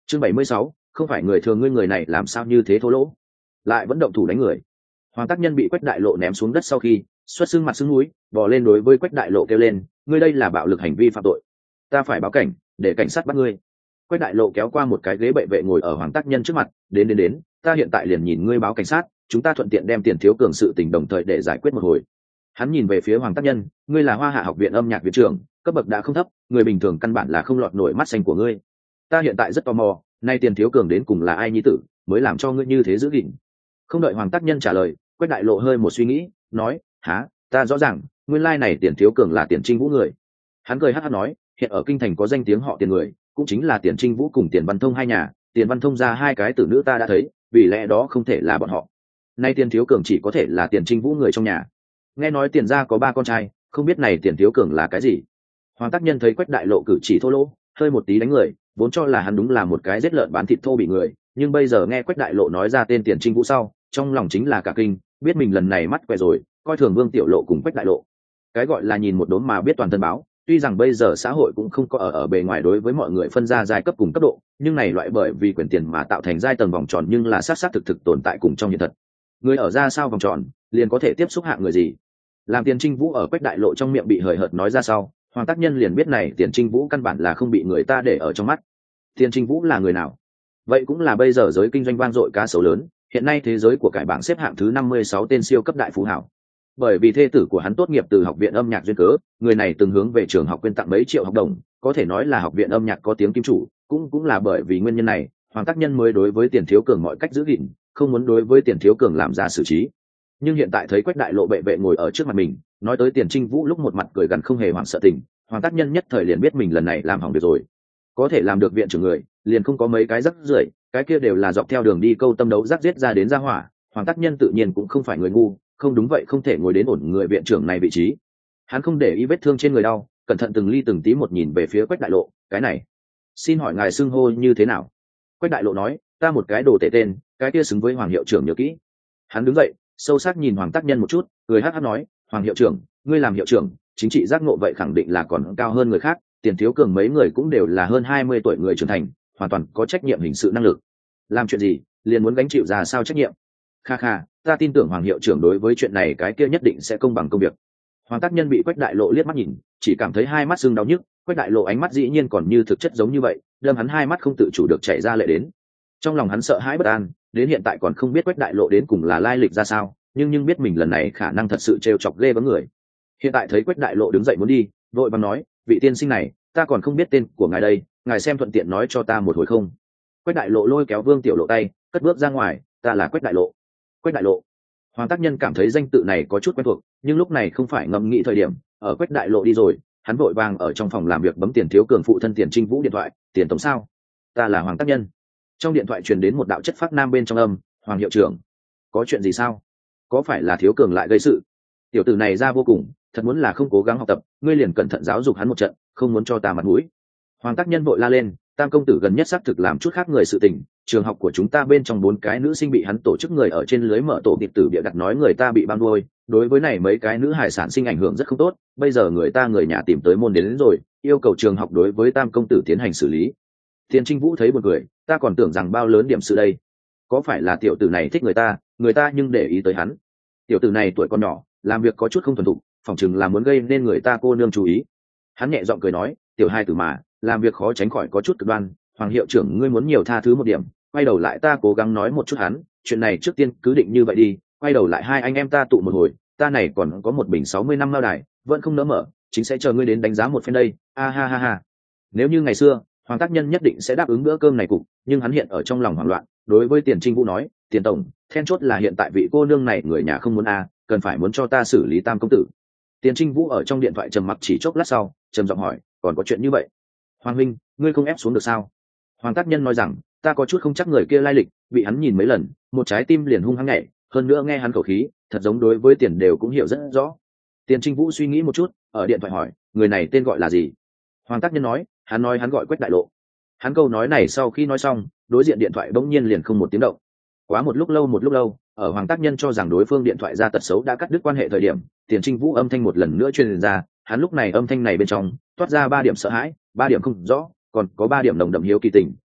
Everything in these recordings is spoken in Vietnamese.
Chương 76, không phải người thường, ngươi người này làm sao như thế thô lỗ, lại vẫn động thủ đánh người. Hoàng Tác Nhân bị Quách Đại Lộ ném xuống đất sau khi xuất sưng mặt sưng núi, bò lên đối với Quách Đại Lộ kêu lên, ngươi đây là bạo lực hành vi phạm tội, ta phải báo cảnh, để cảnh sát bắt ngươi. Quách Đại Lộ kéo qua một cái ghế bệ vệ ngồi ở Hoàng Tác Nhân trước mặt, đến, ta hiện tại liền nhìn ngươi báo cảnh sát, chúng ta thuận tiện đem Tiền Thiếu Cường sự tình đồng thời để giải quyết một hồi. Hắn nhìn về phía Hoàng Tác Nhân, ngươi là Hoa Hạ học viện âm nhạc viện trưởng, cấp bậc đã không thấp, người bình thường căn bản là không lọt nổi mắt xanh của ngươi. Ta hiện tại rất tò mò, nay Tiền Thiếu Cường đến cùng là ai nhi tử, mới làm cho ngươi như thế giữ gìn. Không đợi Hoàng Tác Nhân trả lời, Quách Đại Lộ hơi một suy nghĩ, nói, há, ta rõ ràng, nguyên lai này Tiền Thiếu Cường là Tiền Trinh Vũ người. Hắn cười hắc hắc nói, hiện ở kinh thành có danh tiếng họ Tiền người, cũng chính là Tiền Trinh Vũ cùng Tiền Văn Thông hai nhà, Tiền Văn Thông ra hai cái tử nữ ta đã thấy, vì lẽ đó không thể là bọn họ. Nay Tiền Thiếu Cường chỉ có thể là Tiền Trinh Vũ người trong nhà. Nghe nói Tiền gia có ba con trai, không biết này Tiền Thiếu Cường là cái gì. Hoàng Tác Nhân thấy Quách Đại Lộ cử chỉ thô lỗ, hơi một tí đánh người, vốn cho là hắn đúng là một cái giết lợn bán thịt thô bị người, nhưng bây giờ nghe Quách Đại Lộ nói ra tên Tiền Trinh Vũ sau, trong lòng chính là cả kinh, biết mình lần này mắt quẹ rồi, coi thường Vương Tiểu Lộ cùng Quách Đại Lộ. Cái gọi là nhìn một đốm mà biết toàn thân báo, tuy rằng bây giờ xã hội cũng không có ở bề ngoài đối với mọi người phân ra giai cấp cùng cấp độ, nhưng này loại bởi vì quyền tiền mà tạo thành giai tầng vòng tròn nhưng là xác thực tồn tại cùng trong hiện thực. Người ở ra sao vòng tròn, liền có thể tiếp xúc hạng người gì. Làm Tiền Trinh Vũ ở Quách Đại Lộ trong miệng bị hời hợt nói ra sau, Hoàng Tác Nhân liền biết này Tiền Trinh Vũ căn bản là không bị người ta để ở trong mắt. Tiền Trinh Vũ là người nào? Vậy cũng là bây giờ giới kinh doanh vang dội cá sấu lớn, hiện nay thế giới của cải bảng xếp hạng thứ 56 tên siêu cấp đại phú hảo. Bởi vì thê tử của hắn tốt nghiệp từ học viện âm nhạc duyên cớ, người này từng hướng về trường học quyên tặng mấy triệu học đồng, có thể nói là học viện âm nhạc có tiếng kim chủ, cũng là bởi vì nguyên nhân này, Hoàng Tác Nhân mới đối với Tiền Thiếu Cường mọi cách giữ gìn, không muốn đối với Tiền Thiếu Cường làm ra xử trí. Nhưng hiện tại thấy Quách Đại Lộ bệ vệ ngồi ở trước mặt mình, nói tới Tiền Trinh Vũ lúc một mặt cười gần không hề hoảng sợ tình, Hoàng Tác Nhân nhất thời liền biết mình lần này làm hỏng được rồi. Có thể làm được viện trưởng người, liền không có mấy cái rắc rưởi, cái kia đều là dọc theo đường đi câu tâm đấu rắc giết ra đến ra hỏa. Hoàng Tác Nhân tự nhiên cũng không phải người ngu, không đúng vậy không thể ngồi đến ổn người viện trưởng này vị trí. Hắn không để ý vết thương trên người đau, cẩn thận từng ly từng tí một nhìn về phía Quách Đại Lộ, cái này, xin hỏi ngài xưng hô như thế nào? Quách Đại Lộ nói, ta một cái đồ tể tên, cái kia xứng với Hoàng hiệu trưởng nhớ kỹ. Hắn đứng dậy, sâu sắc nhìn Hoàng Tác Nhân một chút, cười hắc hắc nói, Hoàng hiệu trưởng, ngươi làm hiệu trưởng, chính trị giác ngộ vậy khẳng định là còn cao hơn người khác. Tiền Thiếu Cường mấy người cũng đều là hơn 20 tuổi người trưởng thành, hoàn toàn có trách nhiệm hình sự năng lực. Làm chuyện gì, liền muốn gánh chịu ra sao trách nhiệm. Kha kha, ta tin tưởng Hoàng hiệu trưởng đối với chuyện này cái kia nhất định sẽ công bằng công việc. Hoàng Tác Nhân bị Quách Đại Lộ liếc mắt nhìn, chỉ cảm thấy hai mắt sưng đau nhức, Quách Đại Lộ ánh mắt dĩ nhiên còn như thực chất giống như vậy, đâm hắn hai mắt không tự chủ được chảy ra lệ đến. Trong lòng hắn sợ hãi bất an, đến hiện tại còn không biết Quách Đại Lộ đến cùng là lai lịch ra sao, nhưng biết mình lần này khả năng thật sự trêu chọc ghê bớm người. Hiện tại thấy Quách Đại Lộ đứng dậy muốn đi, vội vàng nói, vị tiên sinh này, ta còn không biết tên của ngài đây, ngài xem thuận tiện nói cho ta một hồi không? Quách Đại Lộ lôi kéo Vương Tiểu Lộ tay, cất bước ra ngoài, ta là Quách Đại Lộ. Quách Đại Lộ. Hoàng Tác Nhân cảm thấy danh tự này có chút quen thuộc, nhưng lúc này không phải ngẫm nghĩ thời điểm, ở Quách Đại Lộ đi rồi, hắn vội vàng ở trong phòng làm việc bấm Tiền Thiếu Cường phụ thân Tiền Trinh Vũ điện thoại, Tiền tổng sao? Ta là Hoàng Tác Nhân. Trong điện thoại truyền đến một đạo chất phác nam bên trong âm, Hoàng hiệu trưởng, có chuyện gì sao? Có phải là Thiếu Cường lại gây sự? Tiểu tử này ra vô cùng, thật muốn là không cố gắng học tập, ngươi liền cẩn thận giáo dục hắn một trận, không muốn cho ta mặt mũi. Hoàng Tác Nhân vội la lên, Tam công tử gần nhất xác thực làm chút khác người sự tình, trường học của chúng ta bên trong 4 cái nữ sinh bị hắn tổ chức người ở trên lưới mở tổ tiệp tử bịa đặt nói người ta bị băng đuôi, đối với này mấy cái nữ hài sản sinh ảnh hưởng rất không tốt, bây giờ người nhà tìm tới môn đến rồi, yêu cầu trường học đối với Tam công tử tiến hành xử lý. Tiền Trinh Vũ thấy buồn cười, ta còn tưởng rằng bao lớn điểm sự đây, có phải là tiểu tử này thích người ta nhưng để ý tới hắn. Tiểu tử này tuổi còn nhỏ, làm việc có chút không thuần thục, phỏng chừng là muốn gây nên người ta cô nương chú ý. Hắn nhẹ giọng cười nói, tiểu hai tử mà, làm việc khó tránh khỏi có chút cực đoan, Hoàng hiệu trưởng ngươi muốn nhiều tha thứ một điểm, quay đầu lại ta cố gắng nói một chút hắn, chuyện này trước tiên cứ định như vậy đi, quay đầu lại hai anh em ta tụ một hồi, ta này còn có một bình 60 năm lao đài, vẫn không nỡ mở, chính sẽ chờ ngươi đến đánh giá một phen đây, ha ha ha ha. Nếu như ngày xưa, Hoàng Tác Nhân nhất định sẽ đáp ứng bữa cơm này cục, nhưng hắn hiện ở trong lòng hoảng loạn, đối với Tiền Trinh Vũ nói, Tiền tổng, then chốt là hiện tại vị cô nương này người nhà không muốn cần phải muốn cho ta xử lý Tam công tử. Tiền Trinh Vũ ở trong điện thoại trầm mặc chỉ chốc lát sau, trầm giọng hỏi, còn có chuyện như vậy? Hoàng huynh, ngươi không ép xuống được sao? Hoàng Tác Nhân nói rằng, ta có chút không chắc người kia lai lịch, bị hắn nhìn mấy lần, một trái tim liền hung hăng nhảy, hơn nữa nghe hắn khẩu khí, thật giống đối với Tiền đều cũng hiểu rất rõ. Tiền Trinh Vũ suy nghĩ một chút, ở điện thoại hỏi, người này tên gọi là gì? Hoàng Tác Nhân nói hắn gọi Quách Đại Lộ. Hắn câu nói này sau khi nói xong, đối diện điện thoại bỗng nhiên liền không một tiếng động. Quá một lúc lâu, ở Hoàng Tác Nhân cho rằng đối phương điện thoại ra tật xấu đã cắt đứt quan hệ thời điểm, Tiền Trinh Vũ âm thanh một lần nữa truyền ra, hắn lúc này âm thanh này bên trong toát ra 3 điểm sợ hãi, 3 điểm không rõ, còn có 3 điểm nồng đậm hiếu kỳ tình,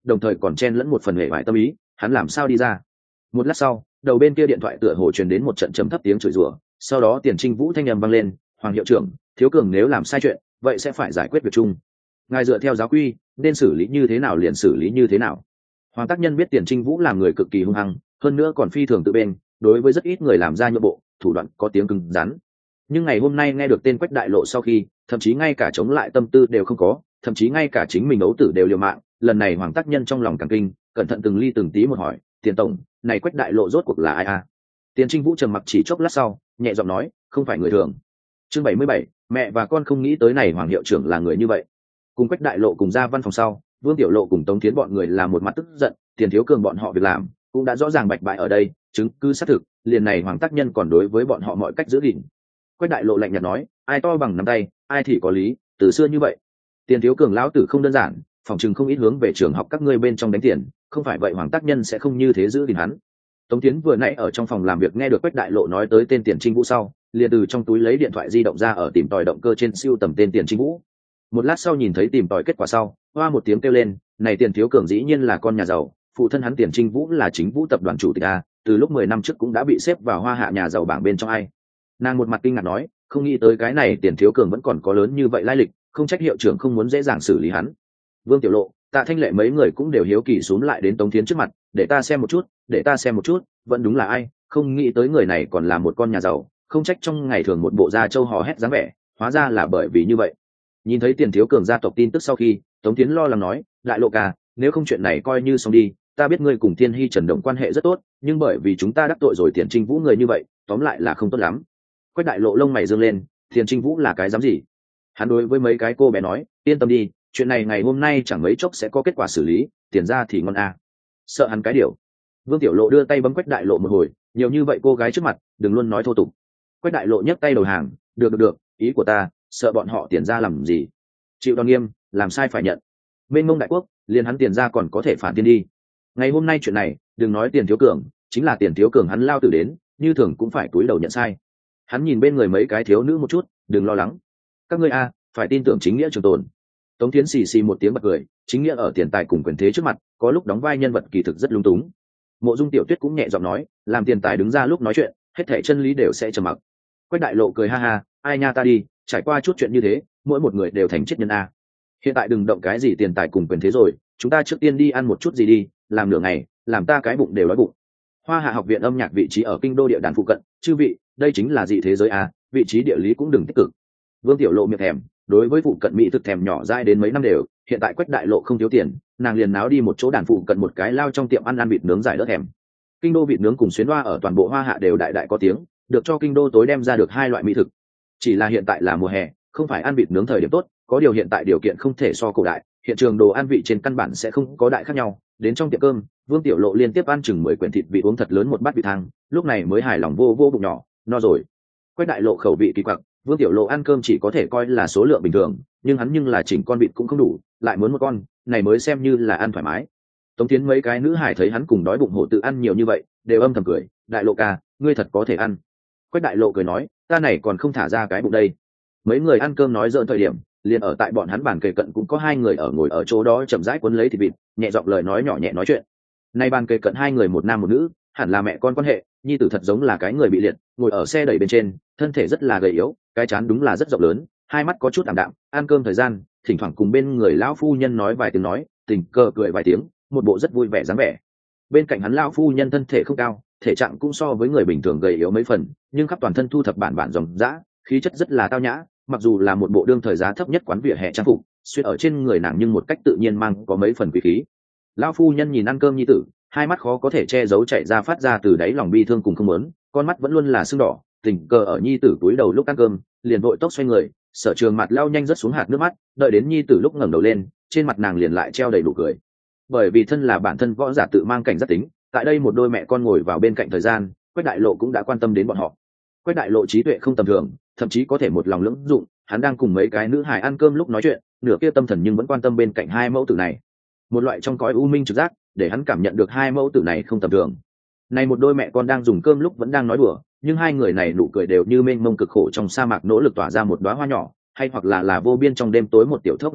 đồng thời còn chen lẫn một phần hệ vải tâm ý, hắn làm sao đi ra. Một lát sau, đầu bên kia điện thoại tựa hồ truyền đến một trận trầm thấp tiếng chửi rủa, sau đó Tiền Trinh Vũ thanh âm vang lên, "Hoàng hiệu trưởng, Thiếu Cường nếu làm sai chuyện, vậy sẽ phải giải quyết việc chung. Ngài dựa theo giáo quy, nên xử lý như thế nào liền xử lý như thế nào." Hoàng Tác Nhân biết Tiền Trinh Vũ làm người cực kỳ hung hăng, hơn nữa còn phi thường tự bên, đối với rất ít người làm ra nhượng bộ, thủ đoạn có tiếng cứng rắn. Nhưng ngày hôm nay nghe được tên Quách Đại Lộ sau khi, thậm chí ngay cả chống lại tâm tư đều không có, thậm chí ngay cả chính mình ấu tử đều liều mạng. Lần này Hoàng Tác Nhân trong lòng càng kinh, cẩn thận từng ly từng tí một hỏi, "Tiền tổng, này Quách Đại Lộ rốt cuộc là ai a?" Tiền Trinh Vũ trầm mặc chỉ chốc lát sau, nhẹ giọng nói, "Không phải người thường." Chương 77, mẹ và con không nghĩ tới này Hoàng hiệu trưởng là người như vậy. Cùng Quách Đại Lộ cùng ra văn phòng sau, Vương Tiểu Lộ cùng Tống Thiến bọn người làm một mặt tức giận, Tiền Thiếu Cường bọn họ việc làm cũng đã rõ ràng bạch bại ở đây, chứng cứ xác thực, liền này Hoàng Tác Nhân còn đối với bọn họ mọi cách giữ gìn. Quách Đại Lộ lạnh nhạt nói, "Ai to bằng nắm tay, ai thì có lý, từ xưa như vậy. Tiền Thiếu Cường lão tử không đơn giản, phòng chừng không ít hướng về trường học các ngươi bên trong đánh tiền, không phải vậy Hoàng Tác Nhân sẽ không như thế giữ gìn hắn." Tống Thiến vừa nãy ở trong phòng làm việc nghe được Quách Đại Lộ nói tới tên Tiền Trinh Vũ sau, liền từ trong túi lấy điện thoại di động ra ở tìm tòi động cơ trên siêu tầm tên Tiền Trinh Vũ. Một lát sau nhìn thấy tìm tòi kết quả sau, hoa một tiếng kêu lên, "Này Tiền Thiếu Cường dĩ nhiên là con nhà giàu, phụ thân hắn Tiền Trinh Vũ là Chính Vũ tập đoàn chủ tịch a, từ lúc 10 năm trước cũng đã bị xếp vào hoa hạ nhà giàu bảng bên trong ai." Nàng một mặt kinh ngạc nói, "Không nghĩ tới cái này Tiền Thiếu Cường vẫn còn có lớn như vậy lai lịch, không trách hiệu trưởng không muốn dễ dàng xử lý hắn." Vương Tiểu Lộ, Tạ Thanh Lệ mấy người cũng đều hiếu kỳ xuống lại đến Tống Thiến trước mặt, "Để ta xem một chút, để ta xem một chút, vẫn đúng là ai, không nghĩ tới người này còn là một con nhà giàu, không trách trong ngày thường một bộ da trâu hò hét dáng vẻ, hóa ra là bởi vì như vậy." Nhìn thấy Tiền Thiếu Cường gia tộc tin tức sau khi, Tống Thiến lo lắng nói, "Đại Lộ ca, nếu không chuyện này coi như xong đi, ta biết ngươi cùng Thiên Hy Trần Động quan hệ rất tốt, nhưng bởi vì chúng ta đắc tội rồi Tiền Trinh Vũ người như vậy, tóm lại là không tốt lắm." Quách Đại Lộ lông mày dương lên, Tiền Trinh Vũ là cái dám gì? Hắn đối với mấy cái cô bé nói, "Yên tâm đi, chuyện này ngày hôm nay chẳng mấy chốc sẽ có kết quả xử lý, tiền ra thì ngon a." Sợ hắn cái điều. Vương Tiểu Lộ đưa tay bấm Quách Đại Lộ một hồi, "Nhiều như vậy cô gái trước mặt, đừng luôn nói thô tục." Quách Đại Lộ nhấc tay đầu hàng, được, ý của ta, sợ bọn họ tiền ra làm gì? Chịu đòn nghiêm, làm sai phải nhận. Bên Mông Đại Quốc, liền hắn tiền ra còn có thể phản tiên đi. Ngày hôm nay chuyện này, đừng nói Tiền Thiếu Cường, chính là Tiền Thiếu Cường hắn lao tử đến, như thường cũng phải cúi đầu nhận sai. Hắn nhìn bên người mấy cái thiếu nữ một chút, "Đừng lo lắng, các ngươi a, phải tin tưởng chính nghĩa trường tồn." Tống Thiến xì xì một tiếng bật cười, chính nghĩa ở tiền tài cùng quyền thế trước mặt, có lúc đóng vai nhân vật kỳ thực rất lung túng. Mộ Dung Tiểu Tuyết cũng nhẹ giọng nói, làm tiền tài đứng ra lúc nói chuyện, hết thảy chân lý đều sẽ trầm mặc. Quách Đại Lộ cười ha ha, "Ai nha ta đi, trải qua chút chuyện như thế, mỗi một người đều thành triết nhân a. Hiện tại đừng động cái gì tiền tài cùng quyền thế rồi, chúng ta trước tiên đi ăn một chút gì đi, làm nửa ngày, làm ta cái bụng đều đói bụng." Hoa Hạ học viện âm nhạc vị trí ở kinh đô địa đàn phụ cận, chư vị, đây chính là dị thế giới a, vị trí địa lý cũng đừng tích cực. Vương Tiểu Lộ miệng thèm, đối với phụ cận mỹ thực thèm nhỏ dai đến mấy năm đều, hiện tại Quách Đại Lộ không thiếu tiền, nàng liền náo đi một chỗ đàn phụ cận một cái lao trong tiệm ăn vịt nướng giải đỡ thèm. Kinh đô vịt nướng cùng xuyến hoa ở toàn bộ Hoa Hạ đều đại đại có tiếng, được cho kinh đô tối đem ra được hai loại mỹ thực. Chỉ là hiện tại là mùa hè, không phải ăn vịt nướng thời điểm tốt, có điều hiện tại điều kiện không thể so cổ đại, hiện trường đồ ăn vị trên căn bản sẽ không có đại khác nhau. Đến trong tiệm cơm, Vương Tiểu Lộ liên tiếp ăn chừng 10 quyển thịt vị, uống thật lớn một bát vị thang, lúc này mới hài lòng vô bụng nhỏ, no rồi. Quách Đại Lộ khẩu vị kỳ quặc, Vương Tiểu Lộ ăn cơm chỉ có thể coi là số lượng bình thường, nhưng hắn nhưng là chỉnh con vịt cũng không đủ, lại muốn một con, này mới xem như là ăn thoải mái. Tống Thiến mấy cái nữ hải thấy hắn cùng đói bụng hổ tự ăn nhiều như vậy, đều âm thầm cười, "Đại Lộ ca, ngươi thật có thể ăn." Quách Đại Lộ cười nói, "Ta này còn không thả ra cái bụng đây." Mấy người ăn cơm nói giỡn thời điểm, liền ở tại bọn hắn bàn kề cận cũng có hai người ở ngồi ở chỗ đó chậm rãi cuốn lấy thịt vịt, nhẹ giọng lời nói nhỏ nhẹ nói chuyện. Nay bàn kề cận hai người một nam một nữ, hẳn là mẹ con quan hệ, nhi tử thật giống là cái người bị liệt, ngồi ở xe đẩy bên trên, thân thể rất là gầy yếu, cái trán đúng là rất rộng lớn, hai mắt có chút ảm đạm. Ăn cơm thời gian, thỉnh thoảng cùng bên người lão phu nhân nói vài tiếng nói, tình cờ cười vài tiếng, một bộ rất vui vẻ dáng vẻ. Bên cạnh hắn lão phu nhân thân thể không cao, thể trạng cũng so với người bình thường gầy yếu mấy phần, nhưng khắp toàn thân thu thập bản ròng rã, khí chất rất là tao nhã, mặc dù là một bộ đương thời giá thấp nhất quán vỉa hè trang phục, xuyên ở trên người nàng nhưng một cách tự nhiên mang có mấy phần quý khí. Lão phu nhân nhìn ăn cơm nhi tử, hai mắt khó có thể che giấu chạy ra phát ra từ đáy lòng bi thương cùng không muốn, con mắt vẫn luôn là sưng đỏ, tình cờ ở nhi tử túi đầu lúc ăn cơm, liền vội tốc xoay người, Sở Trường mặt lao nhanh rất xuống hạt nước mắt, đợi đến nhi tử lúc ngẩng đầu lên, trên mặt nàng liền lại treo đầy đủ cười. Bởi vì thân là bản thân võ giả tự mang cảnh giác tính, tại đây một đôi mẹ con ngồi vào bên cạnh thời gian, Quách Đại Lộ cũng đã quan tâm đến bọn họ. Quách Đại Lộ trí tuệ không tầm thường, thậm chí có thể một lòng lưỡng dụng, hắn đang cùng mấy cái nữ hài ăn cơm lúc nói chuyện, nửa kia tâm thần nhưng vẫn quan tâm bên cạnh hai mẫu tử này. Một loại trong cõi u minh trực giác, để hắn cảm nhận được hai mẫu tử này không tầm thường. Này một đôi mẹ con đang dùng cơm lúc vẫn đang nói đùa, nhưng hai người này nụ cười đều như mênh mông cực khổ trong sa mạc nỗ lực tỏa ra một đóa hoa nhỏ, hay hoặc là vô biên trong đêm tối một tiểu thốc ngọn lửa,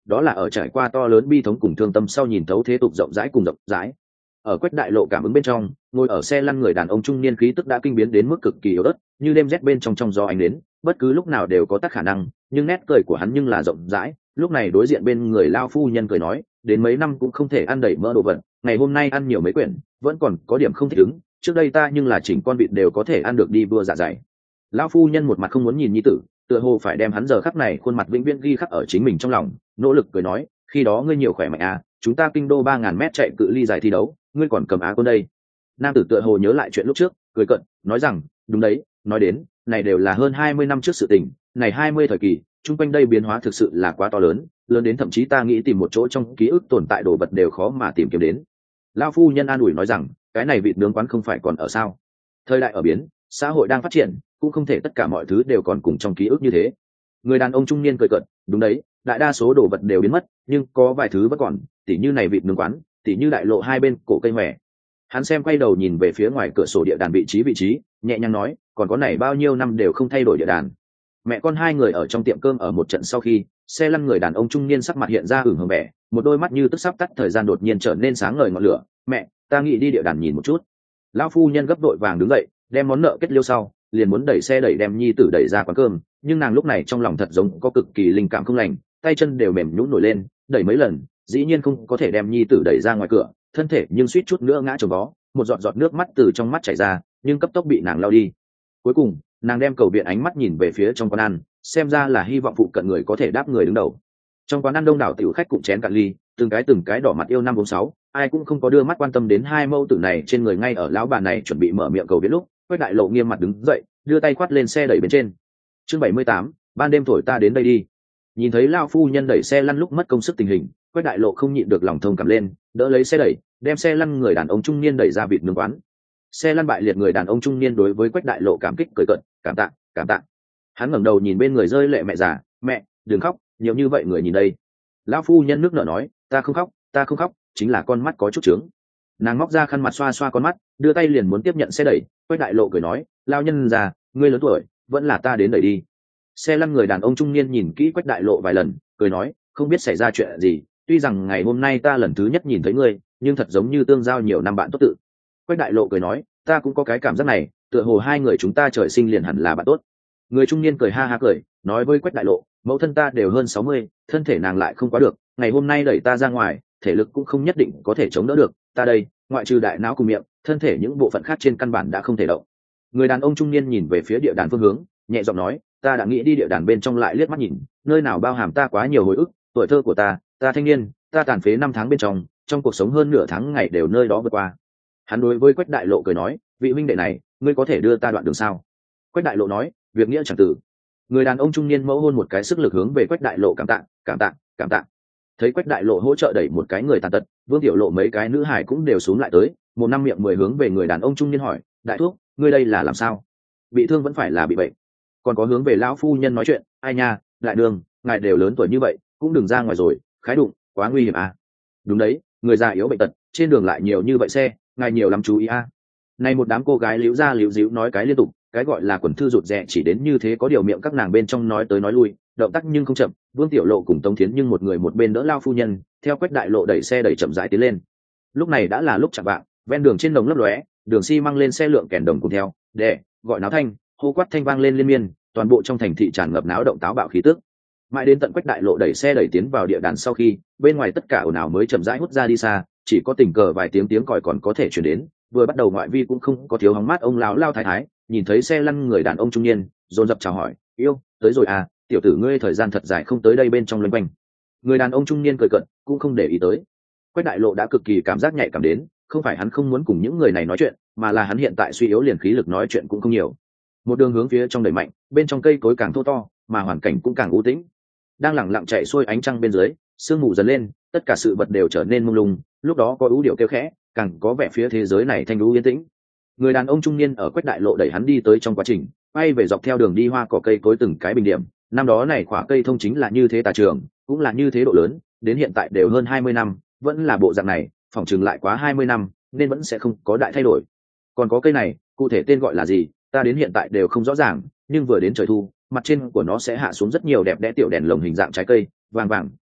đó là ở trải qua to lớn bi thống cùng thương tâm sau nhìn thấu thế tục rộng rãi cùng rộng rãi. Ở Quách Đại Lộ cảm ứng bên trong, ngồi ở xe lăn người đàn ông trung niên khí tức đã kinh biến đến mức cực kỳ yếu ớt, như đêm rét bên trong gió ánh đến, bất cứ lúc nào đều có tác khả năng, nhưng nét cười của hắn nhưng là rộng rãi. Lúc này đối diện bên người lao phu nhân cười nói, đến mấy năm cũng không thể ăn đầy mỡ đồ vật, ngày hôm nay ăn nhiều mấy quyển, vẫn còn có điểm không thích ứng, trước đây ta nhưng là chỉnh con vịt đều có thể ăn được đi vua dạ dày. Lão phu nhân một mặt không muốn nhìn nhi tử, tựa hồ phải đem hắn giờ khắc này khuôn mặt vĩnh viễn ghi khắc ở chính mình trong lòng, nỗ lực cười nói, khi đó ngươi nhiều khỏe mạnh à, chúng ta kinh đô 3.000 mét chạy cự ly dài thi đấu, ngươi còn cầm á quân đây. Nam tử tựa hồ nhớ lại chuyện lúc trước, cười cận nói rằng, đúng đấy, nói đến này đều là hơn 20 năm trước sự tình, này 20 thời kỳ chung quanh đây biến hóa thực sự là quá to lớn, lớn đến thậm chí ta nghĩ tìm một chỗ trong ký ức tồn tại đồ vật đều khó mà tìm kiếm đến. Lão phu nhân an ủi nói rằng, cái này vịt nướng quán không phải còn ở sao? Thời đại ở biến, xã hội đang phát triển, cũng không thể tất cả mọi thứ đều còn cùng trong ký ức như thế. Người đàn ông trung niên cười cợt, đúng đấy, đại đa số đồ vật đều biến mất, nhưng có vài thứ vẫn còn, tỉ như này vịt nướng quán, tỉ như đại lộ hai bên cổ cây mè. Hắn xem quay đầu nhìn về phía ngoài cửa sổ địa đàn vị trí, nhẹ nhàng nói, còn có này bao nhiêu năm đều không thay đổi địa đàn. Mẹ con hai người ở trong tiệm cơm ở một trận sau khi, xe lăn người đàn ông trung niên sắc mặt hiện ra hửng hồng vẻ, một đôi mắt như tức sắp tắt thời gian đột nhiên trở nên sáng ngời ngọn lửa. Mẹ, ta nghĩ đi địa đàn nhìn một chút. Lão phu nhân gấp đội vàng đứng dậy, đem món nợ kết liêu sau, liền muốn đẩy xe đẩy đem nhi tử đẩy ra quán cơm, nhưng nàng lúc này trong lòng thật giống có cực kỳ linh cảm không lành, tay chân đều mềm nhũn nổi lên, đẩy mấy lần, dĩ nhiên không có thể đem nhi tử đẩy ra ngoài cửa, thân thể nhưng suýt chút nữa ngã chồng vó, một giọt nước mắt từ trong mắt chảy ra, nhưng cấp tốc bị nàng lau đi. Cuối cùng, nàng đem cầu viện ánh mắt nhìn về phía trong quán ăn, xem ra là hy vọng phụ cận người có thể đáp người đứng đầu. Trong quán ăn đông đảo tiểu khách cũng chén cạn ly, từng cái đỏ mặt yêu năm bốn sáu, ai cũng không có đưa mắt quan tâm đến hai mẫu tử này trên người. Ngay ở lão bà này chuẩn bị mở miệng cầu viện lúc, Quách Đại Lộ nghiêm mặt đứng dậy, đưa tay quát lên xe đẩy bên trên. Chương 78, ban đêm thổi ta đến đây đi. Nhìn thấy lão phu nhân đẩy xe lăn lúc mất công sức tình hình, Quách Đại Lộ không nhịn được lòng thông cảm lên, đỡ lấy xe đẩy, đem xe lăn người đàn ông trung niên đẩy ra vịt nướng quán. Xe lăn bại liệt người đàn ông trung niên đối với Quách Đại Lộ cảm kích cười cợt, cảm tạ. Hắn ngẩng đầu nhìn bên người rơi lệ mẹ già, mẹ, đừng khóc, nhiều như vậy người nhìn đây. Lão phu nhân nước nở nói, ta không khóc, chính là con mắt có chút trướng. Nàng móc ra khăn mặt xoa xoa con mắt, đưa tay liền muốn tiếp nhận xe đẩy. Quách Đại Lộ cười nói, lao nhân già, ngươi lớn tuổi, vẫn là ta đến đẩy đi. Xe lăn người đàn ông trung niên nhìn kỹ Quách Đại Lộ vài lần, cười nói, không biết xảy ra chuyện gì, tuy rằng ngày hôm nay ta lần thứ nhất nhìn thấy ngươi, nhưng thật giống như tương giao nhiều năm bạn tốt tự. Quách Đại Lộ cười nói, ta cũng có cái cảm giác này, tựa hồ hai người chúng ta trời sinh liền hẳn là bạn tốt. Người trung niên cười ha ha cười, nói với Quách Đại Lộ, mẫu thân ta đều hơn 60, thân thể nàng lại không quá được, ngày hôm nay đẩy ta ra ngoài, thể lực cũng không nhất định có thể chống đỡ được, ta đây, ngoại trừ đại não cùng miệng, thân thể những bộ phận khác trên căn bản đã không thể động. Người đàn ông trung niên nhìn về phía địa đàn phương hướng, nhẹ giọng nói, ta đã nghĩ đi địa đàn bên trong lại liếc mắt nhìn, nơi nào bao hàm ta quá nhiều hồi ức, tuổi thơ của ta thanh niên, ta tàn phế 5 tháng bên trong cuộc sống hơn nửa tháng ngày đều nơi đó vượt qua. Hắn đối với Quách Đại Lộ cười nói, vị huynh đệ này, ngươi có thể đưa ta đoạn đường sao? Quách Đại Lộ nói, việc nghĩa chẳng tử. Người đàn ông trung niên mẫu hôn một cái sức lực hướng về Quách Đại Lộ, cảm tạ. Thấy Quách Đại Lộ hỗ trợ đẩy một cái người tàn tật, Vương Tiểu Lộ mấy cái nữ hải cũng đều xuống lại tới, một năm miệng 10 hướng về người đàn ông trung niên hỏi, đại thúc, ngươi đây là làm sao? Bị thương vẫn phải là bị bệnh? Còn có hướng về lão phu nhân nói chuyện, ai nha, đại đường, ngài đều lớn tuổi như vậy, cũng đừng ra ngoài rồi, khái đụng, quá nguy hiểm à? Đúng đấy, người già yếu bệnh tật, trên đường lại nhiều như vậy xe, ngài nhiều lắm chú ý à? Này một đám cô gái liễu ra liễu díu nói cái liên tục, cái gọi là quần thư rụt rè chỉ đến như thế, có điều miệng các nàng bên trong nói tới nói lui, động tác nhưng không chậm. Vương Tiểu Lộ cùng Tống Thiến nhưng một người một bên đỡ lao phu nhân, theo Quách Đại Lộ đẩy xe đẩy chậm rãi tiến lên. Lúc này đã là lúc chạng vạng, ven đường trên đồng lấp lóe, đường xi măng lên xe lượng kèn đồng cùng theo, đè, gọi náo thanh, hô quát thanh vang lên liên miên, toàn bộ trong thành thị tràn ngập náo động táo bạo khí tức. Mãi đến tận Quách Đại Lộ đẩy xe đẩy tiến vào địa đàn sau khi, bên ngoài tất cả ồn ào mới chậm rãi hút ra đi xa, chỉ có tình cờ vài tiếng còi còn có thể truyền đến. Vừa bắt đầu ngoại vi cũng không có thiếu hóng mát ông lão lao thái thái, nhìn thấy xe lăn người đàn ông trung niên, dồn dập chào hỏi, yêu, tới rồi à, tiểu tử ngươi thời gian thật dài không tới đây bên trong loanh quanh. Người đàn ông trung niên cười cợt, cũng không để ý tới. Quách Đại Lộ đã cực kỳ cảm giác nhạy cảm đến, không phải hắn không muốn cùng những người này nói chuyện, mà là hắn hiện tại suy yếu liền khí lực nói chuyện cũng không nhiều. Một đường hướng phía trong đẩy mạnh, bên trong cây cối càng thô to, mà hoàn cảnh cũng càng u tĩnh. Đang lẳng lặng chạy xuôi ánh trăng bên dưới, sương mù dần lên, tất cả sự vật đều trở nên mông lung, lúc đó có ưu điệu kêu khẽ, càng có vẻ phía thế giới này thanh đú yên tĩnh. Người đàn ông trung niên ở Quách Đại Lộ đẩy hắn đi tới trong quá trình, bay về dọc theo đường đi hoa cỏ cây cối từng cái bình điểm. Năm đó này khỏa cây thông chính là như thế tà trường, cũng là như thế độ lớn, đến hiện tại đều hơn 20 năm, vẫn là bộ dạng này, phỏng chừng lại quá 20 năm, nên vẫn sẽ không có đại thay đổi. Còn có cây này, cụ thể tên gọi là gì, ta đến hiện tại đều không rõ ràng, nhưng vừa đến trời thu, mặt trên của nó sẽ hạ xuống rất nhiều đẹp đẽ tiểu đèn lồng hình dạng trái cây, vàng vàng,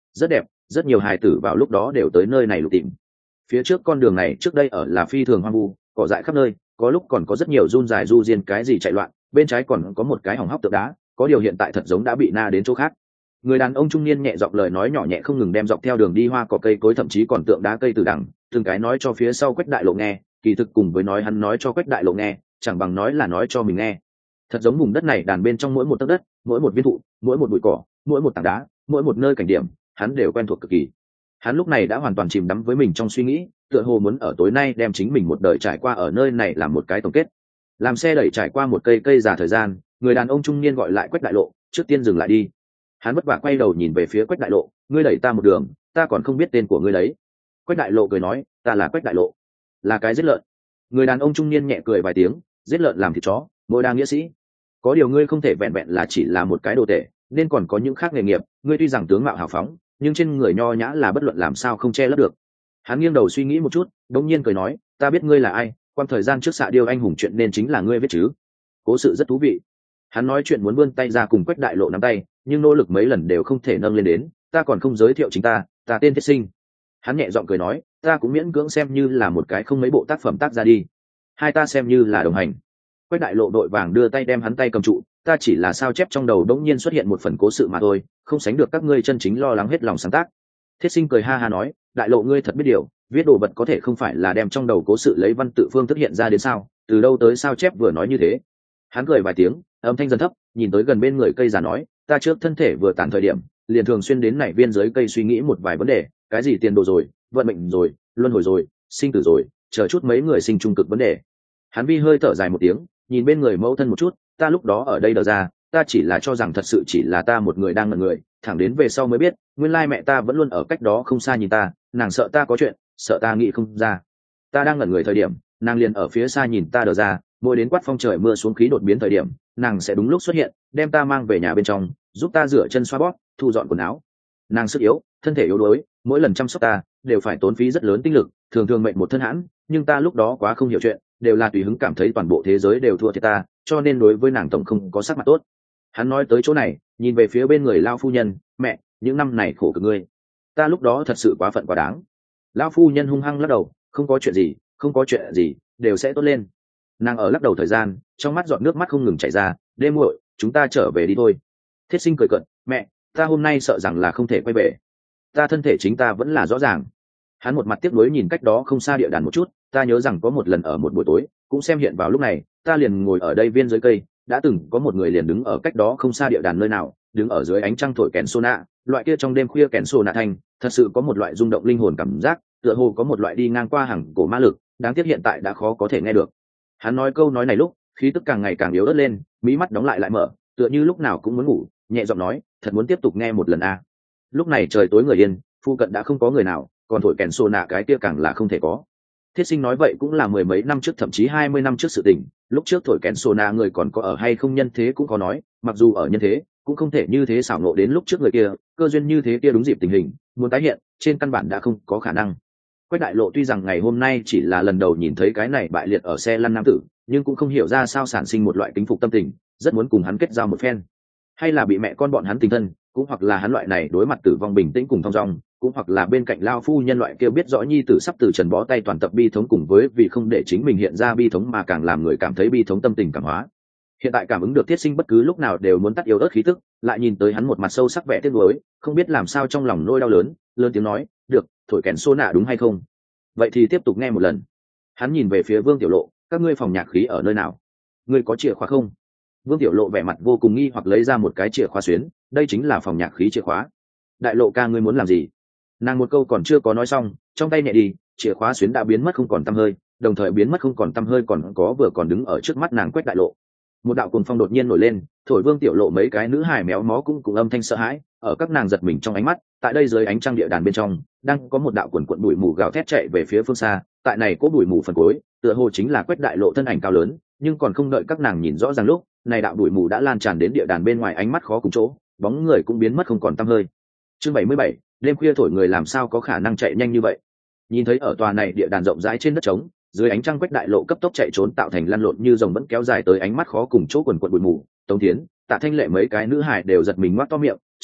rất đẹp, rất nhiều hài tử vào lúc đó đều tới nơi này lục tìm. Phía trước con đường này trước đây ở là phi thường hoang vu, cỏ dại khắp nơi, có lúc còn có rất nhiều run dài du diên cái gì chạy loạn, bên trái còn có một cái hỏng hóc tượng đá, có điều hiện tại thật giống đã bị na đến chỗ khác. Người đàn ông trung niên nhẹ giọng lời nói nhỏ nhẹ không ngừng đem dọc theo đường đi hoa cỏ cây cối thậm chí còn tượng đá cây từ đằng từng cái nói cho phía sau Quách Đại Lộ nghe, kỳ thực cùng với nói hắn nói cho Quách Đại Lộ nghe chẳng bằng nói là nói cho mình nghe. Thật giống vùng đất này đàn bên trong mỗi một tấc đất, mỗi một viên thụ, mỗi một bụi cỏ, mỗi một tảng đá, mỗi một nơi cảnh điểm hắn đều quen thuộc cực kỳ. Hắn lúc này đã hoàn toàn chìm đắm với mình trong suy nghĩ, tựa hồ muốn ở tối nay đem chính mình một đời trải qua ở nơi này làm một cái tổng kết. Làm xe đẩy trải qua một cây già thời gian, người đàn ông trung niên gọi lại Quách Đại Lộ, trước tiên dừng lại đi. Hắn vất vả quay đầu nhìn về phía Quách Đại Lộ, ngươi đẩy ta một đường, ta còn không biết tên của ngươi đấy. Quách Đại Lộ cười nói, ta là Quách Đại Lộ, là cái giết lợn. Người đàn ông trung niên nhẹ cười vài tiếng, giết lợn làm thịt chó, mỗi đang nghĩa sĩ. Có điều ngươi không thể vẹn vẹn là chỉ là một cái đồ tể, nên còn có những khác nghề nghiệp. Ngươi tuy rằng tướng mạo hào phóng, nhưng trên người nho nhã là bất luận làm sao không che lấp được. Hắn nghiêng đầu suy nghĩ một chút, đống nhiên cười nói, ta biết ngươi là ai, quan thời gian trước Xạ Điêu anh hùng chuyện nên chính là ngươi viết chứ. Cố sự rất thú vị. Hắn nói chuyện muốn vươn tay ra cùng Quách Đại Lộ nắm tay, nhưng nỗ lực mấy lần đều không thể nâng lên đến. Ta còn không giới thiệu chính ta tên Thiết Sinh. Hắn nhẹ giọng cười nói, ta cũng miễn cưỡng xem như là một cái không mấy bộ tác phẩm tác ra đi, hai ta xem như là đồng hành. Quách Đại Lộ đội vàng đưa tay đem hắn tay cầm trụ, ta chỉ là sao chép trong đầu đống nhiên xuất hiện một phần cố sự mà thôi, không sánh được các ngươi chân chính lo lắng hết lòng sáng tác. Thiết Sinh cười ha ha nói, Đại Lộ ngươi thật biết điều, viết đồ vật có thể không phải là đem trong đầu cố sự lấy văn tự phương thức hiện ra đến sao, từ đâu tới sao chép vừa nói như thế. Hắn cười vài tiếng, âm thanh dần thấp, nhìn tới gần bên người cây già nói, ta trước thân thể vừa tàn thời điểm liền thường xuyên đến nảy viên dưới cây suy nghĩ một vài vấn đề, cái gì tiền đồ rồi, vận mệnh rồi, luân hồi rồi, sinh tử rồi, chờ chút mấy người sinh trung cực vấn đề. Hắn vi hơi thở dài một tiếng, nhìn bên người mẫu thân một chút, ta lúc đó ở đây đờ ra, ta chỉ là cho rằng thật sự chỉ là ta một người đang ngẩn người, thẳng đến về sau mới biết nguyên lai mẹ ta vẫn luôn ở cách đó không xa nhìn ta, nàng sợ ta có chuyện, sợ ta nghĩ không ra. Ta đang ngẩn người thời điểm, nàng liền ở phía xa nhìn ta đờ ra, mỗi đến quát phong trời mưa xuống khí đột biến thời điểm, nàng sẽ đúng lúc xuất hiện, đem ta mang về nhà bên trong, giúp ta rửa chân xoa bóp, thu dọn quần áo. Nàng sức yếu, thân thể yếu đuối, mỗi lần chăm sóc ta đều phải tốn phí rất lớn tinh lực, thường thường mệnh một thân hãn, nhưng ta lúc đó quá không hiểu chuyện, đều là tùy hứng cảm thấy toàn bộ thế giới đều thua thiệt ta, cho nên đối với nàng tổng không có sắc mặt tốt. Hắn nói tới chỗ này, nhìn về phía bên người lao phu nhân, mẹ, những năm này khổ cực ngươi, ta lúc đó thật sự quá phận quá đáng. Lao phu nhân hung hăng lắc đầu, không có chuyện gì, không có chuyện gì, đều sẽ tốt lên. Nàng ở lắc đầu thời gian, trong mắt giọt nước mắt không ngừng chảy ra, đêm muội, chúng ta trở về đi thôi. Thiết Sinh cười cợt, mẹ, ta hôm nay sợ rằng là không thể quay về, ta thân thể chính ta vẫn là rõ ràng. Hắn một mặt tiếc nuối nhìn cách đó không xa địa đàn một chút, ta nhớ rằng có một lần ở một buổi tối, cũng xem hiện vào lúc này, ta liền ngồi ở đây viên dưới cây, đã từng có một người liền đứng ở cách đó không xa địa đàn nơi nào, đứng ở dưới ánh trăng thổi kèn sô nạ, loại kia trong đêm khuya kèn sô nạ thanh, thật sự có một loại rung động linh hồn cảm giác, tựa hồ có một loại đi ngang qua hàng cổ ma lực, đáng tiếc hiện tại đã khó có thể nghe được. Hắn nói câu nói này lúc, khí tức càng ngày càng yếu ớt lên, mí mắt đóng lại lại mở, tựa như lúc nào cũng muốn ngủ, nhẹ giọng nói, thật muốn tiếp tục nghe một lần a. Lúc này trời tối người yên, phu cận đã không có người nào, còn thổi kèn sô nạ cái kia càng là không thể có. Thiết Sinh nói vậy cũng là mười mấy năm trước, thậm chí 20 năm trước sự tình, lúc trước thổi kèn sô nạ người còn có ở hay không nhân thế cũng có nói, mặc dù ở nhân thế cũng không thể như thế xảo ngộ đến lúc trước người kia, cơ duyên như thế kia đúng dịp tình hình, muốn tái hiện, trên căn bản đã không có khả năng. Quách Đại Lộ tuy rằng ngày hôm nay chỉ là lần đầu nhìn thấy cái này bại liệt ở xe lăn nam tử, nhưng cũng không hiểu ra sao sản sinh một loại kính phục tâm tình, rất muốn cùng hắn kết giao một phen. Hay là bị mẹ con bọn hắn tình thân, cũng hoặc là hắn loại này đối mặt tử vong bình tĩnh cùng thong dong, cũng hoặc là bên cạnh lao phu nhân loại kia biết rõ nhi tử sắp từ trần bó tay toàn tập bi thống, cùng với vì không để chính mình hiện ra bi thống mà càng làm người cảm thấy bi thống tâm tình cảm hóa. Hiện tại cảm ứng được Thiết Sinh bất cứ lúc nào đều muốn tắt yếu ớt khí tức, lại nhìn tới hắn một mặt sâu sắc vẻ tiếc nuối, không biết làm sao trong lòng nỗi đau lớn, lớn tiếng nói, được, thổi kèn sô nạ đúng hay không? Vậy thì tiếp tục nghe một lần. Hắn nhìn về phía Vương Tiểu Lộ, các ngươi phòng nhạc khí ở nơi nào? Ngươi có chìa khóa không? Vương Tiểu Lộ vẻ mặt vô cùng nghi hoặc lấy ra một cái chìa khóa xuyến, đây chính là phòng nhạc khí chìa khóa. Đại Lộ ca ngươi muốn làm gì? Nàng một câu còn chưa có nói xong, trong tay nhẹ đi, chìa khóa xuyến đã biến mất không còn tăm hơi, đồng thời biến mất không còn tăm hơi còn có vừa còn đứng ở trước mắt nàng Quách Đại Lộ. Một đạo cuồng phong đột nhiên nổi lên, thổi Vương Tiểu Lộ mấy cái nữ hài méo mó cũng cùng âm thanh sợ hãi, ở các nàng giật mình trong ánh mắt, tại đây dưới ánh trăng địa đàn bên trong, đang có một đạo quần quần bụi mù gào thét chạy về phía phương xa, tại này có bụi mù phần cuối, tựa hồ chính là Quách Đại Lộ thân ảnh cao lớn, nhưng còn không đợi các nàng nhìn rõ ràng lúc, này đạo bụi mù đã lan tràn đến địa đàn bên ngoài, ánh mắt khó cùng chỗ, bóng người cũng biến mất không còn tăm hơi. Chương 77, đêm khuya thổi người làm sao có khả năng chạy nhanh như vậy? Nhìn thấy ở tòa này địa đàn rộng rãi trên đất trống, dưới ánh trăng Quách Đại Lộ cấp tốc chạy trốn tạo thành lăn lộn như rồng vẫn kéo dài tới ánh mắt khó cùng chỗ quần quần bụi mù, Tống Thiến, Tạ Thanh Lệ mấy cái nữ hài đều giật mình ngoác to miệng, trời ạ,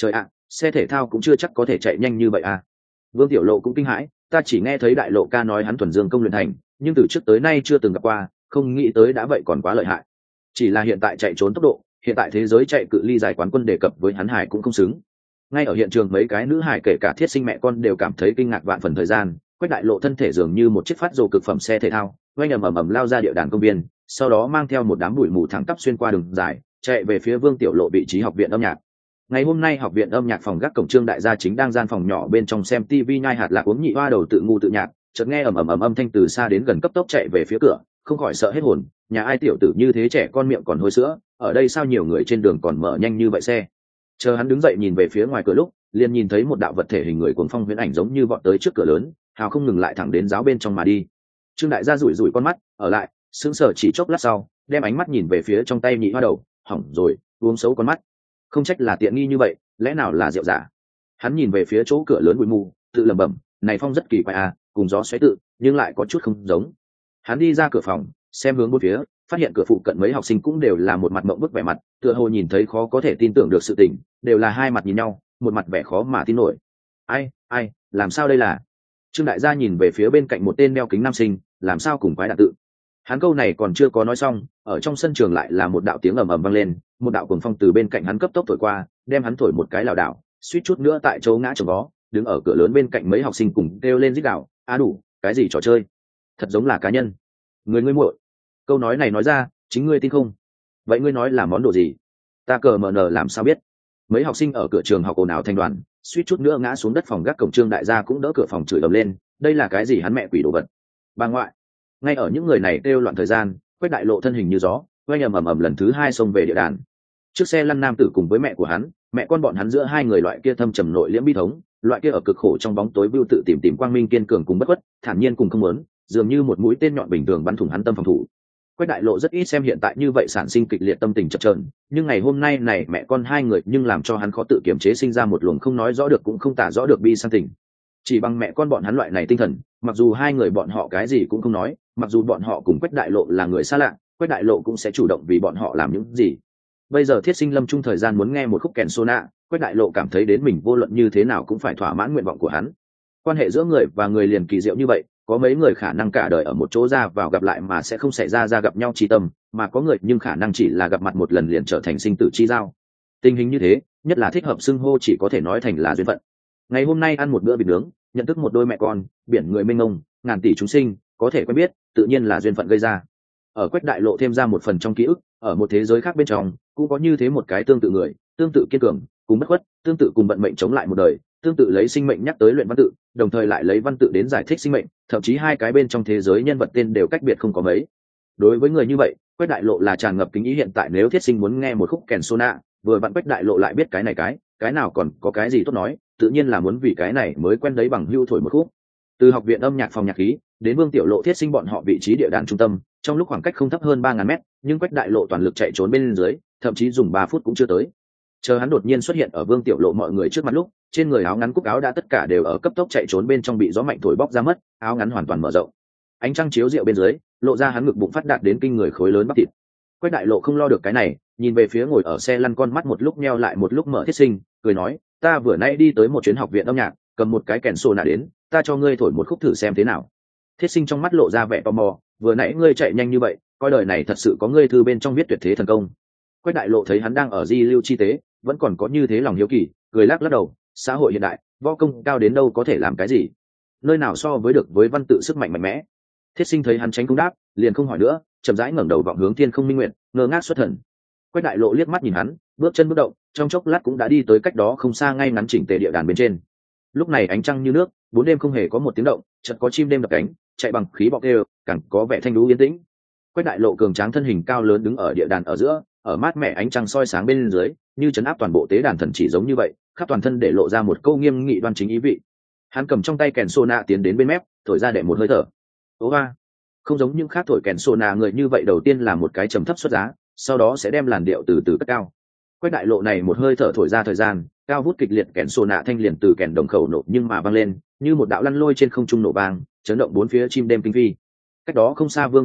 xe thể thao cũng chưa chắc có thể chạy nhanh như vậy à. Vương Tiểu Lộ cũng kinh hãi, ta chỉ nghe thấy đại lộ ca nói hắn thuần dương công luyện thành, nhưng từ trước tới nay chưa từng gặp qua, không nghĩ tới đã vậy còn quá lợi hại. Chỉ là hiện tại chạy trốn tốc độ, hiện tại thế giới chạy cự ly dài quán quân đề cập với hắn hải cũng không xứng. Ngay ở hiện trường mấy cái nữ hải kể cả Thiết Sinh mẹ con đều cảm thấy kinh ngạc vạn phần. Thời gian Quách Đại Lộ thân thể dường như một chiếc phát rồ cực phẩm xe thể thao, oanh ầm lao ra địa đàn công viên, sau đó mang theo một đám bụi mù thẳng tắp xuyên qua đường dài, chạy về phía Vương Tiểu Lộ vị trí học viện âm nhạc. Ngày hôm nay học viện âm nhạc phòng gác cổng Trương đại gia chính đang gian phòng nhỏ bên trong xem TV nhai hạt lạc uống nhị hoa đầu tự ngu tự nhạc, chợt nghe ầm âm thanh từ xa đến gần cấp tốc chạy về phía cửa, không khỏi sợ hết hồn, nhà ai tiểu tử như thế trẻ con miệng còn hôi sữa, ở đây sao nhiều người trên đường còn mở nhanh như vậy xe. Chờ hắn đứng dậy nhìn về phía ngoài cửa lúc, liền nhìn thấy một đạo vật thể hình người cuồng phong huyễn ảnh giống như vọt tới trước cửa lớn, hào không ngừng lại thẳng đến giáo bên trong mà đi. Trương đại gia rủi rủi con mắt, ở lại, sững sờ chỉ chốc lát sau, đem ánh mắt nhìn về phía trong tay nhị hoa đầu, hỏng rồi, uống xấu con mắt. Không trách là tiện nghi như vậy, lẽ nào là rượu giả. Hắn nhìn về phía chỗ cửa lớn bụi mù, tự lẩm bẩm, này phong rất kỳ quái à, cùng gió xoáy tự, nhưng lại có chút không giống. Hắn đi ra cửa phòng, xem hướng bốn phía, phát hiện cửa phụ cận mấy học sinh cũng đều là một mặt mộng bức vẻ mặt, tựa hồ nhìn thấy khó có thể tin tưởng được sự tình, đều là hai mặt nhìn nhau, một mặt vẻ khó mà tin nổi. Ai, làm sao đây là? Trương đại gia nhìn về phía bên cạnh một tên đeo kính nam sinh, làm sao cùng quái đạn tự. Hắn câu này còn chưa có nói xong, ở trong sân trường lại là một đạo tiếng ầm vang lên, một đạo cuồng phong từ bên cạnh hắn cấp tốc thổi qua, đem hắn thổi một cái lảo đảo, suýt chút nữa tại chỗ ngã chồng vó, đứng ở cửa lớn bên cạnh mấy học sinh cùng kêu lên rít gào, đủ, cái gì trò chơi? Thật giống là cá nhân. Ngươi muội. Câu nói này nói ra, chính ngươi tin không? Vậy ngươi nói là món đồ gì? Ta cờ mờ nờ làm sao biết? Mấy học sinh ở cửa trường học ồn ào thành đoàn, suýt chút nữa ngã xuống đất. Phòng gác cổng Trương đại gia cũng đỡ cửa phòng chửi ầm lên, đây là cái gì hắn mẹ quỷ đồ vật? Bà ngoại. Ngay ở những người này kêu loạn thời gian, Quách Đại Lộ thân hình như gió, oanh ầm lần thứ hai xông về địa đàn. Trước xe lăn nam tử cùng với mẹ của hắn, mẹ con bọn hắn giữa hai người loại kia thâm trầm nội liễm bi thống, loại kia ở cực khổ trong bóng tối vưu tự tìm quang minh kiên cường cùng bất khuất, thản nhiên cùng không muốn, dường như một mũi tên nhọn bình thường bắn thủng hắn tâm phòng thủ. Quách Đại Lộ rất ít xem hiện tại như vậy sản sinh kịch liệt tâm tình chập chờn, nhưng ngày hôm nay này mẹ con hai người nhưng làm cho hắn khó tự kiềm chế sinh ra một luồng không nói rõ được cũng không tả rõ được bi sang tình. Chỉ bằng mẹ con bọn hắn loại này tinh thần, mặc dù hai người bọn họ cái gì cũng không nói, mặc dù bọn họ cùng Quách Đại Lộ là người xa lạ, Quách Đại Lộ cũng sẽ chủ động vì bọn họ làm những gì. Bây giờ Thiết Sinh lâm chung thời gian muốn nghe một khúc kèn sona, Quách Đại Lộ cảm thấy đến mình vô luận như thế nào cũng phải thỏa mãn nguyện vọng của hắn. Quan hệ giữa người và người liền kỳ diệu như vậy, có mấy người khả năng cả đời ở một chỗ ra vào gặp lại mà sẽ không xảy ra gặp nhau chi tâm, mà có người nhưng khả năng chỉ là gặp mặt một lần liền trở thành sinh tử chi giao. Tình hình như thế, nhất là thích hợp xưng hô chỉ có thể nói thành là duyên phận. Ngày hôm nay ăn một bữa vịt nướng, nhận thức một đôi mẹ con, biển người mênh mông, ngàn tỷ chúng sinh, có thể quen biết, tự nhiên là duyên phận gây ra. Ở Quách Đại Lộ thêm ra một phần trong ký ức, ở một thế giới khác bên trong, cũng có như thế một cái tương tự người, tương tự kiên cường, cùng bất khuất, tương tự cùng vận mệnh chống lại một đời, tương tự lấy sinh mệnh nhắc tới luyện văn tự, đồng thời lại lấy văn tự đến giải thích sinh mệnh, thậm chí hai cái bên trong thế giới nhân vật tên đều cách biệt không có mấy. Đối với người như vậy, Quách Đại Lộ là tràn ngập kính ý. Hiện tại nếu Thiết Sinh muốn nghe một khúc kèn sona, vừa vặn Quách Đại Lộ lại biết cái này cái nào còn có cái gì tốt nói, tự nhiên là muốn vì cái này mới quen đấy bằng hưu thổi một khúc. Từ học viện âm nhạc phòng nhạc khí đến Vương Tiểu Lộ Thiết Sinh bọn họ vị trí địa đàn trung tâm, trong lúc khoảng cách không thấp hơn 3000 mét, nhưng Quách Đại Lộ toàn lực chạy trốn bên dưới, thậm chí dùng 3 phút cũng chưa tới. Chờ hắn đột nhiên xuất hiện ở Vương Tiểu Lộ mọi người trước mặt lúc, trên người áo ngắn cúc áo đã tất cả đều ở cấp tốc chạy trốn bên trong bị gió mạnh thổi bóc ra mất, áo ngắn hoàn toàn mở rộng. Ánh trăng chiếu rượu bên dưới, lộ ra hắn ngực bụng phát đạt đến kinh người khối lớn bắp thịt. Quách Đại Lộ không lo được cái này, nhìn về phía ngồi ở xe lăn con mắt một lúc nheo lại một lúc mở Thiết Sinh, cười nói, ta vừa nãy đi tới một chuyến học viện âm nhạc, cầm một cái kèn sona đến, ta cho ngươi thổi một khúc thử xem thế nào. Thiết Sinh trong mắt lộ ra vẻ tò mò, vừa nãy ngươi chạy nhanh như vậy, coi đời này thật sự có ngươi thư bên trong viết tuyệt thế thần công. Quách Đại Lộ thấy hắn đang ở di lưu chi tế, vẫn còn có như thế lòng hiếu kỳ, cười lắc đầu, xã hội hiện đại, võ công cao đến đâu có thể làm cái gì, nơi nào so với được với văn tự sức mạnh mạnh mẽ. Thiết Sinh thấy hắn tránh cũng đáp, liền không hỏi nữa, chậm rãi ngẩng đầu vọng hướng thiên không minh nguyện, ngơ ngác xuất thần. Quách Đại Lộ liếc mắt nhìn hắn, bước chân bước động, trong chốc lát cũng đã đi tới cách đó không xa ngay ngắn chỉnh tề địa đàn bên trên. Lúc này ánh trăng như nước, 4 đêm không hề có một tiếng động, chợt có chim đêm đập cánh, chạy bằng khí bọ kêu, càng có vẻ thanh đú yên tĩnh. Quách Đại Lộ cường tráng thân hình cao lớn đứng ở địa đàn ở giữa, ở mát mẻ ánh trăng soi sáng bên dưới, như trấn áp toàn bộ tế đàn thần chỉ giống như vậy, khắp toàn thân để lộ ra một câu nghiêm nghị đoan chính ý vị. Hắn cầm trong tay kèn sona tiến đến bên mép, thổi ra để một hơi thở. Ố va, không giống những khác thổi kèn sona người như vậy, đầu tiên là một cái trầm thấp xuất giá, sau đó sẽ đem làn điệu từ từ cất cao. Quách Đại Lộ này một hơi thở thổi ra thời gian, cao vút kịch liệt kèn sona thanh liền từ kèn đồng khẩu nổ nhưng mà vang lên, như một đạo lăn lôi trên không trung nổ vang, chấn động bốn phía chim đêm kinh phi. Cách đó không xa Vương Tiểu Lộ,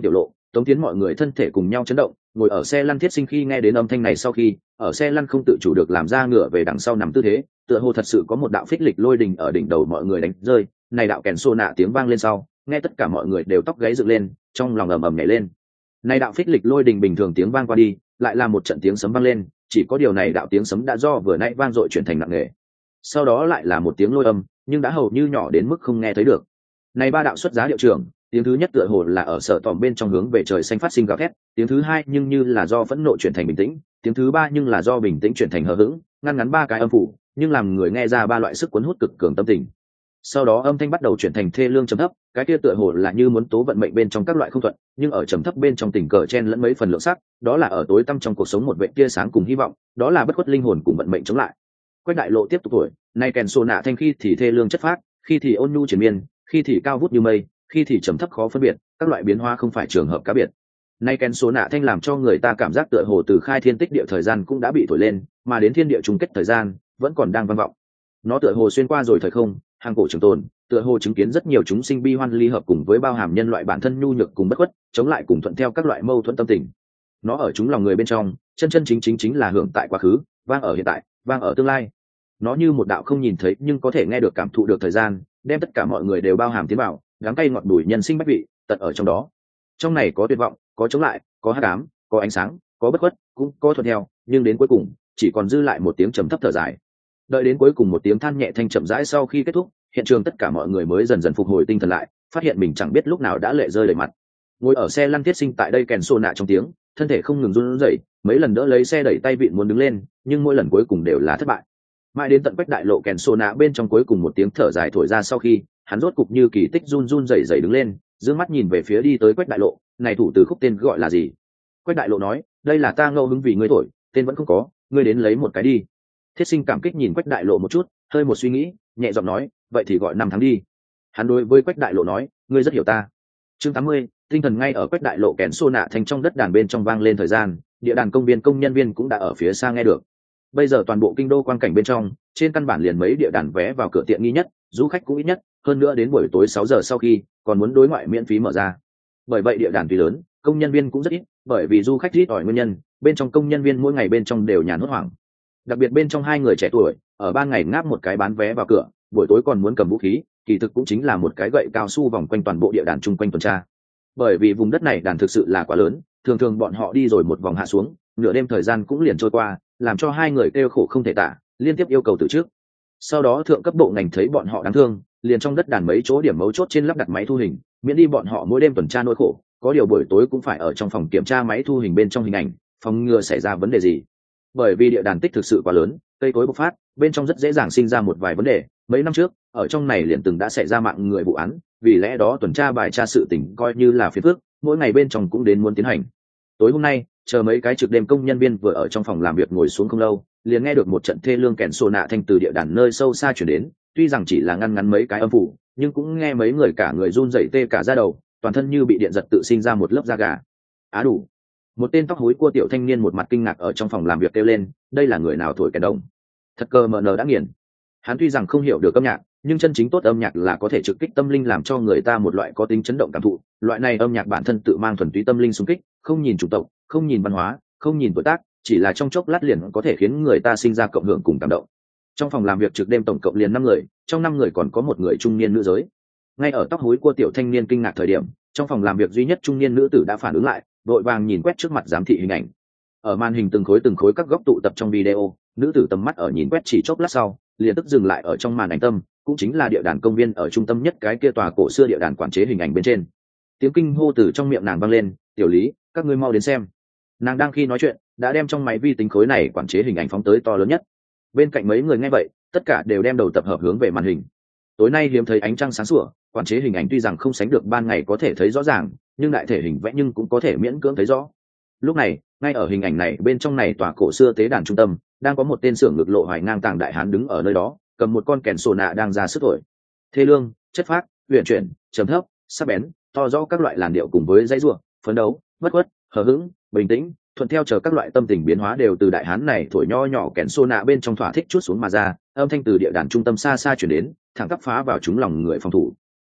Tống Tiến mọi người thân thể cùng nhau chấn động, ngồi ở xe lăn Thiết Sinh khi nghe đến âm thanh này sau khi, ở xe lăn không tự chủ được làm ra ngửa về đằng sau nằm tư thế, tựa hồ thật sự có một đạo phích lịch lôi đình ở đỉnh đầu mọi người đánh rơi, này đạo kèn xô nạ tiếng vang lên sau, nghe tất cả mọi người đều tóc gáy dựng lên, trong lòng ầm ầm nhảy lên. Này đạo phích lịch lôi đình bình thường tiếng vang qua đi, lại là một trận tiếng sấm vang lên, chỉ có điều này đạo tiếng sấm đã do vừa nãy vang dội chuyển thành nặng nề. Sau đó lại là một tiếng lôi âm, nhưng đã hầu như nhỏ đến mức không nghe thấy được. Này ba đạo xuất giá điệu trưởng, tiếng thứ nhất tựa hồ là ở sở tòm bên trong hướng về trời xanh phát sinh gào thét, tiếng thứ hai nhưng như là do phẫn nộ chuyển thành bình tĩnh, tiếng thứ ba nhưng là do bình tĩnh chuyển thành hờ hững, ngắn ba cái âm phủ, nhưng làm người nghe ra ba loại sức cuốn hút cực cường tâm tình. Sau đó âm thanh bắt đầu chuyển thành thê lương trầm thấp, cái kia tựa hồ là như muốn tố vận mệnh bên trong các loại không thuận, nhưng ở trầm thấp bên trong tình cờ chen lẫn mấy phần lượng sắc, đó là ở tối tăm trong cuộc sống một vệ tia sáng cùng hy vọng, đó là bất khuất linh hồn cùng vận mệnh chống lại. Quách Đại Lộ tiếp tục tuổi, nay kèn sô nạ thanh khi thì thê lương chất phác, khi thì ôn nhu triền miên, khi thì cao vút như mây, khi thì trầm thấp khó phân biệt, các loại biến hóa không phải trường hợp cá biệt. Nay kèn sô nạ thanh làm cho người ta cảm giác tựa hồ từ khai thiên tích địa thời gian cũng đã bị thổi lên, mà đến thiên địa chung kết thời gian vẫn còn đang vang vọng. Nó tựa hồ xuyên qua rồi thời không, hàng cổ trường tồn, tựa hồ chứng kiến rất nhiều chúng sinh bi hoan ly hợp cùng với bao hàm nhân loại bản thân nhu nhược cùng bất khuất, chống lại cùng thuận theo các loại mâu thuẫn tâm tình. Nó ở chúng lòng người bên trong, chân chân chính là hưởng tại quá khứ, vang ở hiện tại, vang ở tương lai. Nó như một đạo không nhìn thấy nhưng có thể nghe được cảm thụ được thời gian, đem tất cả mọi người đều bao hàm tiến vào, đắng cay ngọt bùi nhân sinh bách vị, tận ở trong đó. Trong này có tuyệt vọng, có chống lại, có hắc ám, có ánh sáng, có bất khuất, cũng có thuận theo, nhưng đến cuối cùng chỉ còn dư lại một tiếng trầm thấp thở dài. Đợi đến cuối cùng một tiếng than nhẹ thanh chậm rãi sau khi kết thúc, hiện trường tất cả mọi người mới dần dần phục hồi tinh thần lại, phát hiện mình chẳng biết lúc nào đã lệ rơi đầy mặt. Ngồi ở xe lăn Thiết Sinh tại đây kèn xô nạ trong tiếng, thân thể không ngừng run rẩy, mấy lần đỡ lấy xe đẩy tay vịn muốn đứng lên, nhưng mỗi lần cuối cùng đều là thất bại. Mãi đến tận Quách Đại Lộ kèn xô nạ bên trong cuối cùng một tiếng thở dài thổi ra sau khi, hắn rốt cục như kỳ tích run rẩy đứng lên, dương mắt nhìn về phía đi tới Quách Đại Lộ, này thủ từ khúc tên gọi là gì? Quách Đại Lộ nói, đây là ta ngẫu hứng vì ngươi thổi, tên vẫn không có, ngươi đến lấy một cái đi. Thiết Sinh cảm kích nhìn Quách Đại Lộ một chút, hơi một suy nghĩ, nhẹ giọng nói, vậy thì gọi 5 tháng đi. Hắn đối với Quách Đại Lộ nói, ngươi rất hiểu ta. Chương 80, tinh thần ngay ở Quách Đại Lộ kèn xô nạ thành trong đất đàn bên trong vang lên thời gian, địa đàn công viên công nhân viên cũng đã ở phía xa nghe được. Bây giờ toàn bộ kinh đô quang cảnh bên trong, trên căn bản liền mấy địa đàn vé vào cửa tiện nghi nhất, du khách cũng ít nhất, hơn nữa đến buổi tối 6 giờ sau khi, còn muốn đối ngoại miễn phí mở ra. Bởi vậy địa đàn tuy lớn, công nhân viên cũng rất ít, bởi vì du khách ít ỏi nguyên nhân, bên trong công nhân viên mỗi ngày bên trong đều nhàn hốt hoảng. Đặc biệt bên trong hai người trẻ tuổi, ở ban ngày ngáp một cái bán vé vào cửa, buổi tối còn muốn cầm vũ khí, kỳ thực cũng chính là một cái gậy cao su vòng quanh toàn bộ địa đàn chung quanh tuần tra. Bởi vì vùng đất này đàn thực sự là quá lớn, thường bọn họ đi rồi một vòng hạ xuống, nửa đêm thời gian cũng liền trôi qua, làm cho hai người kêu khổ không thể tả, liên tiếp yêu cầu từ trước. Sau đó thượng cấp bộ ngành thấy bọn họ đáng thương, liền trong đất đàn mấy chỗ điểm mấu chốt trên lắp đặt máy thu hình, miễn đi bọn họ mỗi đêm tuần tra nỗi khổ, có điều buổi tối cũng phải ở trong phòng kiểm tra máy thu hình bên trong hình ảnh, phòng ngừa xảy ra vấn đề gì. Bởi vì địa đàn tích thực sự quá lớn, cây cối bộc phát, bên trong rất dễ dàng sinh ra một vài vấn đề. Mấy năm trước, ở trong này liền từng đã xảy ra mạng người vụ án, vì lẽ đó tuần tra bài tra sự tình coi như là phiền phức, mỗi ngày bên trong cũng đến muốn tiến hành. Tối hôm nay, chờ mấy cái trực đêm công nhân viên vừa ở trong phòng làm việc ngồi xuống không lâu, liền nghe được một trận thê lương kèn xô nạ thanh từ địa đàn nơi sâu xa chuyển đến, tuy rằng chỉ là ngăn mấy cái âm phủ, nhưng cũng nghe mấy người cả người run rẩy tê cả da đầu, toàn thân như bị điện giật tự sinh ra một lớp da gà. Á đủ! Một tên tóc hối cua tiểu thanh niên một mặt kinh ngạc ở trong phòng làm việc kêu lên, đây là người nào thổi kèn đồng? Thật cơ mờ nờ đã nghiền. Hắn tuy rằng không hiểu được âm nhạc, nhưng chân chính tốt âm nhạc là có thể trực kích tâm linh, làm cho người ta một loại có tính chấn động cảm thụ. Loại này âm nhạc bản thân tự mang thuần túy tâm linh xung kích, không nhìn chủng tộc, không nhìn văn hóa, không nhìn tuổi tác, chỉ là trong chốc lát liền có thể khiến người ta sinh ra cộng hưởng cùng cảm động. Trong phòng làm việc trực đêm tổng cộng liền 5 người, trong 5 người còn có một người trung niên nữ giới. Ngay ở tóc hối cua tiểu thanh niên kinh ngạc thời điểm, trong phòng làm việc duy nhất trung niên nữ tử đã phản ứng lại, vội vàng nhìn quét trước mặt giám thị hình ảnh. Ở màn hình từng khối các góc tụ tập trong video, nữ tử tầm mắt ở nhìn quét chỉ chốc lát sau, liền tức dừng lại ở trong màn ảnh tâm, cũng chính là địa đàn công viên ở trung tâm nhất cái kia tòa cổ xưa địa đàn quản chế hình ảnh bên trên. Tiếng kinh hô từ trong miệng nàng vang lên, "Tiểu Lý, các ngươi mau đến xem." Nàng đang khi nói chuyện, đã đem trong máy vi tính khối này quản chế hình ảnh phóng tới to lớn nhất. Bên cạnh mấy người nghe vậy, tất cả đều đem đầu tập hợp hướng về màn hình. Tối nay hiếm thấy ánh trăng sáng sủa, quản chế hình ảnh tuy rằng không sánh được ban ngày có thể thấy rõ ràng, nhưng đại thể hình vẽ nhưng cũng có thể miễn cưỡng thấy rõ. Lúc này, ngay ở hình ảnh này bên trong này tòa cổ xưa tế đàn trung tâm, đang có một tên xưởng ngực lộ hoài ngang tàng đại hán đứng ở nơi đó, cầm một con kèn sổ nạ đang ra sức thổi. Thê lương, chất phác, huyền chuyển, trầm thấp, sắc bén, to rõ các loại làn điệu cùng với dãy rủa, phấn đấu, bất khuất, hờ hững, bình tĩnh, thuận theo chờ các loại tâm tình biến hóa đều từ đại hán này thổi nho nhỏ kèn sô nạ bên trong thỏa thích chút xuống mà ra, âm thanh từ địa đàn trung tâm xa xa chuyển đến, thẳng tắp phá vào chúng lòng người phòng thủ.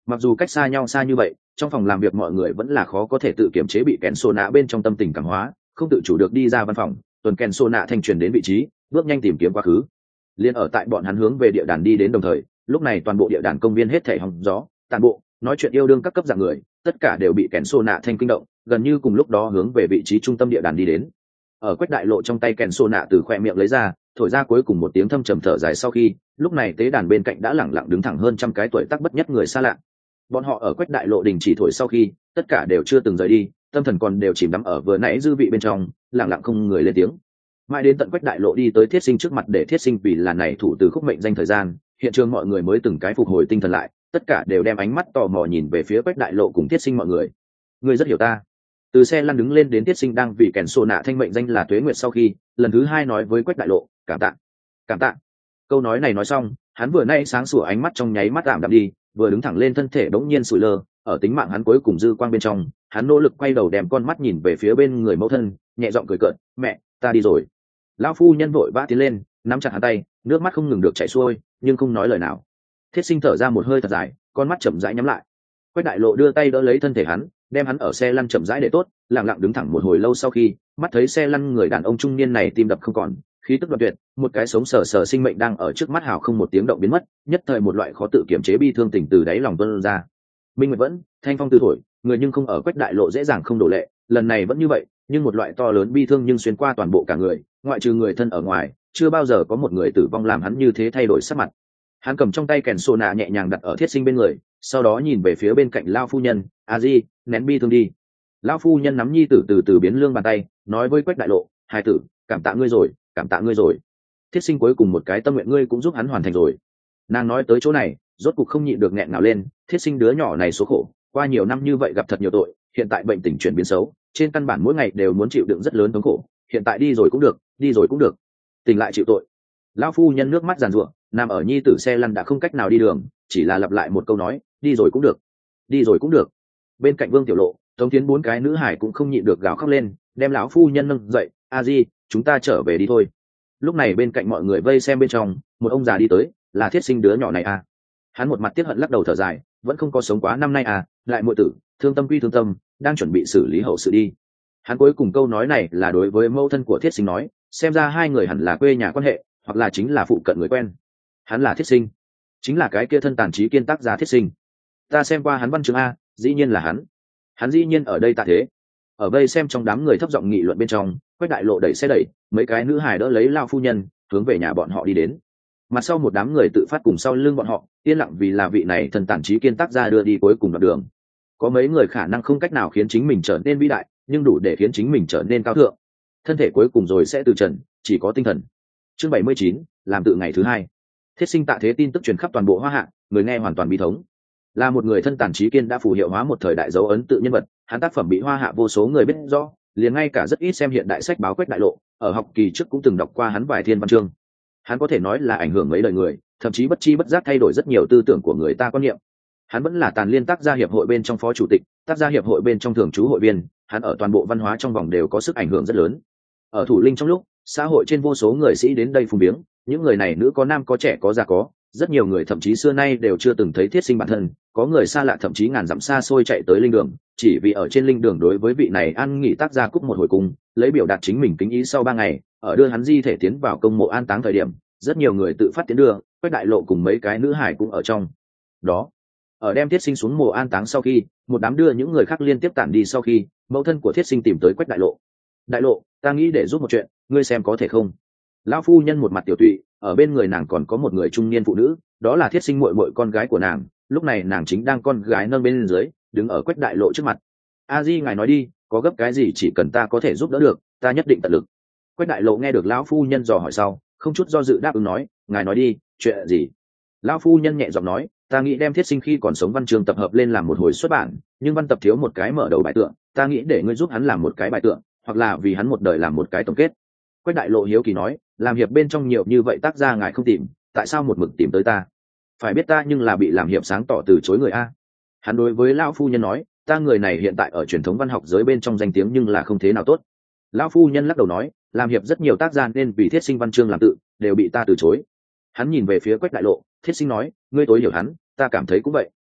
Mặc dù cách xa nhau xa như vậy, trong phòng làm việc mọi người vẫn là khó có thể tự kiểm chế bị kèn sô nạ bên trong tâm tình cảm hóa, không tự chủ được đi ra văn phòng. Tuần kèn sô nạ thanh truyền đến vị trí, bước nhanh tìm kiếm quá khứ. Liên ở tại bọn hắn hướng về địa đàn đi đến đồng thời, lúc này toàn bộ địa đàn công viên hết thảy hóng gió, tàn bộ, nói chuyện yêu đương các cấp dạng người, tất cả đều bị kèn sô nạ thanh kinh động, gần như cùng lúc đó hướng về vị trí trung tâm địa đàn đi đến. Ở Quách Đại Lộ trong tay kèn sô nạ từ khoe miệng lấy ra, thổi ra cuối cùng một tiếng thâm trầm thở dài sau khi, lúc này tế đàn bên cạnh đã lẳng lặng đứng thẳng hơn trăm cái tuổi tác bất nhất người xa lạ. Bọn họ ở Quách Đại Lộ đình chỉ thổi sau khi, tất cả đều chưa từng rời đi, tâm thần còn đều chìm đắm ở vừa nãy dư vị bên trong, lẳng lặng không người lên tiếng. Mãi đến tận Quách Đại Lộ đi tới Thiết Sinh trước mặt để Thiết Sinh vì là này thủ từ khúc mệnh danh thời gian, hiện trường mọi người mới từng cái phục hồi tinh thần lại, tất cả đều đem ánh mắt tò mò nhìn về phía Quách Đại Lộ cùng Thiết Sinh mọi người. Ngươi rất hiểu ta. Từ xe lăn đứng lên đến Thiết Sinh đang vì kèn sô nạ thanh mệnh danh là Tuế Nguyệt sau khi, lần thứ hai nói với Quách Đại Lộ, cảm tạ, cảm tạ. Câu nói này nói xong, hắn vừa nay sáng sủa ánh mắt trong nháy mắt tạm đạm đi, vừa đứng thẳng lên thân thể bỗng nhiên sụi lơ, ở tính mạng hắn cuối cùng dư quang bên trong, hắn nỗ lực quay đầu đem con mắt nhìn về phía bên người mẫu thân, nhẹ giọng cười cợt, mẹ, ta đi rồi. Lão phu nhân vội vã tiến lên, nắm chặt hắn tay, nước mắt không ngừng được chảy xuôi, nhưng không nói lời nào. Thiết Sinh thở ra một hơi thật dài, con mắt chậm rãi nhắm lại. Quách Đại Lộ đưa tay đỡ lấy thân thể hắn, đem hắn ở xe lăn chậm rãi để tốt, lặng lặng đứng thẳng một hồi lâu sau khi, mắt thấy xe lăn người đàn ông trung niên này tim đập không còn, khí tức đoạn tuyệt, một cái sống sờ sờ sinh mệnh đang ở trước mắt hào không một tiếng động biến mất, nhất thời một loại khó tự kiểm chế bi thương tình từ đáy lòng vươn ra. Minh Nguyệt vẫn, thanh phong từ thổi, người nhưng không ở Quách Đại Lộ dễ dàng không đổ lệ, lần này vẫn như vậy, nhưng một loại to lớn bi thương nhưng xuyên qua toàn bộ cả người, ngoại trừ người thân ở ngoài, chưa bao giờ có một người tử vong làm hắn như thế thay đổi sắc mặt. Hắn cầm trong tay kèn sô nạ nhẹ nhàng đặt ở Thiết Sinh bên người, sau đó nhìn về phía bên cạnh Lao phu nhân, a di, nén bi thương đi. Lao phu nhân nắm nhi tử từ biến lương bàn tay, nói với Quách Đại Lộ, hai tử, cảm tạ ngươi rồi, cảm tạ ngươi rồi. Thiết Sinh cuối cùng một cái tâm nguyện ngươi cũng giúp hắn hoàn thành rồi. Nàng nói tới chỗ này, rốt cục không nhịn được nghẹn ngào lên. Thiết Sinh đứa nhỏ này số khổ, qua nhiều năm như vậy gặp thật nhiều tội, hiện tại bệnh tình chuyển biến xấu, trên căn bản mỗi ngày đều muốn chịu đựng rất lớn thống khổ, hiện tại đi rồi cũng được, đi rồi cũng được, tỉnh lại chịu tội. Lão phu nhân nước mắt giàn giụa, nằm ở nhi tử xe lăn đã không cách nào đi đường, chỉ là lặp lại một câu nói, đi rồi cũng được, đi rồi cũng được. Bên cạnh Vương Tiểu Lộ, Tống Tiến bốn cái nữ hải cũng không nhịn được gào khóc lên, đem lão phu nhân nâng dậy, a di, chúng ta trở về đi thôi. Lúc này bên cạnh mọi người vây xem bên trong, một ông già đi tới, là Thiết Sinh đứa nhỏ này à. Hắn một mặt tiếc hận lắc đầu thở dài, vẫn không có sống quá năm nay à, lại muội tử, thương tâm quy thương tâm, đang chuẩn bị xử lý hậu sự đi. Hắn cuối cùng câu nói này là đối với mẫu thân của Thiết Sinh nói, xem ra hai người hẳn là quê nhà quan hệ, hoặc là chính là phụ cận người quen. Hắn là Thiết Sinh, chính là cái kia thân tàn trí kiên tác giả Thiết Sinh. Ta xem qua hắn văn chương a, dĩ nhiên là hắn dĩ nhiên ở đây tạ thế. Ở đây xem trong đám người thấp giọng nghị luận bên trong, Quách Đại Lộ đẩy xe đẩy, mấy cái nữ hài đỡ lấy Lao phu nhân, hướng về nhà bọn họ đi đến. Mặt sau một đám người tự phát cùng sau lưng bọn họ, yên lặng vì là vị này thần tản trí kiên tác ra đưa đi cuối cùng đoạn đường. Có mấy người khả năng không cách nào khiến chính mình trở nên vĩ đại, nhưng đủ để khiến chính mình trở nên cao thượng. Thân thể cuối cùng rồi sẽ từ trần, chỉ có tinh thần. Chương 79, làm tự ngày thứ hai. Thiết Sinh tạ thế tin tức truyền khắp toàn bộ Hoa Hạ, người nghe hoàn toàn bi thống. Là một người thân tàn trí kiên đã phù hiệu hóa một thời đại dấu ấn tự nhân vật, hắn tác phẩm bị Hoa Hạ vô số người biết rõ, liền ngay cả rất ít xem hiện đại sách báo Quách Đại Lộ, ở học kỳ trước cũng từng đọc qua hắn vài thiên văn chương. Hắn có thể nói là ảnh hưởng mấy đời người, thậm chí bất chi bất giác thay đổi rất nhiều tư tưởng của người ta quan niệm. Hắn vẫn là Tàn Liên tác gia hiệp hội bên trong phó chủ tịch, tác gia hiệp hội bên trong thường trú hội viên, hắn ở toàn bộ văn hóa trong vòng đều có sức ảnh hưởng rất lớn. Ở Thủ Linh trong lúc, xã hội trên vô số người sĩ đến đây phùng viếng, những người này nữ có nam có trẻ có già có, rất nhiều người thậm chí xưa nay đều chưa từng thấy Thiết Sinh bản thân, có người xa lạ thậm chí ngàn dặm xa xôi chạy tới linh đường, chỉ vì ở trên linh đường đối với vị này an nghỉ tác gia cúc một hồi cùng, lấy biểu đạt chính mình kính ý sau 3 ngày, ở đưa hắn di thể tiến vào công mộ an táng thời điểm, rất nhiều người tự phát tiến đưa, Quách Đại Lộ cùng mấy cái nữ hải cũng ở trong đó. Ở đem Thiết Sinh xuống mộ an táng sau khi, một đám đưa những người khác liên tiếp tản đi sau khi, mẫu thân của Thiết Sinh tìm tới Quách Đại Lộ. Đại Lộ, ta nghĩ để giúp một chuyện, ngươi xem có thể không? Lão phu nhân một mặt tiểu tụy, ở bên người nàng còn có một người trung niên phụ nữ, đó là Thiết Sinh muội muội con gái của nàng, lúc này nàng chính đang con gái nâng bên dưới, đứng ở Quách Đại Lộ trước mặt. A di ngài nói đi, có gấp cái gì chỉ cần ta có thể giúp đỡ được, ta nhất định tận lực. Quách Đại Lộ nghe được lão phu nhân dò hỏi sau, không chút do dự đáp ứng nói, ngài nói đi, chuyện gì? Lão phu nhân nhẹ giọng nói, ta nghĩ đem Thiết Sinh khi còn sống văn chương tập hợp lên làm một hồi xuất bản, nhưng văn tập thiếu một cái mở đầu bài tượng, ta nghĩ để ngươi giúp hắn làm một cái bài tượng, hoặc là vì hắn một đời làm một cái tổng kết. Quách Đại Lộ hiếu kỳ nói, làm hiệp bên trong nhiều như vậy tác gia ngài không tìm, tại sao một mực tìm tới ta? Phải biết ta nhưng là bị làm hiệp sáng tỏ từ chối người a. Hắn đối với lão phu nhân nói, ta người này hiện tại ở truyền thống văn học giới bên trong danh tiếng nhưng là không thế nào tốt. Lão phu nhân lắc đầu nói, làm hiệp rất nhiều tác gia nên vì Thiết Sinh văn chương làm tự, đều bị ta từ chối. Hắn nhìn về phía Quách Đại Lộ, Thiết Sinh nói, ngươi tối hiểu hắn, ta cảm thấy cũng vậy.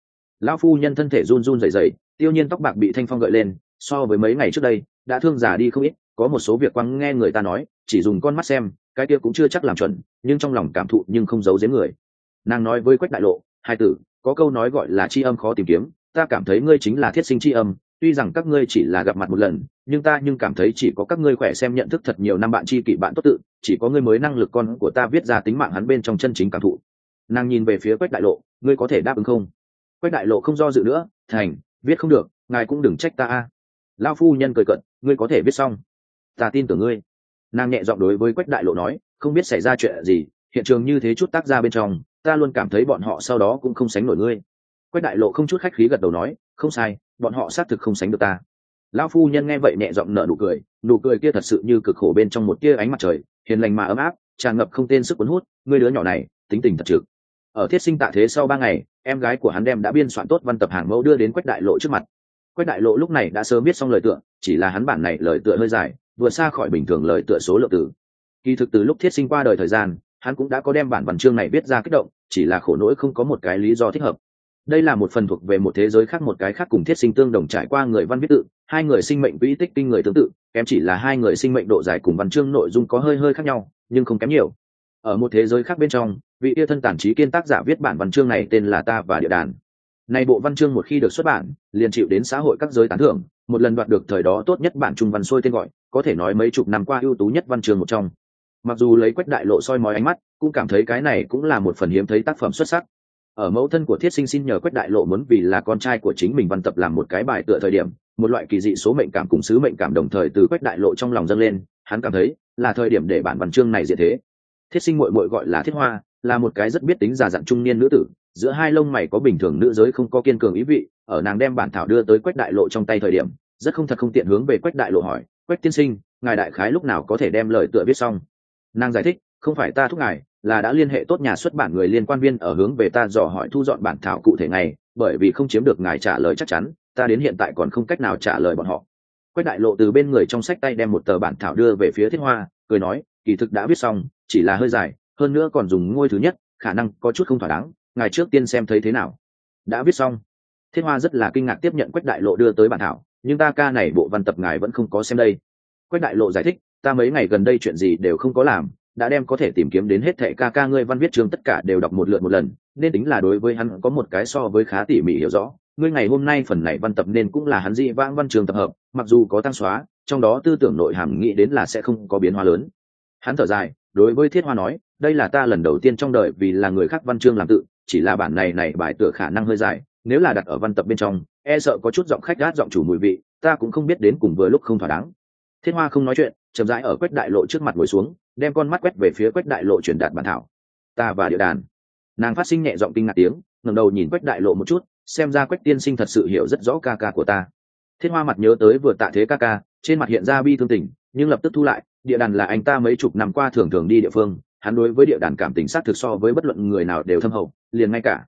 Lão phu nhân thân thể run run rẩy rẩy, tiêu nhiên tóc bạc bị thanh phong gợi lên, so với mấy ngày trước đây đã thương già đi không ít, có một số việc quăng nghe người ta nói chỉ dùng con mắt xem cái kia cũng chưa chắc làm chuẩn, nhưng trong lòng cảm thụ nhưng không giấu giếm người. Nàng nói với Quách Đại Lộ, hai tử, có câu nói gọi là tri âm khó tìm kiếm, ta cảm thấy ngươi chính là thiết sinh tri âm, tuy rằng các ngươi chỉ là gặp mặt một lần, nhưng ta cảm thấy chỉ có các ngươi khỏe xem nhận thức thật nhiều năm bạn tri kỷ bạn tốt tự, chỉ có ngươi mới năng lực con của ta viết ra tính mạng hắn bên trong chân chính cảm thụ. Nàng nhìn về phía Quách Đại Lộ, ngươi có thể đáp ứng không? Quách Đại Lộ không do dự nữa, thành, viết không được, ngài cũng đừng trách ta a. Lão phu nhân cười cợt, ngươi có thể viết xong, ta tin tưởng ngươi. Nàng nhẹ giọng đối với Quách Đại Lộ nói, không biết xảy ra chuyện gì, hiện trường như thế chút tác ra bên trong, ta luôn cảm thấy bọn họ sau đó cũng không sánh nổi ngươi. Quách Đại Lộ không chút khách khí gật đầu nói, không sai, bọn họ xác thực không sánh được ta. Lão phu nhân nghe vậy nhẹ giọng nở nụ cười kia thật sự như cực khổ bên trong một tia ánh mặt trời, hiền lành mà ấm áp, tràn ngập không tên sức cuốn hút. Ngươi đứa nhỏ này tính tình thật trực. Ở Thiết Sinh tạ thế sau 3 ngày, em gái của hắn đem đã biên soạn tốt văn tập hàng mẫu đưa đến Quách Đại Lộ trước mặt. Quách Đại Lộ lúc này đã sớm viết xong lời tựa, chỉ là hắn bản này lời tựa hơi dài, vừa xa khỏi bình thường lời tựa số lượng từ. Kỳ thực từ lúc Thiết Sinh qua đời thời gian, hắn cũng đã có đem bản văn chương này viết ra kích động, chỉ là khổ nỗi không có một cái lý do thích hợp. Đây là một phần thuộc về một thế giới khác, một cái khác cùng Thiết Sinh tương đồng trải qua người văn viết tự, hai người sinh mệnh quỹ tích kinh người tương tự, kém chỉ là hai người sinh mệnh độ dài cùng văn chương nội dung có hơi khác nhau, nhưng không kém nhiều. Ở một thế giới khác bên trong, vị yêu thân tản trí kiên tác giả viết bản văn chương này tên là Ta và Địa Đàn. Này bộ văn chương một khi được xuất bản, liền chịu đến xã hội các giới tán thưởng, một lần đoạt được thời đó tốt nhất bản trung văn xuôi tên gọi, có thể nói mấy chục năm qua ưu tú nhất văn chương một trong. Mặc dù lấy Quách Đại Lộ soi mói ánh mắt, cũng cảm thấy cái này cũng là một phần hiếm thấy tác phẩm xuất sắc. Ở mẫu thân của Thiết Sinh xin nhờ Quách Đại Lộ muốn vì là con trai của chính mình văn tập làm một cái bài tựa thời điểm, một loại kỳ dị số mệnh cảm cùng sứ mệnh cảm đồng thời từ Quách Đại Lộ trong lòng dâng lên, hắn cảm thấy là thời điểm để bản văn chương này diện thế. Thiết Sinh muội muội gọi là Thiết Hoa, là một cái rất biết tính già dặn trung niên nữ tử, giữa hai lông mày có bình thường nữ giới không có kiên cường ý vị. Ở nàng đem bản thảo đưa tới Quách Đại Lộ trong tay thời điểm, rất không thật không tiện hướng về Quách Đại Lộ hỏi, Quách tiên sinh, ngài đại khái lúc nào có thể đem lời tựa viết xong? Nàng giải thích, không phải ta thúc ngài, là đã liên hệ tốt nhà xuất bản người liên quan viên ở hướng về ta dò hỏi thu dọn bản thảo cụ thể ngày, bởi vì không chiếm được ngài trả lời chắc chắn, ta đến hiện tại còn không cách nào trả lời bọn họ. Quách Đại Lộ từ bên người trong sách tay đem một tờ bản thảo đưa về phía Thiết Hoa, cười nói, kỳ thực đã viết xong, chỉ là hơi dài, hơn nữa còn dùng ngôi thứ nhất, khả năng có chút không thỏa đáng, ngài trước tiên xem thấy thế nào. Đã viết xong. Thiết Hoa rất là kinh ngạc tiếp nhận Quách Đại Lộ đưa tới bản thảo, nhưng ta ca này bộ văn tập ngài vẫn không có xem đây. Quách Đại Lộ giải thích, ta mấy ngày gần đây chuyện gì đều không có làm, đã đem có thể tìm kiếm đến hết thệ ca ngươi văn viết chương tất cả đều đọc một lượt một lần, nên tính là đối với hắn có một cái so với khá tỉ mỉ hiểu rõ. Ngươi ngày hôm nay phần này văn tập nên cũng là hắn dị vãng văn chương tập hợp, mặc dù có tăng xóa, trong đó tư tưởng nội hàm nghĩ đến là sẽ không có biến hóa lớn. Hắn thở dài, đối với Thiết Hoa nói, đây là ta lần đầu tiên trong đời vì là người khác văn chương làm tự, chỉ là bản này bài tựa khả năng hơi dài, nếu là đặt ở văn tập bên trong, e sợ có chút giọng khách gát giọng chủ mùi vị, ta cũng không biết đến cùng vừa lúc không thỏa đáng. Thiết Hoa không nói chuyện, chậm rãi ở Quách Đại Lộ trước mặt ngồi xuống, đem con mắt quét về phía Quách Đại Lộ truyền đạt bản thảo. Ta và Địa Đàn. Nàng phát sinh nhẹ giọng kinh ngạc tiếng, ngẩng đầu nhìn Quách Đại Lộ một chút, xem ra Quách tiên sinh thật sự hiểu rất rõ ca ca của ta. Thiết Hoa mặt nhớ tới vừa tạ thế ca ca, trên mặt hiện ra bi thương tình, nhưng lập tức thu lại. Địa Đàn là anh ta mấy chục năm qua thường thường đi địa phương, hắn đối với Địa Đàn cảm tình sát thực so với bất luận người nào đều thâm hậu, liền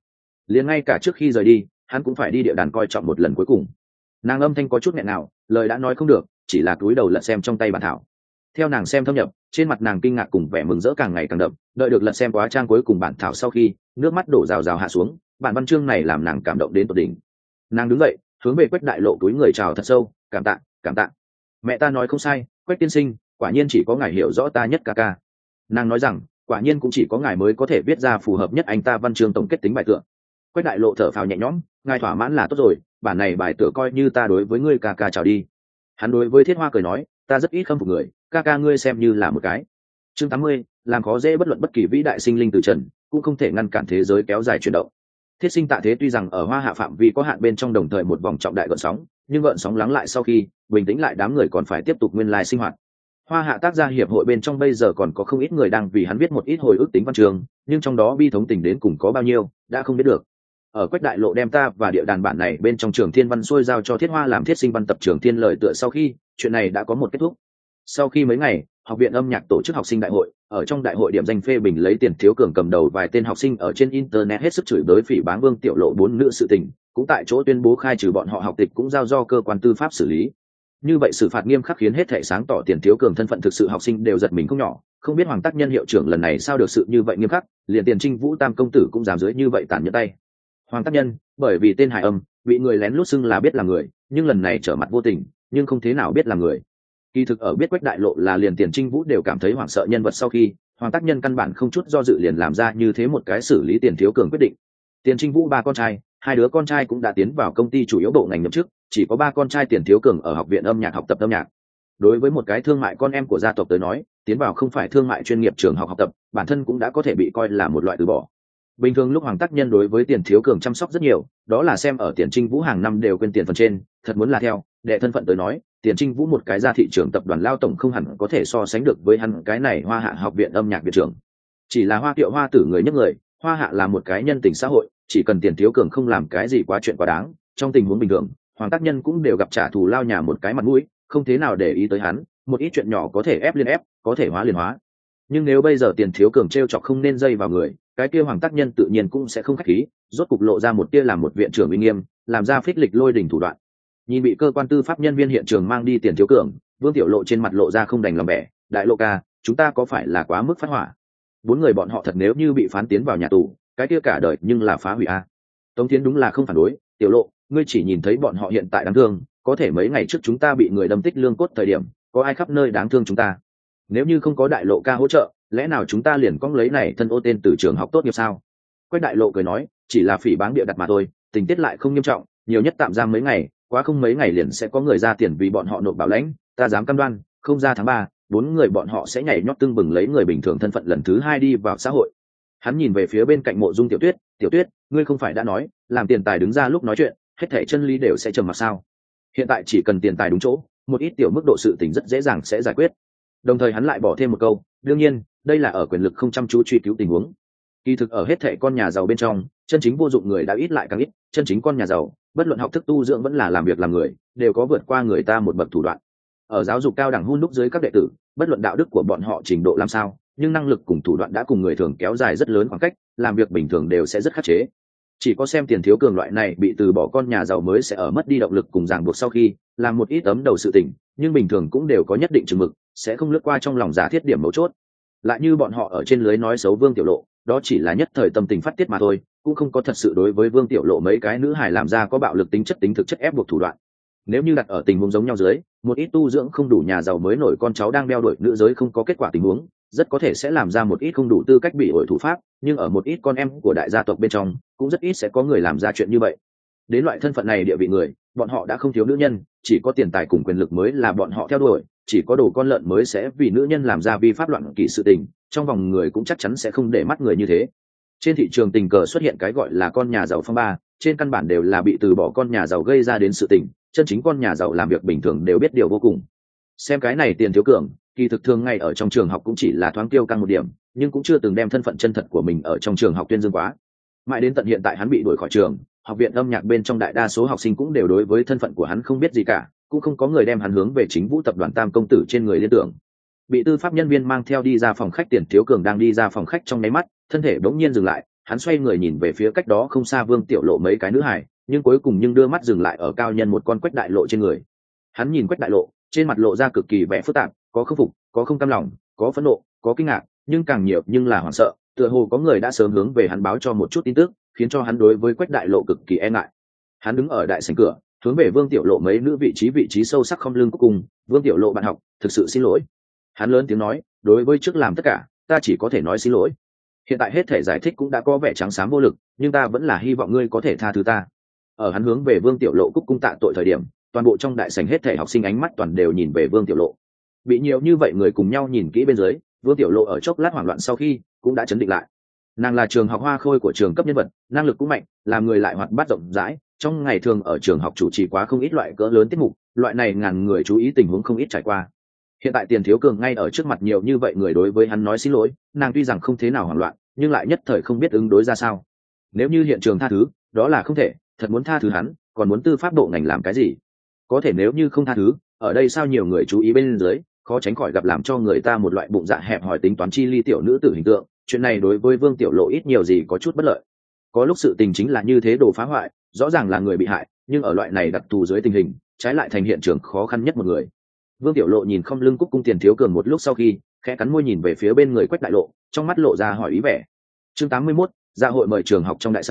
ngay cả trước khi rời đi, hắn cũng phải đi Địa Đàn coi trọng một lần cuối cùng. Nàng âm thanh có chút nghẹn ngào, lời đã nói không được, chỉ là cúi đầu lật xem trong tay bản thảo. Theo nàng xem thâm nhập, trên mặt nàng kinh ngạc cùng vẻ mừng rỡ càng ngày càng đậm, đợi được lật xem quá trang cuối cùng bản thảo sau khi, nước mắt đổ rào rào hạ xuống, bản văn chương này làm nàng cảm động đến tột đỉnh. Nàng đứng dậy, hướng về Quách Đại Lộ túi người chào thật sâu, cảm tạ. Mẹ ta nói không sai, Quách tiên sinh, quả nhiên chỉ có ngài hiểu rõ ta nhất ca ca. Nàng nói rằng, quả nhiên cũng chỉ có ngài mới có thể viết ra phù hợp nhất anh ta văn chương tổng kết tính bài tựa. Quách Đại Lộ thở phào nhẹ nhõm, ngài thỏa mãn là tốt rồi, bản này bài tựa coi như ta đối với ngươi ca ca chào đi. Hắn đối với Thiết Hoa cười nói, ta rất ít khâm phục người, ca ca ngươi xem như là một cái. Chương 80, làm khó dễ bất luận bất kỳ vĩ đại sinh linh từ trần, cũng không thể ngăn cản thế giới kéo dài chuyển động. Thiết Sinh tạ thế tuy rằng ở Hoa Hạ phạm vi có hạn bên trong đồng thời một vòng trọng đại gợn sóng, nhưng gợn sóng lắng lại sau khi bình tĩnh lại, đám người còn phải tiếp tục nguyên lai sinh hoạt. Hoa Hạ tác gia hiệp hội bên trong bây giờ còn có không ít người đang vì hắn viết một ít hồi ức tính văn chương, nhưng trong đó bi thống tình đến cùng có bao nhiêu đã không biết được. Ở Quách Đại Lộ đem ta và Địa Đàn bản này bên trong Trường Thiên văn xuôi giao cho Thiết Hoa làm Thiết Sinh văn tập Trường Thiên lời tựa sau khi, chuyện này đã có một kết thúc. Sau khi mấy ngày, học viện âm nhạc tổ chức học sinh đại hội, ở trong đại hội điểm danh phê bình lấy Tiền Thiếu Cường cầm đầu vài tên học sinh ở trên internet hết sức chửi bới phỉ báng Vương Tiểu Lộ 4 nữ sự tình, cũng tại chỗ tuyên bố khai trừ bọn họ học tịch, cũng giao do cơ quan tư pháp xử lý. Như vậy xử phạt nghiêm khắc khiến hết thảy sáng tỏ Tiền Thiếu Cường thân phận thực sự học sinh đều giật mình không nhỏ, không biết Hoàng Tác Nhân hiệu trưởng lần này sao được sự như vậy nghiêm khắc, liền Tiền Trinh Vũ Tam công tử cũng dám dưới như vậy tàn nhẫn tay. Hoàng tác nhân bởi vì tên hải âm bị người lén lút xưng là biết là người, nhưng lần này trở mặt vô tình, nhưng không thế nào biết là người. Kỳ thực ở biết Quách Đại Lộ là liền Tiền Trinh Vũ đều cảm thấy hoảng sợ nhân vật sau khi, Hoàng tác nhân căn bản không chút do dự liền làm ra như thế một cái xử lý Tiền Thiếu Cường quyết định. Tiền Trinh Vũ ba con trai, hai đứa con trai cũng đã tiến vào công ty chủ yếu bộ ngành nhậm chức, chỉ có ba con trai Tiền Thiếu Cường ở học viện âm nhạc học tập âm nhạc. Đối với một cái thương mại con em của gia tộc tới nói, tiến vào không phải thương mại chuyên nghiệp trường học học tập, bản thân cũng đã có thể bị coi là một loại từ bỏ. Bình thường lúc Hoàng tác nhân đối với Tiền Thiếu Cường chăm sóc rất nhiều, đó là xem ở Tiền Trinh Vũ hàng năm đều quên tiền phần trên, thật muốn là theo đệ thân phận tới nói, Tiền Trinh Vũ một cái ra thị trường tập đoàn lao tổng không hẳn có thể so sánh được với hắn cái này Hoa Hạ học viện âm nhạc viện trưởng. Chỉ là Hoa Kiệu Hoa tử người nhất người, Hoa Hạ là một cái nhân tình xã hội, chỉ cần Tiền Thiếu Cường không làm cái gì quá chuyện quá đáng, trong tình huống bình thường, Hoàng tác nhân cũng đều gặp trả thù lao nhà một cái mặt mũi, không thế nào để ý tới hắn, một ít chuyện nhỏ có thể ép liên ép, có thể hóa liền hóa. Nhưng nếu bây giờ Tiền Thiếu Cường trêu chọc không nên dây vào người, cái kia Hoàng tác nhân tự nhiên cũng sẽ không khách khí, rốt cục lộ ra một tia làm một viện trưởng uy nghiêm, làm ra phích lịch lôi đỉnh thủ đoạn. Nhìn bị cơ quan tư pháp nhân viên hiện trường mang đi Tiền Thiếu Cường, Vương Tiểu Lộ trên mặt lộ ra không đành lòng bẻ, đại lộ ca, chúng ta có phải là quá mức phát hỏa? Bốn người bọn họ thật nếu như bị phán tiến vào nhà tù, cái kia cả đời nhưng là phá hủy a. Tống Thiến đúng là không phản đối, Tiểu Lộ, ngươi chỉ nhìn thấy bọn họ hiện tại đáng thương, có thể mấy ngày trước chúng ta bị người đâm tích lương cốt thời điểm, có ai khắp nơi đáng thương chúng ta? Nếu như không có đại lộ ca hỗ trợ, lẽ nào chúng ta liền cong lấy này thân ô tên từ trường học tốt nghiệp sao? Quách Đại Lộ cười nói, chỉ là phỉ báng địa đặt mà thôi, tình tiết lại không nghiêm trọng, nhiều nhất tạm giam mấy ngày, quá không mấy ngày liền sẽ có người ra tiền vì bọn họ nộp bảo lãnh, ta dám cam đoan, không ra tháng 3, 4 người bọn họ sẽ nhảy nhót tưng bừng lấy người bình thường thân phận lần thứ 2 đi vào xã hội. Hắn nhìn về phía bên cạnh Mộ Dung Tiểu Tuyết, Tiểu Tuyết, ngươi không phải đã nói, làm tiền tài đứng ra lúc nói chuyện, hết thảy chân lý đều sẽ trầm mặc sao? Hiện tại chỉ cần tiền tài đúng chỗ, một ít tiểu mức độ sự tình rất dễ dàng sẽ giải quyết. Đồng thời hắn lại bỏ thêm một câu, đương nhiên, đây là ở quyền lực không chăm chú truy cứu tình huống. Kỳ thực ở hết thảy con nhà giàu bên trong, chân chính vô dụng người đã ít lại càng ít, chân chính con nhà giàu, bất luận học thức tu dưỡng vẫn là làm việc làm người, đều có vượt qua người ta một bậc thủ đoạn. Ở giáo dục cao đẳng hun đúc dưới các đệ tử, bất luận đạo đức của bọn họ trình độ làm sao, nhưng năng lực cùng thủ đoạn đã cùng người thường kéo dài rất lớn khoảng cách, làm việc bình thường đều sẽ rất khắc chế. Chỉ có xem Tiền Thiếu Cường loại này bị từ bỏ con nhà giàu mới sẽ ở mất đi động lực cùng ràng buộc sau khi làm một ít ấm đầu sự tình, nhưng bình thường cũng đều có nhất định chừng mực, sẽ không lướt qua trong lòng giả thiết điểm mấu chốt. Lại như bọn họ ở trên lưới nói xấu Vương Tiểu Lộ, đó chỉ là nhất thời tâm tình phát tiết mà thôi, cũng không có thật sự đối với Vương Tiểu Lộ mấy cái nữ hài làm ra có bạo lực tính chất tính thực chất ép buộc thủ đoạn. Nếu như đặt ở tình huống giống nhau dưới, một ít tu dưỡng không đủ nhà giàu mới nổi con cháu đang đeo đuổi nữ giới không có kết quả tình huống, rất có thể sẽ làm ra một ít không đủ tư cách bị ổi thủ pháp, nhưng ở một ít con em của đại gia tộc bên trong, cũng rất ít sẽ có người làm ra chuyện như vậy. Đến loại thân phận này địa vị người, bọn họ đã không thiếu nữ nhân, chỉ có tiền tài cùng quyền lực mới là bọn họ theo đuổi, chỉ có đồ con lợn mới sẽ vì nữ nhân làm ra vi pháp loạn kỷ sự tình, trong vòng người cũng chắc chắn sẽ không để mắt người như thế. Trên thị trường tình cờ xuất hiện cái gọi là con nhà giàu phong ba, trên căn bản đều là bị từ bỏ con nhà giàu gây ra đến sự tình, chân chính con nhà giàu làm việc bình thường đều biết điều vô cùng. Xem cái này Tiền Thiếu Cường, kỳ thực thường ngay ở trong trường học cũng chỉ là thoáng tiêu căng một điểm, nhưng cũng chưa từng đem thân phận chân thật của mình ở trong trường học tuyên dương quá. Mãi đến tận hiện tại hắn bị đuổi khỏi trường, học viện âm nhạc bên trong đại đa số học sinh cũng đều đối với thân phận của hắn không biết gì cả, cũng không có người đem hắn hướng về chính vũ tập đoàn Tam công tử trên người liên tưởng. Bị tư pháp nhân viên mang theo đi ra phòng khách, Tiền Thiếu Cường đang đi ra phòng khách trong nháy mắt, thân thể bỗng nhiên dừng lại, hắn xoay người nhìn về phía cách đó không xa Vương Tiểu Lộ mấy cái nữ hài, nhưng cuối cùng đưa mắt dừng lại ở cao nhân một con Quách Đại Lộ trên người. Hắn nhìn Quách Đại Lộ, trên mặt lộ ra cực kỳ vẻ phức tạp, có khâm phục, có không cam lòng, có phẫn nộ, có kinh ngạc, nhưng càng nhiều nhưng là hoảng sợ, tựa hồ có người đã sớm hướng về hắn báo cho một chút tin tức, khiến cho hắn đối với Quách Đại Lộ cực kỳ e ngại. Hắn đứng ở đại sảnh cửa, hướng về Vương Tiểu Lộ mấy nữ vị trí sâu sắc không lưng cùng, Vương Tiểu Lộ bạn học, thực sự xin lỗi. Hắn lớn tiếng nói, đối với trước làm tất cả, ta chỉ có thể nói xin lỗi. Hiện tại hết thể giải thích cũng đã có vẻ trắng xám vô lực, nhưng ta vẫn là hy vọng ngươi có thể tha thứ ta. Ở hắn hướng về Vương Tiểu Lộ cúc cung tạ tội thời điểm, toàn bộ trong đại sảnh hết thể học sinh ánh mắt toàn đều nhìn về Vương Tiểu Lộ. Bị nhiều như vậy người cùng nhau nhìn kỹ bên dưới, Vương Tiểu Lộ ở chốc lát hoảng loạn sau khi cũng đã chấn định lại. Nàng là trường học hoa khôi của trường cấp nhân vật, năng lực cũng mạnh, làm người lại hoạt bát rộng rãi, trong ngày thường ở trường học chủ trì quá không ít loại cỡ lớn tiết mục, loại này ngàn người chú ý tình huống không ít trải qua. Hiện tại Tiền Thiếu Cường ngay ở trước mặt nhiều như vậy người đối với hắn nói xin lỗi, nàng tuy rằng không thế nào hoảng loạn, nhưng lại nhất thời không biết ứng đối ra sao. Nếu như hiện trường tha thứ, đó là không thể, thật muốn tha thứ hắn, còn muốn tư pháp bộ ngành làm cái gì? Có thể nếu như không tha thứ, ở đây sao nhiều người chú ý bên dưới, khó tránh khỏi gặp làm cho người ta một loại bụng dạ hẹp hòi tính toán chi ly tiểu nữ tử hình tượng, chuyện này đối với Vương Tiểu Lộ ít nhiều gì có chút bất lợi. Có lúc sự tình chính là như thế, đồ phá hoại, rõ ràng là người bị hại, nhưng ở loại này đặc thù dưới tình hình, trái lại thành hiện trường khó khăn nhất một người. Vương Tiểu Lộ nhìn không lưng cúc cung Tiền Thiếu Cường một lúc sau khi, khẽ cắn môi nhìn về phía bên người Quách Đại Lộ, trong mắt lộ ra hỏi ý vẻ. Chương 81, dạ hội mời trường học trong đại sảnh,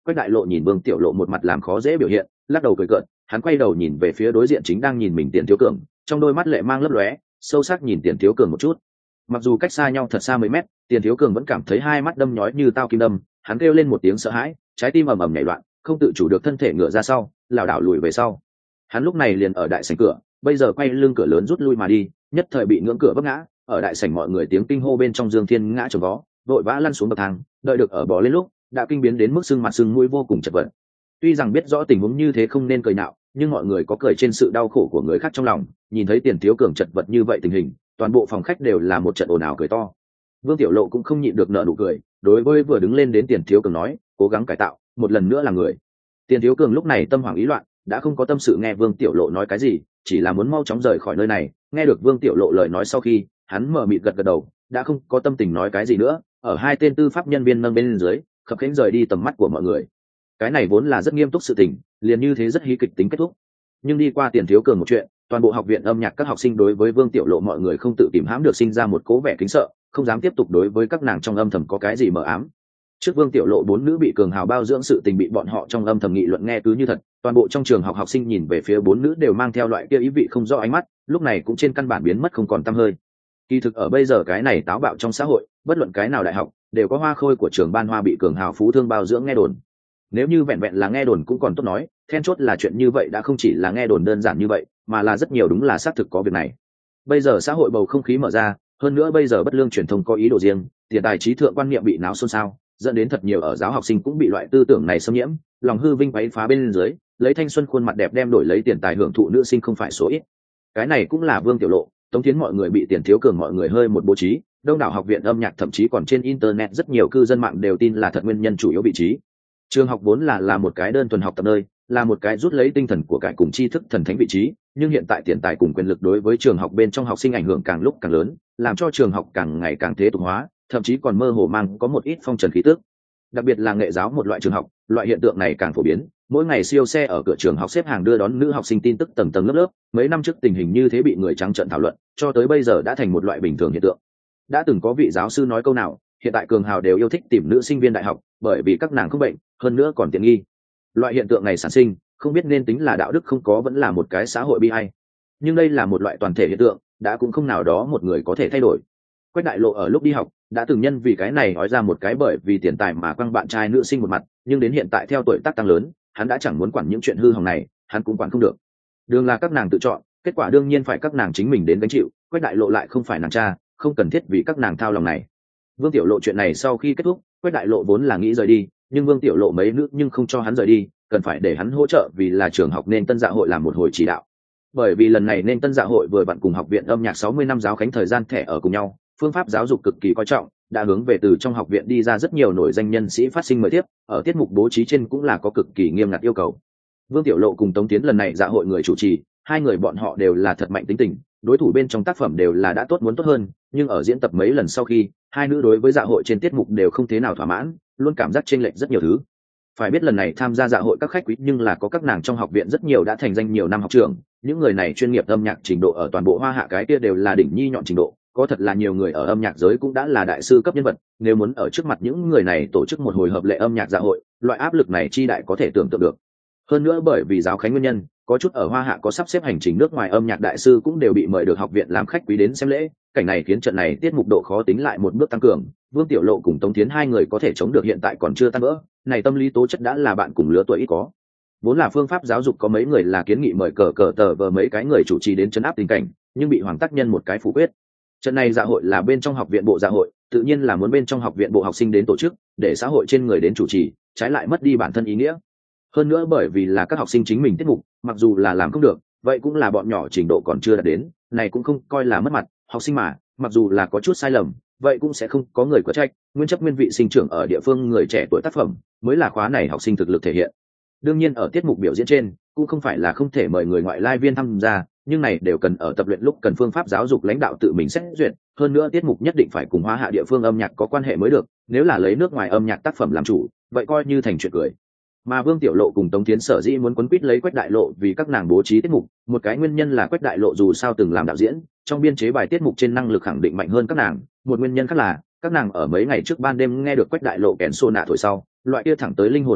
Quách Đại Lộ nhìn Vương Tiểu Lộ một mặt làm khó dễ biểu hiện, lắc đầu cười cợt, hắn quay đầu nhìn về phía đối diện chính đang nhìn mình Tiền Thiếu Cường, trong đôi mắt lệ mang lấp lóe, sâu sắc nhìn Tiền Thiếu Cường một chút. Mặc dù cách xa nhau thật xa mấy mét, Tiền Thiếu Cường vẫn cảm thấy hai mắt đâm nhói như tao kim đâm, hắn kêu lên một tiếng sợ hãi, trái tim ầm ầm nhảy loạn, không tự chủ được thân thể ngửa ra sau, lảo đảo lùi về sau. Hắn lúc này liền ở đại sảnh cửa, bây giờ quay lưng cửa lớn rút lui mà đi, nhất thời bị ngưỡng cửa vấp ngã, ở đại sảnh mọi người tiếng kinh hô bên trong Dương Thiên ngã chồng vó, vội vã lăn xuống bậc thang, đợi được ở bò lên lúc, đã kinh biến đến mức sưng mặt sưng mũi vô cùng chật vật. Tuy rằng biết rõ tình huống như thế không nên cười nhạo, nhưng mọi người có cười trên sự đau khổ của người khác trong lòng, nhìn thấy Tiền Thiếu Cường chật vật như vậy tình hình, toàn bộ phòng khách đều là một trận ồn ào cười to. Vương Tiểu Lộ cũng không nhịn được nở nụ cười, đối với vừa đứng lên đến Tiền Thiếu Cường nói, cố gắng cải tạo, một lần nữa là người. Tiền Thiếu Cường lúc này tâm hoảng ý loạn, đã không có tâm sự nghe Vương Tiểu Lộ nói cái gì, chỉ là muốn mau chóng rời khỏi nơi này. Nghe được Vương Tiểu Lộ lời nói sau khi, hắn mở mịt gật gật đầu, đã không có tâm tình nói cái gì nữa, ở hai tên tư pháp nhân viên nâng bên dưới, khập khiễng rời đi tầm mắt của mọi người. Cái này vốn là rất nghiêm túc sự tình, liền như thế rất hí kịch tính kết thúc. Nhưng đi qua Tiền Thiếu Cường một chuyện, toàn bộ học viện âm nhạc các học sinh đối với Vương Tiểu Lộ mọi người không tự kìm hãm được sinh ra một cố vẻ kính sợ, không dám tiếp tục đối với các nàng trong âm thầm có cái gì mờ ám. Trước Vương Tiểu Lộ bốn nữ bị cường hào bao dưỡng sự tình bị bọn họ trong âm thầm nghị luận nghe cứ như thật, toàn bộ trong trường học học sinh nhìn về phía bốn nữ đều mang theo loại kia ý vị không rõ ánh mắt, lúc này cũng trên căn bản biến mất không còn tăm hơi. Kỳ thực ở bây giờ cái này táo bạo trong xã hội, bất luận cái nào đại học đều có hoa khôi của trường ban hoa bị cường hào phú thương bao dưỡng nghe đồn. Nếu như vẹn vẹn là nghe đồn cũng còn tốt nói, then chốt là chuyện như vậy đã không chỉ là nghe đồn đơn giản như vậy, mà là rất nhiều đúng là xác thực có việc này. Bây giờ xã hội bầu không khí mở ra, hơn nữa bây giờ bất lương truyền thông có ý đồ riêng, tiền tài trí thượng quan niệm bị náo xôn xao, dẫn đến thật nhiều ở giáo học sinh cũng bị loại tư tưởng này xâm nhiễm, lòng hư vinh quấy phá bên dưới, lấy thanh xuân khuôn mặt đẹp đem đổi lấy tiền tài hưởng thụ nữ sinh không phải số ít. Cái này cũng là Vương Tiểu Lộ, Tống Thiến mọi người bị Tiền Thiếu Cường mọi người hơi một bố trí, đông đảo học viện âm nhạc thậm chí còn trên internet rất nhiều cư dân mạng đều tin là thật nguyên nhân chủ yếu vị trí. Trường học vốn là một cái đơn thuần học tập nơi, là một cái rút lấy tinh thần của cải cùng tri thức thần thánh vị trí, nhưng hiện tại tiền tài cùng quyền lực đối với trường học bên trong học sinh ảnh hưởng càng lúc càng lớn, làm cho trường học càng ngày càng thế tục hóa, thậm chí còn mơ hồ mang có một ít phong trần khí tức. Đặc biệt là nghệ giáo một loại trường học, loại hiện tượng này càng phổ biến, mỗi ngày siêu xe ở cửa trường học xếp hàng đưa đón nữ học sinh tin tức tầng tầng lớp lớp, mấy năm trước tình hình như thế bị người trắng trợn thảo luận, cho tới bây giờ đã thành một loại bình thường hiện tượng. Đã từng có vị giáo sư nói câu nào, hiện tại cường hào đều yêu thích tìm nữ sinh viên đại học, bởi vì các nàng không bệnh, hơn nữa còn tiện nghi. Loại hiện tượng này sản sinh, không biết nên tính là đạo đức không có vẫn là một cái xã hội bi ai. Nhưng đây là một loại toàn thể hiện tượng, đã cũng không nào đó một người có thể thay đổi. Quách Đại Lộ ở lúc đi học đã từng nhân vì cái này nói ra một cái bởi vì tiền tài mà quăng bạn trai nữ sinh một mặt, nhưng đến hiện tại theo tuổi tác tăng lớn, hắn đã chẳng muốn quản những chuyện hư hỏng này, hắn cũng quản không được. Đường là các nàng tự chọn, kết quả đương nhiên phải các nàng chính mình đến gánh chịu. Quách Đại Lộ lại không phải nàng cha, không cần thiết vì các nàng thao lòng này. Vương Tiểu Lộ chuyện này sau khi kết thúc, Quách Đại Lộ vốn là nghĩ rời đi, nhưng Vương Tiểu Lộ mấy nữ nhưng không cho hắn rời đi, cần phải để hắn hỗ trợ vì là trường học nên tân dạ hội làm một hồi chỉ đạo. Bởi vì lần này nên tân dạ hội vừa vặn cùng học viện âm nhạc 60 năm giáo khánh thời gian thẻ ở cùng nhau, phương pháp giáo dục cực kỳ coi trọng, đã hướng về từ trong học viện đi ra rất nhiều nổi danh nhân sĩ phát sinh mời tiếp, ở tiết mục bố trí trên cũng là có cực kỳ nghiêm ngặt yêu cầu. Vương Tiểu Lộ cùng Tống Tiến lần này dạ hội người chủ trì, hai người bọn họ đều là thật mạnh tính tình, đối thủ bên trong tác phẩm đều là đã tốt muốn tốt hơn, nhưng ở diễn tập mấy lần sau khi, hai nữ đối với dạ hội trên tiết mục đều không thế nào thỏa mãn, luôn cảm giác chênh lệch rất nhiều thứ. Phải biết lần này tham gia dạ hội các khách quý nhưng là có các nàng trong học viện rất nhiều đã thành danh nhiều năm học trường, những người này chuyên nghiệp âm nhạc trình độ ở toàn bộ Hoa Hạ cái kia đều là đỉnh nhi nhọn trình độ, có thật là nhiều người ở âm nhạc giới cũng đã là đại sư cấp nhân vật, nếu muốn ở trước mặt những người này tổ chức một hồi hợp lệ âm nhạc dạ hội, loại áp lực này chi đại có thể tưởng tượng được. Hơn nữa bởi vì giáo khánh nguyên nhân, có chút ở Hoa Hạ có sắp xếp hành trình nước ngoài âm nhạc đại sư cũng đều bị mời được học viện làm khách quý đến xem lễ, cảnh này khiến trận này tiết mục độ khó tính lại một bước tăng cường. Vương Tiểu Lộ cùng Tống Thiến hai người có thể chống được hiện tại còn chưa tan vỡ, này tâm lý tố chất đã là bạn cùng lứa tuổi ít có. Vốn là phương pháp giáo dục có mấy người là kiến nghị mời cờ tờ vờ mấy cái người chủ trì đến trấn áp tình cảnh, nhưng bị Hoàng Tác Nhân một cái phủ quyết. Trận này dạ hội là bên trong học viện bộ dạ hội, tự nhiên là muốn bên trong học viện bộ học sinh đến tổ chức, để xã hội trên người đến chủ trì, trái lại mất đi bản thân ý nghĩa. Hơn nữa bởi vì là các học sinh chính mình tiết mục, mặc dù là làm không được, vậy cũng là bọn nhỏ trình độ còn chưa đạt đến, này cũng không coi là mất mặt, học sinh mà, mặc dù là có chút sai lầm, vậy cũng sẽ không có người có trách, nguyên chấp nguyên vị sinh trưởng ở địa phương người trẻ tuổi tác phẩm, mới là khóa này học sinh thực lực thể hiện. Đương nhiên ở tiết mục biểu diễn trên, cũng không phải là không thể mời người ngoại lai viên tham gia, nhưng này đều cần ở tập luyện lúc cần phương pháp giáo dục lãnh đạo tự mình xét duyệt, hơn nữa tiết mục nhất định phải cùng Hoa Hạ địa phương âm nhạc có quan hệ mới được, nếu là lấy nước ngoài âm nhạc tác phẩm làm chủ, vậy coi như thành chuyện cười. Mà Vương Tiểu Lộ cùng Tống Thiến sở dĩ muốn quấn quýt lấy Quách Đại Lộ vì các nàng bố trí tiết mục, một cái nguyên nhân là Quách Đại Lộ dù sao từng làm đạo diễn, trong biên chế bài tiết mục trên năng lực khẳng định mạnh hơn các nàng, một nguyên nhân khác là các nàng ở mấy ngày trước ban đêm nghe được Quách Đại Lộ kèn xô nạ thổi sau, loại kia thẳng tới linh hồn rung động,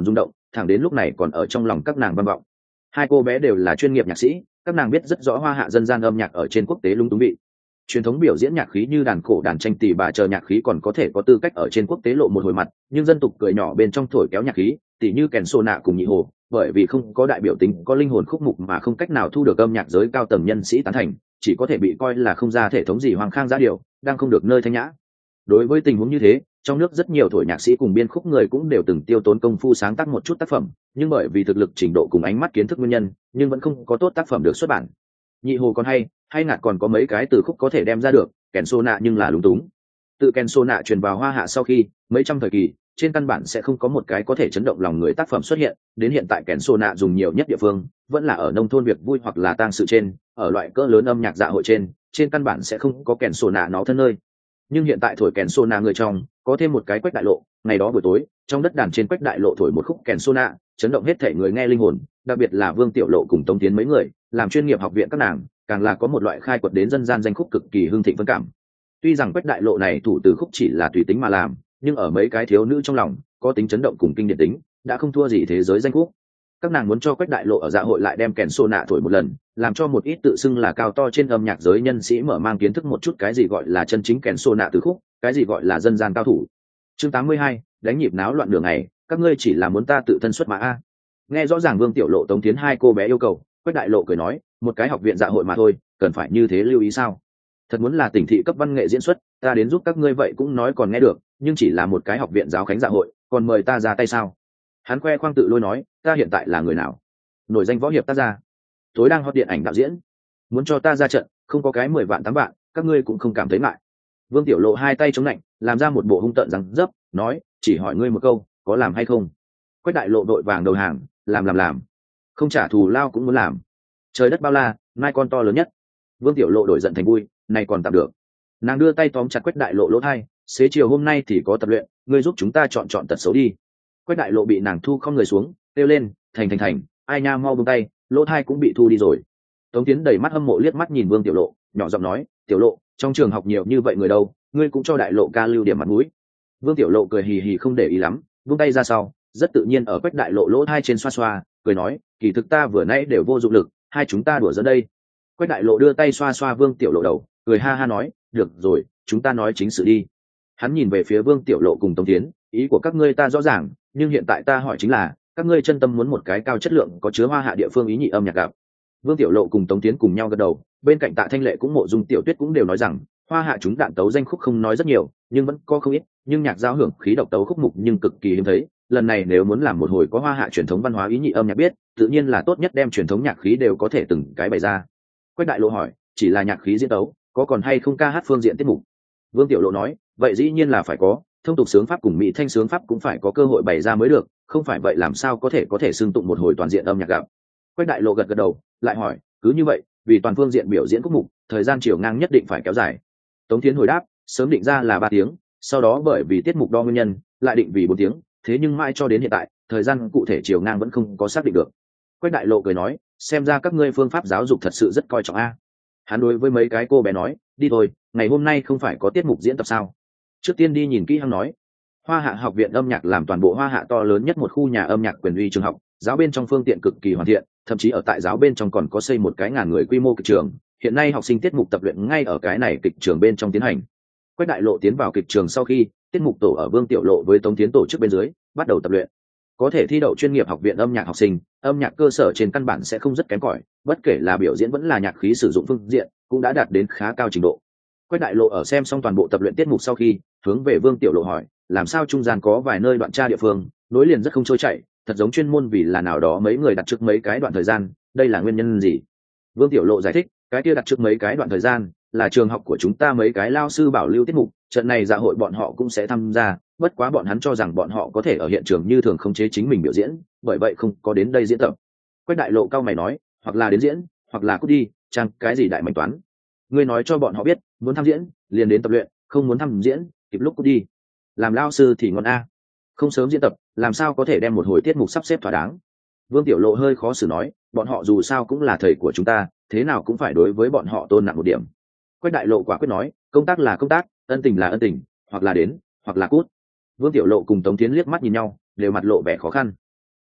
thẳng đến lúc này còn ở trong lòng các nàng vang vọng. Hai cô bé đều là chuyên nghiệp nhạc sĩ, các nàng biết rất rõ hoa hạ dân gian âm nhạc ở trên quốc tế lung túng vị. Truyền thống biểu diễn nhạc khí như đàn cổ, đàn tranh, tỳ bà chờ nhạc khí còn có thể có tư cách ở trên quốc tế lộ một hồi mặt, nhưng dân tục cười nhỏ bên trong thổi kéo nhạc khí, tỉ như kèn sô nạ cùng nhị hồ, bởi vì không có đại biểu tính, có linh hồn khúc mục mà không cách nào thu được âm nhạc giới cao tầng nhân sĩ tán thành, chỉ có thể bị coi là không ra thể thống gì hoàng khang giá điệu, đang không được nơi thanh nhã. Đối với tình huống như thế, trong nước rất nhiều thổi nhạc sĩ cùng biên khúc người cũng đều từng tiêu tốn công phu sáng tác một chút tác phẩm, nhưng bởi vì thực lực trình độ cùng ánh mắt kiến thức nguyên nhân, nhưng vẫn không có tốt tác phẩm được xuất bản. Nhị hồ còn hay ngạt còn có mấy cái từ khúc có thể đem ra được, kèn sô nạ nhưng là lúng túng. Tự kèn sô nạ truyền vào hoa hạ sau khi mấy trăm thời kỳ, trên căn bản sẽ không có một cái có thể chấn động lòng người tác phẩm xuất hiện, đến hiện tại kèn sô nạ dùng nhiều nhất địa phương vẫn là ở nông thôn việc vui hoặc là tang sự trên, ở loại cỡ lớn âm nhạc dạ hội trên căn bản sẽ không có kèn sô nạ nó thân nơi. Nhưng hiện tại thổi kèn sô nạ người trong có thêm một cái Quách Đại Lộ, ngày đó buổi tối trong đất đàn trên Quách Đại Lộ thổi một khúc kèn sô nạ, chấn động hết thể người nghe linh hồn, đặc biệt là Vương Tiểu Lộ cùng Tống Tiến mấy người làm chuyên nghiệp học viện các nàng càng là có một loại khai quật đến dân gian danh khúc cực kỳ hưng thịnh phân cảm. Tuy rằng Quách Đại Lộ này thủ từ khúc chỉ là tùy tính mà làm, nhưng ở mấy cái thiếu nữ trong lòng có tính chấn động cùng kinh điển tính, đã không thua gì thế giới danh khúc. Các nàng muốn cho Quách Đại Lộ ở dạ hội lại đem kèn sô nạ thổi một lần, làm cho một ít tự xưng là cao to trên âm nhạc giới nhân sĩ mở mang kiến thức một chút cái gì gọi là chân chính kèn sô nạ từ khúc, cái gì gọi là dân gian cao thủ. Chương 82, đánh nhịp náo loạn đường này, các ngươi chỉ là muốn ta tự thân xuất mã a. Nghe rõ ràng Vương Tiểu Lộ Tống Tiến hai cô bé yêu cầu, Quách Đại Lộ cười nói, một cái học viện dạ hội mà thôi, cần phải như thế lưu ý sao? Thật muốn là tỉnh thị cấp văn nghệ diễn xuất, ta đến giúp các ngươi vậy cũng nói còn nghe được, nhưng chỉ là một cái học viện giáo khánh dạ hội, còn mời ta ra tay sao? Hắn khoe khoang tự lôi nói, ta hiện tại là người nào? Nổi danh võ hiệp tác gia, tối đang hot điện ảnh đạo diễn, muốn cho ta ra trận, không có cái 10 vạn 8 vạn, các ngươi cũng không cảm thấy ngại. Vương Tiểu Lộ hai tay chống lạnh, làm ra một bộ hung tợn răng dấp, nói, chỉ hỏi ngươi một câu, có làm hay không? Quách Đại Lộ đội vàng đầu hàng, làm, không trả thù lao cũng muốn làm. Trời đất bao la, mai con to lớn nhất. Vương Tiểu Lộ đổi giận thành vui, này còn tạm được. Nàng đưa tay tóm chặt Quách Đại Lộ lỗ thai, xế chiều hôm nay thì có tập luyện, ngươi giúp chúng ta chọn tật xấu đi. Quách Đại Lộ bị nàng thu không người xuống, kêu lên, thành, ai nha mau buông tay, lỗ thai cũng bị thu đi rồi. Tống Tiến đầy mắt hâm mộ liếc mắt nhìn Vương Tiểu Lộ, nhỏ giọng nói, Tiểu Lộ, trong trường học nhiều như vậy người đâu, ngươi cũng cho Đại Lộ ca lưu điểm mặt mũi. Vương Tiểu Lộ cười hì hì không để ý lắm, buông tay ra sau, rất tự nhiên ở Quách Đại Lộ lỗ thai trên xoa xoa, cười nói, kỳ thực ta vừa nãy đều vô dụng lực, hai chúng ta đùa giỡn đây. Quách Đại Lộ đưa tay xoa xoa Vương Tiểu Lộ đầu, cười ha ha nói, được rồi, chúng ta nói chính sự đi. Hắn nhìn về phía Vương Tiểu Lộ cùng Tống Tiến, ý của các ngươi ta rõ ràng, nhưng hiện tại ta hỏi chính là, các ngươi chân tâm muốn một cái cao chất lượng có chứa hoa hạ địa phương ý nhị âm nhạc gặp. Vương Tiểu Lộ cùng Tống Tiến cùng nhau gật đầu, bên cạnh Tạ Thanh Lệ cũng Mộ Dung Tiểu Tuyết cũng đều nói rằng, hoa hạ chúng đạn tấu danh khúc không nói rất nhiều, nhưng vẫn có không ít, nhưng nhạc giao hưởng khí độc tấu khúc mục nhưng cực kỳ hiếm thấy. Lần này nếu muốn làm một hồi có hoa hạ truyền thống văn hóa ý nhị âm nhạc biết, tự nhiên là tốt nhất đem truyền thống nhạc khí đều có thể từng cái bày ra. Quách Đại Lộ hỏi, chỉ là nhạc khí diễn tấu, có còn hay không ca hát phương diện tiết mục? Vương Tiểu Lộ nói, vậy dĩ nhiên là phải có, thông tục sướng pháp cùng mỹ thanh sướng pháp cũng phải có cơ hội bày ra mới được, không phải vậy làm sao có thể xưng tụng một hồi toàn diện âm nhạc gặp. Quách Đại Lộ gật đầu, lại hỏi, cứ như vậy, vì toàn phương diện biểu diễn khúc mục, thời gian chiều ngang nhất định phải kéo dài. Tống Thiến hồi đáp, sớm định ra là 3 tiếng, sau đó bởi vì tiết mục đo nguyên nhân, lại định vì 4 tiếng, thế nhưng mãi cho đến hiện tại, thời gian cụ thể chiều ngang vẫn không có xác định được. Quách Đại Lộ cười nói, xem ra các ngươi phương pháp giáo dục thật sự rất coi trọng a. Hắn đối với mấy cái cô bé nói, đi thôi, ngày hôm nay không phải có tiết mục diễn tập sao? Trước tiên đi nhìn kỹ hắn nói. Hoa Hạ học viện âm nhạc làm toàn bộ Hoa Hạ to lớn nhất một khu nhà âm nhạc quyền uy trường học, giáo bên trong phương tiện cực kỳ hoàn thiện, thậm chí ở tại giáo bên trong còn có xây một cái ngàn người quy mô kịch trường. Hiện nay học sinh tiết mục tập luyện ngay ở cái này kịch trường bên trong tiến hành. Quách Đại Lộ tiến vào kịch trường sau khi, tiết mục tổ ở Vương Tiểu Lộ với Tống Tiến tổ chức bên dưới, bắt đầu tập luyện. Có thể thi đậu chuyên nghiệp học viện âm nhạc học sinh, âm nhạc cơ sở trên căn bản sẽ không rất kém cỏi, bất kể là biểu diễn vẫn là nhạc khí sử dụng phương diện, cũng đã đạt đến khá cao trình độ. Quách Đại Lộ ở xem xong toàn bộ tập luyện tiết mục sau khi, hướng về Vương Tiểu Lộ hỏi, làm sao trung gian có vài nơi đoạn tra địa phương, nối liền rất không trôi chảy, thật giống chuyên môn vì là nào đó mấy người đặt trước mấy cái đoạn thời gian, đây là nguyên nhân gì? Vương Tiểu Lộ giải thích, cái kia đặt trước mấy cái đoạn thời gian, là trường học của chúng ta mấy cái lao sư bảo lưu tiết mục, trận này dạ hội bọn họ cũng sẽ tham gia, bất quá bọn hắn cho rằng bọn họ có thể ở hiện trường như thường khống chế chính mình biểu diễn, bởi vậy không có đến đây diễn tập. Quách Đại Lộ cao mày nói, hoặc là đến diễn, hoặc là cút đi, chẳng cái gì đại mệnh toán. Ngươi nói cho bọn họ biết, muốn tham diễn, liền đến tập luyện, không muốn tham diễn, kịp lúc cút đi. Làm lao sư thì ngon a, không sớm diễn tập, làm sao có thể đem một hồi tiết mục sắp xếp thỏa đáng. Vương Tiểu Lộ hơi khó xử nói, bọn họ dù sao cũng là thầy của chúng ta, thế nào cũng phải đối với bọn họ tôn nặng một điểm. Quách Đại Lộ quả quyết nói, công tác là công tác, ân tình là ân tình, hoặc là đến, hoặc là cút. Vương Tiểu Lộ cùng Tống Thiến liếc mắt nhìn nhau, đều mặt lộ vẻ khó khăn.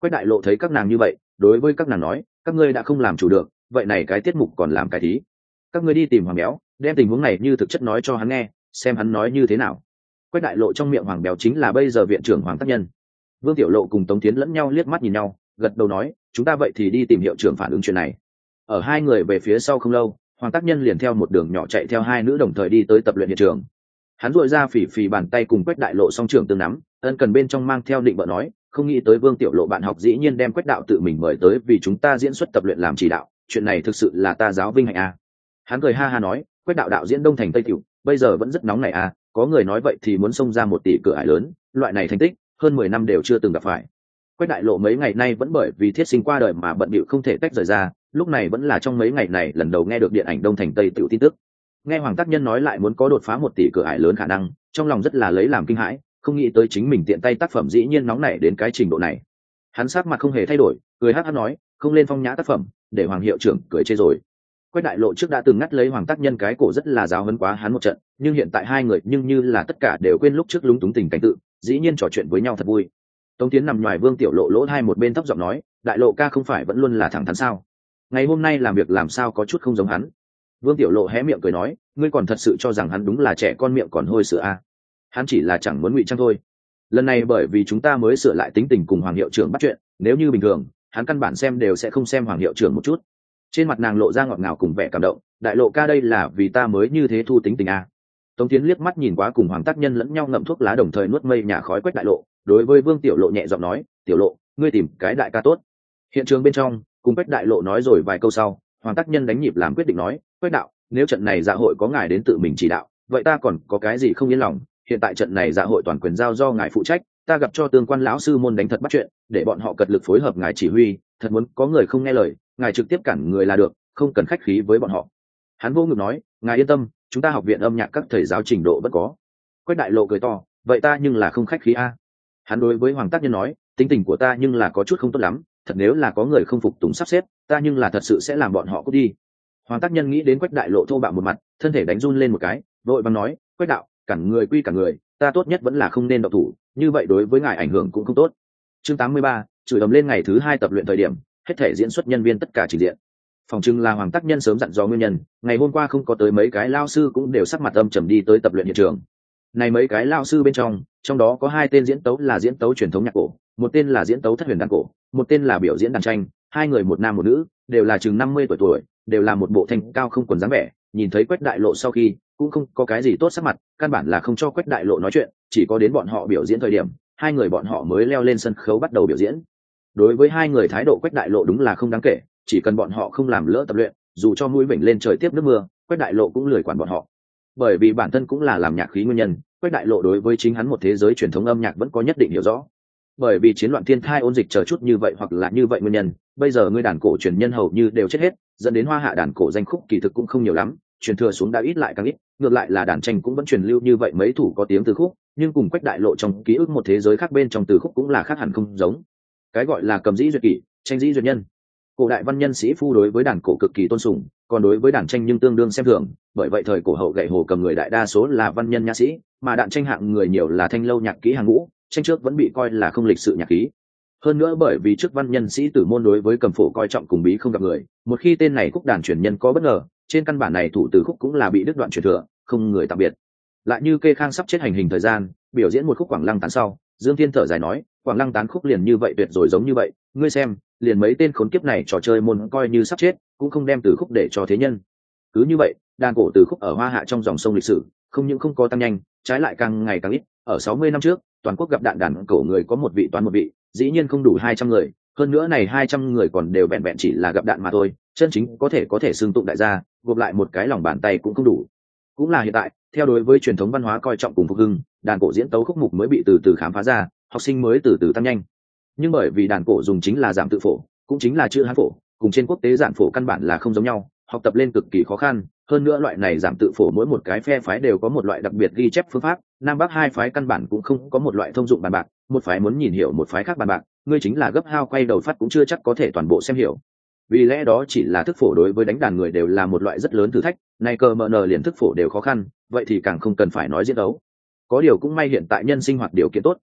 Quách đại lộ thấy các nàng như vậy, đối với các nàng nói, các ngươi đã không làm chủ được, vậy này cái tiết mục còn làm cái thí. Các ngươi đi tìm Hoàng Béo, đem tình huống này như thực chất nói cho hắn nghe, xem hắn nói như thế nào. Quách đại lộ trong miệng Hoàng Béo chính là bây giờ viện trưởng Hoàng Tác Nhân. Vương Tiểu Lộ cùng Tống Tiến lẫn nhau liếc mắt nhìn nhau, gật đầu nói, chúng ta vậy thì đi tìm hiệu trưởng phản ứng chuyện này. Ở hai người về phía sau không lâu, Hoàng Tác Nhân liền theo một đường nhỏ chạy theo hai nữ đồng thời đi tới tập luyện hiện trường. Hắn duỗi ra phì phì bàn tay cùng Quách đại lộ song trưởng tương nắm, ân cần bên trong mang theo định bợ nói, không nghĩ tới Vương Tiểu Lộ bạn học dĩ nhiên đem Quách đạo tự mình mời tới vì chúng ta diễn xuất tập luyện làm chỉ đạo, chuyện này thực sự là ta giáo vinh hạnh a. Hắn cười ha ha nói, Quách đạo đạo diễn Đông Thành Tây Tiểu, bây giờ vẫn rất nóng này a, có người nói vậy thì muốn xông ra 1 tỷ cửa ải lớn, loại này thành tích, hơn 10 năm đều chưa từng gặp phải. Quách đại lộ mấy ngày nay vẫn bởi vì thiết sinh qua đời mà bận bịu không thể tách rời ra, lúc này vẫn là trong mấy ngày này lần đầu nghe được điện ảnh Đông Thành Tây Tiểu tin tức. Nghe Hoàng Tác Nhân nói lại muốn có đột phá 1 tỷ cửa ải lớn khả năng, trong lòng rất là lấy làm kinh hãi, không nghĩ tới chính mình tiện tay tác phẩm dĩ nhiên nóng nảy đến cái trình độ này. Hắn sắc mặt không hề thay đổi, cười hắc hắc nói, không lên phong nhã tác phẩm, để Hoàng hiệu trưởng cười chê rồi. Quách đại lộ trước đã từng ngắt lấy Hoàng Tác Nhân cái cổ rất là giáo huấn quá hắn một trận, nhưng hiện tại hai người nhưng như là tất cả đều quên lúc trước lúng túng tình cảnh tự, dĩ nhiên trò chuyện với nhau thật vui. Tống Tiến nằm ngoài Vương Tiểu Lộ lỗ hai một bên thấp giọng nói, đại lộ ca không phải vẫn luôn là thẳng thắn sao? Ngày hôm nay làm việc làm sao có chút không giống hắn. Vương Tiểu Lộ hé miệng cười nói, ngươi còn thật sự cho rằng hắn đúng là trẻ con miệng còn hôi sữa à? Hắn chỉ là chẳng muốn ngụy trang thôi. Lần này bởi vì chúng ta mới sửa lại tính tình cùng Hoàng hiệu trưởng bắt chuyện, nếu như bình thường, hắn căn bản xem đều sẽ không xem Hoàng hiệu trưởng một chút. Trên mặt nàng lộ ra ngọt ngào cùng vẻ cảm động, đại lộ ca đây là vì ta mới như thế thu tính tình à? Tống Tiến liếc mắt nhìn quá cùng Hoàng Tác Nhân lẫn nhau ngậm thuốc lá đồng thời nuốt mây nhà khói Quách đại lộ, đối với Vương Tiểu Lộ nhẹ giọng nói, Tiểu Lộ, ngươi tìm cái đại ca tốt. Hiện trường bên trong, cùng Quách đại lộ nói rồi vài câu sau, Hoàng Tác Nhân đánh nhịp làm quyết định nói, Quách đạo, nếu trận này dạ hội có ngài đến tự mình chỉ đạo, vậy ta còn có cái gì không yên lòng. Hiện tại trận này dạ hội toàn quyền giao do ngài phụ trách, ta gặp cho tương quan lão sư môn đánh thật bắt chuyện, để bọn họ cật lực phối hợp ngài chỉ huy, thật muốn có người không nghe lời, ngài trực tiếp cản người là được, không cần khách khí với bọn họ. Hắn vô ngực nói, ngài yên tâm, chúng ta học viện âm nhạc các thầy giáo trình độ vẫn có. Quách đại lộ cười to, vậy ta nhưng là không khách khí a. Hắn đối với Hoàng Tác Nhân nói, tính tình của ta nhưng là có chút không tốt lắm, thật nếu là có người không phục tùng sắp xếp, ta nhưng là thật sự sẽ làm bọn họ cút đi. Hoàng Tác Nhân nghĩ đến Quách đại lộ thô bạo một mặt, thân thể đánh run lên một cái, vội vàng nói, Quách đạo, cản người quy cản người, ta tốt nhất vẫn là không nên động thủ, như vậy đối với ngài ảnh hưởng cũng không tốt. Chương 83, chửi ầm lên ngày thứ 2 tập luyện thời điểm, hết thể diễn xuất nhân viên tất cả trình diện. Phòng trưng là Hoàng Tác Nhân sớm dặn dò nguyên nhân, ngày hôm qua không có tới mấy cái lao sư cũng đều sắc mặt âm trầm đi tới tập luyện hiện trường. Này mấy cái lao sư bên trong đó có 2 tên diễn tấu là diễn tấu truyền thống nhạc cổ, một tên là diễn tấu thất huyền đàn cổ, một tên là biểu diễn đàn tranh, 2 người một nam một nữ, đều là chừng 50 tuổi, đều là một bộ thanh cao không quần dáng vẻ. Nhìn thấy Quách đại lộ sau khi, cũng không có cái gì tốt sắc mặt, căn bản là không cho Quách đại lộ nói chuyện, chỉ có đến bọn họ biểu diễn thời điểm, 2 người bọn họ mới leo lên sân khấu bắt đầu biểu diễn. Đối với 2 người thái độ Quách đại lộ đúng là không đáng kể, chỉ cần bọn họ không làm lỡ tập luyện, dù cho mũi vểnh lên trời tiếp nước mưa, Quách đại lộ cũng lười quản bọn họ. Bởi vì bản thân cũng là làm nhạc khí nguyên nhân, Quách đại lộ đối với chính hắn một thế giới truyền thống âm nhạc vẫn có nhất định hiểu rõ. Bởi vì chiến loạn thiên thai ôn dịch chờ chút như vậy hoặc là như vậy nguyên nhân, bây giờ người đàn cổ truyền nhân hầu như đều chết hết, dẫn đến hoa hạ đàn cổ danh khúc kỳ thực cũng không nhiều lắm, truyền thừa xuống đã ít lại càng ít, ngược lại là đàn tranh cũng vẫn truyền lưu như vậy mấy thủ có tiếng từ khúc, nhưng cùng Quách đại lộ trong ký ức một thế giới khác bên trong từ khúc cũng là khác hẳn không giống. Cái gọi là cầm dĩ duyệt kỷ, tranh dĩ duyệt nhân. Cổ đại văn nhân sĩ phu đối với đàn cổ cực kỳ tôn sùng, còn đối với đàn tranh nhưng tương đương xem thường, bởi vậy thời cổ hậu gậy hồ cầm người đại đa số là văn nhân nhã sĩ, mà đàn tranh hạng người nhiều là thanh lâu nhạc kỹ hàng ngũ, tranh trước vẫn bị coi là không lịch sự nhạc khí. Hơn nữa bởi vì trước văn nhân sĩ tử môn đối với cầm phổ coi trọng cùng bí không gặp người, một khi tên này khúc đàn truyền nhân có bất ngờ, trên căn bản này thủ từ khúc cũng là bị đứt đoạn truyền thừa, không người tạm biệt. Lại như Kê Khang sắp chết hành hình thời gian, biểu diễn một khúc Quảng Lăng tán sau, Dương Thiên thở dài nói, Quảng Lăng tán khúc liền như vậy tuyệt rồi giống như vậy, ngươi xem, liền mấy tên khốn kiếp này trò chơi môn coi như sắp chết, cũng không đem từ khúc để cho thế nhân. Cứ như vậy, đàn cổ từ khúc ở Hoa Hạ trong dòng sông lịch sử, không những không có tăng nhanh, trái lại càng ngày càng ít. Ở 60 năm trước, toàn quốc gặp đàn cổ người có một vị toán một vị, dĩ nhiên không đủ 200 người, hơn nữa này 200 người còn đều vẹn vẹn chỉ là gặp đạn mà thôi, chân chính có thể xưng tụng đại gia, gộp lại một cái lòng bàn tay cũng không đủ. Cũng là hiện tại, theo đối với truyền thống văn hóa coi trọng cùng phục hưng, đàn cổ diễn tấu khúc mục mới bị từ từ khám phá ra, học sinh mới từ từ tăng nhanh. Nhưng bởi vì đàn cổ dùng chính là giảm tự phổ, cũng chính là chữ Hán phổ, cùng trên quốc tế giản phổ căn bản là không giống nhau, học tập lên cực kỳ khó khăn. Hơn nữa loại này giảm tự phổ mỗi một cái phe phái đều có một loại đặc biệt ghi chép phương pháp, Nam Bắc hai phái căn bản cũng không có một loại thông dụng bàn bạc, một phái muốn nhìn hiểu một phái khác bàn bạc, ngươi chính là gấp hao quay đầu phát cũng chưa chắc có thể toàn bộ xem hiểu. Vì lẽ đó chỉ là thức phổ đối với đánh đàn người đều là một loại rất lớn thử thách, này cờ mờ nờ liền thức phổ đều khó khăn, vậy thì càng không cần phải nói diễn đấu. Có điều cũng may hiện tại nhân sinh hoạt điều kiện tốt,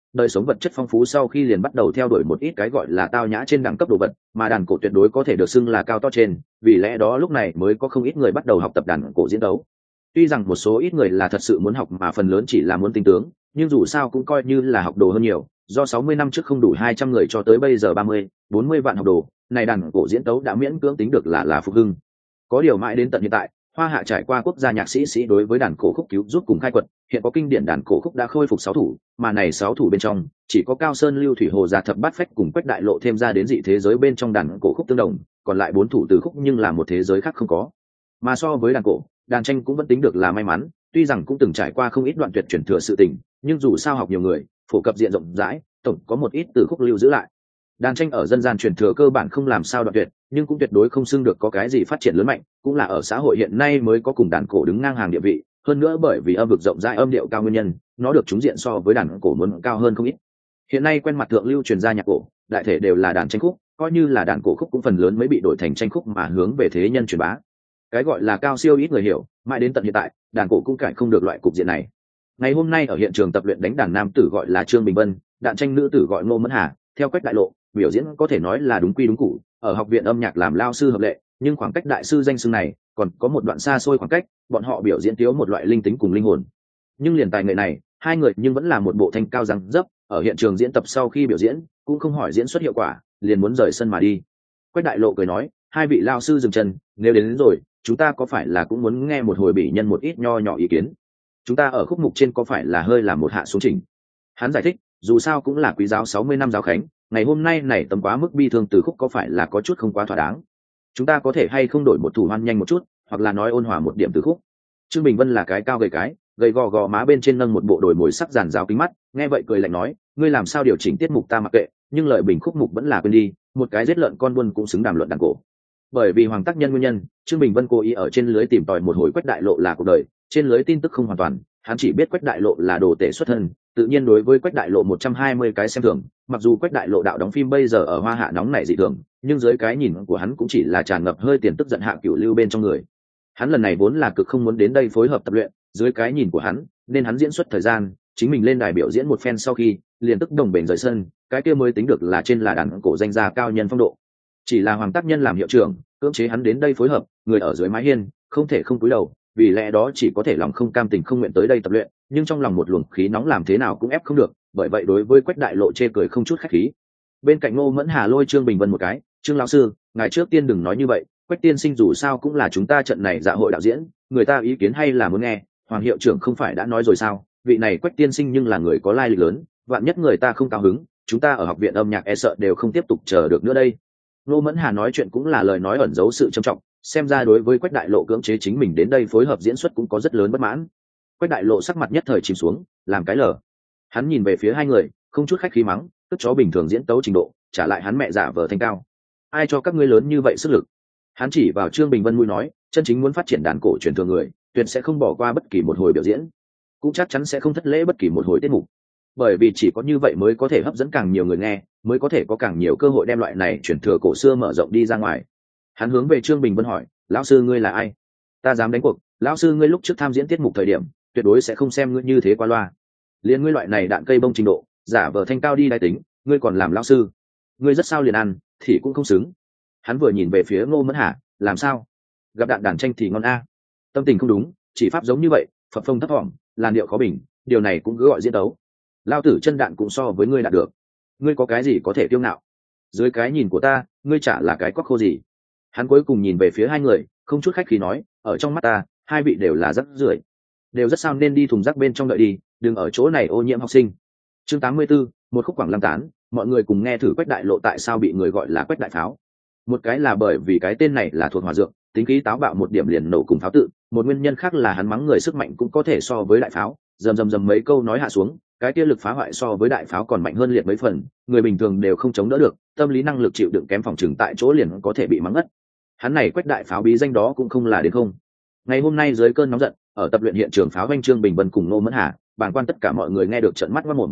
đời sống vật chất phong phú sau khi liền bắt đầu theo đuổi một ít cái gọi là tao nhã trên đẳng cấp đồ vật, mà đàn cổ tuyệt đối có thể được xưng là cao to trên, vì lẽ đó lúc này mới có không ít người bắt đầu học tập đàn cổ diễn đấu. Tuy rằng một số ít người là thật sự muốn học mà phần lớn chỉ là muốn tinh tướng, nhưng dù sao cũng coi như là học đồ hơn nhiều, do 60 năm trước không đủ 200 người cho tới bây giờ 30-40 vạn học đồ, này đàn cổ diễn tấu đã miễn cưỡng tính được là phục hưng. Có điều mãi đến tận hiện tại, Hoa Hạ trải qua quốc gia nhạc sĩ đối với đàn cổ khúc cứu giúp cùng khai quật, hiện có kinh điển đàn cổ khúc đã khôi phục 6 thủ, mà này 6 thủ bên trong, chỉ có Cao Sơn Lưu Thủy Hồ Gia Thập Bát Phách cùng Quách Đại Lộ thêm ra đến dị thế giới bên trong đàn cổ khúc tương đồng, còn lại 4 thủ từ khúc nhưng là một thế giới khác không có. Mà so với đàn cổ, đàn tranh cũng vẫn tính được là may mắn, tuy rằng cũng từng trải qua không ít đoạn tuyệt truyền thừa sự tình, nhưng dù sao học nhiều người, phổ cập diện rộng rãi, tổng có một ít từ khúc lưu giữ lại. Đàn tranh ở dân gian truyền thừa cơ bản không làm sao đoạn tuyệt, nhưng cũng tuyệt đối không xưng được có cái gì phát triển lớn mạnh, cũng là ở xã hội hiện nay mới có cùng đàn cổ đứng ngang hàng địa vị, hơn nữa bởi vì âm vực rộng rãi âm điệu cao nguyên nhân, nó được trúng diện so với đàn cổ muốn cao hơn không ít. Hiện nay quen mặt thượng lưu truyền ra nhạc cổ, đại thể đều là đàn tranh khúc, coi như là đàn cổ khúc cũng phần lớn mới bị đổi thành tranh khúc mà hướng về thế nhân truyền bá. Cái gọi là cao siêu ít người hiểu, mãi đến tận hiện tại, đàn cổ cũng cải không được loại cục diện này. Ngày hôm nay ở hiện trường tập luyện đánh đàn nam tử gọi là Trương Bình Vân, đàn tranh nữ tử gọi Ngô Mẫn Hà, theo Quách Đại Lộ, biểu diễn có thể nói là đúng quy đúng cụ, ở học viện âm nhạc làm lao sư hợp lệ, nhưng khoảng cách đại sư danh xưng này còn có một đoạn xa xôi khoảng cách, bọn họ biểu diễn thiếu một loại linh tính cùng linh hồn. Nhưng liền tài nghệ này, hai người nhưng vẫn là một bộ thanh cao răng dấp, ở hiện trường diễn tập sau khi biểu diễn, cũng không hỏi diễn xuất hiệu quả, liền muốn rời sân mà đi. Quách Đại Lộ cười nói, hai vị lao sư dừng chân, nếu đến rồi, chúng ta có phải là cũng muốn nghe một hồi bỉ nhân một ít nho nhỏ ý kiến? Chúng ta ở khúc mục trên có phải là hơi làm một hạ xuống chỉnh? Hắn giải thích, dù sao cũng là quý giáo 60 năm giáo khánh, ngày hôm nay này tầm quá mức bi thương từ khúc có phải là có chút không quá thỏa đáng. Chúng ta có thể hay không đổi một thủ hoan nhanh một chút, hoặc là nói ôn hòa một điểm từ khúc. Trương Bình Vân là cái cao gầy gò gò má bên trên nâng một bộ đồi mồi sắc giàn giáo kính mắt, nghe vậy cười lạnh nói, ngươi làm sao điều chỉnh tiết mục ta mặc kệ, nhưng lời bình khúc mục vẫn là quên đi, một cái giết lợn con buôn cũng xứng đàm luận đàn cổ. Bởi vì hoàng tác nhân nguyên nhân, Trương Bình Vân cố ý ở trên lưới tìm tòi một hồi Quách Đại Lộ là cuộc đời, trên lưới tin tức không hoàn toàn, hắn chỉ biết Quách Đại Lộ là đồ tể xuất thân, tự nhiên đối với Quách Đại Lộ 120 cái xem thường, mặc dù Quách Đại Lộ đạo đóng phim bây giờ ở Hoa Hạ nóng nảy dị thường, nhưng dưới cái nhìn của hắn cũng chỉ là tràn ngập hơi tiền tức giận hạ cửu lưu bên trong người. Hắn lần này vốn là cực không muốn đến đây phối hợp tập luyện, dưới cái nhìn của hắn, nên hắn diễn xuất thời gian, chính mình lên đài biểu diễn một phen sau khi, liền tức đồng bền rời sân, cái kia mới tính được là trên là đàn cổ danh gia cao nhân phong độ. Chỉ là hoàng tác nhân làm hiệu trưởng, cưỡng chế hắn đến đây phối hợp, người ở dưới mái hiên, không thể không cúi đầu, vì lẽ đó chỉ có thể lòng không cam tình không nguyện tới đây tập luyện, nhưng trong lòng một luồng khí nóng làm thế nào cũng ép không được, bởi vậy đối với Quách Đại Lộ chê cười không chút khách khí. Bên cạnh Ngô Mẫn Hà lôi Trương Bình Vân một cái, Trương lão sư, ngài trước tiên đừng nói như vậy, Quách tiên sinh dù sao cũng là chúng ta trận này dạ hội đạo diễn, người ta ý kiến hay là muốn nghe, hoàng hiệu trưởng không phải đã nói rồi sao, vị này Quách tiên sinh nhưng là người có lai lịch lớn, vạn nhất người ta không cao hứng, chúng ta ở học viện âm nhạc e sợ đều không tiếp tục chờ được nữa đây. Ngô Mẫn Hà nói chuyện cũng là lời nói ẩn giấu sự trầm trọng, xem ra đối với Quách Đại Lộ cưỡng chế chính mình đến đây phối hợp diễn xuất cũng có rất lớn bất mãn. Quách Đại Lộ sắc mặt nhất thời chìm xuống, làm cái lờ. Hắn nhìn về phía hai người, không chút khách khí mắng, cất chó bình thường diễn tấu trình độ, trả lại hắn mẹ giả vờ thanh cao. Ai cho các ngươi lớn như vậy sức lực? Hắn chỉ vào Trương Bình Vân mũi nói, chân chính muốn phát triển đàn cổ truyền thừa người, tuyệt sẽ không bỏ qua bất kỳ một hồi biểu diễn, cũng chắc chắn sẽ không thất lễ bất kỳ một hồi tiết mục. Bởi vì chỉ có như vậy mới có thể hấp dẫn càng nhiều người nghe, mới có thể có càng nhiều cơ hội đem loại này truyền thừa cổ xưa mở rộng đi ra ngoài. Hắn hướng về Trương Bình Vân hỏi, lão sư ngươi là ai? Ta dám đánh cuộc, lão sư ngươi lúc trước tham diễn tiết mục thời điểm, tuyệt đối sẽ không xem ngươi như thế qua loa. Liên ngươi loại này đạn cây bông trình độ, giả vờ thanh cao đi đai tính, ngươi còn làm lão sư? Ngươi rất sao liền ăn, thì cũng không xứng. Hắn vừa nhìn về phía Ngô Mẫn Hà, làm sao? Gặp đạn đàn tranh thì ngon a. Tâm tình không đúng, chỉ pháp giống như vậy, phập phồng thấp thỏm, làn điệu khó bình, điều này cũng cứ gọi diễn tấu. Lao tử chân đạn cũng so với ngươi đạt được, ngươi có cái gì có thể kiêu ngạo? Dưới cái nhìn của ta, ngươi chả là cái quắc khô gì. Hắn cuối cùng nhìn về phía hai người, không chút khách khí nói, ở trong mắt ta, hai vị đều là rác rưởi, đều rất sao nên đi thùng rác bên trong đợi đi, đừng ở chỗ này ô nhiễm học sinh. Chương 84, một khúc quảng lăng tán, mọi người cùng nghe thử Quách Đại Lộ tại sao bị người gọi là Quách Đại Pháo. Một cái là bởi vì cái tên này là thuộc hỏa dược, tính khí táo bạo một điểm liền nổ cùng pháo tự, một nguyên nhân khác là hắn mắng người sức mạnh cũng có thể so với đại pháo, rầm mấy câu nói hạ xuống, cái kia lực phá hoại so với đại pháo còn mạnh hơn liệt mấy phần, người bình thường đều không chống đỡ được, tâm lý năng lực chịu đựng kém phòng chừng tại chỗ liền có thể bị mắng ngất. Hắn này Quách Đại Pháo bí danh đó cũng không là đến không. Ngày hôm nay dưới cơn nóng giận, ở tập luyện hiện trường pháo vanh Trương Bình Vân cùng Ngô Mẫn Hà, bàng quan tất cả mọi người nghe được trợn mắt ngoác mồm.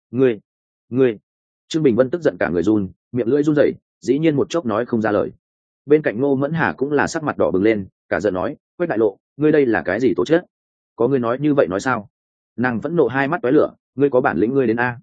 Ngươi! Trương Bình Vân tức giận cả người run, miệng lưỡi run rẩy, dĩ nhiên một chốc nói không ra lời. Bên cạnh Ngô Mẫn Hà cũng là sắc mặt đỏ bừng lên, cả giận nói, Quách Đại Lộ, ngươi đây là cái gì tổ chức? Có ngươi nói như vậy nói sao? Nàng vẫn nộ hai mắt tóe lửa, ngươi có bản lĩnh ngươi đến a.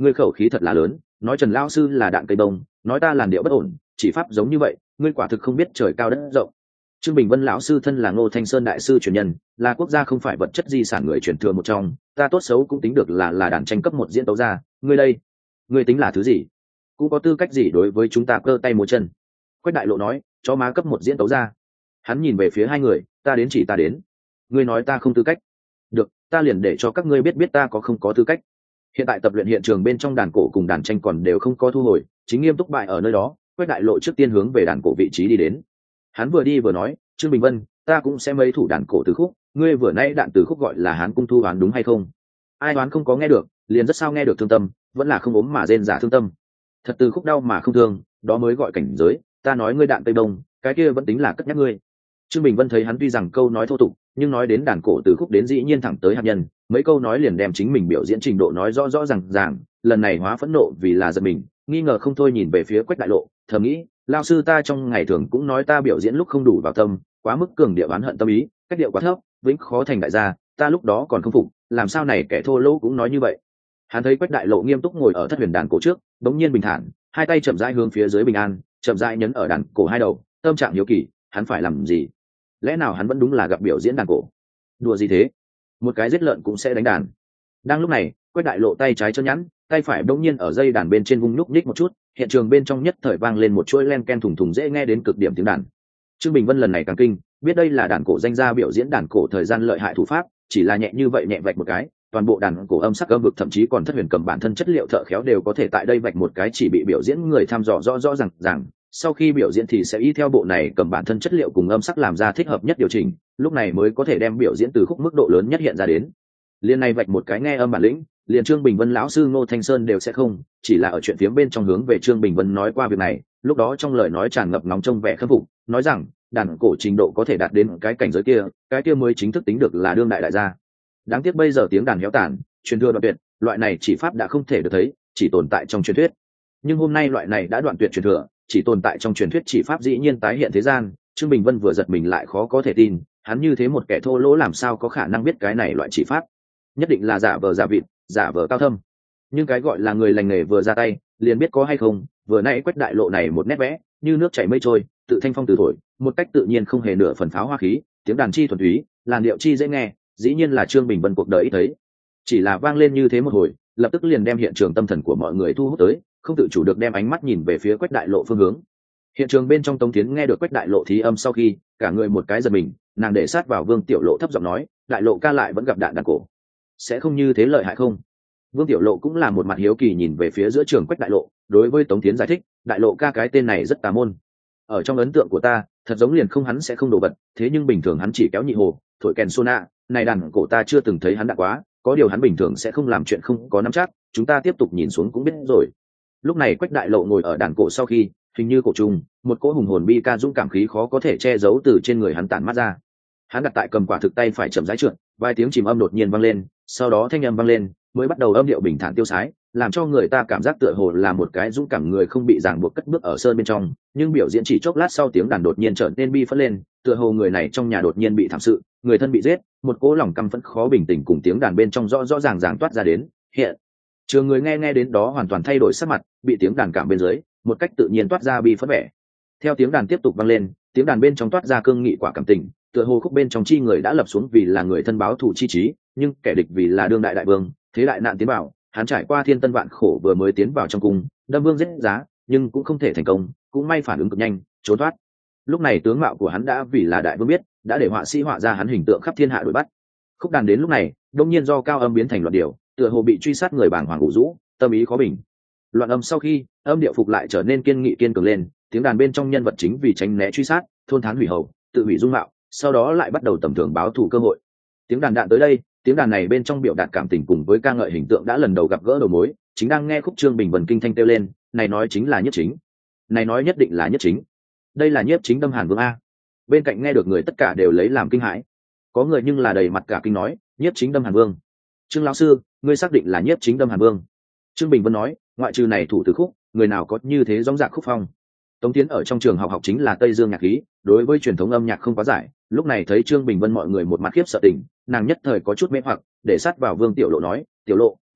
ngươi khẩu khí thật là lớn, nói Trần lão sư là đạn cây bông, nói ta làn điệu bất ổn, chỉ pháp giống như vậy, ngươi quả thực không biết trời cao đất rộng. Trương Bình Vân lão sư thân là Ngô Thanh Sơn đại sư truyền nhân, là quốc gia không phải vật chất di sản người truyền thừa một trong, ta tốt xấu cũng tính được là đàn tranh cấp một diễn tấu gia, ngươi đây, ngươi tính là thứ gì? Cũng có tư cách gì đối với chúng ta cơ tay múa chân? Quách Đại Lộ nói, cho má cấp một diễn tấu gia. Hắn nhìn về phía hai người, ta đến chỉ ta đến. Ngươi nói ta không tư cách. Được, ta liền để cho các ngươi biết ta có không có tư cách. Hiện tại tập luyện hiện trường bên trong đàn cổ cùng đàn tranh còn đều không có thu hồi, chính nghiêm túc bại ở nơi đó. Quách Đại Lộ trước tiên hướng về đàn cổ vị trí đi đến. Hắn vừa đi vừa nói, Trương Bình Vân, ta cũng sẽ mấy thủ đàn cổ từ khúc, ngươi vừa nãy đạn từ khúc gọi là Hán cung thu đoán đúng hay không? Ai đoán không có nghe được, liền rất sao nghe được thương tâm, vẫn là không ốm mà rên giả thương tâm. Thật từ khúc đau mà không thương, đó mới gọi cảnh giới, ta nói ngươi đạn tây đông, cái kia vẫn tính là cất nhắc ngươi. Trương Bình Vân thấy hắn tuy rằng câu nói thô tục, nhưng nói đến đàn cổ từ khúc đến dĩ nhiên thẳng tới hạt nhân, mấy câu nói liền đem chính mình biểu diễn trình độ nói rõ ràng, lần này hóa phẫn nộ vì là giật mình, nghi ngờ không thôi nhìn về phía Quách Đại Lộ, thầm nghĩ, lao sư ta trong ngày thường cũng nói ta biểu diễn lúc không đủ vào tâm, quá mức cường điệu oán hận tâm ý, cách điệu quá thấp, vĩnh khó thành đại gia, ta lúc đó còn không phục, làm sao này kẻ thô lỗ cũng nói như vậy. Hắn thấy Quách Đại Lộ nghiêm túc ngồi ở thất huyền đàn cổ trước, bỗng nhiên bình thản, hai tay chậm rãi hướng phía dưới bình an, chậm rãi nhấn ở đàn cổ hai đầu, tâm trạng hiếu kỳ, hắn phải làm gì? Lẽ nào hắn vẫn đúng là gặp biểu diễn đàn cổ? Đùa gì thế? Một cái giết lợn cũng sẽ đánh đàn. Đang lúc này, Quách Đại Lộ tay trái chân nhẵn, tay phải bỗng nhiên ở dây đàn bên trên vung nhúc nhích một chút, hiện trường bên trong nhất thời vang lên một chuỗi len ken thùng thùng dễ nghe đến cực điểm tiếng đàn. Trương Bình Vân lần này càng kinh, biết đây là đàn cổ danh gia biểu diễn đàn cổ thời gian lợi hại thủ pháp, chỉ là nhẹ như vậy nhẹ vạch một cái, toàn bộ đàn cổ âm sắc âm vực thậm chí còn thất huyền cầm bản thân chất liệu thợ khéo đều có thể tại đây vạch một cái chỉ bị biểu diễn người tham dò rõ ràng, sau khi biểu diễn thì sẽ y theo bộ này cầm bản thân chất liệu cùng âm sắc làm ra thích hợp nhất điều chỉnh, lúc này mới có thể đem biểu diễn từ khúc mức độ lớn nhất hiện ra đến. Liên này vạch một cái nghe âm bản lĩnh, liền Trương Bình Vân lão sư Ngô Thanh Sơn đều sẽ không, chỉ là ở chuyện phiếm bên trong hướng về Trương Bình Vân nói qua việc này, lúc đó trong lời nói tràn ngập nóng trong vẻ khâm phục, nói rằng đàn cổ trình độ có thể đạt đến cái cảnh giới kia, cái kia mới chính thức tính được là đương đại đại gia. Đáng tiếc bây giờ tiếng đàn héo tàn, truyền thừa đoạn tuyệt, loại này chỉ pháp đã không thể được thấy, chỉ tồn tại trong truyền thuyết. Nhưng hôm nay loại này đã đoạn tuyệt truyền thừa, chỉ tồn tại trong truyền thuyết chỉ pháp dĩ nhiên tái hiện thế gian, Trương Bình Vân vừa giật mình lại khó có thể tin, hắn như thế một kẻ thô lỗ làm sao có khả năng biết cái này loại chỉ pháp? Nhất định là giả vờ giả vịt, giả vờ cao thâm. Nhưng cái gọi là người lành nghề vừa ra tay, liền biết có hay không, vừa nãy Quách Đại Lộ này một nét vẽ, như nước chảy mây trôi, tự thanh phong từ thổi, một cách tự nhiên không hề nửa phần pháo hoa khí, tiếng đàn chi thuần túy, làn điệu chi dễ nghe, dĩ nhiên là Trương Bình Vân cuộc đời ít thấy. Chỉ là vang lên như thế một hồi, lập tức liền đem hiện trường tâm thần của mọi người thu hút tới, không tự chủ được đem ánh mắt nhìn về phía Quách Đại Lộ phương hướng. Hiện trường bên trong Tống Tiến nghe được Quách Đại Lộ thí âm sau khi, cả người một cái giật mình, nàng để sát vào Vương Tiểu Lộ thấp giọng nói, Đại Lộ ca lại vẫn gặp đạn cổ, sẽ không như thế lợi hại không? Vương Tiểu Lộ cũng là một mặt hiếu kỳ nhìn về phía giữa trường Quách Đại Lộ, đối với Tống Tiến giải thích, Đại Lộ ca cái tên này rất tà môn. Ở trong ấn tượng của ta, thật giống liền không hắn sẽ không đồ vật, thế nhưng bình thường hắn chỉ kéo nhị hồ, thổi kèn sona, này đàn cổ ta chưa từng thấy hắn đã quá, có điều hắn bình thường sẽ không làm chuyện không có nắm chắc, chúng ta tiếp tục nhìn xuống cũng biết rồi. Lúc này Quách Đại Lộ ngồi ở đàn cổ sau khi, hình như cổ trùng, một cỗ hùng hồn bi ca dũng cảm khí khó có thể che giấu từ trên người hắn tản mắt ra. Hắn đặt tại cầm quả thực tay phải chậm rãi trượt, vài tiếng chìm âm đột nhiên vang lên, sau đó thanh âm vang lên, mới bắt đầu âm điệu bình thản tiêu sái, làm cho người ta cảm giác tựa hồ là một cái dũng cảm người không bị ràng buộc cất bước ở sơn bên trong, nhưng biểu diễn chỉ chốc lát sau tiếng đàn đột nhiên trở nên bi phẫn lên, tựa hồ người này trong nhà đột nhiên bị thảm sự, người thân bị giết, một cỗ lòng căm phẫn khó bình tĩnh cùng tiếng đàn bên trong rõ ràng toát ra đến, hiện trường người nghe đến đó hoàn toàn thay đổi sắc mặt, bị tiếng đàn cảm bên dưới, một cách tự nhiên toát ra bi phẫn vẻ. Theo tiếng đàn tiếp tục vang lên, tiếng đàn bên trong toát ra cương nghị quả cảm tình, tựa hồ khúc bên trong chi người đã lập xuống vì là người thân báo thù chi trí, nhưng kẻ địch vì là đương đại đại vương, thế đại nạn tiến vào, hắn trải qua thiên tân vạn khổ vừa mới tiến vào trong cung, đâm vương giết giá, nhưng cũng không thể thành công, cũng may phản ứng cực nhanh, trốn thoát. Lúc này tướng mạo của hắn đã vì là đại vương biết, đã để họa sĩ họa ra hắn hình tượng khắp thiên hạ đuổi bắt. Khúc đàn đến lúc này, đông nhiên do cao âm biến thành loạn điệu, tựa hồ bị truy sát người bàng hoàng ngủ rũ, tâm ý khó bình. Loạn âm sau khi, âm điệu phục lại trở nên kiên nghị kiên cường lên, tiếng đàn bên trong nhân vật chính vì tránh né truy sát, thôn thán hủy hầu, tự hủy dung mạo, sau đó lại bắt đầu tầm thường báo thù cơ hội. Tiếng đàn đạn tới đây, tiếng đàn này bên trong biểu đạt cảm tình cùng với ca ngợi hình tượng đã lần đầu gặp gỡ đầu mối, chính đang nghe khúc Trương Bình Vân kinh thanh kêu lên, này nói chính là Nhiếp Chính, này nói nhất định là Nhiếp Chính, đây là Nhiếp Chính đâm Hàn Vương a. Bên cạnh nghe được người tất cả đều lấy làm kinh hãi, có người nhưng là đầy mặt cả kinh nói, Nhiếp Chính đâm Hàn Vương. Trương lão sư, ngươi xác định là Nhiếp Chính đâm Hàn Vương? Trương Bình Vân nói, ngoại trừ này thủ từ khúc, người nào có như thế dõng dạc khúc phong. Tống Tiến ở trong trường học chính là Tây Dương nhạc khí, đối với truyền thống âm nhạc không quá giải, lúc này thấy Trương Bình Vân mọi người một mặt khiếp sợ tình, nàng nhất thời có chút mê hoặc, để sát vào Vương Tiểu Lộ nói, Tiểu Lộ,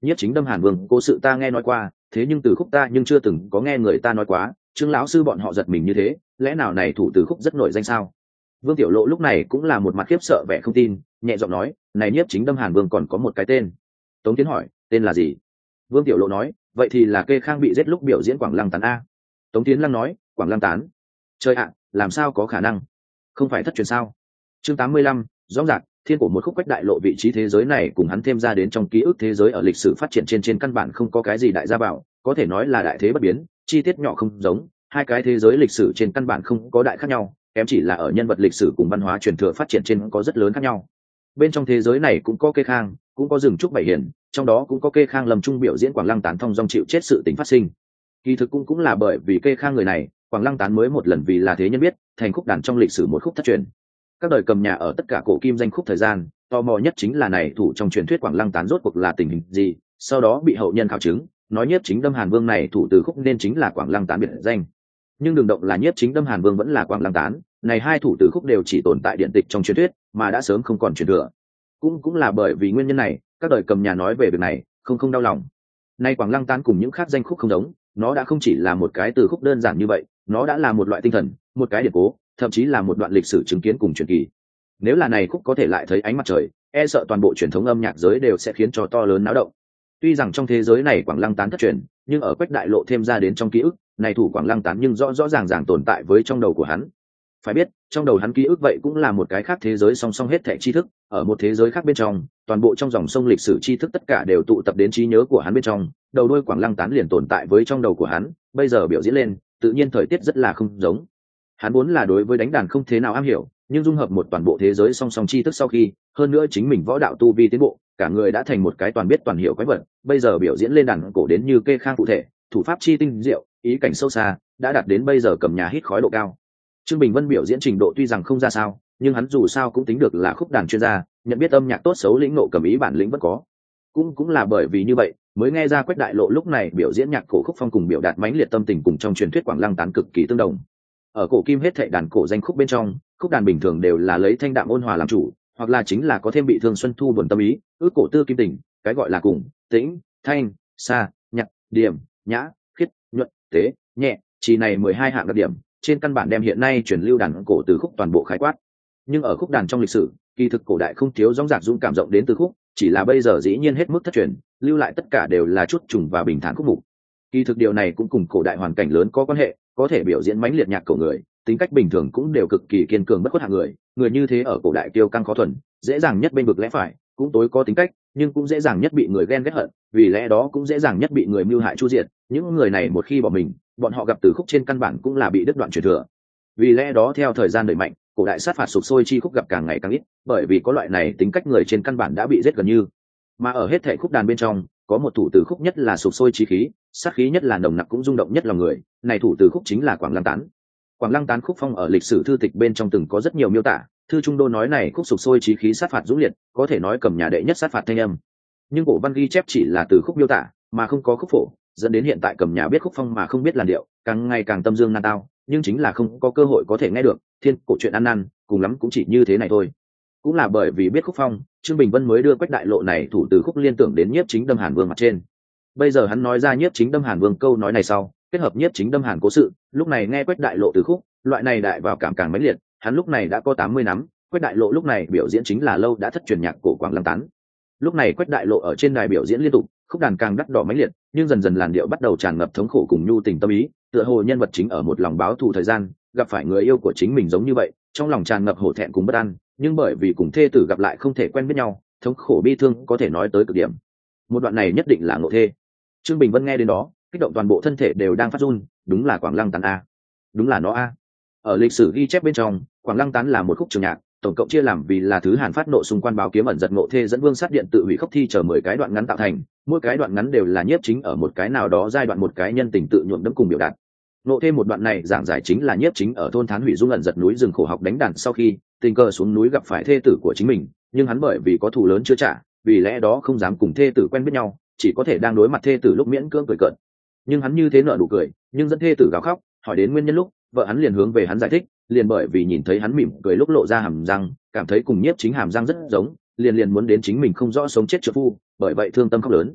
Nhiếp Chính Đâm Hàn Vương cố sự ta nghe nói qua, thế nhưng từ khúc ta nhưng chưa từng có nghe người ta nói quá. Trương lão sư bọn họ giật mình như thế, lẽ nào này thủ từ khúc rất nổi danh sao? Vương Tiểu Lộ lúc này cũng là một mặt khiếp sợ vẻ không tin, nhẹ giọng nói, này Nhiếp Chính Đâm Hàn Vương còn có một cái tên. Tống Tiến hỏi, tên là gì? Vương Tiểu Lộ nói, vậy thì là Kê Khang bị giết lúc biểu diễn Quảng Lăng Tán a. Tống Tiến Lăng nói, Quảng Lăng Tán? Trời ạ, làm sao có khả năng? Không phải thất truyền sao? Chương 85, rõ ràng thiên cổ một khúc Quách đại lộ vị trí thế giới này cùng hắn thêm ra đến trong ký ức thế giới ở lịch sử phát triển trên căn bản không có cái gì đại gia bảo, có thể nói là đại thế bất biến, chi tiết nhỏ không giống, hai cái thế giới lịch sử trên căn bản không có đại khác nhau, kém chỉ là ở nhân vật lịch sử cùng văn hóa truyền thừa phát triển trên có rất lớn khác nhau. Bên trong thế giới này cũng có Kê Khang, cũng có rừng trúc bảy hiển, trong đó cũng có Kê Khang lầm trung biểu diễn Quảng Lăng Tán thông dong chịu chết sự tình phát sinh. Kỳ thực cũng là bởi vì Kê Khang người này, Quảng Lăng Tán mới một lần vì là thế nhân biết, thành khúc đàn trong lịch sử một khúc thất truyền. Các đời cầm nhà ở tất cả cổ kim danh khúc thời gian, tò mò nhất chính là này thủ trong truyền thuyết Quảng Lăng Tán rốt cuộc là tình hình gì, sau đó bị hậu nhân khảo chứng, nói Nhiếp Chính Đâm Hàn Vương này thủ từ khúc nên chính là Quảng Lăng Tán biệt danh. Nhưng đừng động là Nhiếp Chính Đâm Hàn Vương vẫn là Quảng Lăng Tán, này hai thủ từ khúc đều chỉ tồn tại điện tịch trong truyền thuyết, mà đã sớm không còn truyền thừa. Cũng là bởi vì nguyên nhân này, các đời cầm nhà nói về việc này, không đau lòng. Nay Quảng Lăng Tán cùng những khác danh khúc không giống, nó đã không chỉ là một cái từ khúc đơn giản như vậy, nó đã là một loại tinh thần, một cái điển cố, thậm chí là một đoạn lịch sử chứng kiến cùng truyền kỳ. Nếu là này khúc có thể lại thấy ánh mặt trời, e sợ toàn bộ truyền thống âm nhạc giới đều sẽ khiến cho to lớn náo động. Tuy rằng trong thế giới này Quảng Lăng Tán thất truyền, nhưng ở Quách đại lộ thêm ra đến trong ký ức, này thủ Quảng Lăng Tán nhưng rõ ràng tồn tại với trong đầu của hắn. Phải biết, trong đầu hắn ký ức vậy cũng là một cái khác thế giới song song hết thảy tri thức, ở một thế giới khác bên trong, toàn bộ trong dòng sông lịch sử tri thức tất cả đều tụ tập đến trí nhớ của hắn bên trong, đầu đuôi Quảng Lăng Tán liền tồn tại với trong đầu của hắn, bây giờ biểu diễn lên, tự nhiên thời tiết rất là không giống. Hắn vốn là đối với đánh đàn không thế nào am hiểu, nhưng dung hợp một toàn bộ thế giới song song tri thức sau khi, hơn nữa chính mình võ đạo tu vi tiến bộ, cả người đã thành một cái toàn biết toàn hiểu quái vật, bây giờ biểu diễn lên đàn cổ đến như Kê Khang cụ thể, thủ pháp chi tinh diệu, ý cảnh sâu xa, đã đạt đến bây giờ cầm nhà hít khói độ cao. Trương Bình Vân biểu diễn trình độ tuy rằng không ra sao, nhưng hắn dù sao cũng tính được là khúc đàn chuyên gia, nhận biết âm nhạc tốt xấu lĩnh ngộ cầm ý bản lĩnh vẫn có. Cũng là bởi vì như vậy, mới nghe ra Quách đại lộ lúc này biểu diễn nhạc cổ khúc phong cùng biểu đạt mãnh liệt tâm tình cùng trong truyền thuyết Quảng Lăng Tán cực kỳ tương đồng. Ở cổ kim hết thảy đàn cổ danh khúc bên trong, khúc đàn bình thường đều là lấy thanh đạm ôn hòa làm chủ, hoặc là chính là có thêm bị thương xuân thu buồn tâm ý, ước cổ tư kim tình, cái gọi là cùng, tĩnh, thanh, xa, nhạc, điểm, nhã, khiết, nhuận, tế, nhẹ, chỉ này 12 hạng đặc điểm, trên căn bản đem hiện nay truyền lưu đàn cổ từ khúc toàn bộ khái quát. Nhưng ở khúc đàn trong lịch sử, kỳ thực cổ đại không thiếu dõng dạc dũng cảm rộng đến từ khúc, chỉ là bây giờ dĩ nhiên hết mức thất truyền, lưu lại tất cả đều là chút trùng và bình thản khúc mục. Kỳ thực điều này cũng cùng cổ đại hoàn cảnh lớn có quan hệ, có thể biểu diễn mãnh liệt nhạc cổ người, tính cách bình thường cũng đều cực kỳ kiên cường bất khuất hạng người như thế ở cổ đại kiêu căng khó thuần, dễ dàng nhất bên vực lẽ phải, cũng tối có tính cách, nhưng cũng dễ dàng nhất bị người ghen ghét hận, vì lẽ đó cũng dễ dàng nhất bị người mưu hại chu diệt. Những người này một khi bỏ mình, bọn họ gặp từ khúc trên căn bản cũng là bị đứt đoạn truyền thừa. Vì lẽ đó theo thời gian đẩy mạnh, cổ đại sát phạt sục sôi chi khúc gặp càng ngày càng ít, bởi vì có loại này tính cách người trên căn bản đã bị giết gần như. Mà ở hết thảy khúc đàn bên trong, có một thủ từ khúc nhất là sục sôi chi khí, sát khí nhất là nồng nặc cũng rung động nhất lòng người, này thủ từ khúc chính là Quảng Lăng Tán. Quảng Lăng Tán khúc phong ở lịch sử thư tịch bên trong từng có rất nhiều miêu tả, thư trung đô nói này khúc sục sôi chí khí sát phạt dũng liệt, có thể nói cầm nhà đệ nhất sát phạt thanh âm. Nhưng cổ văn ghi chép chỉ là từ khúc miêu tả, mà không có khúc phổ, dẫn đến hiện tại cầm nhà biết khúc phong mà không biết làn điệu, càng ngày càng tâm dương nan tao, nhưng chính là không có cơ hội có thể nghe được, thiên cổ chuyện ăn năn, cùng lắm cũng chỉ như thế này thôi. Cũng là bởi vì biết khúc phong, Trương Bình Vân mới đưa Quách đại lộ này thủ từ khúc liên tưởng đến Nhiếp Chính Đâm Hàn Vương mặt trên. Bây giờ hắn nói ra Nhiếp Chính Đâm Hàn Vương câu nói này sau, kết hợp Nhiếp Chính Đâm Hàn cố sự, lúc này nghe Quách đại lộ từ khúc, loại này đại vào cảm càng mãnh liệt, hắn lúc này đã có 80 năm, Quách đại lộ lúc này biểu diễn chính là lâu đã thất truyền nhạc cổ Quảng Lăng Tán. Lúc này Quách đại lộ ở trên đài biểu diễn liên tục, khúc đàn càng đắt đỏ mãnh liệt, nhưng dần dần làn điệu bắt đầu tràn ngập thống khổ cùng nhu tình tâm ý, tựa hồ nhân vật chính ở một lòng báo thù thời gian, gặp phải người yêu của chính mình giống như vậy, trong lòng tràn ngập hổ thẹn cùng bất an, nhưng bởi vì cùng thê tử gặp lại không thể quen biết nhau, thống khổ bi thương có thể nói tới cực điểm. Một đoạn này nhất định là ngộ thê. Trương Bình Vân nghe đến đó, kích động toàn bộ thân thể đều đang phát run, đúng là Quảng Lăng Tán a, đúng là nó a. Ở lịch sử ghi chép bên trong, Quảng Lăng Tán là một khúc trường nhạc, tổng cộng chia làm vì là thứ Hàn phát nộ xung quan báo kiếm ẩn giật ngộ thê dẫn vương sát điện tự hủy khốc thi chờ 10 cái đoạn ngắn tạo thành, mỗi cái đoạn ngắn đều là Nhiếp Chính ở một cái nào đó giai đoạn một cái nhân tình tự nhuộm đẫm cùng biểu đạt. Ngộ thêm một đoạn này giảng giải chính là Nhiếp Chính ở thôn Thán Hủy Dung ẩn giật núi rừng khổ học đánh đàn sau khi tình cờ xuống núi gặp phải thê tử của chính mình, nhưng hắn bởi vì có thù lớn chưa trả, vì lẽ đó không dám cùng thê tử quen biết nhau, chỉ có thể đang đối mặt thê tử lúc miễn cưỡng cười cợt. Nhưng hắn như thế nở nụ cười, nhưng dẫn thê tử gào khóc, hỏi đến nguyên nhân lúc, vợ hắn liền hướng về hắn giải thích, liền bởi vì nhìn thấy hắn mỉm cười lúc lộ ra hàm răng, cảm thấy cùng Nhiếp Chính hàm răng rất giống, liền muốn đến chính mình không rõ sống chết trợ phu, bởi vậy thương tâm khóc lớn.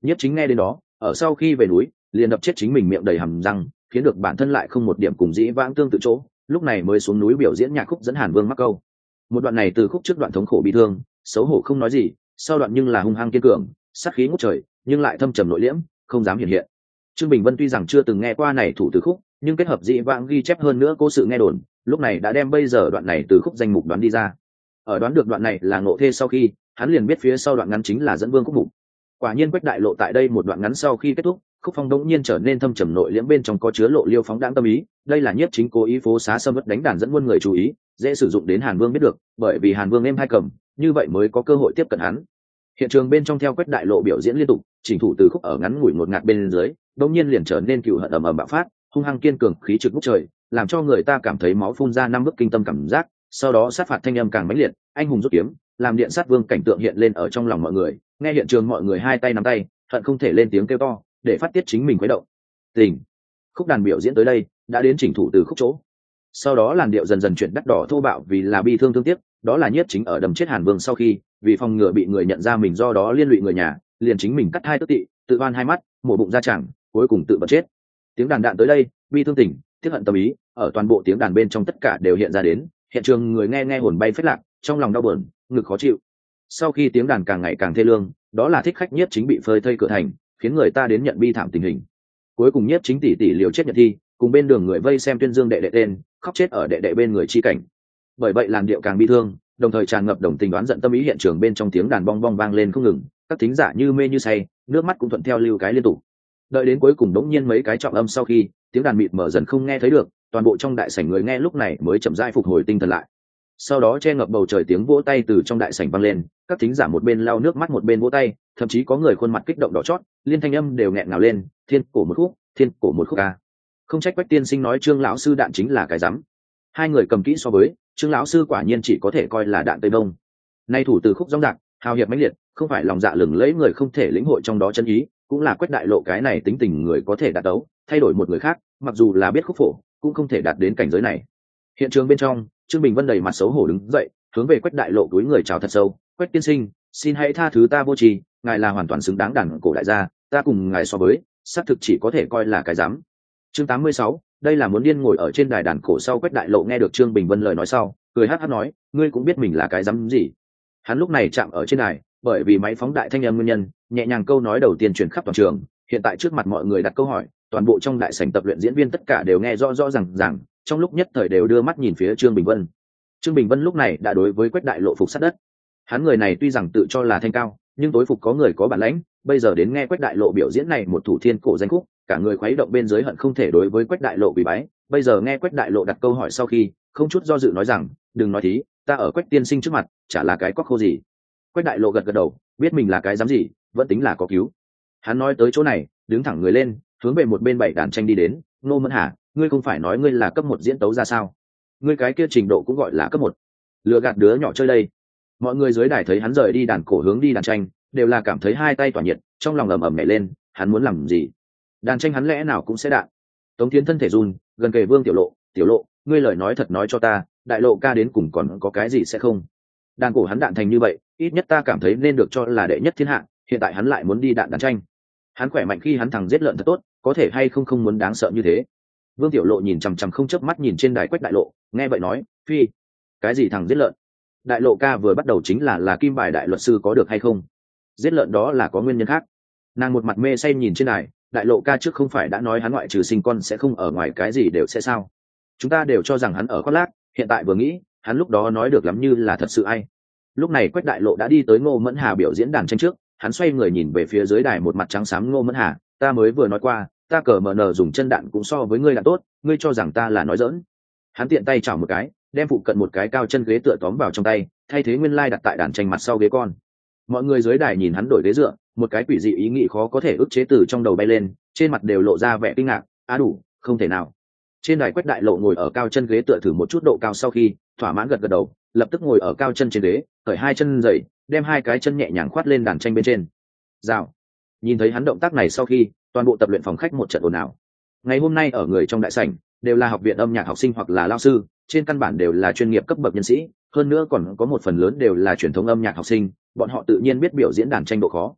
Nhiếp Chính nghe đến đó, ở sau khi về núi, liền đập chết chính mình miệng đầy hàm răng, khiến được bản thân lại không một điểm cùng dĩ vãng tương tự chỗ, lúc này mới xuống núi biểu diễn nhạc khúc dẫn Hàn Vương mắc câu. Một đoạn này từ khúc trước đoạn thống khổ bi thương, xấu hổ không nói gì, sau đoạn nhưng là hung hăng kiên cường, sát khí ngút trời, nhưng lại thâm trầm nội liễm, không dám hiện hiện. Trương Bình Vân tuy rằng chưa từng nghe qua này thủ từ khúc, nhưng kết hợp dĩ vãng ghi chép hơn nữa cố sự nghe đồn, lúc này đã đem bây giờ đoạn này từ khúc danh mục đoán đi ra. Ở đoán được đoạn này là Ngộ Thê sau khi, hắn liền biết phía sau đoạn ngắn chính là dẫn Vương khúc mục. Quả nhiên Quách Đại Lộ tại đây một đoạn ngắn sau khi kết thúc, khúc phong đống nhiên trở nên thâm trầm nội liễm, bên trong có chứa lộ liêu phóng đãng tâm ý, đây là Nhiếp Chính cố ý phố xá sâm vất đánh đàn dẫn muôn người chú ý, dễ sử dụng đến Hàn Vương biết được, bởi vì Hàn Vương êm hai cầm, như vậy mới có cơ hội tiếp cận hắn. Hiện trường bên trong theo Quách Đại Lộ biểu diễn liên tục, chỉnh thủ từ khúc ở ngắn ngủi ngột ngạt bên dưới, đống nhiên liền trở nên cừu hận ầm ầm bạo phát, hung hăng kiên cường, khí trực ngút trời, làm cho người ta cảm thấy máu phun ra năm bức kinh tâm cảm giác. Sau đó sát phạt thanh âm càng mãnh liệt, anh hùng rút kiếm, làm điện sát vương cảnh tượng hiện lên ở trong lòng mọi người. Nghe hiện trường mọi người hai tay nắm tay, hận không thể lên tiếng kêu to để phát tiết chính mình khuấy động tình. Khúc đàn biểu diễn tới đây đã đến chỉnh thủ từ khúc chỗ, sau đó làn điệu dần dần chuyển đắt đỏ thô bạo vì là bi thương thương tiếc, đó là Nhiếp Chính ở đầm chết Hàn Vương sau khi, vì phòng ngừa bị người nhận ra mình do đó liên lụy người nhà, liền chính mình cắt hai tức tị, tự oan hai mắt, mổ bụng ra chẳng, cuối cùng tự bật chết. Tiếng đàn đạn tới đây, bi thương tình, tiếc hận tâm ý, ở toàn bộ tiếng đàn bên trong tất cả đều hiện ra đến, hiện trường người nghe nghe hồn bay phết lạc, trong lòng đau buồn, ngực khó chịu. Sau khi tiếng đàn càng ngày càng thê lương, đó là thích khách Nhiếp Chính bị phơi thây cửa thành, khiến người ta đến nhận bi thảm tình hình. Cuối cùng Nhiếp Chính tỷ tỷ liều chết nhận thi, cùng bên đường người vây xem tuyên dương đệ đệ tên, khóc chết ở đệ đệ bên người chi cảnh. Bởi vậy làn điệu càng bi thương, đồng thời tràn ngập đồng tình đoán giận tâm ý, hiện trường bên trong tiếng đàn bong bong vang lên không ngừng, các thính giả như mê như say, nước mắt cũng thuận theo lưu cái liên tục. Đợi đến cuối cùng đống nhiên mấy cái trọng âm sau khi, tiếng đàn mịt mở dần không nghe thấy được, toàn bộ trong đại sảnh người nghe lúc này mới chậm rãi phục hồi tinh thần lại. Sau đó che ngập bầu trời tiếng vỗ tay từ trong đại sảnh vang lên, các thính giả một bên lau nước mắt một bên vỗ tay, thậm chí có người khuôn mặt kích động đỏ chót, liên thanh âm đều nghẹn ngào lên, thiên cổ một khúc, thiên cổ một khúc ca. Không trách Quách tiên sinh nói Trương lão sư đạn chính là cái rắm. Hai người cầm kỹ so với, Trương lão sư quả nhiên chỉ có thể coi là đạn tây bông. Nay thủ từ khúc rong rạc, hào hiệp mãnh liệt, không phải lòng dạ lừng lẫy người không thể lĩnh hội trong đó chân ý, cũng là Quách Đại Lộ cái này tính tình người có thể đạt đấu, thay đổi một người khác, mặc dù là biết khúc phổ, cũng không thể đạt đến cảnh giới này. Hiện trường bên trong, Trương Bình Vân đầy mặt xấu hổ đứng dậy, hướng về Quách Đại Lộ túi người chào thật sâu, "Quách tiên sinh, xin hãy tha thứ ta vô tri, ngài là hoàn toàn xứng đáng đàn cổ đại gia, ta cùng ngài so với, xác thực chỉ có thể coi là cái dám." Chương 86, đây là muốn điên ngồi ở trên đài đàn cổ sau. Quách Đại Lộ nghe được Trương Bình Vân lời nói sau, cười hắc hắc nói, "Ngươi cũng biết mình là cái dám gì?" Hắn lúc này chạm ở trên đài, bởi vì máy phóng đại thanh âm nguyên nhân, nhẹ nhàng câu nói đầu tiên truyền khắp toàn trường, hiện tại trước mặt mọi người đặt câu hỏi, toàn bộ trong đại sảnh tập luyện diễn viên tất cả đều nghe rõ rõ ràng, trong lúc nhất thời đều đưa mắt nhìn phía Trương Bình Vân. Trương Bình Vân lúc này đã đối với Quách Đại Lộ phục sát đất. Hắn người này tuy rằng tự cho là thanh cao, nhưng tối phục có người có bản lãnh, bây giờ đến nghe Quách Đại Lộ biểu diễn này một thủ thiên cổ danh khúc, cả người khuấy động bên dưới hận không thể đối với Quách Đại Lộ quỳ bái. Bây giờ nghe Quách Đại Lộ đặt câu hỏi sau khi, không chút do dự nói rằng, "Đừng nói thí, ta ở Quách tiên sinh trước mặt, chả là cái quắc khô gì." Quách Đại Lộ gật gật đầu, biết mình là cái dám gì, vẫn tính là có cứu. Hắn nói tới chỗ này, đứng thẳng người lên, hướng về một bên bảy đàn tranh đi đến, "Ngô Mẫn Hà, ngươi không phải nói ngươi là cấp 1 diễn tấu ra sao? Ngươi cái kia trình độ cũng gọi là cấp 1. Lừa gạt đứa nhỏ chơi đây." Mọi người dưới đài thấy hắn rời đi đàn cổ hướng đi đàn tranh, đều là cảm thấy hai tay tỏa nhiệt, trong lòng ầm ầm nhảy lên, hắn muốn làm gì? Đàn tranh hắn lẽ nào cũng sẽ đạn. Tống Thiến thân thể run, gần kề Vương Tiểu Lộ, "Tiểu Lộ, ngươi lời nói thật nói cho ta, Đại Lộ ca đến cùng còn có cái gì sẽ không? Đàn cổ hắn đạn thành như vậy, ít nhất ta cảm thấy nên được cho là đệ nhất thiên hạ, hiện tại hắn lại muốn đi đạn đàn tranh. Hắn khỏe mạnh khi hắn thằng giết lợn thật tốt, có thể hay không muốn đáng sợ như thế?" Vương Tiểu Lộ nhìn chằm chằm không chớp mắt nhìn trên đài Quách Đại Lộ, nghe vậy nói, "Phi, cái gì thằng giết lợn? Đại Lộ ca vừa bắt đầu chính là kim bài đại luật sư có được hay không? Giết lợn đó là có nguyên nhân khác." Nàng một mặt mê say nhìn trên đài, Đại Lộ ca trước không phải đã nói hắn ngoại trừ sinh con sẽ không ở ngoài cái gì đều sẽ sao? Chúng ta đều cho rằng hắn ở khoác lác, hiện tại vừa nghĩ, hắn lúc đó nói được lắm như là thật sự ai. Lúc này Quách Đại Lộ đã đi tới Ngô Mẫn Hà biểu diễn đàn tranh trước, hắn xoay người nhìn về phía dưới đài một mặt trắng xám Ngô Mẫn Hà, "Ta mới vừa nói qua, ta cờ mờ nờ dùng chân đạn cũng so với ngươi là tốt, ngươi cho rằng ta là nói giỡn." Hắn tiện tay chảo một cái, đem phụ cận một cái cao chân ghế tựa tóm vào trong tay, thay thế nguyên lai đặt tại đàn tranh mặt sau ghế con. Mọi người dưới đài nhìn hắn đổi ghế dựa, một cái quỷ dị ý nghĩ khó có thể ức chế từ trong đầu bay lên, trên mặt đều lộ ra vẻ kinh ngạc, đủ, không thể nào." Trên đài Quách Đại Lộ ngồi ở cao chân ghế tựa thử một chút độ cao sau khi, thỏa mãn gật gật đầu, lập tức ngồi ở cao chân trên ghế, cởi hai chân dậy, đem hai cái chân nhẹ nhàng khoát lên đàn tranh bên trên. Rào. Nhìn thấy hắn động tác này sau khi, toàn bộ tập luyện phòng khách một trận ồn ào. Ngày hôm nay ở người trong đại sảnh đều là học viện âm nhạc học sinh hoặc là lao sư, trên căn bản đều là chuyên nghiệp cấp bậc nhân sĩ, hơn nữa còn có một phần lớn đều là truyền thống âm nhạc học sinh, bọn họ tự nhiên biết biểu diễn đàn tranh độ khó.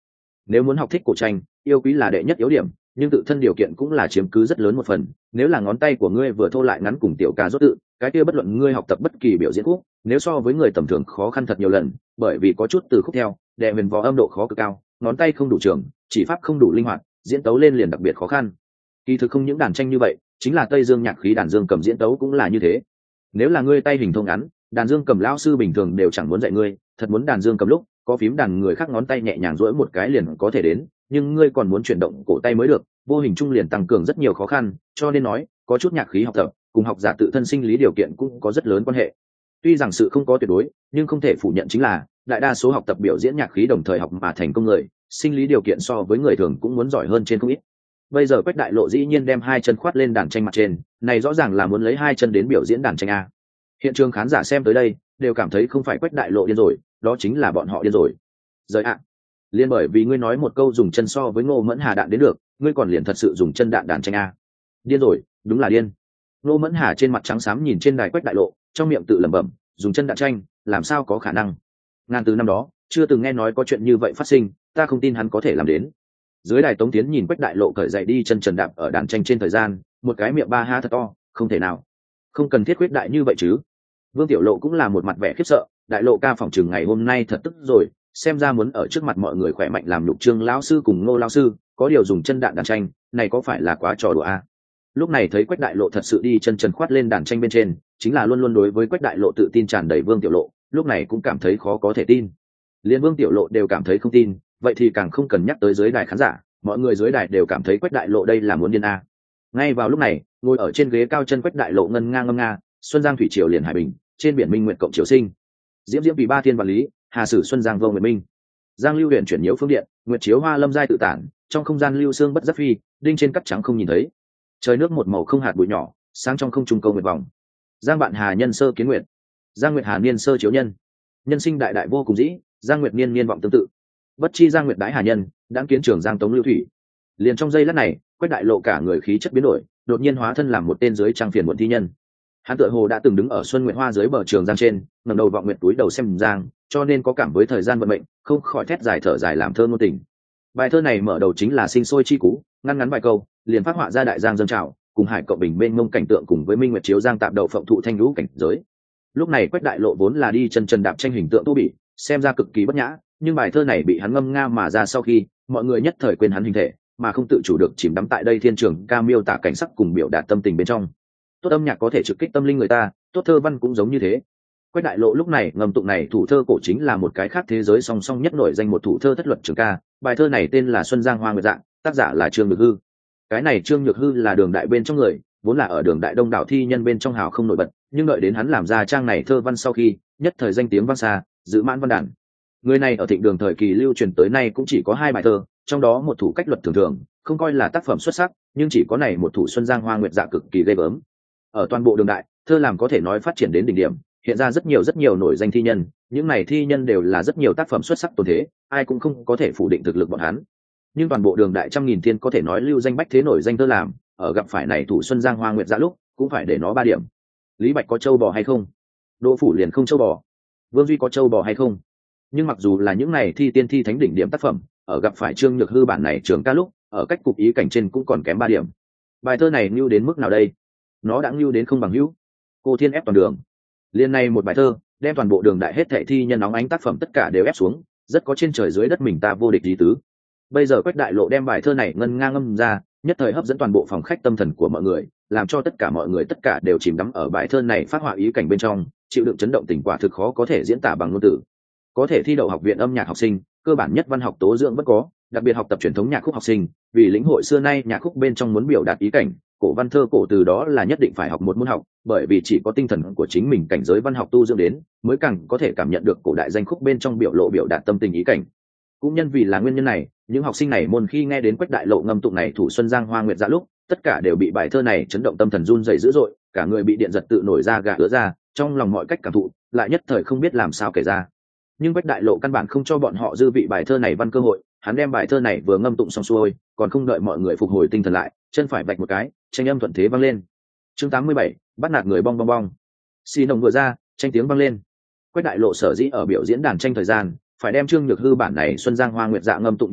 Nếu muốn học thích cổ tranh, yêu quý là đệ nhất yếu điểm, nhưng tự thân điều kiện cũng là chiếm cứ rất lớn một phần. Nếu là ngón tay của ngươi vừa thô lại ngắn cùng tiểu ca rốt tự, cái kia bất luận ngươi học tập bất kỳ biểu diễn khúc, nếu so với người tầm thường khó khăn thật nhiều lần, bởi vì có chút từ khúc theo, đè huyền vò âm độ khó cực cao, ngón tay không đủ trường, chỉ pháp không đủ linh hoạt, diễn tấu lên liền đặc biệt khó khăn. Kỳ thực không những đàn tranh như vậy, chính là Tây Dương nhạc khí đàn dương cầm diễn tấu cũng là như thế. Nếu là ngươi tay hình thông ngắn, đàn dương cầm lão sư bình thường đều chẳng muốn dạy ngươi, thật muốn đàn dương cầm lúc, có phím đàn người khác ngón tay nhẹ nhàng duỗi một cái liền có thể đến, nhưng ngươi còn muốn chuyển động cổ tay mới được, vô hình trung liền tăng cường rất nhiều khó khăn, cho nên nói, có chút nhạc khí học tập, cùng học giả tự thân sinh lý điều kiện cũng có rất lớn quan hệ. Tuy rằng sự không có tuyệt đối, nhưng không thể phủ nhận chính là, đại đa số học tập biểu diễn nhạc khí đồng thời học mà thành công người, sinh lý điều kiện so với người thường cũng muốn giỏi hơn trên không ít. Bây giờ Quách Đại Lộ dĩ nhiên đem hai chân khoát lên đàn tranh mặt trên, này rõ ràng là muốn lấy hai chân đến biểu diễn đàn tranh a. Hiện trường khán giả xem tới đây đều cảm thấy không phải Quách Đại Lộ điên rồi, đó chính là bọn họ điên rồi. Rời ạ. Liên bởi vì ngươi nói một câu dùng chân so với Ngô Mẫn Hà đạn đến được, ngươi còn liền thật sự dùng chân đạn đàn tranh a. Điên rồi, đúng là điên. Ngô Mẫn Hà trên mặt trắng xám nhìn trên đài Quách Đại Lộ, trong miệng tự lẩm bẩm, dùng chân đạn tranh, làm sao có khả năng? Ngàn từ năm đó, chưa từng nghe nói có chuyện như vậy phát sinh, ta không tin hắn có thể làm đến. Dưới đài Tống Tiến nhìn Quách Đại Lộ cởi giày đi chân trần đạp ở đàn tranh trên thời gian, một cái miệng ba ha thật to, không thể nào, không cần thiết quyết đại như vậy chứ. Vương Tiểu Lộ cũng là một mặt vẻ khiếp sợ, Đại Lộ ca phỏng chừng ngày hôm nay thật tức rồi, xem ra muốn ở trước mặt mọi người khỏe mạnh làm nhục Trương lão sư cùng Ngô lão sư, có điều dùng chân đạn đàn tranh, này có phải là quá trò đùa a? Lúc này thấy Quách Đại Lộ thật sự đi chân trần khoát lên đàn tranh bên trên, chính là luôn luôn đối với Quách Đại Lộ tự tin tràn đầy Vương Tiểu Lộ, lúc này cũng cảm thấy khó có thể tin. Liên Vương Tiểu Lộ đều cảm thấy không tin, vậy thì càng không cần nhắc tới dưới đài khán giả, mọi người dưới đài đều cảm thấy Quách Đại Lộ đây là muốn điên a. Ngay vào lúc này, ngồi ở trên ghế cao chân Quách Đại Lộ ngân nga ngâm nga, xuân giang thủy triều liền hải bình, trên biển minh nguyện cộng triều sinh. Diễm diễm vì ba thiên vạn lý, hà sử xuân giang vô nguyệt minh. Giang lưu huyện chuyển nhiễu phương điện, nguyệt chiếu hoa lâm giai tự tản, trong không gian lưu xương bất giác phi, đinh trên cắt trắng không nhìn thấy. Trời nước một màu không hạt bụi nhỏ, sáng trong không trung câu nguyệt vòng. Giang bạn hà nhân sơ kiến nguyệt, Giang nguyệt hà niên sơ chiếu nhân. Nhân sinh đại đại vô cùng dĩ, Giang nguyệt niên niên vọng tương tự. Bất chi Giang nguyệt đái hà nhân, đã kiến trường Giang tống lưu thủy. Liền trong giây lát này, Quách Đại Lộ cả người khí chất biến đổi, đột nhiên hóa thân làm một tên dưới trang phiền muộn thi nhân. Hắn tựa hồ đã từng đứng ở xuân nguyệt hoa dưới bờ trường Giang trên, ngẩng đầu vọng nguyệt túi đầu xem Giang, cho nên có cảm với thời gian vận mệnh, không khỏi thét dài thở dài làm thơ ngôn tình. Bài thơ này mở đầu chính là sinh sôi chi cú, ngắn ngắn vài câu, liền phát họa ra đại giang dâng trào, cùng hải cộng bình bên mông cảnh tượng cùng với minh nguyệt chiếu giang tạm đậu phộng thụ thanh lũ cảnh giới. Lúc này Quách Đại Lộ vốn là đi chân trần đạp tranh hình tượng tô bỉ, xem ra cực kỳ bất nhã, nhưng bài thơ này bị hắn ngâm nga mà ra sau khi, mọi người nhất thời quên hắn hình thể, mà không tự chủ được chìm đắm tại đây thiên trường ca miêu tả cảnh sắc cùng biểu đạt tâm tình bên trong. Tốt âm nhạc có thể trực kích tâm linh người ta, tốt thơ văn cũng giống như thế. Quách Đại Lộ lúc này ngầm tụng này thủ thơ cổ chính là một cái khác thế giới song song nhất nổi danh một thủ thơ thất luật trường ca, bài thơ này tên là Xuân Giang Hoa Nguyệt Dạng, tác giả là Trương Nhược Hư. Cái này Trương Nhược Hư là đường đại bên trong người, vốn là ở đường đại đông đảo thi nhân bên trong hào không nổi bật, nhưng đợi đến hắn làm ra trang này thơ văn sau khi, nhất thời danh tiếng vang xa, giữ mãn văn đàn. Người này ở Thịnh Đường thời kỳ lưu truyền tới nay cũng chỉ có 2 bài thơ, trong đó một thủ cách luật thường thường, không coi là tác phẩm xuất sắc, nhưng chỉ có này một thủ Xuân Giang Hoa Nguyệt Dạ cực kỳ ghê gớm. Ở toàn bộ đường đại, thơ làm có thể nói phát triển đến đỉnh điểm, hiện ra rất nhiều nổi danh thi nhân, những này thi nhân đều là rất nhiều tác phẩm xuất sắc tồn thế, ai cũng không có thể phủ định thực lực bọn hắn. Nhưng toàn bộ đường đại trăm nghìn thiên có thể nói lưu danh bách thế nổi danh thơ làm, ở gặp phải này thủ Xuân Giang Hoa Nguyệt Dạ lúc, cũng phải để nó 3 điểm. Lý Bạch có châu bò hay không? Đỗ Phủ liền không châu bò. Vương Duy có châu bò hay không? Nhưng mặc dù là những này thi tiên thi thánh đỉnh điểm tác phẩm, ở gặp phải Trương Nhược Hư bản này trường ca lúc, ở cách cục ý cảnh trên cũng còn kém 3 điểm. Bài thơ này nhu đến mức nào đây? Nó đã nhu đến không bằng hữu. Cô thiên ép toàn đường. Liên này một bài thơ, đem toàn bộ đường đại hết thảy thi nhân nóng ánh tác phẩm tất cả đều ép xuống, rất có trên trời dưới đất mình ta vô địch lý tứ. Bây giờ Quách Đại Lộ đem bài thơ này ngân nga ngâm ra, nhất thời hấp dẫn toàn bộ phòng khách tâm thần của mọi người, làm cho tất cả mọi người tất cả đều chìm đắm ở bài thơ này phát họa ý cảnh bên trong, chịu đựng chấn động tình quả thực khó có thể diễn tả bằng ngôn từ. Có thể thi đậu học viện âm nhạc học sinh, cơ bản nhất văn học tố dưỡng bất có, đặc biệt học tập truyền thống nhạc khúc học sinh, vì lĩnh hội xưa nay nhạc khúc bên trong muốn biểu đạt ý cảnh, cổ văn thơ cổ từ đó là nhất định phải học một môn học, bởi vì chỉ có tinh thần của chính mình cảnh giới văn học tu dưỡng đến, mới càng có thể cảm nhận được cổ đại danh khúc bên trong biểu lộ biểu đạt tâm tình ý cảnh. Cũng nhân vì là nguyên nhân này, những học sinh này môn khi nghe đến Quách Đại Lộ ngâm tụng này thủ Xuân Giang Hoa Nguyệt Dạ lúc, tất cả đều bị bài thơ này chấn động tâm thần run rẩy dữ dội, cả người bị điện giật tự nổi ra gà ứa ra, trong lòng mọi cách cảm thụ, lại nhất thời không biết làm sao kể ra. Nhưng Quách Đại Lộ căn bản không cho bọn họ dư vị bài thơ này văn cơ hội, hắn đem bài thơ này vừa ngâm tụng xong xuôi, còn không đợi mọi người phục hồi tinh thần lại, chân phải vạch một cái, tranh âm thuận thế vang lên. Chương 87, bắt nạt người bong bong bong. Xì nồng vừa ra, tranh tiếng vang lên. Quách Đại Lộ sở dĩ ở biểu diễn đàn tranh thời gian, phải đem Trương Nhược Hư bản này Xuân Giang Hoa Nguyệt Dạ ngâm tụng đi ra,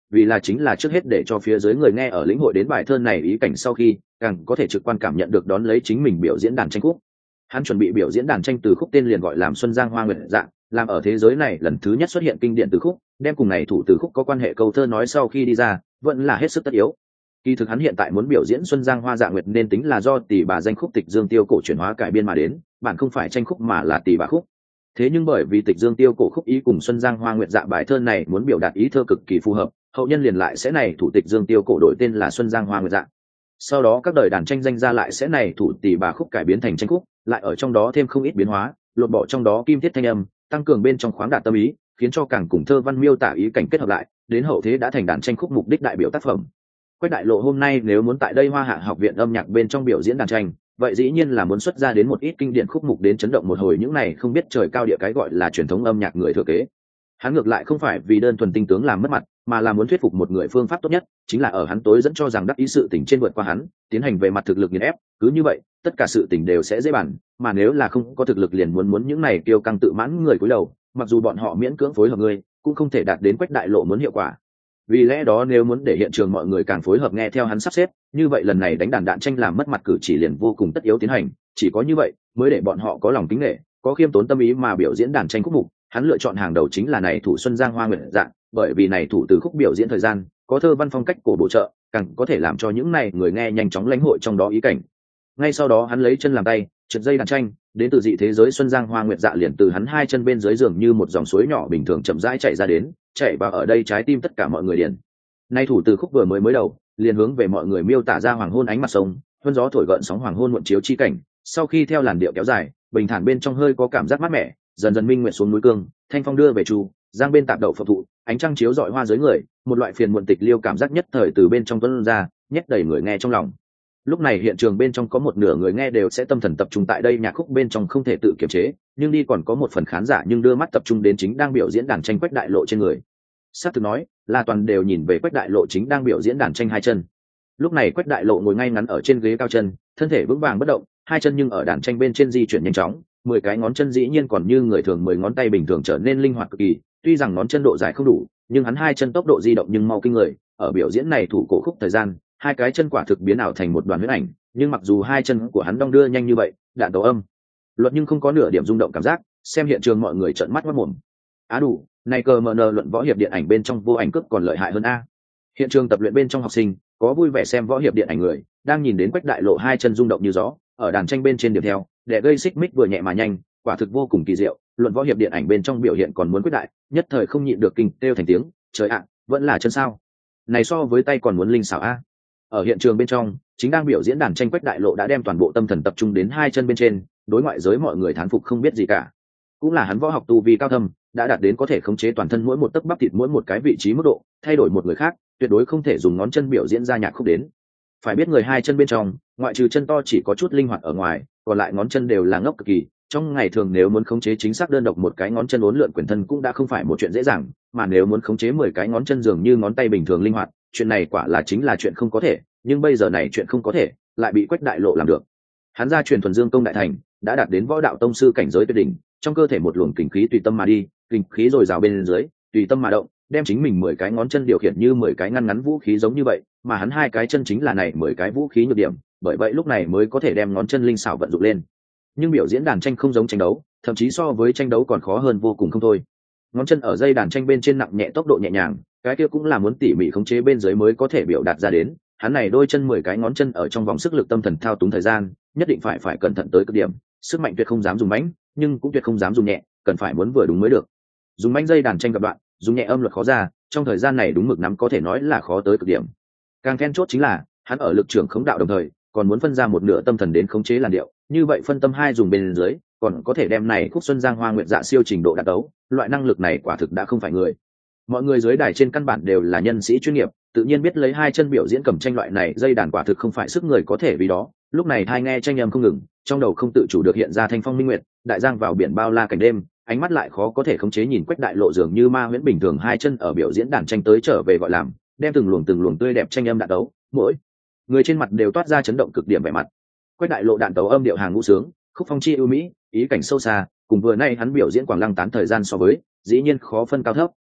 vì là chính là trước hết để cho phía dưới người nghe ở lĩnh hội đến bài thơ này ý cảnh sau khi càng có thể trực quan cảm nhận được đón lấy chính mình biểu diễn đàn tranh khúc. Hắn chuẩn bị biểu diễn đàn tranh từ khúc tên liền gọi làm Xuân Giang Hoa Nguyệt Dạ, làm ở thế giới này lần thứ nhất xuất hiện kinh điển từ khúc, đem cùng này thủ từ khúc có quan hệ câu thơ nói sau khi đi ra vẫn là hết sức tất yếu. Kỳ thực hắn hiện tại muốn biểu diễn Xuân Giang Hoa Dạ Nguyệt nên tính là do tỷ bà danh khúc Tịch Dương Tiêu cổ chuyển hóa cải biên mà đến, bản không phải tranh khúc mà là tỷ bà khúc. Thế nhưng bởi vì Tịch Dương Tiêu cổ khúc ý cùng Xuân Giang Hoa Nguyệt Dạ bài thơ này muốn biểu đạt ý thơ cực kỳ phù hợp, hậu nhân liền lại sẽ này thủ Tịch Dương Tiêu cổ đổi tên là Xuân Giang Hoa Nguyệt Dạ. Sau đó các đời đàn tranh danh ra lại sẽ này thủ tỷ bà khúc cải biến thành tranh khúc, lại ở trong đó thêm không ít biến hóa, lột bỏ trong đó kim thiết thanh âm, tăng cường bên trong khoáng đạt tâm ý, khiến cho càng cùng thơ văn miêu tả ý cảnh kết hợp lại, đến hậu thế đã thành đàn tranh khúc mục đích đại biểu tác phẩm. Quách Đại Lộ hôm nay nếu muốn tại đây Hoa Hạ học viện âm nhạc bên trong biểu diễn đàn tranh, vậy dĩ nhiên là muốn xuất ra đến một ít kinh điển khúc mục đến chấn động một hồi những này không biết trời cao địa cái gọi là truyền thống âm nhạc người thừa kế. Hắn ngược lại không phải vì đơn thuần tinh tướng làm mất mặt, mà là muốn thuyết phục một người phương pháp tốt nhất, chính là ở hắn tối dẫn cho rằng đắc ý sự tình trên vượt qua hắn, tiến hành về mặt thực lực nghiền ép, cứ như vậy, tất cả sự tình đều sẽ dễ bàn, mà nếu là không có thực lực liền muốn những này kiêu căng tự mãn người cúi đầu, mặc dù bọn họ miễn cưỡng phối hợp ngươi, cũng không thể đạt đến Quách Đại Lộ muốn hiệu quả. Vì lẽ đó nếu muốn để hiện trường mọi người càng phối hợp nghe theo hắn sắp xếp, như vậy lần này đánh đàn đạn tranh làm mất mặt cử chỉ liền vô cùng tất yếu tiến hành, chỉ có như vậy mới để bọn họ có lòng kính nể, có khiêm tốn tâm ý mà biểu diễn đàn tranh khúc mục. Hắn lựa chọn hàng đầu chính là này thủ Xuân Giang Hoa Nguyệt Dạ, bởi vì này thủ từ khúc biểu diễn thời gian có thơ văn phong cách cổ bổ trợ, càng có thể làm cho những này người nghe nhanh chóng lãnh hội trong đó ý cảnh. Ngay sau đó hắn lấy chân làm tay, trượt dây đàn tranh, đến từ dị thế giới Xuân Giang Hoa Nguyệt Dạ liền từ hắn hai chân bên dưới giường như một dòng suối nhỏ bình thường chậm rãi chạy ra đến, chạy vào ở đây trái tim tất cả mọi người liền. Nay thủ từ khúc vừa mới đầu, liền hướng về mọi người miêu tả ra hoàng hôn ánh mặt sông, huân gió thổi gợn sóng hoàng hôn muộn chiếu chi cảnh, sau khi theo làn điệu kéo dài, bình thản bên trong hơi có cảm giác mát mẻ, dần dần minh nguyện xuống núi cương, thanh phong đưa về chu, giang bên tạp đậu phật thụ, ánh trăng chiếu rọi hoa dưới người, một loại phiền muộn tịch liêu cảm giác nhất thời từ bên trong tuôn ra, nhét đầy người nghe trong lòng. Lúc này hiện trường bên trong có một nửa người nghe đều sẽ tâm thần tập trung tại đây nhạc khúc bên trong không thể tự kiềm chế, nhưng đi còn có một phần khán giả nhưng đưa mắt tập trung đến chính đang biểu diễn đàn tranh Quách Đại Lộ trên người. Sát thực nói là toàn đều nhìn về Quách Đại Lộ chính đang biểu diễn đàn tranh hai chân. Lúc này Quách Đại Lộ ngồi ngay ngắn ở trên ghế cao chân, thân thể vững vàng bất động, hai chân nhưng ở đàn tranh bên trên di chuyển nhanh chóng, 10 cái ngón chân dĩ nhiên còn như người thường 10 ngón tay bình thường trở nên linh hoạt cực kỳ, tuy rằng ngón chân độ dài không đủ, nhưng hắn hai chân tốc độ di động nhưng mau kinh người, ở biểu diễn này thủ cổ khúc thời gian, hai cái chân quả thực biến ảo thành một đoàn huyễn ảnh, nhưng mặc dù hai chân của hắn đong đưa nhanh như vậy, đạn tấu âm luật nhưng không có nửa điểm rung động cảm giác, xem hiện trường mọi người trợn mắt mắt mồm. Á đủ, này cờ mờ nờ luận võ hiệp điện ảnh bên trong vô ảnh cước còn lợi hại hơn a. Hiện trường tập luyện bên trong học sinh, có vui vẻ xem võ hiệp điện ảnh người, đang nhìn đến Quách Đại Lộ hai chân rung động như gió, ở đàn tranh bên trên điểm theo, để gây xích mích vừa nhẹ mà nhanh, quả thực vô cùng kỳ diệu. Luận võ hiệp điện ảnh bên trong biểu hiện còn muốn quyết đại, nhất thời không nhịn được kinh kêu thành tiếng, trời ạ, vẫn là chân sao? Này so với tay còn muốn linh xảo a. Ở hiện trường bên trong, chính đang biểu diễn đàn tranh Quách Đại Lộ đã đem toàn bộ tâm thần tập trung đến hai chân bên trên, đối ngoại giới mọi người thán phục không biết gì cả. Cũng là hắn võ học tu vi cao thâm, đã đạt đến có thể khống chế toàn thân mỗi một tấc bắp thịt mỗi một cái vị trí mức độ, thay đổi một người khác, tuyệt đối không thể dùng ngón chân biểu diễn ra nhạc khúc đến. Phải biết người hai chân bên trong, ngoại trừ chân to chỉ có chút linh hoạt ở ngoài, còn lại ngón chân đều là ngốc cực kỳ. Trong ngày thường nếu muốn khống chế chính xác đơn độc một cái ngón chân uốn lượn quyền thân cũng đã không phải một chuyện dễ dàng, mà nếu muốn khống chế 10 cái ngón chân dường như ngón tay bình thường linh hoạt, chuyện này quả là chính là chuyện không có thể, nhưng bây giờ này chuyện không có thể, lại bị Quách Đại Lộ làm được. Hắn gia truyền thuần dương công đại thành, đã đạt đến võ đạo tông sư cảnh giới tuyệt đỉnh, trong cơ thể một luồng kình khí tùy tâm mà đi, kình khí dồi dào bên dưới, tùy tâm mà động, đem chính mình 10 cái ngón chân điều khiển như 10 cái ngăn ngắn vũ khí giống như vậy, mà hắn hai cái chân chính là này 10 cái vũ khí nhược điểm, bởi vậy lúc này mới có thể đem ngón chân linh xảo vận dụng lên. Nhưng biểu diễn đàn tranh không giống tranh đấu, thậm chí so với tranh đấu còn khó hơn vô cùng không thôi. Ngón chân ở dây đàn tranh bên trên nặng nhẹ tốc độ nhẹ nhàng, cái kia cũng là muốn tỉ mỉ khống chế bên dưới mới có thể biểu đạt ra đến. Hắn này đôi chân 10 cái ngón chân ở trong vòng sức lực tâm thần thao túng thời gian, nhất định phải cẩn thận tới cực điểm, sức mạnh tuyệt không dám dùng mãnh, nhưng cũng tuyệt không dám dùng nhẹ, cần phải muốn vừa đúng mới được. Dùng mãnh dây đàn tranh gặp đoạn, dùng nhẹ âm luật khó ra, trong thời gian này đúng mực nắm có thể nói là khó tới cực điểm. Càng then chốt chính là, hắn ở lực trưởng khống đạo đồng thời, còn muốn phân ra một nửa tâm thần đến khống chế làn điệu, như vậy phân tâm hai dùng bên dưới, còn có thể đem này khúc Xuân Giang Hoa Nguyệt Dạ siêu trình độ đạt đấu, loại năng lực này quả thực đã không phải người. Mọi người dưới đài trên căn bản đều là nhân sĩ chuyên nghiệp, tự nhiên biết lấy hai chân biểu diễn cầm tranh loại này dây đàn quả thực không phải sức người có thể vì đó. Lúc này hai nghe tranh âm không ngừng, trong đầu không tự chủ được hiện ra thanh phong minh nguyệt, đại giang vào biển bao la cảnh đêm, ánh mắt lại khó có thể khống chế nhìn Quách Đại Lộ dường như ma huyễn bình thường hai chân ở biểu diễn đàn tranh tới trở về gọi làm, đem từng luồng tươi đẹp tranh âm đạn đấu, mỗi người trên mặt đều toát ra chấn động cực điểm vẻ mặt. Quách Đại Lộ đạn tấu âm điệu hàng ngũ sướng, khúc phong chi ưu mỹ, ý cảnh sâu xa, cùng vừa nay hắn biểu diễn Quảng Lăng tán thời gian so với, dĩ nhiên khó phân cao thấp.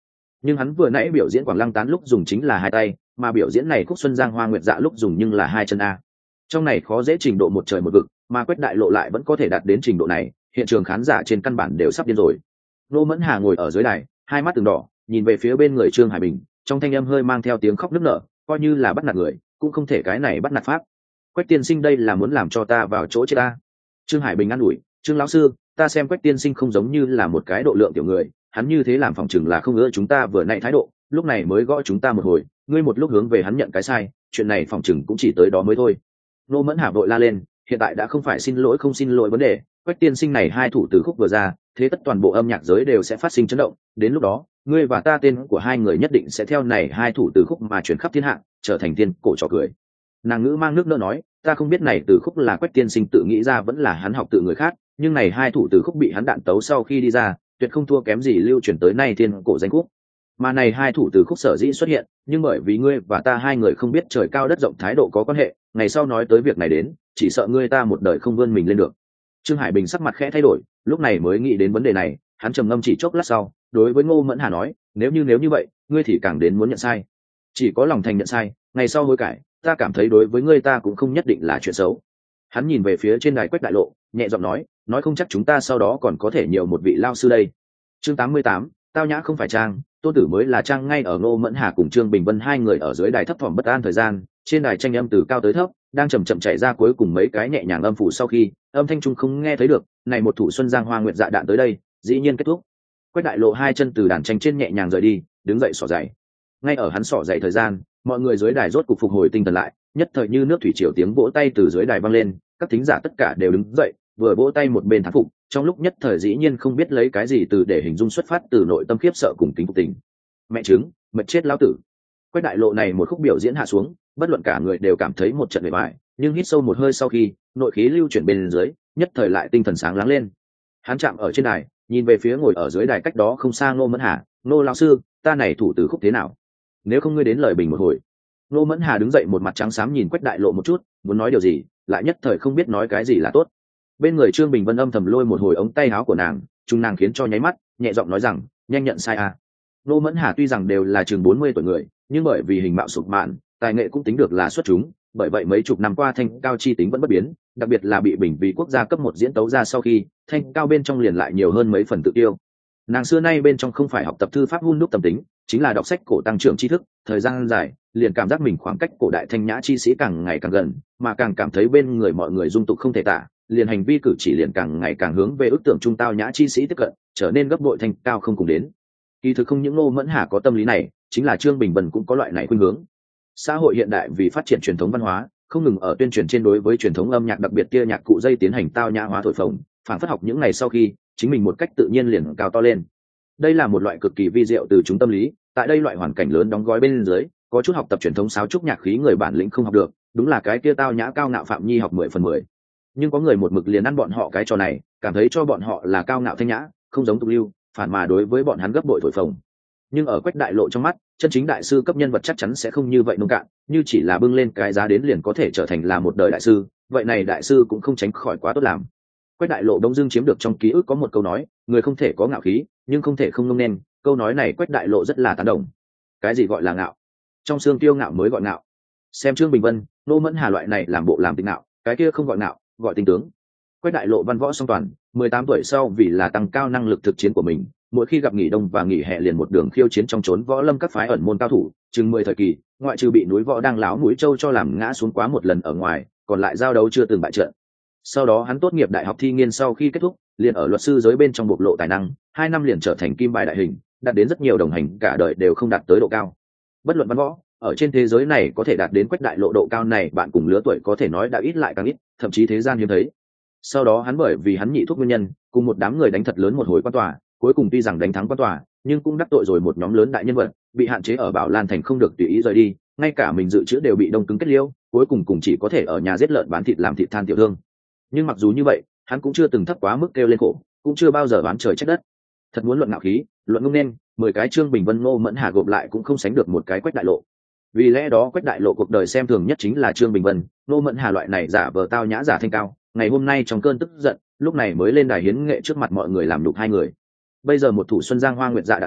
nhưng hắn vừa nãy biểu diễn Quảng Lăng Tán lúc dùng chính là hai tay, mà biểu diễn này Khúc Xuân Giang Hoa Nguyệt Dạ lúc dùng nhưng là hai chân a. Trong này khó dễ trình độ một trời một vực, mà Quách Đại Lộ lại vẫn có thể đạt đến trình độ này, hiện trường khán giả trên căn bản đều sắp điên rồi. Ngô Mẫn Hà ngồi ở dưới đài, hai mắt từng đỏ, nhìn về phía bên người Trương Hải Bình, trong thanh âm hơi mang theo tiếng khóc nức nở, coi như là bắt nạt người, cũng không thể cái này bắt nạt pháp. Quách tiên sinh đây là muốn làm cho ta vào chỗ chết ta. Trương Hải Bình an ủi, Trương lão sư, ta xem Quách tiên sinh không giống như là một cái độ lượng tiểu người, hắn như thế làm phòng chừng là không ưa chúng ta vừa nãy thái độ, lúc này mới gõ chúng ta một hồi, ngươi một lúc hướng về hắn nhận cái sai, chuyện này phòng chừng cũng chỉ tới đó mới thôi. Ngô Mẫn Hà vội la lên, hiện tại đã không phải xin lỗi không xin lỗi vấn đề, Quách tiên sinh này hai thủ từ khúc vừa ra, thế tất toàn bộ âm nhạc giới đều sẽ phát sinh chấn động, đến lúc đó, ngươi và ta tên của hai người nhất định sẽ theo này hai thủ từ khúc mà chuyển khắp thiên hạ, trở thành tiên cổ trò cười. Nàng ngữ mang nước nỡ nói, ta không biết này từ khúc là Quách tiên sinh tự nghĩ ra vẫn là hắn học tự người khác, nhưng này hai thủ từ khúc bị hắn đạn tấu sau khi đi ra, tuyệt không thua kém gì lưu truyền tới nay thiên cổ danh khúc. Mà này hai thủ từ khúc sở dĩ xuất hiện, nhưng bởi vì ngươi và ta hai người không biết trời cao đất rộng thái độ có quan hệ, ngày sau nói tới việc này đến, chỉ sợ ngươi ta một đời không vươn mình lên được. Trương Hải Bình sắc mặt khẽ thay đổi, lúc này mới nghĩ đến vấn đề này, hắn trầm ngâm chỉ chốc lát sau, đối với Ngô Mẫn Hà nói, nếu như vậy, ngươi thì càng đến muốn nhận sai. Chỉ có lòng thành nhận sai, ngày sau hối cải, ta cảm thấy đối với ngươi ta cũng không nhất định là chuyện xấu. Hắn nhìn về phía trên đài Quách Đại Lộ, nhẹ giọng nói không chắc chúng ta sau đó còn có thể nhiều một vị lao sư đây. Chương 88, tao nhã không phải trang, Tôn Tử mới là trang. Ngay ở Ngô Mẫn Hà cùng Trương Bình Vân hai người ở dưới đài thấp thỏm bất an thời gian, trên đài tranh âm từ cao tới thấp đang chậm chậm chạy ra cuối cùng mấy cái nhẹ nhàng âm phủ sau khi âm thanh trung không nghe thấy được, này một thủ Xuân Giang Hoa Nguyệt Dạ đạn tới đây, dĩ nhiên kết thúc. Quách Đại Lộ hai chân từ đàn tranh trên nhẹ nhàng rời đi, đứng dậy xỏ giày. Ngay ở hắn xỏ giày thời gian, mọi người dưới đài rốt cục phục hồi tinh thần lại, nhất thời như nước thủy triều tiếng vỗ tay từ dưới đài vang lên, các thính giả tất cả đều đứng dậy, vừa vỗ tay một bên thán phục, trong lúc nhất thời dĩ nhiên không biết lấy cái gì từ để hình dung xuất phát từ nội tâm khiếp sợ cùng kính phục tình. Mẹ chứng, mệt chết lão tử. Quách Đại Lộ này một khúc biểu diễn hạ xuống, bất luận cả người đều cảm thấy một trận mệt mỏi, nhưng hít sâu một hơi sau khi, nội khí lưu chuyển bên dưới, nhất thời lại tinh thần sáng láng lên. Hắn chạm ở trên đài, nhìn về phía ngồi ở dưới đài cách đó không xa Ngô Mẫn Hà, Ngô lão sư, ta này thủ từ khúc thế nào? Nếu không ngươi đến lời bình một hồi. Ngô Mẫn Hà đứng dậy một mặt trắng xám nhìn Quách Đại Lộ một chút, muốn nói điều gì, lại nhất thời không biết nói cái gì là tốt. Bên người Trương Bình Vân âm thầm lôi một hồi ống tay áo của nàng, trung nàng khiến cho nháy mắt, nhẹ giọng nói rằng, nhanh nhận sai à. Ngô Mẫn Hà tuy rằng đều là chừng 40 tuổi người, nhưng bởi vì hình mạo sụp mạn, tài nghệ cũng tính được là xuất chúng, bởi vậy mấy chục năm qua thanh cao chi tính vẫn bất biến, đặc biệt là bị bình vì quốc gia cấp một diễn tấu ra sau khi, thanh cao bên trong liền lại nhiều hơn mấy phần tự tiêu. Nàng xưa nay bên trong không phải học tập thư pháp hun đúc tâm tính, chính là đọc sách cổ tăng trưởng tri thức, thời gian dài, liền cảm giác mình khoảng cách cổ đại thanh nhã chi sĩ càng ngày càng gần, mà càng cảm thấy bên người mọi người dung tục không thể tả, liền hành vi cử chỉ liền càng ngày càng hướng về ước tưởng trung tao nhã chi sĩ tiếp cận, trở nên gấp bội thanh cao không cùng đến. Kỳ thực không những Ngô Mẫn Hà có tâm lý này, chính là Trương Bình Vân cũng có loại này khuynh hướng. Xã hội hiện đại vì phát triển truyền thống văn hóa, không ngừng ở tuyên truyền trên đối với truyền thống âm nhạc đặc biệt kia nhạc cụ dây tiến hành tao nhã hóa thổi phồng, phản phất học những ngày sau khi, chính mình một cách tự nhiên liền cao to lên. Đây là một loại cực kỳ vi diệu từ chúng tâm lý, tại đây loại hoàn cảnh lớn đóng gói bên dưới, có chút học tập truyền thống sáo trúc nhạc khí người bản lĩnh không học được, đúng là cái kia tao nhã cao ngạo Phạm Nhi học 10/10. Nhưng có người một mực liền ăn bọn họ cái trò này, cảm thấy cho bọn họ là cao ngạo thanh nhã, không giống tục lưu, phản mà đối với bọn hắn gấp bội thổi phồng. Nhưng ở Quách Đại Lộ trong mắt, chân chính đại sư cấp nhân vật chắc chắn sẽ không như vậy nông cạn, như chỉ là bưng lên cái giá đến liền có thể trở thành là một đời đại sư, vậy này đại sư cũng không tránh khỏi quá tốt làm. Quách Đại Lộ đông dương chiếm được trong ký ức có một câu nói, người không thể có ngạo khí, nhưng không thể không ngông nên, câu nói này Quách Đại Lộ rất là tán đồng. Cái gì gọi là ngạo? Trong xương tiêu ngạo mới gọi ngạo. Xem Trương Bình Vân, Ngô Mẫn Hà loại này làm bộ làm tình ngạo, cái kia không gọi ngạo, gọi tinh tướng. Quách Đại Lộ văn võ song toàn, 18 tuổi sau vì là tăng cao năng lực thực chiến của mình, mỗi khi gặp nghỉ đông và nghỉ hè liền một đường khiêu chiến trong trốn võ lâm các phái ẩn môn cao thủ, chừng 10 thời kỳ, ngoại trừ bị núi võ đang láo mũi châu cho làm ngã xuống quá một lần ở ngoài, còn lại giao đấu chưa từng bại trận. Sau đó hắn tốt nghiệp đại học thi nghiên sau khi kết thúc, liền ở luật sư giới bên trong bộc lộ tài năng, 2 năm liền trở thành kim bài đại hình, đạt đến rất nhiều đồng hành cả đời đều không đạt tới độ cao. Bất luận văn võ, ở trên thế giới này có thể đạt đến Quách Đại Lộ độ cao này, bạn cùng lứa tuổi có thể nói đã ít lại càng ít, thậm chí thế gian hiếm thấy. Sau đó hắn bởi vì hắn nhị thuốc nguyên nhân, cùng một đám người đánh thật lớn một hồi quan tòa, cuối cùng tuy rằng đánh thắng quan tòa, nhưng cũng đắc tội rồi một nhóm lớn đại nhân vật, bị hạn chế ở Bảo Lan thành không được tùy ý rời đi, ngay cả mình dự trữ đều bị đông cứng kết liễu, cuối cùng chỉ có thể ở nhà giết lợn bán thịt làm thịt than tiểu thương. Nhưng mặc dù như vậy, hắn cũng chưa từng thấp quá mức kêu lên khổ, cũng chưa bao giờ oán trời trách đất. Thật muốn luận ngạo khí, luận ngông nên, 10 cái Trương Bình Vân Ngô Mẫn Hà gộp lại cũng không sánh được một cái Quách Đại Lộ. Vì lẽ đó Quách Đại Lộ cuộc đời xem thường nhất chính là Trương Bình Vân, Ngô Mẫn Hà loại này giả vờ tao nhã giả thanh cao, ngày hôm nay trong cơn tức giận, lúc này mới lên đài hiến nghệ trước mặt mọi người làm nhục hai người. Bây giờ một thủ Xuân Giang Hoa Nguyệt Dạ đã thôi,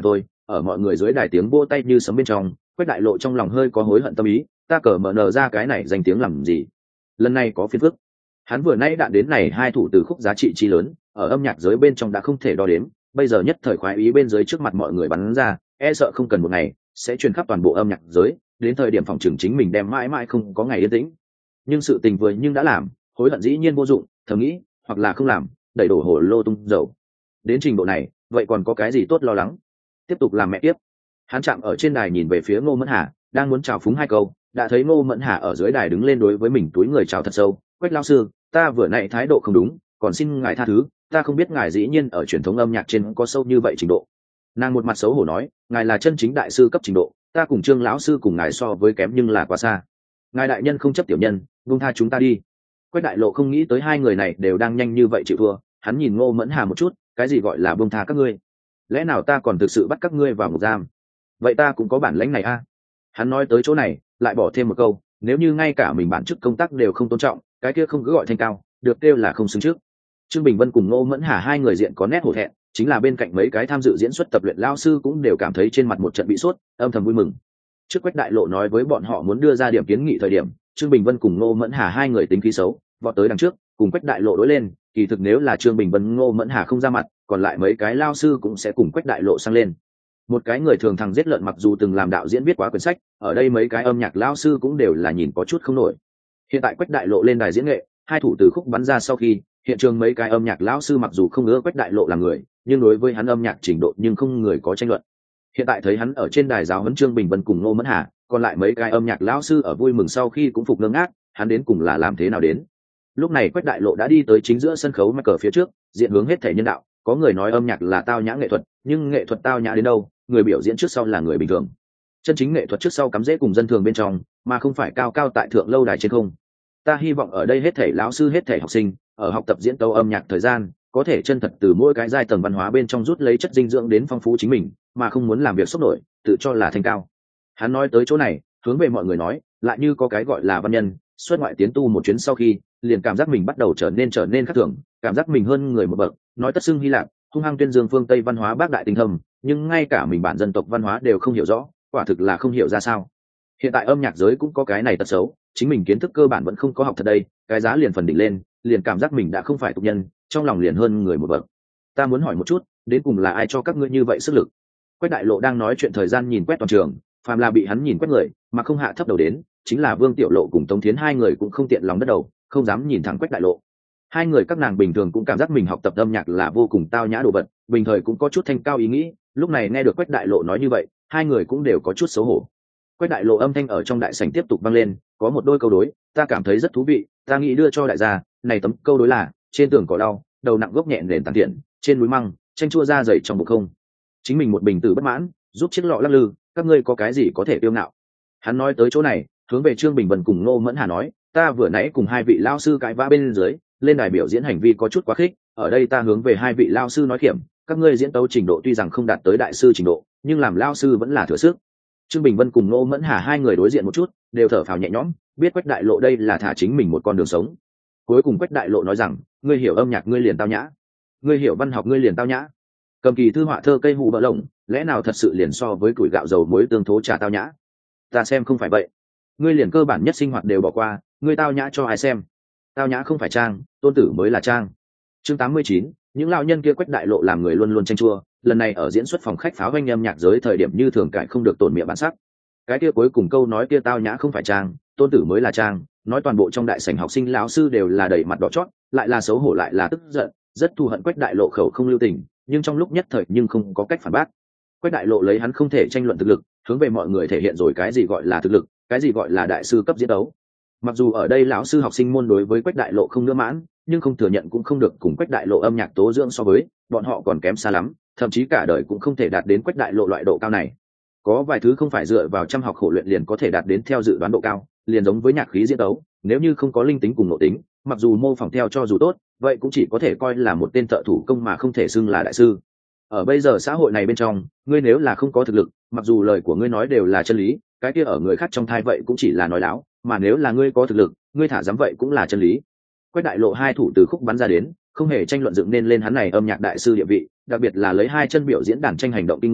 ở mọi người dưới đài tiếng vỗ tay như sấm bên trong, Quách Đại Lộ trong lòng hơi có hối hận tâm ý, ta cờ mở nở ra cái này danh tiếng làm gì? Lần này có phiền phức. Hắn vừa nãy đạn đến này hai thủ từ khúc giá trị chi lớn, ở âm nhạc giới bên trong đã không thể đo đếm, bây giờ nhất thời khoái ý bên dưới trước mặt mọi người bắn ra, e sợ không cần một ngày sẽ truyền khắp toàn bộ âm nhạc giới, đến thời điểm phòng trường chính mình đem mãi mãi không có ngày yên tĩnh. Nhưng sự tình vừa nhưng đã làm, hối hận dĩ nhiên vô dụng, thầm nghĩ, hoặc là không làm, đẩy đổ hồ lô tung dầu. Đến trình độ này, vậy còn có cái gì tốt lo lắng? Tiếp tục làm mẹ tiếp. Hắn chạm ở trên đài nhìn về phía Ngô Mẫn Hà, đang muốn chào phúng hai câu, đã thấy Ngô Mẫn Hà ở dưới đài đứng lên đối với mình túi người chào thật sâu, Quách lão sư, ta vừa nãy thái độ không đúng, còn xin ngài tha thứ, ta không biết ngài dĩ nhiên ở truyền thống âm nhạc trên có sâu như vậy trình độ. Nàng một mặt xấu hổ nói, ngài là chân chính đại sư cấp trình độ, ta cùng Trương lão sư cùng ngài so với kém nhưng là quá xa. Ngài đại nhân không chấp tiểu nhân, buông tha chúng ta đi. Quách Đại Lộ không nghĩ tới hai người này đều đang nhanh như vậy chịu thua, hắn nhìn Ngô Mẫn Hà một chút, cái gì gọi là buông tha các ngươi? Lẽ nào ta còn thực sự bắt các ngươi vào ngục giam? Vậy ta cũng có bản lĩnh này a. Hắn nói tới chỗ này, lại bỏ thêm một câu, nếu như ngay cả mình bản chức công tác đều không tôn trọng, cái kia không cứ gọi thanh cao, được kêu là không xứng trước. Trương Bình Vân cùng Ngô Mẫn Hà hai người diện có nét hổ thẹn, chính là bên cạnh mấy cái tham dự diễn xuất tập luyện lao sư cũng đều cảm thấy trên mặt một trận bị sốt, âm thầm vui mừng. Trước Quách Đại Lộ nói với bọn họ muốn đưa ra điểm kiến nghị thời điểm, Trương Bình Vân cùng Ngô Mẫn Hà hai người tính khí xấu, vọt tới đằng trước, cùng Quách Đại Lộ đối lên, kỳ thực nếu là Trương Bình Vân Ngô Mẫn Hà không ra mặt, còn lại mấy cái lao sư cũng sẽ cùng Quách Đại Lộ sang lên. Một cái người thường thằng giết lợn mặc dù từng làm đạo diễn viết quá quyển sách, ở đây mấy cái âm nhạc lao sư cũng đều là nhìn có chút không nổi. Hiện tại Quách Đại Lộ lên đài diễn nghệ, hai thủ từ khúc bắn ra sau khi, hiện trường mấy cái âm nhạc lão sư mặc dù không ưa Quách Đại Lộ là người, nhưng đối với hắn âm nhạc trình độ nhưng không người có tranh luận. Hiện tại thấy hắn ở trên đài giáo huấn Trương Bình Vân cùng Ngô Mẫn Hà, còn lại mấy cái âm nhạc lão sư ở vui mừng sau khi cũng phục ngơ ngác, hắn đến cùng là làm thế nào đến. Lúc này Quách Đại Lộ đã đi tới chính giữa sân khấu mắc cờ phía trước, diện hướng hết thể nhân đạo, có người nói âm nhạc là tao nhã nghệ thuật, nhưng nghệ thuật tao nhã đến đâu, người biểu diễn trước sau là người bình thường. Chân chính nghệ thuật trước sau cắm rễ cùng dân thường bên trong, mà không phải cao cao tại thượng lâu đài trên không. Ta hy vọng ở đây hết thể lão sư hết thể học sinh, ở học tập diễn tấu âm nhạc thời gian, có thể chân thật từ mỗi cái giai tầng văn hóa bên trong rút lấy chất dinh dưỡng đến phong phú chính mình, mà không muốn làm việc sốc nổi, tự cho là thanh cao. Hắn nói tới chỗ này, hướng về mọi người nói, lại như có cái gọi là văn nhân, xuất ngoại tiến tu một chuyến sau khi, liền cảm giác mình bắt đầu trở nên khác thường, cảm giác mình hơn người một bậc, nói tất xưng Hy Lạp, hung hăng tuyên dương phương Tây văn hóa bác đại tinh thâm, nhưng ngay cả mình bản dân tộc văn hóa đều không hiểu rõ, quả thực là không hiểu ra sao. Hiện tại âm nhạc giới cũng có cái này tật xấu, chính mình kiến thức cơ bản vẫn không có học thật đây, cái giá liền phần đỉnh lên, liền cảm giác mình đã không phải tục nhân, trong lòng liền hơn người một bậc. Ta muốn hỏi một chút, đến cùng là ai cho các ngươi như vậy sức lực? Quách Đại Lộ đang nói chuyện thời gian nhìn quét toàn trường, phàm là bị hắn nhìn quét người, mà không hạ thấp đầu đến, chính là Vương Tiểu Lộ cùng Tống Thiến hai người cũng không tiện lòng đất đầu, không dám nhìn thẳng Quách Đại Lộ. Hai người các nàng bình thường cũng cảm giác mình học tập âm nhạc là vô cùng tao nhã đồ vật, bình thời cũng có chút thanh cao ý nghĩ, lúc này nghe được Quách Đại Lộ nói như vậy, hai người cũng đều có chút xấu hổ. Quách Đại Lộ âm thanh ở trong đại sảnh tiếp tục vang lên, có một đôi câu đối, ta cảm thấy rất thú vị, ta nghĩ đưa cho đại gia, này tấm câu đối là, trên tường cỏ đau, đầu nặng gốc nhẹ nền tàn thiện, trên núi măng, chanh chua ra dày trong bụng không. Chính mình một bình tử bất mãn, giúp chiếc lọ lắc lư, các ngươi có cái gì có thể tiêu ngạo. Hắn nói tới chỗ này, hướng về Trương Bình Vân cùng Ngô Mẫn Hà nói, ta vừa nãy cùng hai vị lao sư cãi vã bên dưới, lên đài biểu diễn hành vi có chút quá khích, ở đây ta hướng về hai vị lao sư nói kiểm, các ngươi diễn tấu trình độ tuy rằng không đạt tới đại sư trình độ, nhưng làm lao sư vẫn là thừa sức. Trương Bình Vân cùng Ngô Mẫn Hà hai người đối diện một chút, đều thở phào nhẹ nhõm, biết Quách Đại Lộ đây là thả chính mình một con đường sống. Cuối cùng Quách Đại Lộ nói rằng, ngươi hiểu âm nhạc ngươi liền tao nhã, ngươi hiểu văn học ngươi liền tao nhã. Cầm kỳ thư họa thơ cây hù bỡ lồng, lẽ nào thật sự liền so với củi gạo dầu muối tương thố trà tao nhã? Ta xem không phải vậy. Ngươi liền cơ bản nhất sinh hoạt đều bỏ qua, ngươi tao nhã cho ai xem? Tao nhã không phải trang, tôn tử mới là trang. Chương 89, những lão nhân kia Quách Đại Lộ làm người luôn luôn tranh chua, lần này ở diễn xuất phòng khách pháo anh âm nhạc giới thời điểm như thường cải không được tổn miệng bản sắc. Cái kia cuối cùng câu nói kia tao nhã không phải trang, tôn tử mới là trang, nói toàn bộ trong đại sảnh học sinh lão sư đều là đầy mặt đỏ chót, lại là xấu hổ lại là tức giận, rất thù hận Quách Đại Lộ khẩu không lưu tình, nhưng trong lúc nhất thời nhưng không có cách phản bác. Quách Đại Lộ lấy hắn không thể tranh luận thực lực, hướng về mọi người thể hiện rồi cái gì gọi là thực lực, cái gì gọi là đại sư cấp diễn đấu. Mặc dù ở đây lão sư học sinh môn đối với Quách Đại Lộ không nữa mãn, nhưng không thừa nhận cũng không được cùng Quách Đại Lộ âm nhạc tố dưỡng so với, bọn họ còn kém xa lắm, thậm chí cả đời cũng không thể đạt đến Quách Đại Lộ loại độ cao này. Có vài thứ không phải dựa vào chăm học khổ luyện liền có thể đạt đến theo dự đoán độ cao, liền giống với nhạc khí diễn đấu, nếu như không có linh tính cùng nội tính, mặc dù mô phỏng theo cho dù tốt, vậy cũng chỉ có thể coi là một tên thợ thủ công mà không thể xưng là đại sư. Ở bây giờ xã hội này bên trong, ngươi nếu là không có thực lực, mặc dù lời của ngươi nói đều là chân lý, cái kia ở người khác trong thai vậy cũng chỉ là nói láo, mà nếu là ngươi có thực lực, ngươi thả dám vậy cũng là chân lý. Quách Đại Lộ hai thủ từ khúc bắn ra đến, không hề tranh luận dựng nên lên hắn này âm nhạc đại sư địa vị, đặc biệt là lấy hai chân biểu diễn đàn tranh hành động kinh người,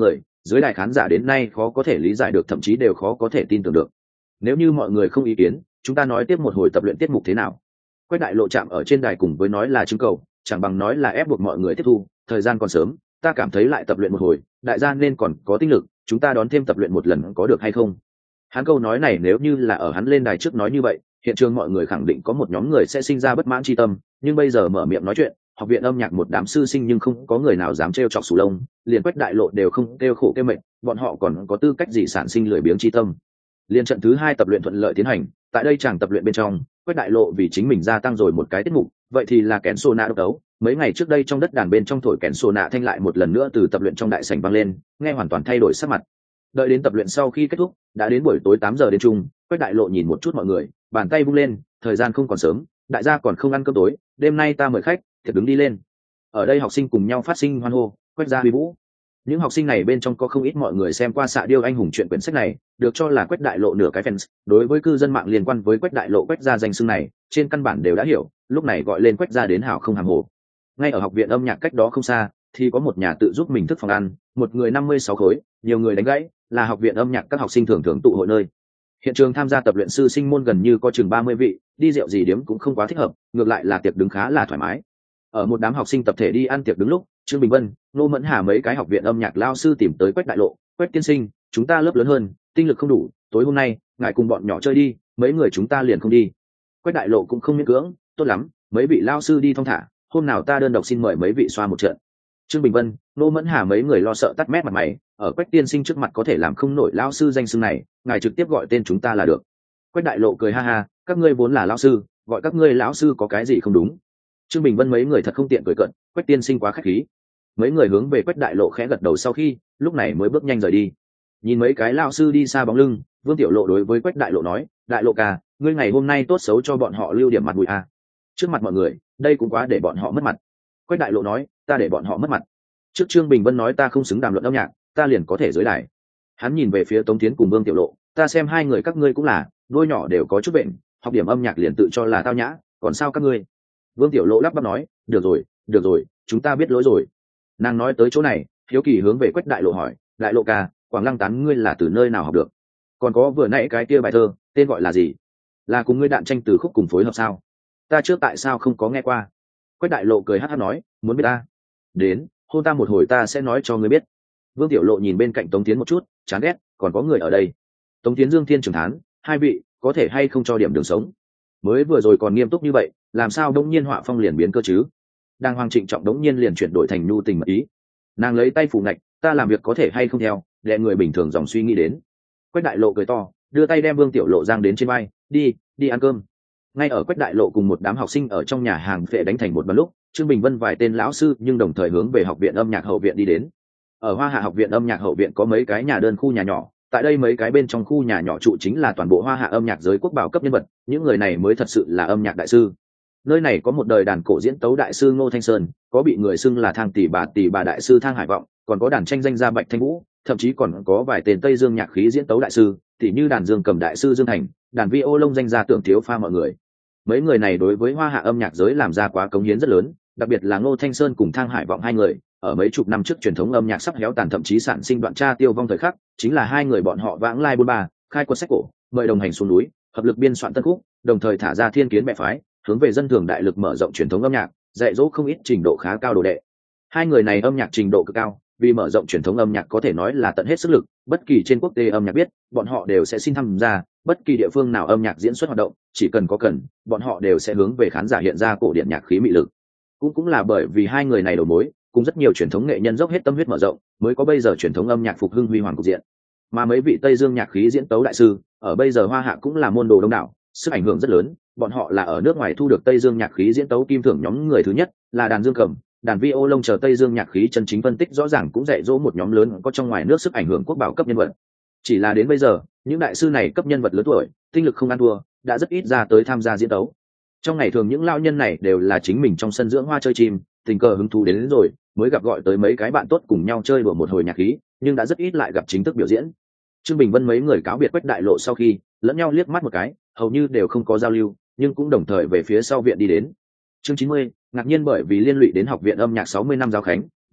dưới đài khán giả đến nay khó có thể lý giải được, thậm chí đều khó có thể tin tưởng được. Nếu như mọi người không ý kiến, chúng ta nói tiếp một hồi tập luyện tiết mục thế nào? Quách Đại Lộ chạm ở trên đài cùng với nói là trưng cầu, chẳng bằng nói là ép buộc mọi người tiếp thu, thời gian còn sớm, ta cảm thấy lại tập luyện một hồi, đại gia nên còn có tinh lực, chúng ta đón thêm tập luyện một lần có được hay không? Hắn câu nói này nếu như là ở hắn lên đài trước nói như vậy, hiện trường mọi người khẳng định có một nhóm người sẽ sinh ra bất mãn chi tâm, nhưng bây giờ mở miệng nói chuyện, học viện âm nhạc một đám sư sinh nhưng không có người nào dám trêu chọc sù lông, liền Quách Đại Lộ đều không kêu khổ kêu mệt, bọn họ còn có tư cách gì sản sinh lười biếng chi tâm? Liên trận thứ 2 tập luyện thuận lợi tiến hành, tại đây chàng tập luyện bên trong, Quách Đại Lộ vì chính mình gia tăng rồi một cái tiết mục, vậy thì là kèn sô nạ độc đấu. Mấy ngày trước đây trong đất đàn bên trong thổi kèn sô nạ thanh lại một lần nữa từ tập luyện trong đại sảnh vang lên, nghe hoàn toàn thay đổi sắc mặt. Đợi đến tập luyện sau khi kết thúc, đã đến buổi tối 8 giờ đến chung, Quách Đại Lộ nhìn một chút mọi người, bàn tay vung lên, thời gian không còn sớm, đại gia còn không ăn cơm tối, đêm nay ta mời khách, thiệt đứng đi lên. Ở đây học sinh cùng nhau phát sinh hoan hô, Quách gia huy vũ. Những học sinh này bên trong có không ít mọi người xem qua Xạ Điêu anh hùng chuyện quyển sách này, được cho là Quách Đại Lộ nửa cái fans, đối với cư dân mạng liên quan với Quách Đại Lộ Quách gia danh xưng này, trên căn bản đều đã hiểu, lúc này gọi lên Quách gia đến hảo không hàm hồ. Ngay ở học viện âm nhạc cách đó không xa, thì có một nhà tự giúp mình thức phòng ăn, một người 56 khối, nhiều người đánh gãy, là học viện âm nhạc các học sinh thường thường tụ hội nơi. Hiện trường tham gia tập luyện sư sinh môn gần như có chừng 30 vị, đi rượu gì điếm cũng không quá thích hợp, ngược lại là tiệc đứng khá là thoải mái. Ở một đám học sinh tập thể đi ăn tiệc đứng lúc, Trương Bình Vân, Nô Mẫn Hà mấy cái học viện âm nhạc lao sư tìm tới Quách Đại Lộ, Quách tiên sinh, chúng ta lớp lớn hơn, tinh lực không đủ, tối hôm nay ngài cùng bọn nhỏ chơi đi, mấy người chúng ta liền không đi. Quách Đại Lộ cũng không miễn cưỡng, tốt lắm, mấy vị lao sư đi thong thả, hôm nào ta đơn độc xin mời mấy vị xoa một trận. Trương Bình Vân, Nô Mẫn Hà mấy người lo sợ tắt mét mặt mày, ở Quách tiên sinh trước mặt có thể làm không nổi lao sư danh xưng này, ngài trực tiếp gọi tên chúng ta là được. Quách Đại Lộ cười ha ha, các ngươi vốn là lao sư, gọi các ngươi lão sư có cái gì không đúng? Trương Bình Vân mấy người thật không tiện cười cận, Quách tiên sinh quá khách khí. Mấy người hướng về Quách Đại Lộ khẽ gật đầu sau khi, lúc này mới bước nhanh rời đi. Nhìn mấy cái lao sư đi xa bóng lưng, Vương Tiểu Lộ đối với Quách Đại Lộ nói, Đại Lộ ca, ngươi ngày hôm nay tốt xấu cho bọn họ lưu điểm mặt mũi à. Trước mặt mọi người, đây cũng quá để bọn họ mất mặt. Quách Đại Lộ nói, ta để bọn họ mất mặt. Trước Trương Bình Vân nói ta không xứng đàm luận âm nhạc, ta liền có thể dưới đài. Hắn nhìn về phía Tống Thiến cùng Vương Tiểu Lộ, ta xem hai người các ngươi cũng là, đôi nhỏ đều có chút bệnh, học điểm âm nhạc liền tự cho là tao nhã, còn sao các ngươi? Vương Tiểu Lộ lắp bắp nói, được rồi, chúng ta biết lỗi rồi. Nàng nói tới chỗ này, hiếu kỳ hướng về Quách Đại Lộ hỏi, Đại Lộ ca, Quảng Lăng Tán ngươi là từ nơi nào học được? Còn có vừa nãy cái kia bài thơ, tên gọi là gì? Là cùng ngươi đạn tranh từ khúc cùng phối hợp sao? Ta trước tại sao không có nghe qua? Quách Đại Lộ cười hát hát nói, muốn biết ta? Đến, hôn ta một hồi ta sẽ nói cho ngươi biết. Vương Tiểu Lộ nhìn bên cạnh Tống Tiến một chút, chán ghét, còn có người ở đây. Tống Tiến Dương Thiên Trường Thán, hai vị, có thể hay không cho điểm đường sống? Mới vừa rồi còn nghiêm túc như vậy, làm sao đông nhiên họa phong liền biến cơ chứ? Đang hoàng trịnh trọng đống nhiên liền chuyển đổi thành nhu tình mật ý. Nàng lấy tay phủ ngạch, ta làm việc có thể hay không theo, để người bình thường dòng suy nghĩ đến. Quách Đại Lộ cười to, đưa tay đem Vương Tiểu Lộ giang đến trên vai, đi ăn cơm. Ngay ở Quách Đại Lộ cùng một đám học sinh ở trong nhà hàng phệ đánh thành một bắn lúc, Trương Bình Vân vài tên lão sư nhưng đồng thời hướng về học viện âm nhạc hậu viện đi đến. Ở Hoa Hạ học viện âm nhạc hậu viện có mấy cái nhà đơn khu nhà nhỏ, tại đây mấy cái bên trong khu nhà nhỏ trụ chính là toàn bộ Hoa Hạ âm nhạc giới quốc bảo cấp nhân vật, những người này mới thật sự là âm nhạc đại sư. Nơi này có một đời đàn cổ diễn tấu đại sư Ngô Thanh Sơn, có bị người xưng là Thang tỷ bà đại sư Thang Hải Vọng, còn có đàn tranh danh gia Bạch Thanh Vũ, thậm chí còn có vài tên Tây Dương nhạc khí diễn tấu đại sư, tỉ như đàn dương cầm đại sư Dương Thành, đàn vi ô lông danh gia Tưởng Thiếu Pha mọi người. Mấy người này đối với Hoa Hạ âm nhạc giới làm ra quá cống hiến rất lớn, đặc biệt là Ngô Thanh Sơn cùng Thang Hải Vọng hai người, ở mấy chục năm trước truyền thống âm nhạc sắp héo tàn thậm chí sản sinh đoạn tra tiêu vong thời khắc, chính là hai người bọn họ vãng lai buôn ba, khai quật sách cổ, mời đồng hành xuống núi, hợp lực biên soạn tân khúc, đồng thời thả ra thiên kiến bè phái, hướng về dân thường đại lực mở rộng truyền thống âm nhạc, dạy dỗ không ít trình độ khá cao đồ đệ. Hai người này âm nhạc trình độ cực cao, vì mở rộng truyền thống âm nhạc có thể nói là tận hết sức lực, bất kỳ trên quốc tế âm nhạc biết, bọn họ đều sẽ xin tham gia, bất kỳ địa phương nào âm nhạc diễn xuất hoạt động, chỉ cần có cần, bọn họ đều sẽ hướng về khán giả hiện ra cổ điển nhạc khí mị lực. Cũng là bởi vì hai người này đầu mối, cùng rất nhiều truyền thống nghệ nhân dốc hết tâm huyết mở rộng, mới có bây giờ truyền thống âm nhạc phục hưng huy hoàng cục diện. Mà mấy vị Tây Dương nhạc khí diễn tấu đại sư, ở bây giờ Hoa Hạ cũng là môn đồ đông đảo, sức ảnh hưởng rất lớn, bọn họ là ở nước ngoài thu được Tây Dương nhạc khí diễn tấu kim thưởng nhóm người thứ nhất, là đàn dương cầm, đàn vi ô lông chờ Tây Dương nhạc khí chân chính phân tích rõ ràng cũng dạy dỗ một nhóm lớn có trong ngoài nước sức ảnh hưởng quốc bảo cấp nhân vật. Chỉ là đến bây giờ, những đại sư này cấp nhân vật lớn tuổi, tinh lực không ăn thua, đã rất ít ra tới tham gia diễn tấu. Trong ngày thường những lão nhân này đều là chính mình trong sân dưỡng hoa chơi chim, tình cờ hứng thú đến rồi, mới gặp gọi tới mấy cái bạn tốt cùng nhau chơi đùa một hồi nhạc khí, nhưng đã rất ít lại gặp chính thức biểu diễn. Trương Bình Vân mấy người cáo biệt Quách Đại Lộ sau khi, lẫn nhau liếc mắt một cái, hầu như đều không có giao lưu, nhưng cũng đồng thời về phía sau viện đi đến. Chương 90, ngạc nhiên bởi vì liên lụy đến học viện âm nhạc 60 năm giáo khánh,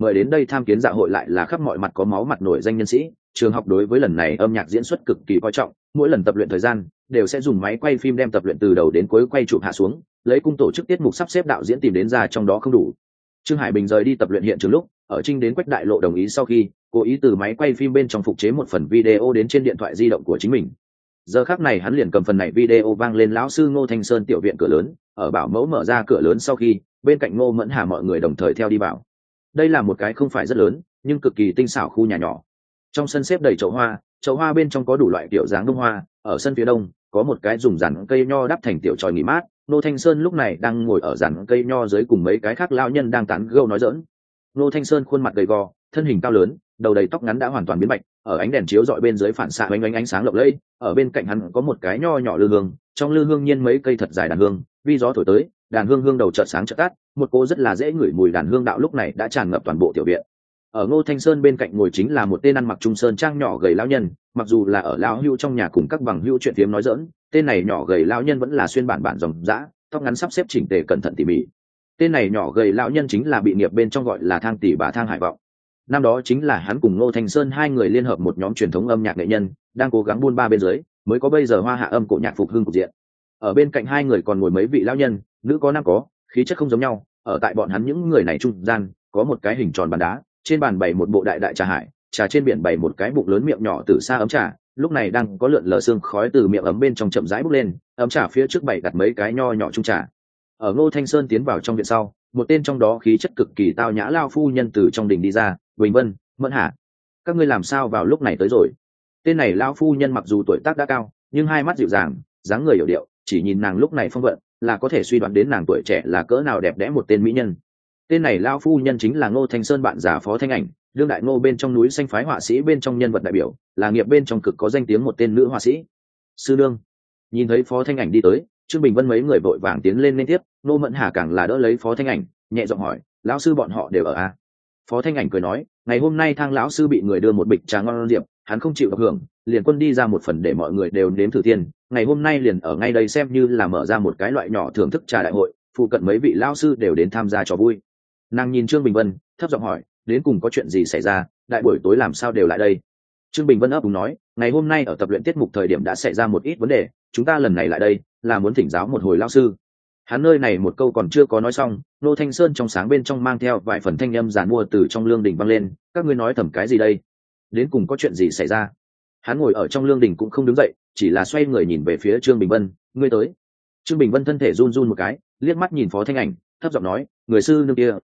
mời đến đây tham kiến dạ hội lại là khắp mọi mặt có máu mặt nổi danh nhân sĩ. Trường học đối với lần này âm nhạc diễn xuất cực kỳ coi trọng, mỗi lần tập luyện thời gian đều sẽ dùng máy quay phim đem tập luyện từ đầu đến cuối quay chụp hạ xuống, lấy cung tổ chức tiết mục sắp xếp đạo diễn tìm đến ra trong đó không đủ. Trương Hải Bình rời đi tập luyện hiện trường lúc, ở Trinh đến Quách Đại Lộ đồng ý sau khi, cố ý từ máy quay phim bên trong phục chế một phần video đến trên điện thoại di động của chính mình. Giờ khắc này hắn liền cầm phần này video vang lên lão sư Ngô Thanh Sơn tiểu viện cửa lớn, ở bảo mẫu mở ra cửa lớn sau khi, bên cạnh Ngô Mẫn Hà mọi người đồng thời theo đi vào. Đây là một cái không phải rất lớn, nhưng cực kỳ tinh xảo khu nhà nhỏ. Trong sân xếp đầy chậu hoa bên trong có đủ loại kiểu dáng bông hoa, ở sân phía đông có một cái dùng rằn cây nho đắp thành tiểu tròi nghỉ mát. Ngô Thanh Sơn lúc này đang ngồi ở rằn cây nho dưới cùng mấy cái khác lão nhân đang tán gẫu nói giỡn. Ngô Thanh Sơn khuôn mặt gầy gò, thân hình cao lớn, đầu đầy tóc ngắn đã hoàn toàn biến bạch, ở ánh đèn chiếu rọi bên dưới phản xạ ánh sáng lộng lẫy. Ở bên cạnh hắn có một cái nho nhỏ lư hương, trong lư hương nhiên mấy cây thật dài đàn hương, vi gió thổi tới, đàn hương hương đầu chợt sáng chợt tắt, một cô rất là dễ ngửi mùi đàn hương đạo lúc này đã tràn ngập toàn bộ tiểu viện. Ở Ngô Thanh Sơn bên cạnh ngồi chính là một tên ăn mặc trung sơn trang nhỏ gầy lão nhân, mặc dù là ở lão hưu trong nhà cùng các bằng hưu chuyện phiếm nói giỡn, tên này nhỏ gầy lão nhân vẫn là xuyên bản ròng rã, tóc ngắn sắp xếp chỉnh tề cẩn thận tỉ mỉ. Tên này nhỏ gầy lão nhân chính là bị nghiệp bên trong gọi là Thang tỷ bà Thang Hải Vọng. Năm đó chính là hắn cùng Ngô Thanh Sơn hai người liên hợp một nhóm truyền thống âm nhạc nghệ nhân, đang cố gắng buôn ba bên dưới, mới có bây giờ Hoa Hạ âm cổ nhạc phục hưng cục diện. Ở bên cạnh hai người còn ngồi mấy vị lão nhân, nữ có nam có, khí chất không giống nhau. Ở tại bọn hắn những người này trung gian, có một cái hình tròn bàn đá, trên bàn bày một bộ đại đại trà hải, trà trên biển bày một cái bụng lớn miệng nhỏ từ xa ấm trà, lúc này đang có lượn lờ sương khói từ miệng ấm bên trong chậm rãi bốc lên, ấm trà phía trước bày đặt mấy cái nho nhỏ chung trà. Ở Ngô Thanh Sơn tiến vào trong viện sau, một tên trong đó khí chất cực kỳ tao nhã lao phu nhân từ trong đình đi ra. Bình Vân, Mẫn Hà, các ngươi làm sao vào lúc này tới rồi? Tên này lao phu nhân mặc dù tuổi tác đã cao, nhưng hai mắt dịu dàng, dáng người hiểu điệu, chỉ nhìn nàng lúc này phong vận là có thể suy đoán đến nàng tuổi trẻ là cỡ nào đẹp đẽ một tên mỹ nhân. Tên này lao phu nhân chính là Ngô Thanh Sơn bạn già Phó Thanh Ảnh, đương đại Ngô bên trong núi xanh phái họa sĩ bên trong nhân vật đại biểu, là nghiệp bên trong cực có danh tiếng một tên nữ họa sĩ. Sư nương. Nhìn thấy Phó Thanh Ảnh đi tới, Trương Bình Vân mấy người vội vàng tiến lên liên tiếp, Ngô Mẫn Hà càng là đỡ lấy Phó Thanh Ảnh, nhẹ giọng hỏi, lão sư bọn họ đều ở à? Phó Thanh Ảnh cười nói, ngày hôm nay Thang lão sư bị người đưa một bịch trà ngon diệp, hắn không chịu được hưởng, liền quân đi ra một phần để mọi người đều nếm thử tiền. Ngày hôm nay liền ở ngay đây xem như là mở ra một cái loại nhỏ thưởng thức trà đại hội, phụ cận mấy vị lão sư đều đến tham gia trò vui. Nàng nhìn Trương Bình Vân, thấp giọng hỏi, đến cùng có chuyện gì xảy ra, đại buổi tối làm sao đều lại đây? Trương Bình Vân ấp úng nói, ngày hôm nay ở tập luyện tiết mục thời điểm đã xảy ra một ít vấn đề, chúng ta lần này lại đây là muốn thỉnh giáo một hồi lão sư. Hắn nơi này một câu còn chưa có nói xong, Ngô Thanh Sơn trong sáng bên trong mang theo vài phần thanh âm giàn mua từ trong lương đình vang lên, các ngươi nói thầm cái gì đây? Đến cùng có chuyện gì xảy ra? Hắn ngồi ở trong lương đình cũng không đứng dậy, chỉ là xoay người nhìn về phía Trương Bình Vân, ngươi tới. Trương Bình Vân thân thể run run một cái, liếc mắt nhìn Phó Thanh Ảnh, thấp giọng nói, người sư nương kia,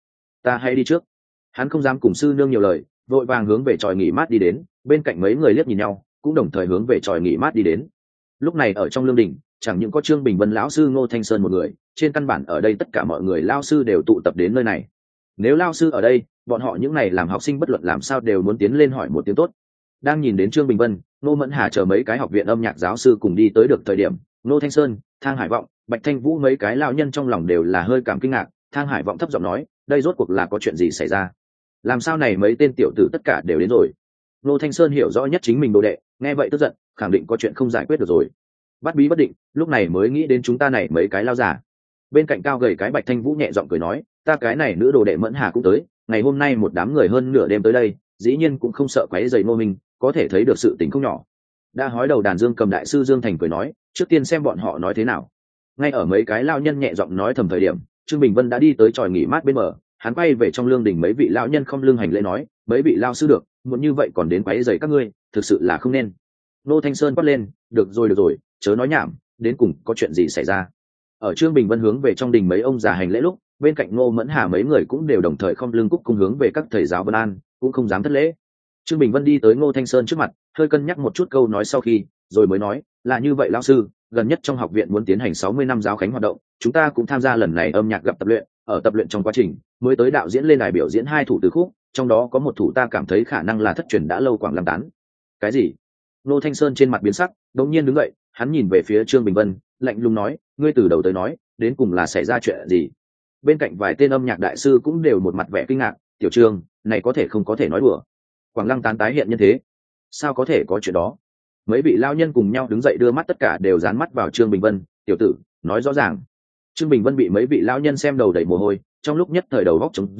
ta hãy đi trước. Hắn không dám cùng sư nương nhiều lời, vội vàng hướng về tròi nghỉ mát đi đến, bên cạnh mấy người liếc nhìn nhau, cũng đồng thời hướng về tròi nghỉ mát đi đến. Lúc này ở trong lương đình, chẳng những có Trương Bình Vân lão sư Ngô Thanh Sơn một người, trên căn bản ở đây tất cả mọi người lão sư đều tụ tập đến nơi này. Nếu lão sư ở đây, bọn họ những này làm học sinh bất luận làm sao đều muốn tiến lên hỏi một tiếng tốt. Đang nhìn đến Trương Bình Vân, Ngô Mẫn Hà chờ mấy cái học viện âm nhạc giáo sư cùng đi tới được thời điểm, Ngô Thanh Sơn, Thang Hải Vọng, Bạch Thanh Vũ mấy cái lão nhân trong lòng đều là hơi cảm kinh ngạc. Thang Hải Vọng thấp giọng nói, đây rốt cuộc là có chuyện gì xảy ra? Làm sao này mấy tên tiểu tử tất cả đều đến rồi? Ngô Thanh Sơn hiểu rõ nhất chính mình đồ đệ, nghe vậy tức giận, khẳng định có chuyện không giải quyết được rồi. Bắt bí bất định, lúc này mới nghĩ đến chúng ta này mấy cái lao giả. Bên cạnh cao gầy cái Bạch Thanh Vũ nhẹ giọng cười nói, ta cái này nữ đồ đệ Mẫn Hà cũng tới, ngày hôm nay một đám người hơn nửa đêm tới đây, dĩ nhiên cũng không sợ quấy rầy Ngô Minh, có thể thấy được sự tình không nhỏ. Đã hói đầu đàn Dương Cầm đại sư Dương Thành cười nói, trước tiên xem bọn họ nói thế nào. Ngay ở mấy cái lao nhân nhẹ giọng nói thầm thời điểm, Trương Bình Vân đã đi tới tròi nghỉ mát bên bờ, hắn quay về trong lương đình mấy vị lão nhân không lưng hành lễ nói, mấy vị lao sư được, muốn như vậy còn đến quấy rầy các ngươi, thực sự là không nên. Ngô Thanh Sơn quát lên, được rồi, chớ nói nhảm, đến cùng có chuyện gì xảy ra? Ở Trương Bình Vân hướng về trong đình mấy ông già hành lễ lúc, bên cạnh Ngô Mẫn Hà mấy người cũng đều đồng thời không lưng cúc cung hướng về các thầy giáo vân an, cũng không dám thất lễ. Trương Bình Vân đi tới Ngô Thanh Sơn trước mặt, hơi cân nhắc một chút câu nói sau khi, rồi mới nói, là như vậy lão sư, gần nhất trong học viện muốn tiến hành 60 năm giáo khánh hoạt động, chúng ta cũng tham gia lần này âm nhạc gặp tập luyện, ở tập luyện trong quá trình, mới tới đạo diễn lên đài biểu diễn 2 thủ từ khúc, trong đó có một thủ ta cảm thấy khả năng là thất truyền đã lâu Quảng Lăng Tán. Cái gì? Ngô Thanh Sơn trên mặt biến sắc, đột nhiên đứng dậy, hắn nhìn về phía Trương Bình Vân, lạnh lùng nói, ngươi từ đầu tới nói, đến cùng là xảy ra chuyện gì? Bên cạnh vài tên âm nhạc đại sư cũng đều một mặt vẻ kinh ngạc, tiểu Trương, này có thể không có thể nói đùa. Quảng Lăng Tán tái hiện nhân thế, sao có thể có chuyện đó? Mấy vị lao nhân cùng nhau đứng dậy đưa mắt tất cả đều dán mắt vào Trương Bình Vân, tiểu tử, nói rõ ràng. Trương Bình Vân bị mấy vị lao nhân xem đầu đầy mồ hôi, trong lúc nhất thời đầu góc trống rỗng,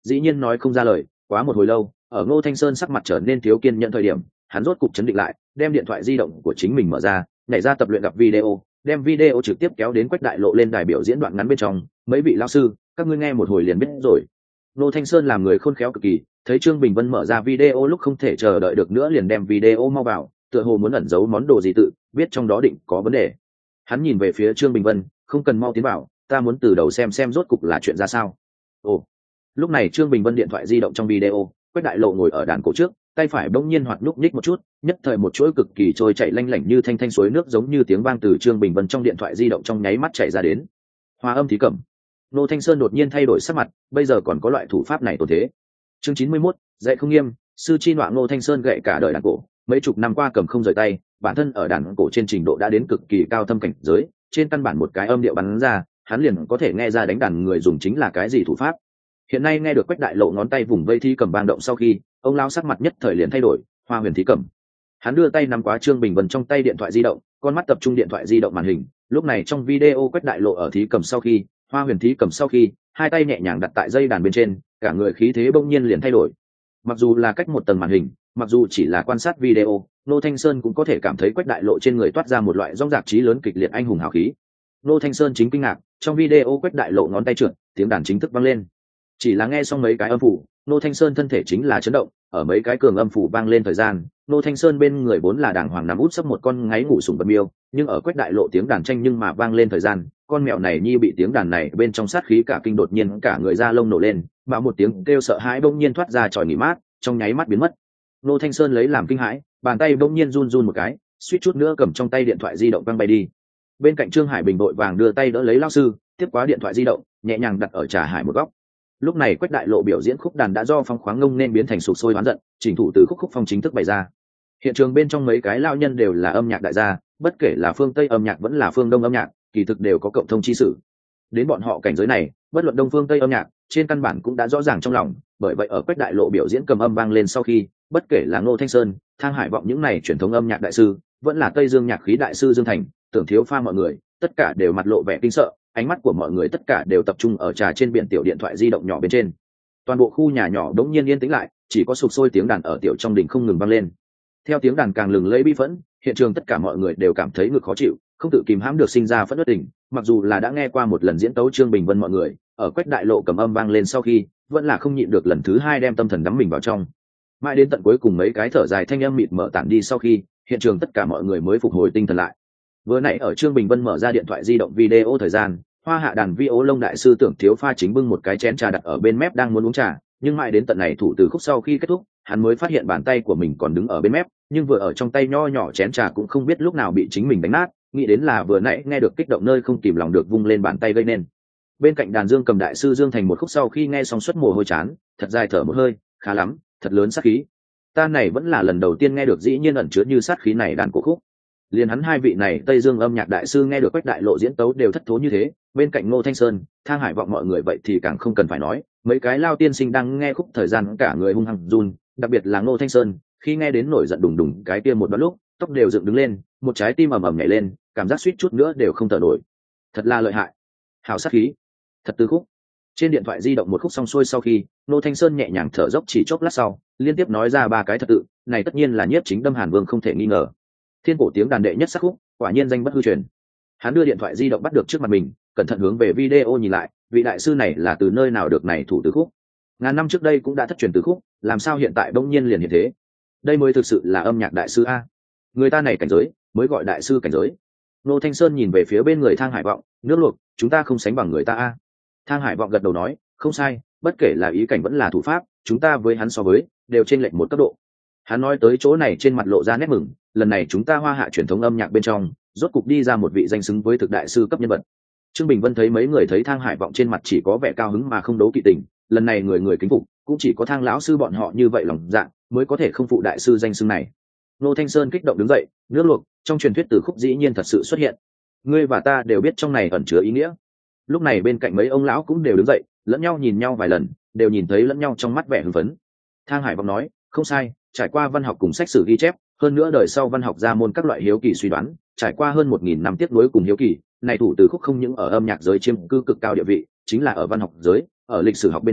dĩ nhiên nói không ra lời. Quá một hồi lâu, ở Ngô Thanh Sơn sắc mặt trở nên thiếu kiên nhẫn thời điểm, hắn rốt cục chấn định lại, đem điện thoại di động của chính mình mở ra, nhảy ra tập luyện gặp video, đem video trực tiếp kéo đến Quách Đại Lộ lên đài biểu diễn đoạn ngắn bên trong. Mấy vị lão sư, các ngươi nghe một hồi liền biết rồi. Ngô Thanh Sơn làm người khôn khéo cực kỳ, thấy Trương Bình Vân mở ra video lúc không thể chờ đợi được nữa liền đem video mau vào, tựa hồ muốn ẩn giấu món đồ gì tự biết trong đó định có vấn đề. Hắn nhìn về phía Trương Bình Vân, không cần mau tiến vào, ta muốn từ đầu xem rốt cục là chuyện ra sao. Ồ. Lúc này Trương Bình Vân điện thoại di động trong video, Quách Đại Lộ ngồi ở đàn cổ trước, tay phải bỗng nhiên hoạt nhúc nhích một chút, nhất thời một chuỗi cực kỳ trôi chảy lanh lảnh như thanh thanh suối nước giống như tiếng vang từ Trương Bình Vân trong điện thoại di động trong nháy mắt chảy ra đến. Hòa âm thí cẩm. Ngô Thanh Sơn đột nhiên thay đổi sắc mặt, bây giờ còn có loại thủ pháp này tồn thế. Chương 91, dạy không nghiêm, sư chi nọa. Ngô Thanh Sơn gậy cả đời đàn cổ, mấy chục năm qua cầm không rời tay, bản thân ở đàn cổ trên trình độ đã đến cực kỳ cao thâm cảnh giới, trên căn bản một cái âm điệu bắn ra, hắn liền có thể nghe ra đánh đàn người dùng chính là cái gì thủ pháp. Hiện nay nghe được Quách Đại Lộ ngón tay vùng vây thi cầm vang động sau khi, ông lão sắc mặt nhất thời liền thay đổi, Hoa Huyền thí cầm. Hắn đưa tay nắm quá Trương Bình Vân trong tay điện thoại di động, con mắt tập trung điện thoại di động màn hình, lúc này trong video Quách Đại Lộ ở thí cầm sau khi, Hoa Huyền thí cầm sau khi, hai tay nhẹ nhàng đặt tại dây đàn bên trên, cả người khí thế bỗng nhiên liền thay đổi. Mặc dù là cách một tầng màn hình, mặc dù chỉ là quan sát video, Ngô Thanh Sơn cũng có thể cảm thấy Quách Đại Lộ trên người toát ra một loại rong rạc trí lớn kịch liệt anh hùng hào khí. Ngô Thanh Sơn chính kinh ngạc, trong video Quách Đại Lộ ngón tay trượt, tiếng đàn chính thức vang lên. Chỉ là nghe xong mấy cái âm phủ, Ngô Thanh Sơn thân thể chính là chấn động, ở mấy cái cường âm phủ vang lên thời gian, Ngô Thanh Sơn bên người vốn là đàng hoàng nằm út sấp một con ngáy ngủ sùng bật miêu, nhưng ở Quách Đại Lộ tiếng đàn tranh nhưng mà vang lên thời gian, con mèo này nhi bị tiếng đàn này bên trong sát khí cả kinh đột nhiên cả người da lông nổ lên, mà một tiếng kêu sợ hãi bỗng nhiên thoát ra tròi nghỉ mát, trong nháy mắt biến mất. Ngô Thanh Sơn lấy làm kinh hãi, bàn tay bỗng nhiên run run một cái, suýt chút nữa cầm trong tay điện thoại di động văng bay đi. Bên cạnh Trương Hải Bình vội vàng đưa tay đỡ lấy lão sư, tiếp quá điện thoại di động, nhẹ nhàng đặt ở trà hải một góc. Lúc này Quách Đại Lộ biểu diễn khúc đàn đã do phong khoáng ngông nên biến thành sục sôi oán giận, chỉnh thủ từ khúc phong chính thức bày ra. Hiện trường bên trong mấy cái lao nhân đều là âm nhạc đại gia, bất kể là phương Tây âm nhạc vẫn là phương Đông âm nhạc, kỳ thực đều có cộng thông chi sử. Đến bọn họ cảnh giới này, bất luận Đông phương Tây âm nhạc, trên căn bản cũng đã rõ ràng trong lòng, bởi vậy ở Quách Đại Lộ biểu diễn cầm âm vang lên sau khi, bất kể là Ngô Thanh Sơn, Thang Hải Vọng những này truyền thống âm nhạc đại sư, vẫn là Tây Dương nhạc khí đại sư Dương Thành, Tưởng Thiếu Pha mọi người, tất cả đều mặt lộ vẻ kinh sợ, ánh mắt của mọi người tất cả đều tập trung ở trà trên biển tiểu điện thoại di động nhỏ bên trên. Toàn bộ khu nhà nhỏ đống nhiên yên tĩnh lại, chỉ có sục sôi tiếng đàn ở tiểu trong đình không ngừng vang lên. Theo tiếng đàn càng lừng lẫy bi phẫn, hiện trường tất cả mọi người đều cảm thấy ngực khó chịu, không tự kìm hãm được sinh ra phẫn uất tình. Mặc dù là đã nghe qua một lần diễn tấu Trương Bình Vân mọi người, ở Quách Đại Lộ cầm âm vang lên sau khi, vẫn là không nhịn được lần thứ hai đem tâm thần đắm mình vào trong. Mãi đến tận cuối cùng mấy cái thở dài thanh âm mịt mở tản đi sau khi, hiện trường tất cả mọi người mới phục hồi tinh thần lại. Vừa nãy ở Trương Bình Vân mở ra điện thoại di động video thời gian, Hoa Hạ đàn vi ố lông đại sư Tưởng Thiếu Pha chính bưng một cái chén trà đặt ở bên mép đang muốn uống trà, nhưng mãi đến tận này thủ từ khúc sau khi kết thúc, hắn mới phát hiện bàn tay của mình còn đứng ở bên mép, nhưng vừa ở trong tay nho nhỏ chén trà cũng không biết lúc nào bị chính mình đánh nát, nghĩ đến là vừa nãy nghe được kích động nơi không kìm lòng được vung lên bàn tay gây nên. Bên cạnh đàn Dương cầm đại sư Dương Thành một khúc sau khi nghe xong suất mồ hôi chán, thật dài thở một hơi, khá lắm, thật lớn sát khí. Ta này vẫn là lần đầu tiên nghe được dĩ nhiên ẩn chứa như sát khí này đàn cổ khúc. Liền hắn hai vị này Tây Dương âm nhạc đại sư nghe được Quách Đại Lộ diễn tấu đều thất thố như thế, bên cạnh Ngô Thanh Sơn, Thang Hải Vọng mọi người vậy thì càng không cần phải nói, mấy cái lao tiên sinh đang nghe khúc thời gian cả người hung hăng run, đặc biệt là Ngô Thanh Sơn, khi nghe đến nổi giận đùng đùng cái kia một đoạn lúc, tóc đều dựng đứng lên, một trái tim ầm ầm nhảy lên, cảm giác suýt chút nữa đều không thở nổi. Thật là lợi hại, hào sát khí, thật tư khúc. Trên điện thoại di động một khúc xong xuôi sau khi, Ngô Thanh Sơn nhẹ nhàng thở dốc chỉ chốc lát sau, liên tiếp nói ra ba cái thật tự, này tất nhiên là nhiếp chính đâm Hàn Vương không thể nghi ngờ. Thiên cổ tiếng đàn đệ nhất sắc khúc, quả nhiên danh bất hư truyền. Hắn đưa điện thoại di động bắt được trước mặt mình, cẩn thận hướng về video nhìn lại, vị đại sư này là từ nơi nào được này thủ tứ khúc? Ngàn năm trước đây cũng đã thất truyền tứ khúc, làm sao hiện tại bỗng nhiên liền hiện thế? Đây mới thực sự là âm nhạc đại sư a. Người ta này cảnh giới, mới gọi đại sư cảnh giới. Ngô Thanh Sơn nhìn về phía bên người Thang Hải Vọng, nước luộc, chúng ta không sánh bằng người ta a. Thang Hải Vọng gật đầu nói, không sai, bất kể là ý cảnh vẫn là thủ pháp, chúng ta với hắn so với, đều trên lệch một cấp độ. Hắn nói tới chỗ này trên mặt lộ ra nét mừng, lần này chúng ta Hoa Hạ truyền thống âm nhạc bên trong, rốt cục đi ra một vị danh xứng với thực đại sư cấp nhân vật. Trương Bình Vân thấy mấy người thấy Thang Hải Vọng trên mặt chỉ có vẻ cao hứng mà không đấu kỵ tình, lần này người người kính phục, cũng chỉ có Thang lão sư bọn họ như vậy lòng dạ, mới có thể không phụ đại sư danh xưng này. Ngô Thanh Sơn kích động đứng dậy, nước luộc, trong truyền thuyết từ khúc dĩ nhiên thật sự xuất hiện. Ngươi và ta đều biết trong này ẩn chứa ý nghĩa. Lúc này bên cạnh mấy ông lão cũng đều đứng dậy, lẫn nhau nhìn nhau vài lần, đều nhìn thấy lẫn nhau trong mắt vẻ hưng phấn. Thang Hải Vọng nói, không sai, trải qua văn học cùng sách sử ghi chép, hơn nữa đời sau văn học ra môn các loại hiếu kỳ suy đoán, trải qua hơn 1000 năm tiếp nối cùng hiếu kỳ, này thủ từ khúc không những ở âm nhạc giới chiếm cư cực cao địa vị, chính là ở văn học giới, ở lịch sử học bên trong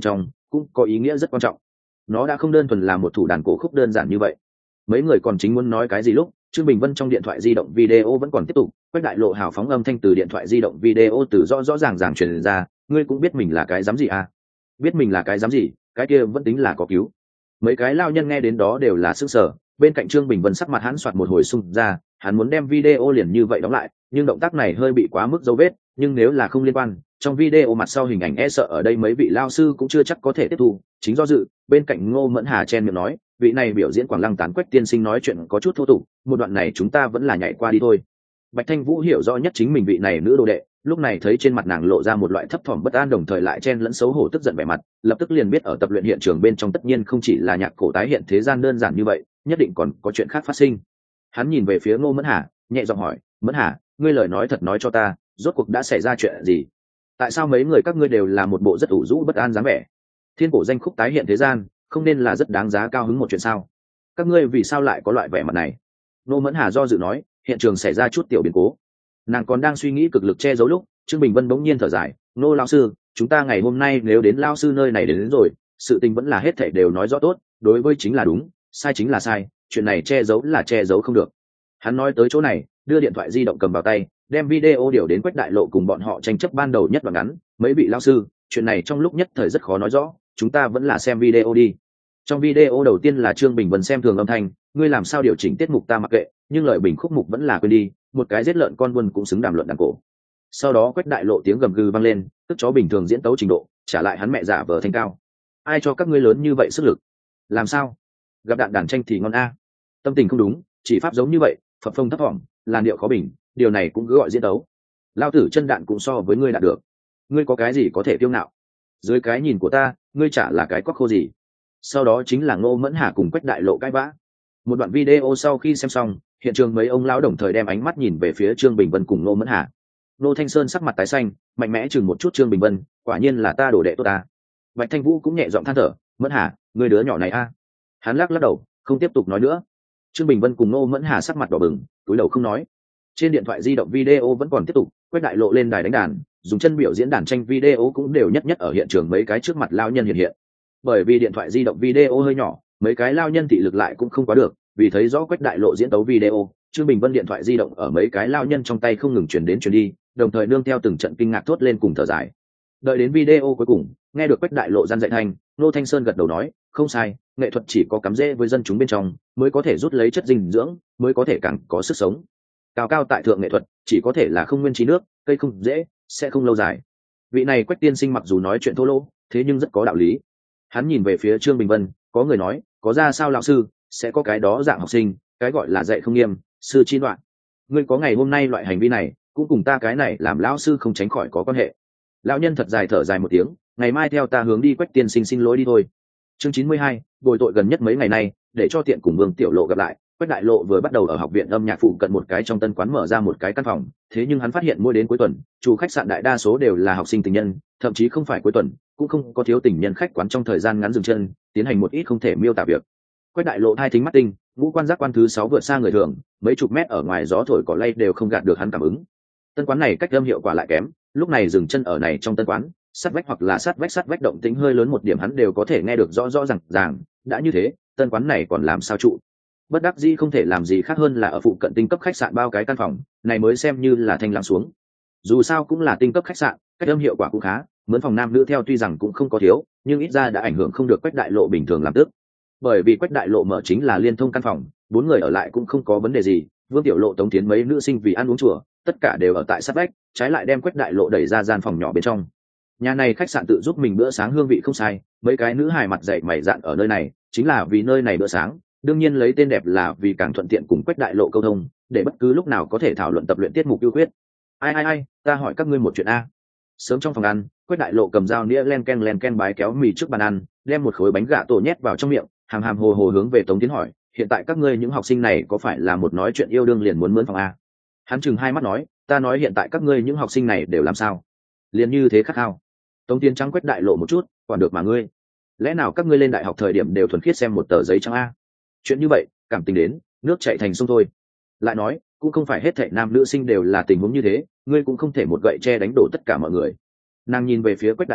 cũng có ý nghĩa rất quan trọng. Nó đã không đơn thuần là một thủ đàn cổ khúc đơn giản như vậy. Mấy người còn chính muốn nói cái gì lúc Trương Bình Vân trong điện thoại di động video vẫn còn tiếp tục. Quách Đại Lộ hào phóng âm thanh từ điện thoại di động video từ rõ rõ ràng ràng truyền ra, ngươi cũng biết mình là cái dám gì à? Biết mình là cái dám gì, cái kia vẫn tính là có cứu. Mấy cái lao nhân nghe đến đó đều là sức sở. Bên cạnh Trương Bình Vân sắc mặt hắn soạt một hồi xung ra, hắn muốn đem video liền như vậy đóng lại, nhưng động tác này hơi bị quá mức dấu vết, nhưng nếu là không liên quan, trong video mặt sau hình ảnh e sợ ở đây mấy vị lao sư cũng chưa chắc có thể tiếp thu. Chính do dự, bên cạnh Ngô Mẫn Hà chen miệng nói, vị này biểu diễn Quảng Lăng tán Quách tiên sinh nói chuyện có chút thô tục, một đoạn này chúng ta vẫn là nhảy qua đi thôi. Bạch Thanh Vũ hiểu rõ nhất chính mình vị này nữ đồ đệ, lúc này thấy trên mặt nàng lộ ra một loại thấp thỏm bất an đồng thời lại chen lẫn xấu hổ tức giận vẻ mặt, lập tức liền biết ở tập luyện hiện trường bên trong tất nhiên không chỉ là nhạc cổ tái hiện thế gian đơn giản như vậy, nhất định còn có chuyện khác phát sinh. Hắn nhìn về phía Ngô Mẫn Hà, nhẹ giọng hỏi, Mẫn Hà, ngươi lời nói thật nói cho ta, rốt cuộc đã xảy ra chuyện gì? Tại sao mấy người các ngươi đều là một bộ rất ủ rũ bất an dáng vẻ? Thiên cổ danh khúc tái hiện thế gian, không nên là rất đáng giá cao hứng một chuyện sao? Các ngươi vì sao lại có loại vẻ mặt này? Ngô Mẫn Hà do dự nói, hiện trường xảy ra chút tiểu biến cố. Nàng còn đang suy nghĩ cực lực che giấu lúc Trương Bình Vân bỗng nhiên thở dài, Ngô lão sư, chúng ta ngày hôm nay nếu đến lão sư nơi này đến rồi, sự tình vẫn là hết thảy đều nói rõ tốt, đối với chính là đúng, sai chính là sai, chuyện này che giấu là che giấu không được. Hắn nói tới chỗ này, đưa điện thoại di động cầm vào tay, đem video điều đến Quách Đại Lộ cùng bọn họ tranh chấp ban đầu nhất và ngắn, mấy vị lão sư, chuyện này trong lúc nhất thời rất khó nói rõ, chúng ta vẫn là xem video đi. Trong video đầu tiên là Trương Bình Vân xem thường âm thanh, ngươi làm sao điều chỉnh tiết mục ta mặc kệ, nhưng lời bình khúc mục vẫn là quên đi, một cái giết lợn con buôn cũng xứng đàm luận đàn cổ. Sau đó Quách Đại Lộ tiếng gầm gừ vang lên, tức chó bình thường diễn tấu trình độ, trả lại hắn mẹ giả vờ thanh cao. Ai cho các ngươi lớn như vậy sức lực? Làm sao? Gặp đạn đàn tranh thì ngon a. Tâm tình không đúng, chỉ pháp giống như vậy, phập phồng thấp thỏm, làn điệu khó bình, điều này cũng cứ gọi diễn tấu. Lao tử chân đạn cũng so với ngươi đạt được. Ngươi có cái gì có thể tiêu ngạo? Dưới cái nhìn của ta, ngươi chả là cái quắc khô gì. Sau đó chính là Ngô Mẫn Hà cùng Quách Đại Lộ cãi vã. Một đoạn video sau khi xem xong, hiện trường mấy ông lão đồng thời đem ánh mắt nhìn về phía Trương Bình Vân cùng Ngô Mẫn Hà. Ngô Thanh Sơn sắc mặt tái xanh, mạnh mẽ chừng một chút Trương Bình Vân, quả nhiên là ta đổ đệ tốt ta. Bạch Thanh Vũ cũng nhẹ giọng than thở, Mẫn Hà, người đứa nhỏ này a. Hắn lắc đầu, không tiếp tục nói nữa. Trương Bình Vân cùng Ngô Mẫn Hà sắc mặt đỏ bừng, cúi đầu không nói. Trên điện thoại di động video vẫn còn tiếp tục, Quách Đại Lộ lên đài đánh đàn, dùng chân biểu diễn đàn tranh video cũng đều nhất nhất ở hiện trường mấy cái trước mặt lao nhân hiện hiện. Bởi vì điện thoại di động video hơi nhỏ, mấy cái lao nhân thị lực lại cũng không quá được, vì thấy rõ Quách Đại Lộ diễn tấu video, Trương Bình Vân điện thoại di động ở mấy cái lao nhân trong tay không ngừng truyền đến truyền đi, đồng thời nương theo từng trận kinh ngạc thốt lên cùng thở dài. Đợi đến video cuối cùng, nghe được Quách Đại Lộ gian dạy thanh, Ngô Thanh Sơn gật đầu nói, không sai, nghệ thuật chỉ có cắm rễ với dân chúng bên trong, mới có thể rút lấy chất dinh dưỡng, mới có thể càng có sức sống. Cao cao tại thượng nghệ thuật, chỉ có thể là không nguyên trí nước, cây không dễ, sẽ không lâu dài. Vị này Quách tiên sinh mặc dù nói chuyện thô lỗ, thế nhưng rất có đạo lý. Hắn nhìn về phía Trương Bình Vân, có người nói, có ra sao lão sư, sẽ có cái đó dạng học sinh, cái gọi là dạy không nghiêm, sư chi đoạn. Ngươi có ngày hôm nay loại hành vi này, cũng cùng ta cái này làm lão sư không tránh khỏi có quan hệ. Lão nhân thật dài thở dài một tiếng, ngày mai theo ta hướng đi Quách tiên sinh xin lỗi đi thôi. Chương 92, bồi tội gần nhất mấy ngày nay, để cho tiện cùng Vương Tiểu Lộ gặp lại. Quách Đại Lộ vừa bắt đầu ở học viện âm nhạc phụ cận một cái trong tân quán mở ra một cái căn phòng, thế nhưng hắn phát hiện mỗi đến cuối tuần, chủ khách sạn đại đa số đều là học sinh tình nhân, thậm chí không phải cuối tuần, cũng không có thiếu tình nhân khách quán trong thời gian ngắn dừng chân, tiến hành một ít không thể miêu tả việc. Quách Đại Lộ hai thính mắt tinh, ngũ quan giác quan thứ 6 vượt xa người thường, mấy chục mét ở ngoài gió thổi cỏ lay đều không gạt được hắn cảm ứng. Tân quán này cách âm hiệu quả lại kém, lúc này dừng chân ở này trong tân quán, sát vách hoặc là sát vách động tĩnh hơi lớn một điểm hắn đều có thể nghe được rõ rõ ràng. Đã như thế, tân quán này còn làm sao trụ? Bất đắc dĩ không thể làm gì khác hơn là ở phụ cận tinh cấp khách sạn bao cái căn phòng này mới xem như là thanh lắng xuống. Dù sao cũng là tinh cấp khách sạn, cách âm hiệu quả cũng khá, mướn phòng nam nữ theo tuy rằng cũng không có thiếu, nhưng ít ra đã ảnh hưởng không được Quách Đại Lộ bình thường làm tức. Bởi vì Quách Đại Lộ mở chính là liên thông căn phòng, 4 người ở lại cũng không có vấn đề gì. Vương Tiểu Lộ tống tiến mấy nữ sinh vì ăn uống chùa, tất cả đều ở tại sát vách, trái lại đem Quách Đại Lộ đẩy ra gian phòng nhỏ bên trong. Nhà này khách sạn tự giúp mình bữa sáng hương vị không sai, mấy cái nữ hài mặt dày mày dạn ở nơi này, chính là vì nơi này bữa sáng, đương nhiên lấy tên đẹp là vì càng thuận tiện cùng Quách Đại Lộ câu thông, để bất cứ lúc nào có thể thảo luận tập luyện tiết mục ưu khuyết. Ai, ta hỏi các ngươi một chuyện a. Sớm trong phòng ăn, Quách Đại Lộ cầm dao nĩa len ken bái kéo mì trước bàn ăn, đem một khối bánh gà tổ nhét vào trong miệng, hàm hồ hồ hướng về Tống Tiến hỏi, hiện tại các ngươi những học sinh này có phải là một nói chuyện yêu đương liền muốn mướn phòng a? Hắn chừng hai mắt nói, ta nói hiện tại các ngươi những học sinh này đều làm sao? Liền như thế khát khao. Tống Tiến trắng Quách Đại Lộ một chút, còn được mà ngươi. Lẽ nào các ngươi lên đại học thời điểm đều thuần khiết xem một tờ giấy trắng a? Chuyện như vậy, cảm tình đến, nước chảy thành sông thôi. Lại nói, cũng không phải hết thảy nam nữ sinh đều là tình huống như thế, ngươi cũng không thể một gậy che đánh đổ tất cả mọi người. Nàng nhìn về phía Quách Đại Lộ,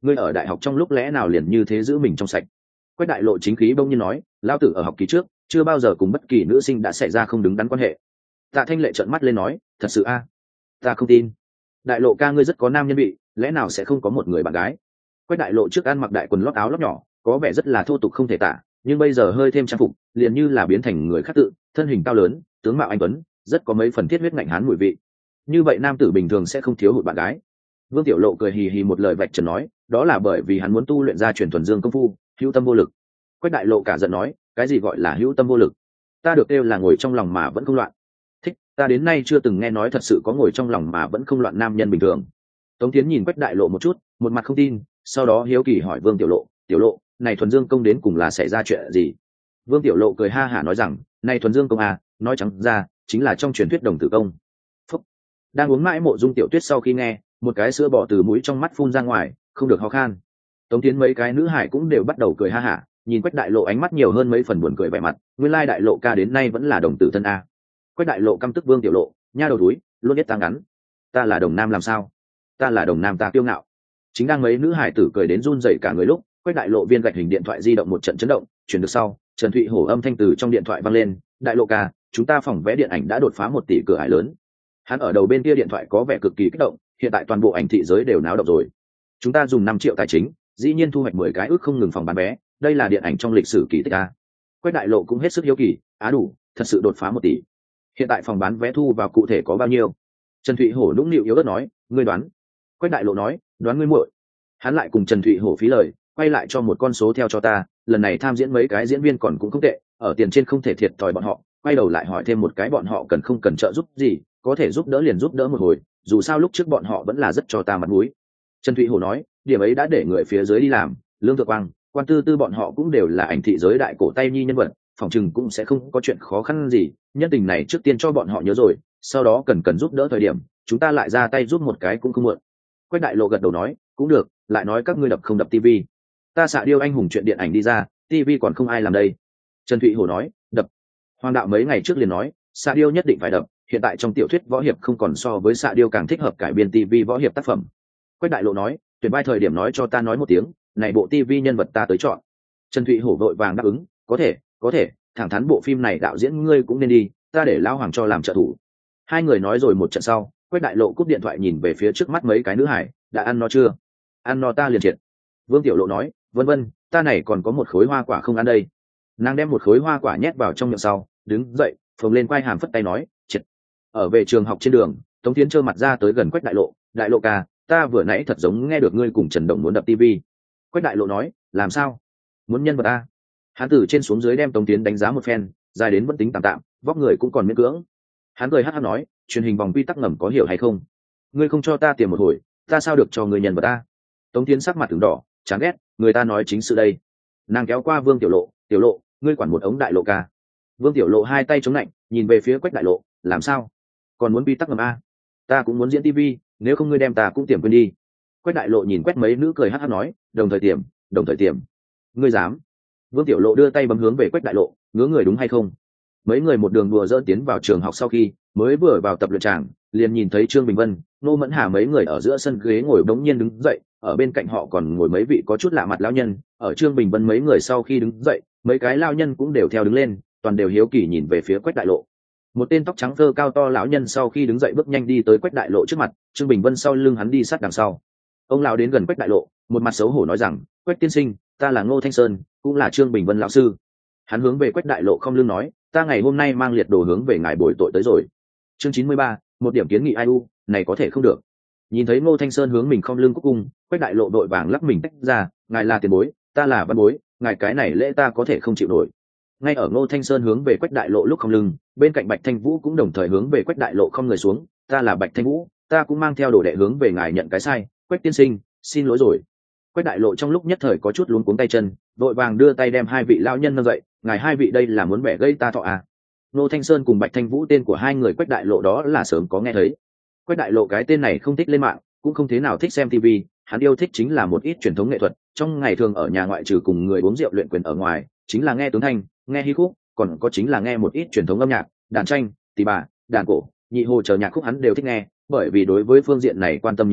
ngươi ở đại học trong lúc lẽ nào liền như thế giữ mình trong sạch? Quách đại lộ chính khí bỗng nhiên nói, lao tử ở học kỳ trước chưa bao giờ cùng bất kỳ nữ sinh đã xảy ra không đứng đắn quan hệ. Tạ Thanh Lệ trợn mắt lên nói, thật sự a? Ta không tin. Đại lộ ca ngươi rất có nam nhân vị, lẽ nào sẽ không có một người bạn gái? Quách đại lộ trước ăn mặc đại quần lót áo lót nhỏ, có vẻ rất là thô tục không thể tả, nhưng bây giờ hơi thêm trang phục, liền như là biến thành người khác tự, thân hình cao lớn, tướng mạo anh tuấn, rất có mấy phần thiết huyết ngạnh hán mùi vị. Như vậy nam tử bình thường sẽ không thiếu hụt bạn gái. Vương Tiểu Lộ cười hì hì một lời vạch trần nói, đó là bởi vì hắn muốn tu luyện ra truyền thuần dương công phu, hữu tâm vô lực. Quách đại lộ cả giận nói, cái gì gọi là hữu tâm vô lực? Ta được kêu là ngồi trong lòng mà vẫn không loạn. Thích, ta đến nay chưa từng nghe nói thật sự có ngồi trong lòng mà vẫn không loạn nam nhân bình thường. Tống Tiến nhìn Quách đại lộ một chút, một mặt không tin, sau đó hiếu kỳ hỏi Vương Tiểu Lộ, Tiểu Lộ, này thuần dương công đến cùng là xảy ra chuyện gì? Vương Tiểu Lộ cười ha hả nói rằng, này thuần dương công à, nói trắng ra chính là trong truyền thuyết đồng tử công. Phúc. Đang uống mãi Mộ Dung Tiểu Tuyết sau khi nghe, một cái sữa bò từ mũi trong mắt phun ra ngoài, không được ho khan. Tống Tiến mấy cái nữ hải cũng đều bắt đầu cười ha hả, nhìn Quách đại lộ ánh mắt nhiều hơn mấy phần buồn cười vẻ mặt, nguyên lai đại lộ ca đến nay vẫn là đồng tử thân a. Quách đại lộ căm tức Vương Tiểu Lộ, nha đầu túi, luôn biết ta ngắn. Ta là đồng nam làm sao? Ta là đồng nam ta kiêu ngạo. Chính đang mấy nữ hải tử cười đến run rẩy cả người lúc, Quách đại lộ viên gạch hình điện thoại di động một trận chấn động, chuyển được sau, Trần Thụy Hổ âm thanh từ trong điện thoại vang lên, đại lộ ca, chúng ta phòng vé điện ảnh đã đột phá 1 tỷ cửa ải lớn. Hắn ở đầu bên kia điện thoại có vẻ cực kỳ kích động, hiện tại toàn bộ ảnh thị giới đều náo động rồi. Chúng ta dùng 5 triệu tài chính, dĩ nhiên thu hoạch 10 cái ước không ngừng phòng bán vé, đây là điện ảnh trong lịch sử kỳ tích a. Quách đại lộ cũng hết sức hiếu kỳ, á đủ, thật sự đột phá 1 tỷ. Hiện tại phòng bán vé thu vào cụ thể có bao nhiêu? Trần Thụy Hổ nũng nịu yếu ớt nói, ngươi đoán. Quách đại lộ nói, đoán ngươi muội. Hắn lại cùng Trần Thụy Hổ phí lời, quay lại cho một con số theo cho ta, lần này tham diễn mấy cái diễn viên còn cũng không tệ, ở tiền trên không thể thiệt thòi bọn họ, quay đầu lại hỏi thêm một cái bọn họ cần không cần trợ giúp gì, có thể giúp đỡ liền giúp đỡ một hồi, dù sao lúc trước bọn họ vẫn là rất cho ta mặt mũi. Trần Thụy Hổ nói, điểm ấy đã để người phía dưới đi làm, Lương Thượng Quang, Quan Tư Tư bọn họ cũng đều là ảnh thị giới đại cổ tay nhi nhân vật, phòng chừng cũng sẽ không có chuyện khó khăn gì, nhân tình này trước tiên cho bọn họ nhớ rồi, sau đó cần giúp đỡ thời điểm, chúng ta lại ra tay giúp một cái cũng không muộn. Quách đại lộ gật đầu nói, cũng được, lại nói các ngươi đập không đập tivi. Ta xạ điêu anh hùng chuyện điện ảnh đi ra, tivi còn không ai làm đây. Trần Thụy Hổ nói, đập. Hoàng đạo mấy ngày trước liền nói, xạ điêu nhất định phải đập, hiện tại trong tiểu thuyết võ hiệp không còn so với xạ điêu càng thích hợp cải biên tivi võ hiệp tác phẩm. Quách đại lộ nói, tuyển vai thời điểm nói cho ta nói một tiếng, này bộ tivi nhân vật ta tới chọn. Trần Thụy Hổ vội vàng đáp ứng, có thể, thẳng thắn bộ phim này đạo diễn ngươi cũng nên đi, ta để lão hoàng cho làm trợ thủ. Hai người nói rồi một trận sau, Quách đại lộ cúp điện thoại nhìn về phía trước mắt mấy cái nữ hải, đã ăn no chưa? Ăn no ta liền triệt. Vương Tiểu Lộ nói, vân vân, ta này còn có một khối hoa quả không ăn đây. Nàng đem một khối hoa quả nhét vào trong miệng sau, đứng dậy, phồng lên quai hàm phất tay nói, triệt. Ở về trường học trên đường, Tống Tiến trơ mặt ra tới gần Quách đại lộ ca, ta vừa nãy thật giống nghe được ngươi cùng Trần Đồng muốn đập tivi. Quách đại lộ nói, làm sao? Muốn nhân vật a? Hắn từ trên xuống dưới đem Tống Tiến đánh giá một phen, dài đến vẫn tính tạm tạm, vóc người cũng còn miễn cưỡng. Hắn cười hắt hắt nói, truyền hình vòng quy tắc ngầm có hiểu hay không? Ngươi không cho ta tiền một hồi, ta sao được cho người nhân vật a? Tống Tiến sắc mặt từng đỏ, chán ghét, người ta nói chính sự đây. Nàng kéo qua Vương Tiểu Lộ, ngươi quản một ống đại lộ ca. Vương Tiểu Lộ hai tay chống lạnh, nhìn về phía Quách đại lộ, làm sao? Còn muốn quy tắc ngầm a? Ta cũng muốn diễn tivi, nếu không ngươi đem ta cũng tiềm quên đi. Quách đại lộ nhìn Quách mấy nữ cười hắt hắt nói, đồng thời tiềm. Ngươi dám? Vương Tiểu Lộ đưa tay bấm hướng về Quách đại lộ, ngứa người đúng hay không? Mấy người một đường đùa dỡn tiến vào trường học sau khi mới vừa vào tập luyện tràng, liền nhìn thấy Trương Bình Vân, Nô Mẫn Hà mấy người ở giữa sân ghế ngồi đống nhiên đứng dậy, ở bên cạnh họ còn ngồi mấy vị có chút lạ mặt lão nhân. Ở Trương Bình Vân mấy người sau khi đứng dậy, mấy cái lão nhân cũng đều theo đứng lên, toàn đều hiếu kỳ nhìn về phía Quách đại lộ. Một tên tóc trắng thơ cao to lão nhân sau khi đứng dậy bước nhanh đi tới Quách đại lộ trước mặt, Trương Bình Vân sau lưng hắn đi sát đằng sau. Ông lão đến gần Quách đại lộ, một mặt xấu hổ nói rằng, Quách tiên sinh, ta là Ngô Thanh Sơn, cũng là Trương Bình Vân lão sư. Hắn hướng về Quách đại lộ không lưng nói, ta ngày hôm nay mang liệt đồ hướng về ngài bồi tội tới rồi. Chương 93, một điểm kiến nghị ai u, này có thể không được. Nhìn thấy Ngô Thanh Sơn hướng mình không lưng cúc cung, Quách đại lộ đội vàng lắc mình tách ra, ngài là tiền bối, ta là văn bối, ngài cái này lễ ta có thể không chịu nổi. Ngay ở Ngô Thanh Sơn hướng về Quách đại lộ lúc không lưng, bên cạnh Bạch Thanh Vũ cũng đồng thời hướng về Quách đại lộ không người xuống, ta là Bạch Thanh Vũ, ta cũng mang theo đồ đệ hướng về ngài nhận cái sai, Quách tiên sinh, xin lỗi rồi. Quách đại lộ trong lúc nhất thời có chút luống cuống tay chân, vội vàng đưa tay đem hai vị lão nhân nâng dậy, ngài hai vị đây là muốn bẻ gây ta thọ à? Ngô Thanh Sơn cùng Bạch Thanh Vũ tên của hai người Quách đại lộ đó là sớm có nghe thấy. Quách đại lộ cái tên này không thích lên mạng, cũng không thế nào thích xem TV, hắn yêu thích chính là một ít truyền thống nghệ thuật, trong ngày thường ở nhà ngoại trừ cùng người uống rượu luyện quyền ở ngoài, chính là nghe tướng thanh, nghe hí khúc, còn có chính là nghe một ít truyền thống âm nhạc, đàn tranh, tỳ bà, đàn cổ, nhị hồ chờ nhạc khúc hắn đều thích nghe, bởi vì đối với phương diện này quan tâm nhiều lắm,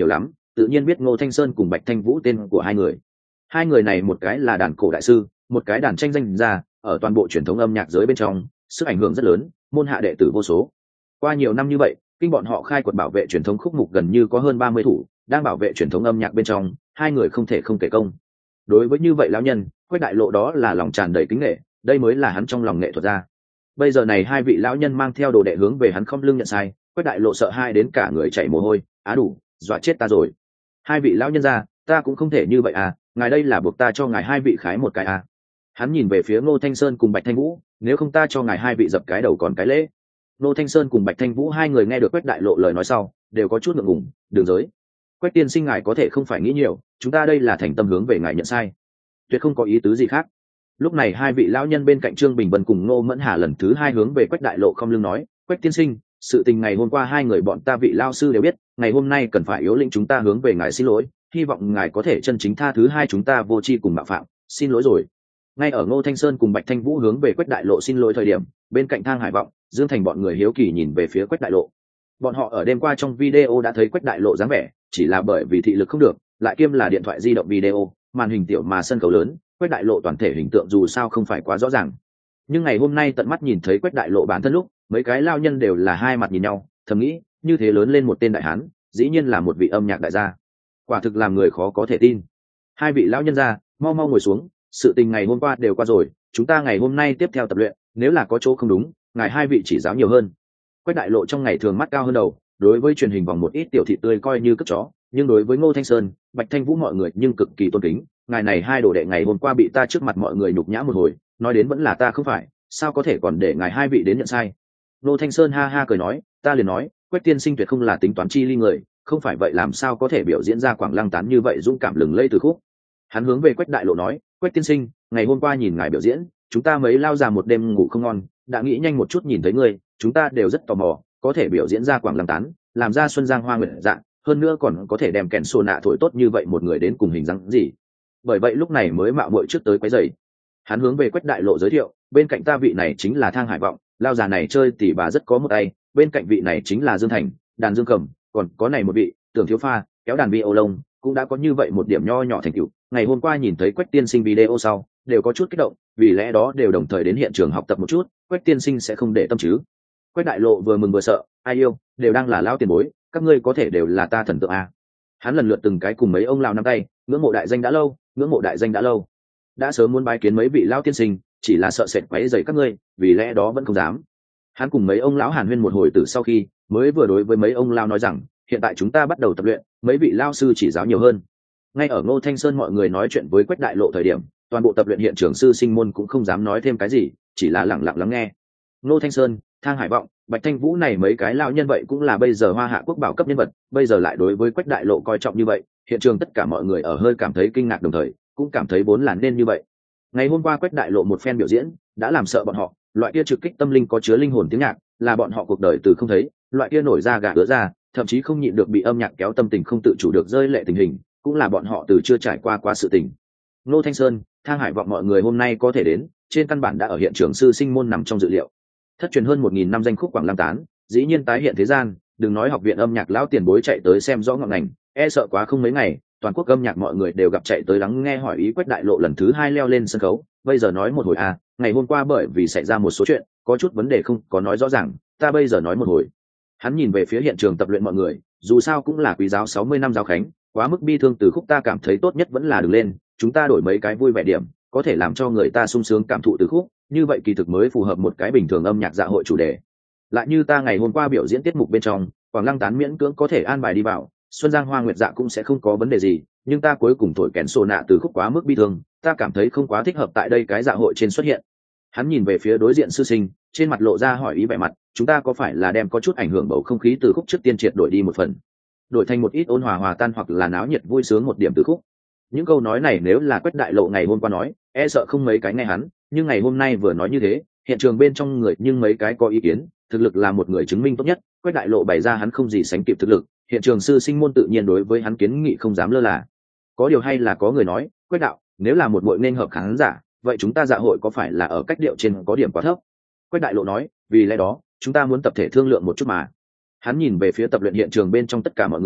tự nhiên biết Ngô Thanh Sơn cùng Bạch Thanh Vũ tên của hai người này một cái là đàn cổ đại sư, một cái đàn tranh danh gia, ở toàn bộ truyền thống âm nhạc giới bên trong sức ảnh hưởng rất lớn, môn hạ đệ tử vô số. Qua nhiều năm như vậy, kinh bọn họ khai quật bảo vệ truyền thống khúc mục gần như có hơn 30 thủ, đang bảo vệ truyền thống âm nhạc bên trong, hai người không thể không kể công. Đối với như vậy lão nhân, Quách Đại Lộ đó là lòng tràn đầy kính nể, đây mới là hắn trong lòng nghệ thuật gia. Bây giờ này hai vị lão nhân mang theo đồ đệ hướng về hắn không lưng nhận sai, Quách Đại Lộ sợ hai đến cả người chảy mồ hôi, á đủ, dọa chết ta rồi. Hai vị lão nhân gia, ta cũng không thể như vậy à, ngài đây là buộc ta cho ngài hai vị khái một cái à. Hắn nhìn về phía Ngô Thanh Sơn cùng Bạch Thanh Vũ, nếu không ta cho ngài hai vị dập cái đầu còn cái lễ. Ngô Thanh Sơn cùng Bạch Thanh Vũ hai người nghe được Quách Đại Lộ lời nói sau, đều có chút ngượng ngùng, đường giới. Quách tiên sinh ngài có thể không phải nghĩ nhiều, chúng ta đây là thành tâm hướng về ngài nhận sai, tuyệt không có ý tứ gì khác. Lúc này hai vị lão nhân bên cạnh Trương Bình Vân cùng Ngô Mẫn Hà lần thứ hai hướng về Quách Đại Lộ không lưng nói, Quách tiên sinh, sự tình ngày hôm qua hai người bọn ta vị lao sư đều biết, ngày hôm nay cần phải yếu lĩnh chúng ta hướng về ngài xin lỗi, hy vọng ngài có thể chân chính tha thứ hai chúng ta vô tri cùng mạo phạm, xin lỗi rồi. Ngay ở Ngô Thanh Sơn cùng Bạch Thanh Vũ hướng về Quách Đại Lộ xin lỗi thời điểm, bên cạnh Thang Hải Vọng, Dương Thành bọn người hiếu kỳ nhìn về phía Quách Đại Lộ. Bọn họ ở đêm qua trong video đã thấy Quách Đại Lộ dáng vẻ, chỉ là bởi vì thị lực không được, lại kiêm là điện thoại di động video, màn hình tiểu mà sân khấu lớn, Quách Đại Lộ toàn thể hình tượng dù sao không phải quá rõ ràng. Nhưng ngày hôm nay tận mắt nhìn thấy Quách Đại Lộ bản thân lúc, mấy cái lao nhân đều là hai mặt nhìn nhau, thầm nghĩ, như thế lớn lên một tên đại hán, dĩ nhiên là một vị âm nhạc đại gia. Quả thực làm người khó có thể tin. Hai vị lão nhân gia, mau mau ngồi xuống, sự tình ngày hôm qua đều qua rồi, chúng ta ngày hôm nay tiếp theo tập luyện, nếu là có chỗ không đúng, ngài hai vị chỉ giáo nhiều hơn. Quách Đại Lộ trong ngày thường mắt cao hơn đầu, đối với truyền hình vòng một ít tiểu thị tươi coi như cất chó, nhưng đối với Ngô Thanh Sơn, Bạch Thanh Vũ mọi người nhưng cực kỳ tôn kính. Ngài này hai đồ đệ ngày hôm qua bị ta trước mặt mọi người nhục nhã một hồi, nói đến vẫn là ta không phải, sao có thể còn để ngài hai vị đến nhận sai. Ngô Thanh Sơn ha ha cười nói, ta liền nói, Quách tiên sinh tuyệt không là tính toán chi ly người, không phải vậy làm sao có thể biểu diễn ra Quảng Lăng Tán như vậy dũng cảm lừng lây từ khúc. Hắn hướng về Quách Đại Lộ nói, Quách tiên sinh, ngày hôm qua nhìn ngài biểu diễn, chúng ta mấy lao già một đêm ngủ không ngon, đã nghĩ nhanh một chút nhìn thấy ngươi, chúng ta đều rất tò mò, có thể biểu diễn ra Quảng Lăng Tán, làm ra Xuân Giang Hoa Nguyệt Dạng, hơn nữa còn có thể đem kèn sô nạ thổi tốt như vậy một người đến cùng hình dáng gì. Bởi vậy lúc này mới mạo muội trước tới quấy rầy. Hắn hướng về Quách Đại Lộ giới thiệu, bên cạnh ta vị này chính là Thang Hải Vọng, lao già này chơi tỉ bà rất có một tay, bên cạnh vị này chính là Dương Thành, đàn dương cầm, còn có này một vị Tưởng Thiếu Pha, kéo đàn vi ô lông, cũng đã có như vậy một điểm nho nhỏ thành tựu. Ngày hôm qua nhìn thấy Quách tiên sinh video sau, đều có chút kích động, vì lẽ đó đều đồng thời đến hiện trường học tập một chút, Quách tiên sinh sẽ không để tâm chứ. Quách Đại Lộ vừa mừng vừa sợ, ai yêu, đều đang là lao tiền bối, các ngươi có thể đều là ta thần tượng à. Hắn lần lượt từng cái cùng mấy ông lao nắm tay, ngưỡng mộ đại danh đã lâu, ngưỡng mộ đại danh đã lâu. Đã sớm muốn bái kiến mấy vị lao tiên sinh, chỉ là sợ sệt quấy rầy các ngươi, vì lẽ đó vẫn không dám. Hắn cùng mấy ông lão hàn huyên một hồi từ sau khi, mới vừa đối với mấy ông lao nói rằng, hiện tại chúng ta bắt đầu tập luyện, mấy vị lao sư chỉ giáo nhiều hơn. Ngay ở Ngô Thanh Sơn mọi người nói chuyện với Quách Đại Lộ thời điểm, toàn bộ tập luyện hiện trường sư sinh môn cũng không dám nói thêm cái gì, chỉ là lặng lặng lắng nghe. Ngô Thanh Sơn, Thang Hải Vọng, Bạch Thanh Vũ này mấy cái lao nhân vậy cũng là bây giờ Hoa Hạ quốc bảo cấp nhân vật, bây giờ lại đối với Quách Đại Lộ coi trọng như vậy, hiện trường tất cả mọi người ở hơi cảm thấy kinh ngạc đồng thời, cũng cảm thấy vốn là nên như vậy. Ngày hôm qua Quách Đại Lộ một phen biểu diễn, đã làm sợ bọn họ, loại kia trực kích tâm linh có chứa linh hồn tiếng nhạc, là bọn họ cuộc đời từ không thấy, loại kia nổi da gà ứa ra, thậm chí không nhịn được bị âm nhạc kéo tâm tình không tự chủ được rơi lệ tình hình, cũng là bọn họ từ chưa trải qua sự tình. Ngô Thanh Sơn, Thang Hải Vọng mọi người hôm nay có thể đến, trên căn bản đã ở hiện trường sư sinh môn nằm trong dự liệu. Thất truyền hơn 1000 năm danh khúc Quảng Lăng Tán, dĩ nhiên tái hiện thế gian, đừng nói học viện âm nhạc lão tiền bối chạy tới xem rõ ngọn ngành, e sợ quá không mấy ngày, toàn quốc âm nhạc mọi người đều gặp chạy tới lắng nghe hỏi ý Quách Đại Lộ lần thứ hai leo lên sân khấu. Bây giờ nói một hồi à, ngày hôm qua bởi vì xảy ra một số chuyện, có chút vấn đề không có nói rõ ràng, ta bây giờ nói một hồi. Hắn nhìn về phía hiện trường tập luyện mọi người, dù sao cũng là quý giáo 60 năm giáo khánh, quá mức bi thương từ khúc ta cảm thấy tốt nhất vẫn là đừng lên, chúng ta đổi mấy cái vui vẻ điểm, có thể làm cho người ta sung sướng cảm thụ từ khúc, như vậy kỳ thực mới phù hợp một cái bình thường âm nhạc dạ hội chủ đề. Lại như ta ngày hôm qua biểu diễn tiết mục bên trong, Quảng Lăng Tán miễn cưỡng có thể an bài đi vào, Xuân Giang Hoa Nguyệt Dạ cũng sẽ không có vấn đề gì, nhưng ta cuối cùng thổi kèn sô nạ từ khúc quá mức bi thương, ta cảm thấy không quá thích hợp tại đây cái dạ hội trên xuất hiện. Hắn nhìn về phía đối diện sư sinh, trên mặt lộ ra hỏi ý vẻ mặt, chúng ta có phải là đem có chút ảnh hưởng bầu không khí từ khúc trước tiên triệt đổi đi một phần, đổi thành một ít ôn hòa hòa tan hoặc là náo nhiệt vui sướng một điểm từ khúc. Những câu nói này nếu là Quách Đại Lộ ngày hôm qua nói, e sợ không mấy cái nghe hắn, nhưng ngày hôm nay vừa nói như thế, hiện trường bên trong người nhưng mấy cái có ý kiến, thực lực là một người chứng minh tốt nhất, Quách Đại Lộ bày ra hắn không gì sánh kịp thực lực, hiện trường sư sinh môn tự nhiên đối với hắn kiến nghị không dám lơ là. Có điều hay là có người nói, Quách đạo, nếu là một buổi nên hợp khán giả, vậy chúng ta dạ hội có phải là ở cách điệu trên có điểm quá thấp? Quách Đại Lộ nói, vì lẽ đó, chúng ta muốn tập thể thương lượng một chút mà. Hắn nhìn về phía tập luyện hiện trường bên trong tất cả mọi người,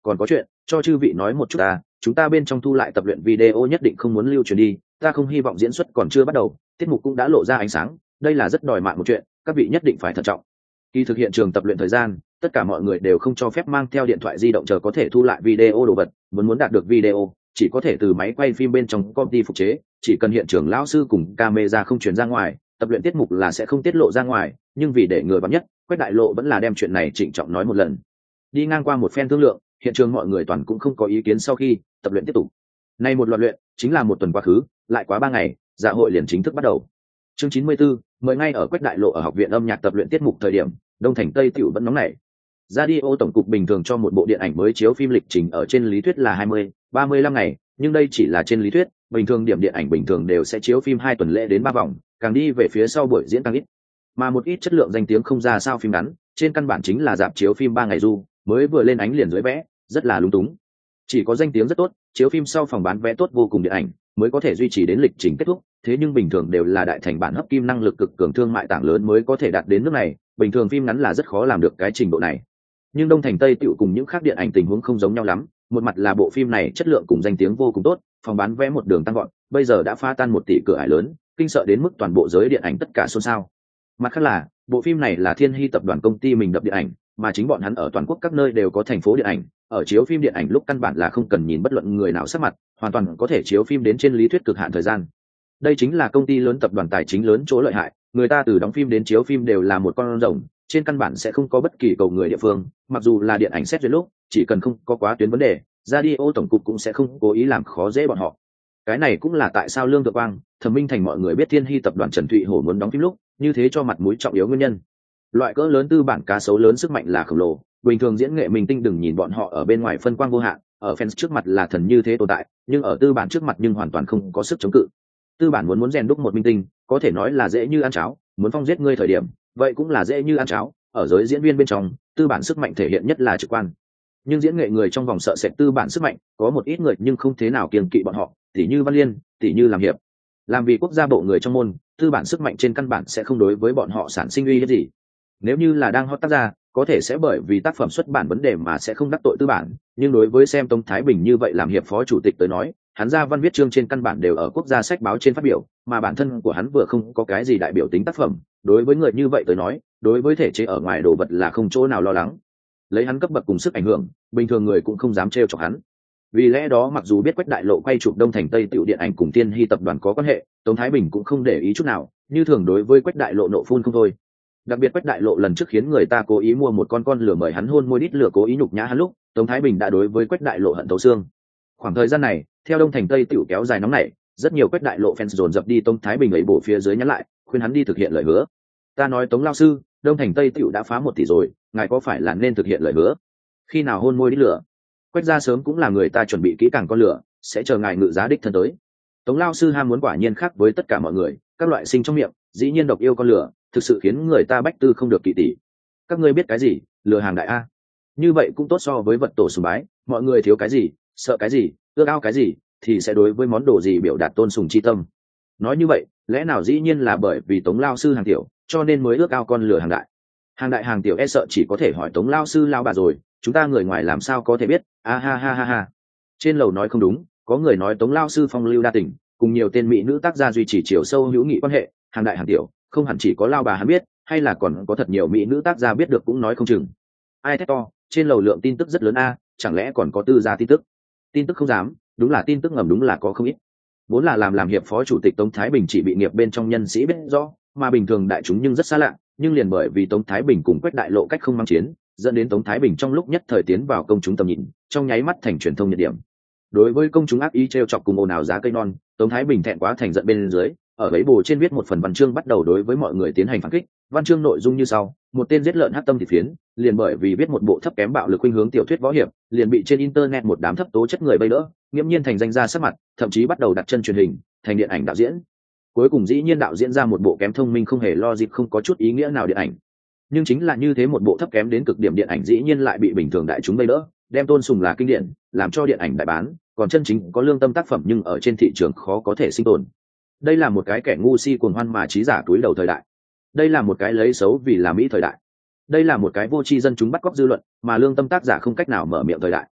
còn có chuyện cho chư vị nói một chút chúng ta bên trong thu lại tập luyện video nhất định không muốn lưu truyền đi, ta không hy vọng diễn xuất còn chưa bắt đầu tiết mục cũng đã lộ ra ánh sáng, đây là rất đòi mạng một chuyện, các vị nhất định phải thận trọng. Khi thực hiện trường tập luyện thời gian, tất cả mọi người đều không cho phép mang theo điện thoại di động chờ có thể thu lại video đồ vật, muốn đạt được video chỉ có thể từ máy quay phim bên trong công ty phục chế, chỉ cần hiện trường lão sư cùng camera không truyền ra ngoài, tập luyện tiết mục là sẽ không tiết lộ ra ngoài. Nhưng vì để người vắng nhất, Quách Đại Lộ vẫn là đem chuyện này trịnh trọng nói một lần. Đi ngang qua một phen thương lượng, hiện trường mọi người toàn cũng không có ý kiến. Sau khi tập luyện tiếp tục, nay một loạt luyện chính là một tuần quá khứ, lại quá 3 ngày, dạ hội liền chính thức bắt đầu. Chương 94, mời ngay ở Quách Đại Lộ ở học viện âm nhạc tập luyện tiết mục thời điểm, Đông Thành Tây Tiểu vẫn nóng nảy. Radio tổng cục bình thường cho một bộ điện ảnh mới chiếu phim lịch trình ở trên lý thuyết là 20-35 ngày, nhưng đây chỉ là trên lý thuyết, bình thường điểm điện ảnh bình thường đều sẽ chiếu phim 2 tuần lễ đến 3 vòng, càng đi về phía sau buổi diễn càng ít. Mà một ít chất lượng danh tiếng không ra sao phim ngắn, trên căn bản chính là rạp chiếu phim 3 ngày du, mới vừa lên ánh liền dưới vẽ, rất là lúng túng. Chỉ có danh tiếng rất tốt, chiếu phim sau phòng bán vé tốt vô cùng điện ảnh, mới có thể duy trì đến lịch trình kết thúc, thế nhưng bình thường đều là đại thành bản hấp kim năng lực cực cường thương mại tảng lớn mới có thể đạt đến nước này, bình thường phim ngắn là rất khó làm được cái trình độ này. Nhưng Đông Thành Tây Tiểu cùng những khác điện ảnh tình huống không giống nhau lắm, một mặt là bộ phim này chất lượng cùng danh tiếng vô cùng tốt, phòng bán vé một đường tăng gọn, bây giờ đã phá tan 1 tỷ cửa ải lớn, kinh sợ đến mức toàn bộ giới điện ảnh tất cả xôn xao. Mặt khác là, bộ phim này là Thiên Hy tập đoàn công ty mình đập điện ảnh, mà chính bọn hắn ở toàn quốc các nơi đều có thành phố điện ảnh, ở chiếu phim điện ảnh lúc căn bản là không cần nhìn bất luận người nào sắc mặt, hoàn toàn có thể chiếu phim đến trên lý thuyết cực hạn thời gian. Đây chính là công ty lớn tập đoàn tài chính lớn chỗ lợi hại, người ta từ đóng phim đến chiếu phim đều là một con rồng, trên căn bản sẽ không có bất kỳ cầu người địa phương, mặc dù là điện ảnh xét duyệt lúc, chỉ cần không có quá tuyến vấn đề, radio tổng cục cũng sẽ không cố ý làm khó dễ bọn họ. Cái này cũng là tại sao Lương Thượng Quang, Thẩm Minh Thành mọi người biết Thiên Hy tập đoàn Trần Thụy Hổ muốn đóng phim lúc, như thế cho mặt mũi trọng yếu nguyên nhân. Loại cỡ lớn tư bản cá sấu lớn sức mạnh là khổng lồ, bình thường diễn nghệ minh tinh đừng nhìn bọn họ ở bên ngoài phân quang vô hạn, ở fans trước mặt là thần như thế tồn tại, nhưng ở tư bản trước mặt nhưng hoàn toàn không có sức chống cự. Tư bản muốn rèn đúc một minh tinh, có thể nói là dễ như ăn cháo, muốn phong giết ngươi thời điểm, vậy cũng là dễ như ăn cháo. Ở giới diễn viên bên trong, tư bản sức mạnh thể hiện nhất là trực quan. Nhưng diễn nghệ người trong vòng sợ sệt tư bản sức mạnh, có một ít người nhưng không thế nào kiêng kỵ bọn họ, tỷ như Văn Liên, tỷ như làm hiệp. Làm vì quốc gia bộ người trong môn, tư bản sức mạnh trên căn bản sẽ không đối với bọn họ sản sinh uy hiếp gì. Nếu như là đang hot tác gia, có thể sẽ bởi vì tác phẩm xuất bản vấn đề mà sẽ không đắc tội tư bản, nhưng đối với xem Tống Thái Bình như vậy làm hiệp phó chủ tịch tới nói, hắn ra văn viết chương trên căn bản đều ở quốc gia sách báo trên phát biểu, mà bản thân của hắn vừa không có cái gì đại biểu tính tác phẩm, đối với người như vậy tới nói, đối với thể chế ở ngoài đồ vật là không chỗ nào lo lắng. Lấy hắn cấp bậc cùng sức ảnh hưởng, bình thường người cũng không dám trêu chọc hắn. Vì lẽ đó mặc dù biết Quách Đại Lộ quay chụp Đông Thành Tây Tiểu điện ảnh cùng Thiên Hy tập đoàn có quan hệ, Tống Thái Bình cũng không để ý chút nào, như thường đối với Quách Đại Lộ nộ phun không thôi. Đặc biệt Quách Đại Lộ lần trước khiến người ta cố ý mua một con lửa mời hắn hôn môi đít lửa cố ý nhục nhã hắn lúc, Tống Thái Bình đã đối với Quách Đại Lộ hận thấu xương. Khoảng thời gian này, theo Đông Thành Tây Tiểu kéo dài nóng nảy, rất nhiều Quách Đại Lộ fans dồn dập đi Tống Thái Bình ấy bổ phía dưới nhắn lại, khuyên hắn đi thực hiện lời hứa. Ta nói Tống lão sư, Đông Thành Tây Tiểu đã phá 1 tỷ rồi, ngài có phải là nên thực hiện lời hứa? Khi nào hôn môi đít lửa? Quách gia sớm cũng là người ta chuẩn bị kỹ càng con lửa, sẽ chờ ngài ngự giá đích thân tới. Tống lão sư ham muốn quả nhiên khác với tất cả mọi người, các loại sinh trong miệng, dĩ nhiên độc yêu con lửa, thực sự khiến người ta bách tư không được kỵ tỷ. Các ngươi biết cái gì, lừa hàng đại a. Như vậy cũng tốt so với vật tổ sùng bái, mọi người thiếu cái gì, sợ cái gì, ước ao cái gì, thì sẽ đối với món đồ gì biểu đạt tôn sùng chi tâm. Nói như vậy, lẽ nào dĩ nhiên là bởi vì Tống lão sư hàng tiểu, cho nên mới ước ao con lửa hàng đại. Hàng đại hàng tiểu e sợ chỉ có thể hỏi Tống lão sư lão bà rồi, chúng ta người ngoài làm sao có thể biết. A ha ha ha ha. Trên lầu nói không đúng, có người nói Tống lão sư phong lưu đa tình, cùng nhiều tên mỹ nữ tác gia duy trì chiều sâu hữu nghị quan hệ, hàng đại hàng tiểu, không hẳn chỉ có lao bà hắn biết, hay là còn có thật nhiều mỹ nữ tác gia biết được cũng nói không chừng. Ai thét to, trên lầu lượng tin tức rất lớn a, chẳng lẽ còn có tư gia tin tức? Tin tức không dám, đúng là tin tức ngầm đúng là có không ít. Vốn là làm hiệp phó chủ tịch Tống Thái Bình chỉ bị nghiệp bên trong nhân sĩ biết rõ, mà bình thường đại chúng nhưng rất xa lạ, nhưng liền bởi vì Tống Thái Bình cùng Quách Đại Lộ cách không mang chiến, dẫn đến Tống Thái Bình trong lúc nhất thời tiến vào công chúng tầm nhìn, trong nháy mắt thành truyền thông nhiệt điểm. Đối với công chúng ác ý trêu chọc cùng ồn ào giá cây non, Tống Thái Bình thẹn quá thành giận bên dưới, ở ấy bồ trên viết một phần văn chương bắt đầu đối với mọi người tiến hành phản kích. Văn chương nội dung như sau: một tên giết lợn hắc tâm thịt phiến, liền bởi vì viết một bộ thấp kém bạo lực khuynh hướng tiểu thuyết võ hiệp, liền bị trên internet một đám thấp tố chất người vây đỡ, nghiễm nhiên thành danh gia sắc mặt, thậm chí bắt đầu đặt chân truyền hình, thành điện ảnh đạo diễn. Cuối cùng dĩ nhiên đạo diễn ra một bộ kém thông minh không hề logic không có chút ý nghĩa nào điện ảnh. Nhưng chính là như thế một bộ thấp kém đến cực điểm điện ảnh dĩ nhiên lại bị bình thường đại chúng vây đỡ, đem tôn sùng là kinh điển, làm cho điện ảnh đại bán, còn chân chính có lương tâm tác phẩm nhưng ở trên thị trường khó có thể sinh tồn. Đây là một cái kẻ ngu si cuồng hoan mà trí giả túi đầu thời đại. Đây là một cái lấy xấu vì là mỹ thời đại. Đây là một cái vô tri dân chúng bắt cóc dư luận mà lương tâm tác giả không cách nào mở miệng thời đại.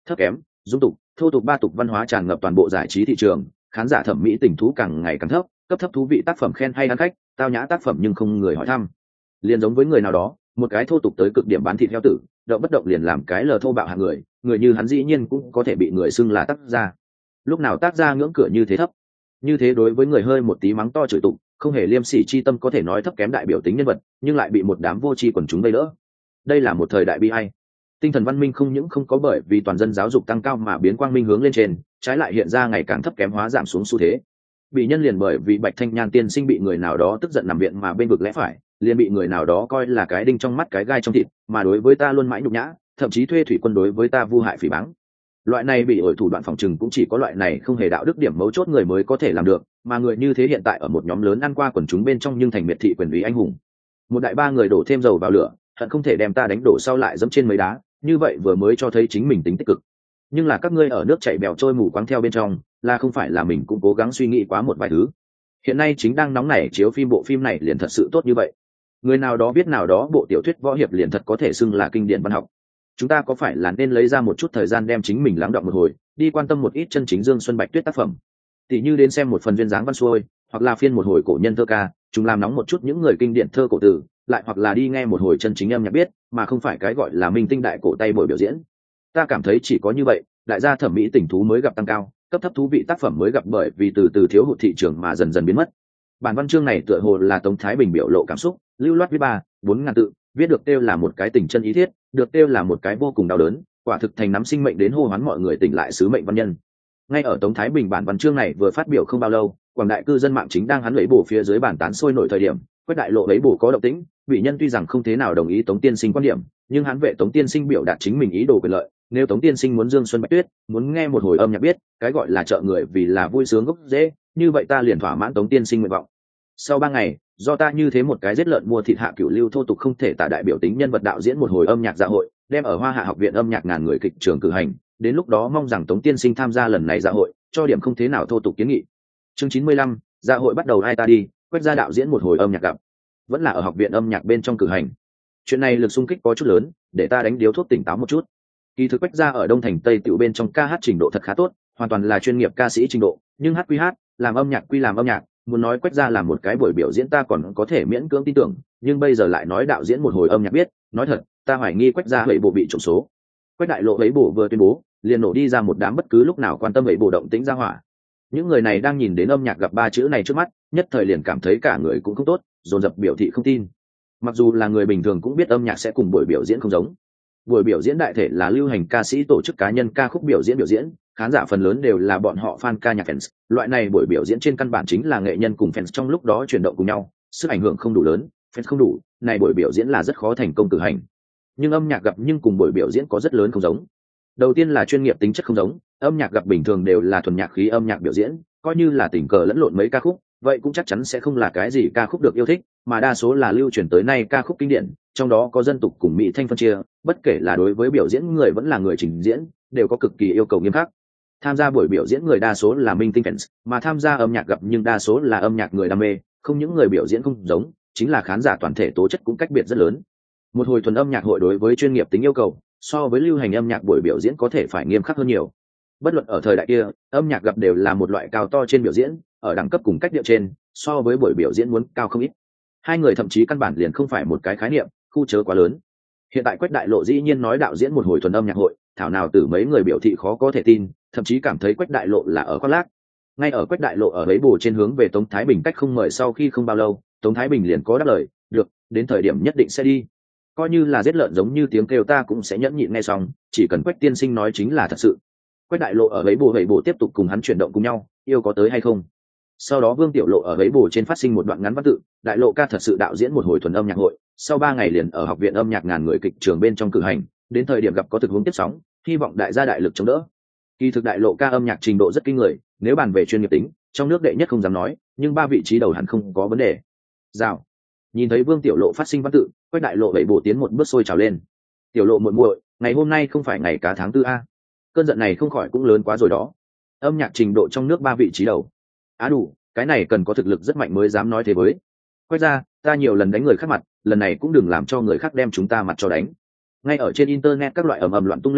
thấp kém, dung tục, thô tục ba tục văn hóa tràn ngập toàn bộ giải trí thị trường, khán giả thẩm mỹ tình thú càng ngày càng thấp, cấp thấp thú vị tác phẩm khen hay ăn khách, tao nhã tác phẩm nhưng không người hỏi thăm. Liền giống với người nào đó, một cái thô tục tới cực điểm bán thịt heo tử, động bất động liền làm cái lờ thô bạo hạng người, người như hắn dĩ nhiên cũng có thể bị người xưng là tác gia. Lúc nào tác gia ngưỡng cửa như thế thấp, như thế đối với người hơi một tí mắng to chửi tụng, không hề liêm sỉ chi tâm có thể nói thấp kém đại biểu tính nhân vật, nhưng lại bị một đám vô tri quần chúng vây đỡ. Đây là một thời đại bi ai. Tinh thần văn minh không những không có bởi vì toàn dân giáo dục tăng cao mà biến quang minh hướng lên trên, trái lại hiện ra ngày càng thấp kém hóa giảm xuống xu thế. Bị nhân liền bởi vì Bạch Thanh Nhan tiên sinh bị người nào đó tức giận nằm viện mà bên vực lẽ phải, liền bị người nào đó coi là cái đinh trong mắt cái gai trong thịt, mà đối với ta luôn mãi nhục nhã, thậm chí thuê thủy quân đối với ta vu hại phỉ báng. Loại này bị ổi thủ đoạn phòng trừng cũng chỉ có loại này không hề đạo đức điểm mấu chốt người mới có thể làm được, mà người như thế hiện tại ở một nhóm lớn ăn qua quần chúng bên trong nhưng thành miệt thị quyền quý anh hùng. Một đại ba người đổ thêm dầu vào lửa, hận không thể đem ta đánh đổ sau lại dẫm trên mấy đá, như vậy vừa mới cho thấy chính mình tính tích cực. Nhưng là các ngươi ở nước chảy bèo trôi mù quáng theo bên trong, là không phải là mình cũng cố gắng suy nghĩ quá một vài thứ. Hiện nay chính đang nóng nảy chiếu phim bộ phim này liền thật sự tốt như vậy. Người nào đó biết nào đó bộ tiểu thuyết võ hiệp liền thật có thể xưng là kinh điển văn học. Chúng ta có phải là nên lấy ra một chút thời gian đem chính mình lắng đọng một hồi, đi quan tâm một ít chân chính Dương Xuân Bạch Tuyết tác phẩm, tỉ như đến xem một phần duyên dáng văn xuôi, hoặc là phiên một hồi cổ nhân thơ ca, chúng làm nóng một chút những người kinh điển thơ cổ tử, lại hoặc là đi nghe một hồi chân chính âm nhạc biết, mà không phải cái gọi là minh tinh đại cổ tay buổi biểu diễn. Ta cảm thấy chỉ có như vậy, đại gia thẩm mỹ tình thú mới gặp tăng cao, cấp thấp thú vị tác phẩm mới gặp bởi vì từ từ thiếu hụt thị trường mà dần dần biến mất. Bản văn chương này tựa hồ là Tống Thái Bình biểu lộ cảm xúc, lưu loát viết 3-4 ngàn tự, viết được tiêu là một cái tình chân ý thiết, được tiêu là một cái vô cùng đau đớn, quả thực thành nắm sinh mệnh đến hô hoán mọi người tỉnh lại sứ mệnh văn nhân. Ngay ở Tống Thái Bình bản văn chương này vừa phát biểu không bao lâu, quảng đại cư dân mạng chính đang hắn lấy bổ phía dưới bàn tán sôi nổi thời điểm, Quách Đại Lộ lấy bổ có động tĩnh, bị nhân tuy rằng không thế nào đồng ý Tống tiên sinh quan điểm, nhưng hắn vệ Tống tiên sinh biểu đạt chính mình ý đồ quyền lợi, nếu Tống tiên sinh muốn Dương Xuân Bạch Tuyết, muốn nghe một hồi âm nhạc biết, cái gọi là trợ người vì là vui sướng gốc dễ, như vậy ta liền thỏa mãn Tống tiên sinh nguyện vọng. Sau 3 ngày, do ta như thế một cái giết lợn mua thịt hạ cửu lưu thô tục không thể tả đại biểu tính nhân vật đạo diễn một hồi âm nhạc dạ hội, đem ở Hoa Hạ học viện âm nhạc ngàn người kịch trường cử hành, đến lúc đó mong rằng Tống tiên sinh tham gia lần này dạ hội, cho điểm không thế nào thô tục kiến nghị. Chương 95, dạ hội bắt đầu ai ta đi, Quách gia đạo diễn một hồi âm nhạc gặp. Vẫn là ở học viện âm nhạc bên trong cử hành. Chuyện này lực xung kích có chút lớn, để ta đánh điếu thuốc tỉnh táo một chút. Kỳ thực Quách gia ở Đông Thành Tây Tiểu bên trong ca hát trình độ thật khá tốt, hoàn toàn là chuyên nghiệp ca sĩ trình độ, nhưng hát quy hát, làm âm nhạc quy làm âm nhạc, muốn nói Quách gia làm một cái buổi biểu diễn ta còn có thể miễn cưỡng tin tưởng, nhưng bây giờ lại nói đạo diễn một hồi âm nhạc biết, nói thật, ta hoài nghi Quách gia vậy bộ bị trộm số. Quách Đại Lộ ấy bộ vừa tuyên bố, liền nổ đi ra một đám bất cứ lúc nào quan tâm vậy bộ động tĩnh ra hỏa. Những người này đang nhìn đến âm nhạc gặp 3 chữ này trước mắt, nhất thời liền cảm thấy cả người cũng không tốt, dồn dập biểu thị không tin. Mặc dù là người bình thường cũng biết âm nhạc sẽ cùng buổi biểu diễn không giống. Buổi biểu diễn đại thể là lưu hành ca sĩ tổ chức cá nhân ca khúc biểu diễn, khán giả phần lớn đều là bọn họ fan ca nhạc fans. Loại này buổi biểu diễn trên căn bản chính là nghệ nhân cùng fans trong lúc đó chuyển động cùng nhau, sức ảnh hưởng không đủ lớn, fans không đủ, này buổi biểu diễn là rất khó thành công cử hành. Nhưng âm nhạc gặp nhưng cùng buổi biểu diễn có rất lớn không giống. Đầu tiên là chuyên nghiệp tính chất không giống, âm nhạc gặp bình thường đều là thuần nhạc khí âm nhạc biểu diễn, coi như là tình cờ lẫn lộn mấy ca khúc, vậy cũng chắc chắn sẽ không là cái gì ca khúc được yêu thích, mà đa số là lưu truyền tới nay ca khúc kinh điển, trong đó có dân tục cùng mỹ thanh phân chia, bất kể là đối với biểu diễn người vẫn là người trình diễn, đều có cực kỳ yêu cầu nghiêm khắc. Tham gia buổi biểu diễn người đa số là minh tinh fans, mà tham gia âm nhạc gặp nhưng đa số là âm nhạc người đam mê, không những người biểu diễn không giống, chính là khán giả toàn thể tố chất cũng cách biệt rất lớn. Một hồi thuần âm nhạc hội đối với chuyên nghiệp tính yêu cầu, so với lưu hành âm nhạc buổi biểu diễn có thể phải nghiêm khắc hơn nhiều. Bất luận ở thời đại kia, âm nhạc gặp đều là một loại cao to trên biểu diễn, ở đẳng cấp cùng cách điệu trên, so với buổi biểu diễn muốn cao không ít. Hai người thậm chí căn bản liền không phải một cái khái niệm, khu chớ quá lớn. Hiện tại Quách Đại Lộ dĩ nhiên nói đạo diễn một hồi thuần âm nhạc hội, thảo nào từ mấy người biểu thị khó có thể tin, thậm chí cảm thấy Quách Đại Lộ là ở khoác lác. Ngay ở Quách Đại Lộ ở ấy bù trên hướng về Tống Thái Bình cách không mời sau khi không bao lâu, Tống Thái Bình liền có đáp lời, được, đến thời điểm nhất định sẽ đi. Coi như là giết lợn giống như tiếng kêu ta cũng sẽ nhẫn nhịn nghe xong, chỉ cần Quách tiên sinh nói chính là thật sự. Quách Đại Lộ ở ấy bù tiếp tục cùng hắn chuyển động cùng nhau, yêu có tới hay không. Sau đó Vương Tiểu Lộ ở ấy bù trên phát sinh một đoạn ngắn văn tự, Đại Lộ ca thật sự đạo diễn một hồi thuần âm nhạc hội, sau 3 ngày liền ở học viện âm nhạc ngàn người kịch trường bên trong cử hành, đến thời điểm gặp có thực huống tiếp sóng, hy vọng đại gia đại lực chống đỡ. Kỳ thực Đại Lộ ca âm nhạc trình độ rất kinh người, nếu bàn về chuyên nghiệp tính, trong nước đệ nhất không dám nói, nhưng 3 vị trí đầu hẳn không có vấn đề. Rào. Nhìn thấy Vương Tiểu Lộ phát sinh văn tự, Quách Đại Lộ vậy bổ tiến một bước sôi trào lên. Tiểu Lộ muội muội, ngày hôm nay không phải ngày cá tháng 4 a. Cơn giận này không khỏi cũng lớn quá rồi đó. Âm nhạc trình độ trong nước 3 vị trí đầu. Á đủ, cái này cần có thực lực rất mạnh mới dám nói thế với. Quách ra, ta nhiều lần đánh người khác mặt, lần này cũng đừng làm cho người khác đem chúng ta mặt cho đánh. Ngay ở trên internet các loại ầm ầm loạn tung lên lúc,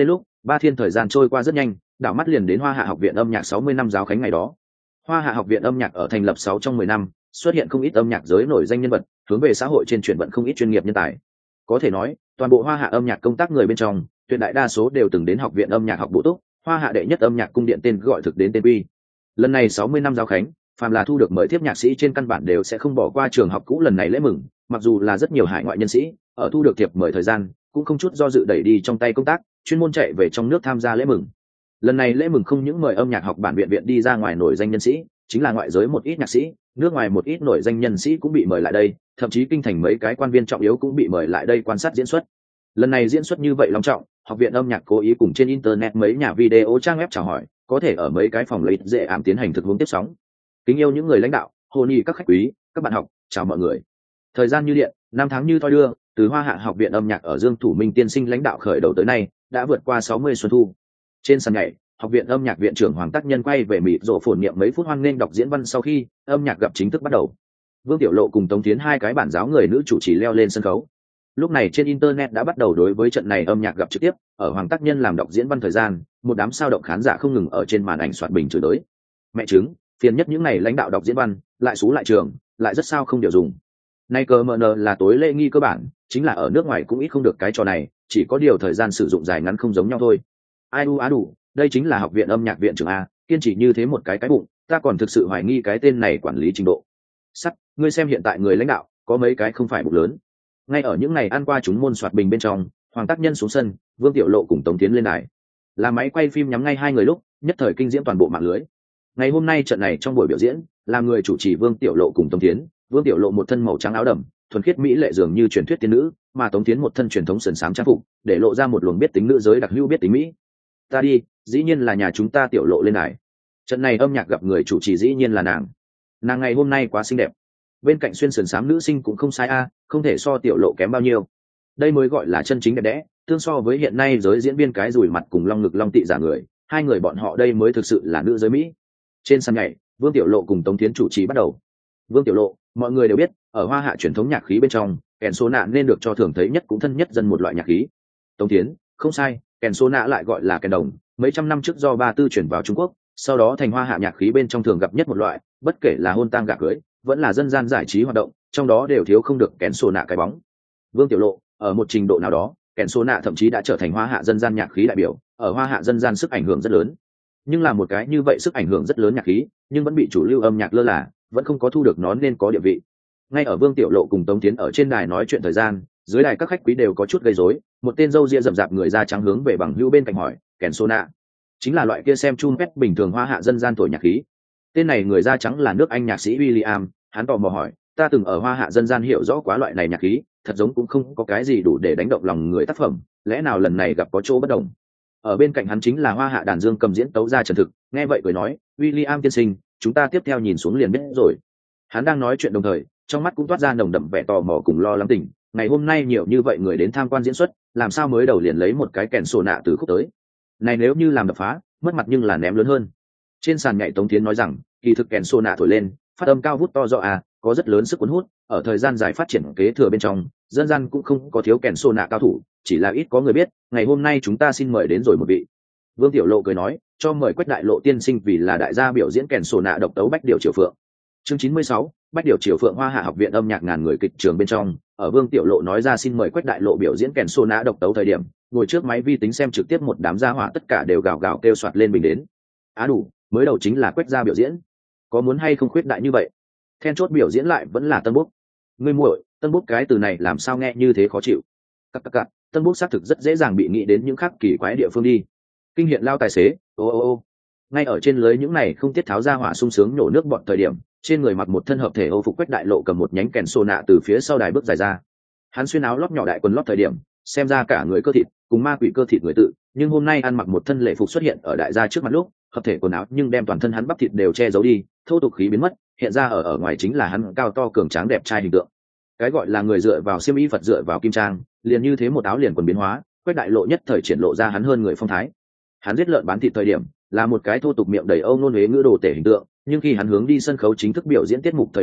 Ba thiên thời gian trôi qua rất nhanh, đảo mắt liền đến Hoa Hạ học viện âm nhạc 60 năm giáo khánh ngày đó. Hoa Hạ học viện âm nhạc ở thành lập 6 trong 10 năm, xuất hiện không ít âm nhạc giới nổi danh nhân vật, hướng về xã hội trên chuyển vận không ít chuyên nghiệp nhân tài. Có thể nói, toàn bộ Hoa Hạ âm nhạc công tác người bên trong, tuyệt đại đa số đều từng đến học viện âm nhạc học bổ túc, Hoa Hạ đệ nhất âm nhạc cung điện tên gọi thực đến tên quy. Lần này 60 năm giáo khánh, phàm là thu được mời tiếp nhạc sĩ trên căn bản đều sẽ không bỏ qua trường học cũ lần này lễ mừng, mặc dù là rất nhiều hải ngoại nhân sĩ, ở thu được thiệp mời thời gian, cũng không chút do dự đẩy đi trong tay công tác, chuyên môn chạy về trong nước tham gia lễ mừng. Lần này lễ mừng không những mời âm nhạc học bản viện viện đi ra ngoài nổi danh nhân sĩ, chính là ngoại giới một ít nhạc sĩ, nước ngoài một ít nổi danh nhân sĩ cũng bị mời lại đây, thậm chí kinh thành mấy cái quan viên trọng yếu cũng bị mời lại đây quan sát diễn xuất. Lần này diễn xuất như vậy long trọng, học viện âm nhạc cố ý cùng trên internet mấy nhà video trang web chào hỏi, có thể ở mấy cái phòng lấy dễ ảm tiến hành thực huống tiếp sóng. Kính yêu những người lãnh đạo, hôn y các khách quý, các bạn học, chào mọi người. Thời gian như điện, năm tháng như thoi đưa, từ Hoa Hạ học viện âm nhạc ở Dương Thủ Minh tiên sinh lãnh đạo khởi đầu tới nay, đã vượt qua 60 xuân thu. Trên sàn nhảy, học viện âm nhạc viện trưởng Hoàng Tác Nhân quay về mịt rộ phồn niệm mấy phút hoan nghênh đọc diễn văn sau khi âm nhạc gặp chính thức bắt đầu. Vương Tiểu Lộ cùng Tống Tiến hai cái bản giáo người nữ chủ trì leo lên sân khấu. Lúc này trên internet đã bắt đầu đối với trận này âm nhạc gặp trực tiếp, ở Hoàng Tác Nhân làm đọc diễn văn thời gian, một đám sao động khán giả không ngừng ở trên màn ảnh soạt bình chửi tới. Mẹ chứng, phiền nhất những này lãnh đạo đọc diễn văn, lại xú lại trường, lại rất sao không điều dùng. Nay cờ mờ nờ là tối lễ nghi cơ bản, chính là ở nước ngoài cũng ít không được cái trò này, chỉ có điều thời gian sử dụng dài ngắn không giống nhau thôi. Ai đu á đủ, đây chính là học viện âm nhạc viện trưởng a, kiên trì như thế một cái bụng, ta còn thực sự hoài nghi cái tên này quản lý trình độ. Sắt, ngươi xem hiện tại người lãnh đạo, có mấy cái không phải bụng lớn. Ngay ở những ngày ăn qua chúng môn soạt bình bên trong, Hoàng Tác Nhân xuống sân, Vương Tiểu Lộ cùng Tống Tiến lên đài. Là máy quay phim nhắm ngay hai người lúc, nhất thời kinh diễm toàn bộ mạng lưới. Ngày hôm nay trận này trong buổi biểu diễn, là người chủ trì Vương Tiểu Lộ cùng Tống Tiến. Vương Tiểu Lộ một thân màu trắng áo đầm, thuần khiết mỹ lệ dường như truyền thuyết tiên nữ, mà Tống Tiến một thân truyền thống sườn xám trang phục, để lộ ra một luồng biết tính nữ giới đặc hữu biết tính mỹ. Ta đi, dĩ nhiên là nhà chúng ta Tiểu Lộ lên đài. Trận này âm nhạc gặp người chủ trì dĩ nhiên là nàng. Nàng ngày hôm nay quá xinh đẹp. Bên cạnh xuyên sườn xám nữ sinh cũng không sai a, không thể so Tiểu Lộ kém bao nhiêu. Đây mới gọi là chân chính đẹp đẽ, tương so với hiện nay giới diễn viên cái rùi mặt cùng long ngực long tị giả người, hai người bọn họ đây mới thực sự là nữ giới mỹ. Trên sàn nhảy, Vương Tiểu Lộ cùng Tống Tiến chủ trì bắt đầu. Vương Tiểu Lộ, mọi người đều biết, ở Hoa Hạ truyền thống nhạc khí bên trong, kèn số nạ nên được cho thường thấy nhất cũng thân nhất dân một loại nhạc khí. Tống Tiến, không sai, kèn số nạ lại gọi là kèn đồng, mấy trăm năm trước do Ba Tư chuyển vào Trung Quốc, sau đó thành Hoa Hạ nhạc khí bên trong thường gặp nhất một loại, bất kể là hôn tang gả cưới, vẫn là dân gian giải trí hoạt động, trong đó đều thiếu không được kèn số nạ cái bóng. Vương Tiểu Lộ, ở một trình độ nào đó, kèn số nạ thậm chí đã trở thành Hoa Hạ dân gian nhạc khí đại biểu, ở Hoa Hạ dân gian sức ảnh hưởng rất lớn. Nhưng là một cái như vậy sức ảnh hưởng rất lớn nhạc khí, nhưng vẫn bị chủ lưu âm nhạc lơ là, vẫn không có thu được nó nên có địa vị. Ngay ở Vương Tiểu Lộ cùng Tống Tiến ở trên đài nói chuyện thời gian, dưới đài các khách quý đều có chút gây rối, một tên râu ria rậm rạp người da trắng hướng về bằng hữu bên cạnh hỏi, kèn số nạ chính là loại kia xem chum pet bình thường Hoa Hạ dân gian thổi nhạc khí. Tên này người da trắng là nước Anh nhạc sĩ William, hắn tò mò hỏi, ta từng ở Hoa Hạ dân gian hiểu rõ quá loại này nhạc khí, thật giống cũng không có cái gì đủ để đánh động lòng người tác phẩm, lẽ nào lần này gặp có chỗ bất đồng? Ở bên cạnh hắn chính là Hoa Hạ đàn dương cầm diễn tấu gia Trần Thực, nghe vậy cười nói, William tiên sinh, chúng ta tiếp theo nhìn xuống liền biết rồi. Hắn đang nói chuyện đồng thời, trong mắt cũng toát ra nồng đậm vẻ tò mò cùng lo lắng tình. Ngày hôm nay nhiều như vậy người đến tham quan diễn xuất, làm sao mới đầu liền lấy một cái kèn sổ nạ từ khúc tới? Này nếu như làm đập phá, mất mặt nhưng là ném lớn hơn. Trên sàn nhảy Tống Tiến nói rằng, kỳ thực kèn sổ nạ thổi lên, phát âm cao vút to rõ có rất lớn sức cuốn hút. Ở thời gian dài phát triển kế thừa bên trong, dân gian cũng không có thiếu kèn sổ nạ cao thủ, chỉ là ít có người biết. Ngày hôm nay chúng ta xin mời đến rồi một vị. Vương Tiểu Lộ cười nói, cho mời Quách Đại Lộ tiên sinh vì là đại gia biểu diễn kèn sổ nạ độc tấu Bách Điệu Triều Phượng. Chương 96, Bách Điệu Triều Phượng. Hoa Hạ học viện âm nhạc ngàn người kịch trường bên trong, ở Vương Tiểu Lộ nói ra xin mời Quách Đại Lộ biểu diễn kèn sổ nạ độc tấu thời điểm, ngồi trước máy vi tính xem trực tiếp một đám gia hỏa tất cả đều gào gào kêu soạt lên bình đến. Đủ, mới đầu chính là Quách gia biểu diễn, có muốn hay không khuyết đại như vậy? Then chốt biểu diễn lại vẫn là Tân Búc. Ngươi muội, Tân Búc cái từ này làm sao nghe như thế khó chịu? Các Tân Búc xác thực rất dễ dàng bị nghĩ đến những khác kỳ quái địa phương đi. Kinh hiện lao tài xế, ô. Ngay ở trên lưới những này không tiết tháo ra hỏa sung sướng nhổ nước bọn thời điểm, trên người mặc một thân hợp thể Âu phục Quách Đại Lộ cầm một nhánh kèn sô nạ từ phía sau đài bước dài ra. Hắn xuyên áo lót nhỏ đại quần lót thời điểm, xem ra cả người cơ thịt cùng ma quỷ cơ thịt người tự, nhưng hôm nay ăn mặc một thân lễ phục xuất hiện ở đại gia trước mặt lúc, hợp thể quần áo nhưng đem toàn thân hắn bắp thịt đều che giấu đi, thô tục khí biến mất, hiện ra ở ngoài chính là hắn cao to cường tráng đẹp trai hình tượng. Cái gọi là người dựa vào xiêm y Phật dựa vào kim trang, liền như thế một áo liền quần biến hóa, Quách Đại Lộ nhất thời triển lộ ra hắn hơn người phong thái. Hắn giết lợn bán thịt thời điểm, là một cái thô tục miệng đầy âu nôn huế ngữ đồ tể hình tượng, nhưng khi hắn hướng đi sân khấu chính thức biểu diễn tiết mục thời điểm,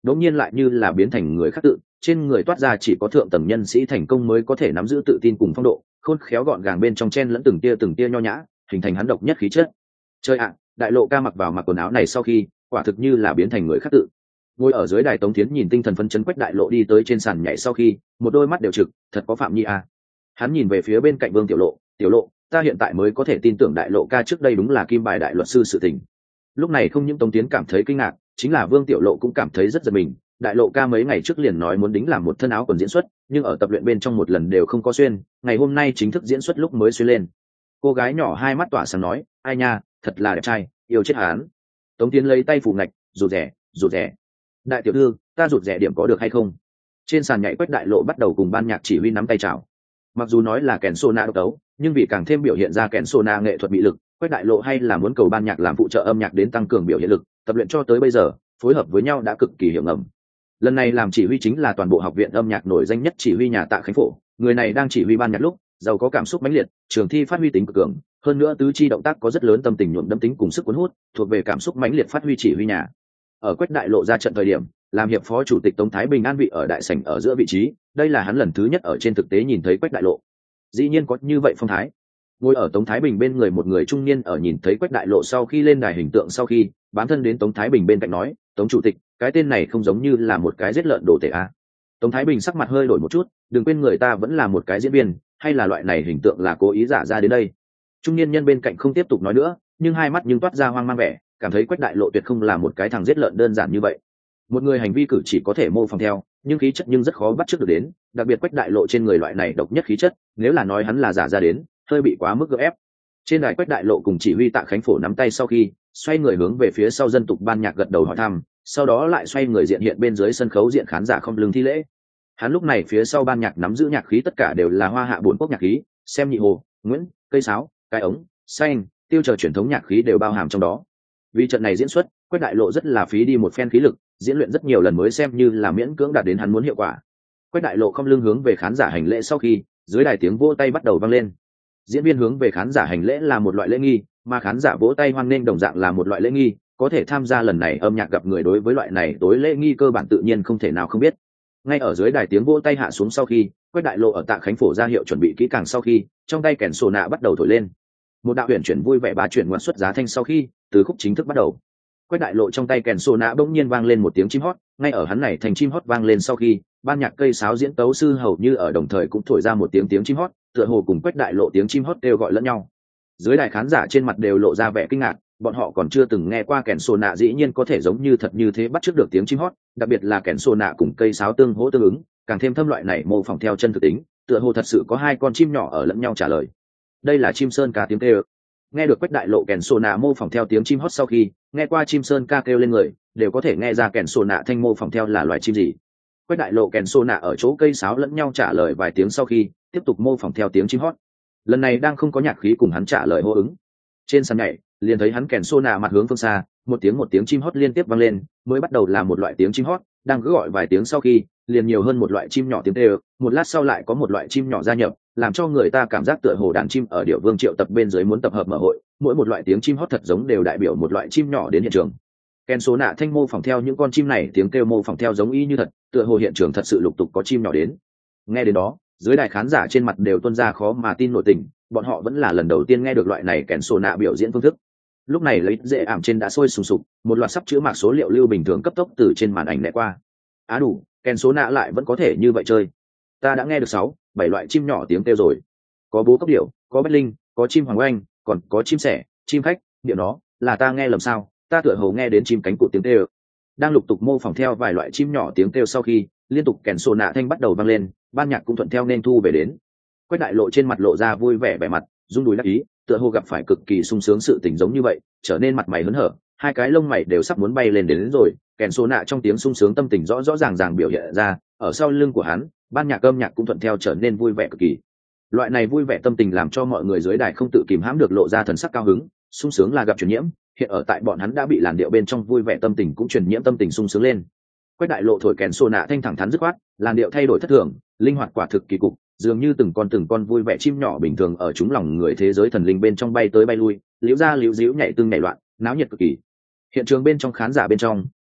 đột nhiên lại như là biến thành người khác tự, trên người toát ra chỉ có thượng tầng nhân sĩ thành công mới có thể nắm giữ tự tin cùng phong độ, khôn khéo gọn gàng bên trong chen lẫn từng tia nho nhã, hình thành hắn độc nhất khí chất. Chơi ạ, đại lộ ca mặc vào mặc quần áo này sau khi, quả thực như là biến thành người khác tự. Ngồi ở dưới đài Tống Thiến nhìn tinh thần phấn chấn Quách Đại Lộ đi tới trên sàn nhảy sau khi, một đôi mắt đều trực, thật có Phạm Nhi à. Hắn nhìn về phía bên cạnh Vương Tiểu Lộ, "Tiểu Lộ, ta hiện tại mới có thể tin tưởng Đại Lộ ca trước đây đúng là kim bài đại luật sư sự tình." Lúc này không những Tống Thiến cảm thấy kinh ngạc, chính là Vương Tiểu Lộ cũng cảm thấy rất giật mình. Đại Lộ ca mấy ngày trước liền nói muốn đính làm một thân áo quần diễn xuất, nhưng ở tập luyện bên trong một lần đều không có xuyên, ngày hôm nay chính thức diễn xuất lúc mới xuyên lên. Cô gái nhỏ hai mắt tỏa sáng nói, "Ai nha, thật là đẹp trai, yêu chết hắn." Tống Thiến lấy tay phủ ngạch, "Rụt rẻ. Đại tiểu thư, ta rụt rẻ điểm có được hay không?" Trên sàn nhảy Quách Đại Lộ bắt đầu cùng ban nhạc chỉ huy nắm tay chào. Mặc dù nói là kèn sô na độc tấu, nhưng vì càng thêm biểu hiện ra kèn sô na nghệ thuật bị lực, Quách Đại Lộ hay là muốn cầu ban nhạc làm phụ trợ âm nhạc đến tăng cường biểu hiện lực, tập luyện cho tới bây giờ, phối hợp với nhau đã cực kỳ hiệu ngầm. Lần này làm chỉ huy chính là toàn bộ học viện âm nhạc nổi danh nhất chỉ huy nhà Tạ Khánh Phổ, người này đang chỉ huy ban nhạc lúc, giàu có cảm xúc mãnh liệt, trường thi phát huy tính cực cường, hơn nữa tứ chi động tác có rất lớn tâm tình nhuộm đẫm tính cùng sức cuốn hút, thuộc về cảm xúc mãnh liệt phát huy chỉ huy nhà. Ở Quách Đại Lộ ra trận thời điểm, làm hiệp phó chủ tịch Tống Thái Bình an vị ở đại sảnh ở giữa vị trí, đây là hắn lần thứ nhất ở trên thực tế nhìn thấy Quách Đại Lộ. Dĩ nhiên có như vậy phong thái. Ngồi ở Tống Thái Bình bên người một người trung niên ở nhìn thấy Quách Đại Lộ sau khi lên đài hình tượng sau khi, bám thân đến Tống Thái Bình bên cạnh nói, "Tống chủ tịch, cái tên này không giống như là một cái giết lợn đồ tể a." Tống Thái Bình sắc mặt hơi đổi một chút, "Đừng quên người ta vẫn là một cái diễn viên, hay là loại này hình tượng là cố ý giả ra đến đây." Trung niên nhân bên cạnh không tiếp tục nói nữa, nhưng hai mắt nhưng toát ra hoang mang vẻ, cảm thấy Quách Đại Lộ tuyệt không là một cái thằng giết lợn đơn giản như vậy. Một người hành vi cử chỉ có thể mô phỏng theo, nhưng khí chất nhưng rất khó bắt chước được đến, đặc biệt Quách Đại Lộ trên người loại này độc nhất khí chất, nếu là nói hắn là giả ra đến, hơi bị quá mức gượng ép. Trên đài Quách Đại Lộ cùng chỉ huy Tạ Khánh Phổ nắm tay sau khi, xoay người hướng về phía sau dân tục ban nhạc gật đầu hỏi thăm, sau đó lại xoay người diện hiện bên dưới sân khấu diện khán giả không lưng thi lễ. Hắn lúc này phía sau ban nhạc nắm giữ nhạc khí tất cả đều là Hoa Hạ bốn quốc nhạc khí, xem nhị hồ, Nguyễn, cây sáo, cái ống, xanh, tiêu chờ truyền thống nhạc khí đều bao hàm trong đó. Vì trận này diễn xuất, Quách Đại Lộ rất là phí đi một phen khí lực, diễn luyện rất nhiều lần mới xem như là miễn cưỡng đạt đến hắn muốn hiệu quả. Quách Đại Lộ không lưng hướng về khán giả hành lễ sau khi, dưới đài tiếng vỗ tay bắt đầu vang lên. Diễn viên hướng về khán giả hành lễ là một loại lễ nghi, mà khán giả vỗ tay hoan nghênh đồng dạng là một loại lễ nghi, có thể tham gia lần này âm nhạc gặp người đối với loại này đối lễ nghi cơ bản tự nhiên không thể nào không biết. Ngay ở dưới đài tiếng vỗ tay hạ xuống sau khi, Quách Đại Lộ ở Tạ Khánh Phổ ra hiệu chuẩn bị kỹ càng sau khi, trong tay kèn sổ nạ bắt đầu thổi lên. Một đạo huyền chuyển vui vẻ ba chuyển ngoạn xuất giá thanh sau khi, từ khúc chính thức bắt đầu. Quách Đại Lộ trong tay kèn sổ nạ bỗng nhiên vang lên một tiếng chim hót, ngay ở hắn này thành chim hót vang lên sau khi, ban nhạc cây sáo diễn tấu sư hầu như ở đồng thời cũng thổi ra một tiếng chim hót, tựa hồ cùng Quách Đại Lộ tiếng chim hót đều gọi lẫn nhau. Dưới đài khán giả trên mặt đều lộ ra vẻ kinh ngạc, bọn họ còn chưa từng nghe qua kèn sổ nạ dĩ nhiên có thể giống như thật như thế bắt chước được tiếng chim hót, đặc biệt là kèn sổ nạ cùng cây sáo tương hỗ tương ứng, càng thêm thâm loại này mô phỏng theo chân thực tính, tựa hồ thật sự có hai con chim nhỏ ở lẫn nhau trả lời. Đây là chim sơn ca tiếng kêu. Nghe được Quách Đại Lộ kèn sổ nạ mô phỏng theo tiếng chim hót sau khi, nghe qua chim sơn ca kêu lên người, đều có thể nghe ra kèn sổ nạ thanh mô phỏng theo là loài chim gì. Quách Đại Lộ kèn sổ nạ ở chỗ cây sáo lẫn nhau trả lời vài tiếng sau khi, tiếp tục mô phỏng theo tiếng chim hót. Lần này đang không có nhạc khí cùng hắn trả lời hô ứng. Trên sàn nhảy, liền thấy hắn kèn sổ nạ mặt hướng phương xa, một tiếng chim hót liên tiếp vang lên, mới bắt đầu là một loại tiếng chim hót, đang cứ gọi vài tiếng sau khi, liền nhiều hơn một loại chim nhỏ tiếng kêu, một lát sau lại có một loại chim nhỏ gia nhập, làm cho người ta cảm giác tựa hồ đàn chim ở Điểu Vương Triệu Tập bên dưới muốn tập hợp mở hội, mỗi một loại tiếng chim hót thật giống đều đại biểu một loại chim nhỏ đến hiện trường. Kèn số nạ thanh mô phỏng theo những con chim này tiếng kêu mô phỏng theo giống y như thật, tựa hồ hiện trường thật sự lục tục có chim nhỏ đến. Nghe đến đó, dưới đài khán giả trên mặt đều tuôn ra khó mà tin nội tình, bọn họ vẫn là lần đầu tiên nghe được loại này kèn số nạ biểu diễn phương thức. Lúc này lấy dễ ảm trên đã sôi sùng sục, một loạt sắp chữ mạc số liệu lưu bình thường cấp tốc từ trên màn ảnh lẻ qua. Á đủ, kèn số nạ lại vẫn có thể như vậy chơi. Ta đã nghe được 6-7 loại chim nhỏ tiếng kêu rồi. Có bố cốc điểu, có bách linh, có chim hoàng oanh, còn có chim sẻ, chim khách, điệu đó, là ta nghe lầm sao? Ta tựa hồ nghe đến chim cánh cụt tiếng kêu. Đang lục tục mô phỏng theo vài loại chim nhỏ tiếng kêu sau khi, liên tục kèn sổ nạ thanh bắt đầu vang lên, ban nhạc cũng thuận theo nên thu về đến. Quách Đại Lộ trên mặt lộ ra vui vẻ vẻ mặt, rung đùi đắc ý, tựa hồ gặp phải cực kỳ sung sướng sự tình giống như vậy, trở nên mặt mày hớn hở, hai cái lông mày đều sắp muốn bay lên đến rồi, kèn sổ nạ trong tiếng sung sướng tâm tình rõ rõ ràng ràng biểu hiện ra, ở sau lưng của hắn, ban nhạc âm nhạc cũng thuận theo trở nên vui vẻ cực kỳ. Loại này vui vẻ tâm tình làm cho mọi người dưới đài không tự kìm hãm được lộ ra thần sắc cao hứng, sung sướng là gặp truyền nhiễm, hiện ở tại bọn hắn đã bị làn điệu bên trong vui vẻ tâm tình cũng truyền nhiễm tâm tình sung sướng lên. Quách Đại Lộ thổi kèn sổ nạ thanh thẳng thắn dứt khoát, làn điệu thay đổi thất thường, linh hoạt quả thực kỳ cục, dường như từng con vui vẻ chim nhỏ bình thường ở chúng lòng người thế giới thần linh bên trong bay tới bay lui, liễu ra liễu díu nhảy tương nhảy loạn, náo nhiệt cực kỳ. Hiện trường bên trong khán giả bên trong,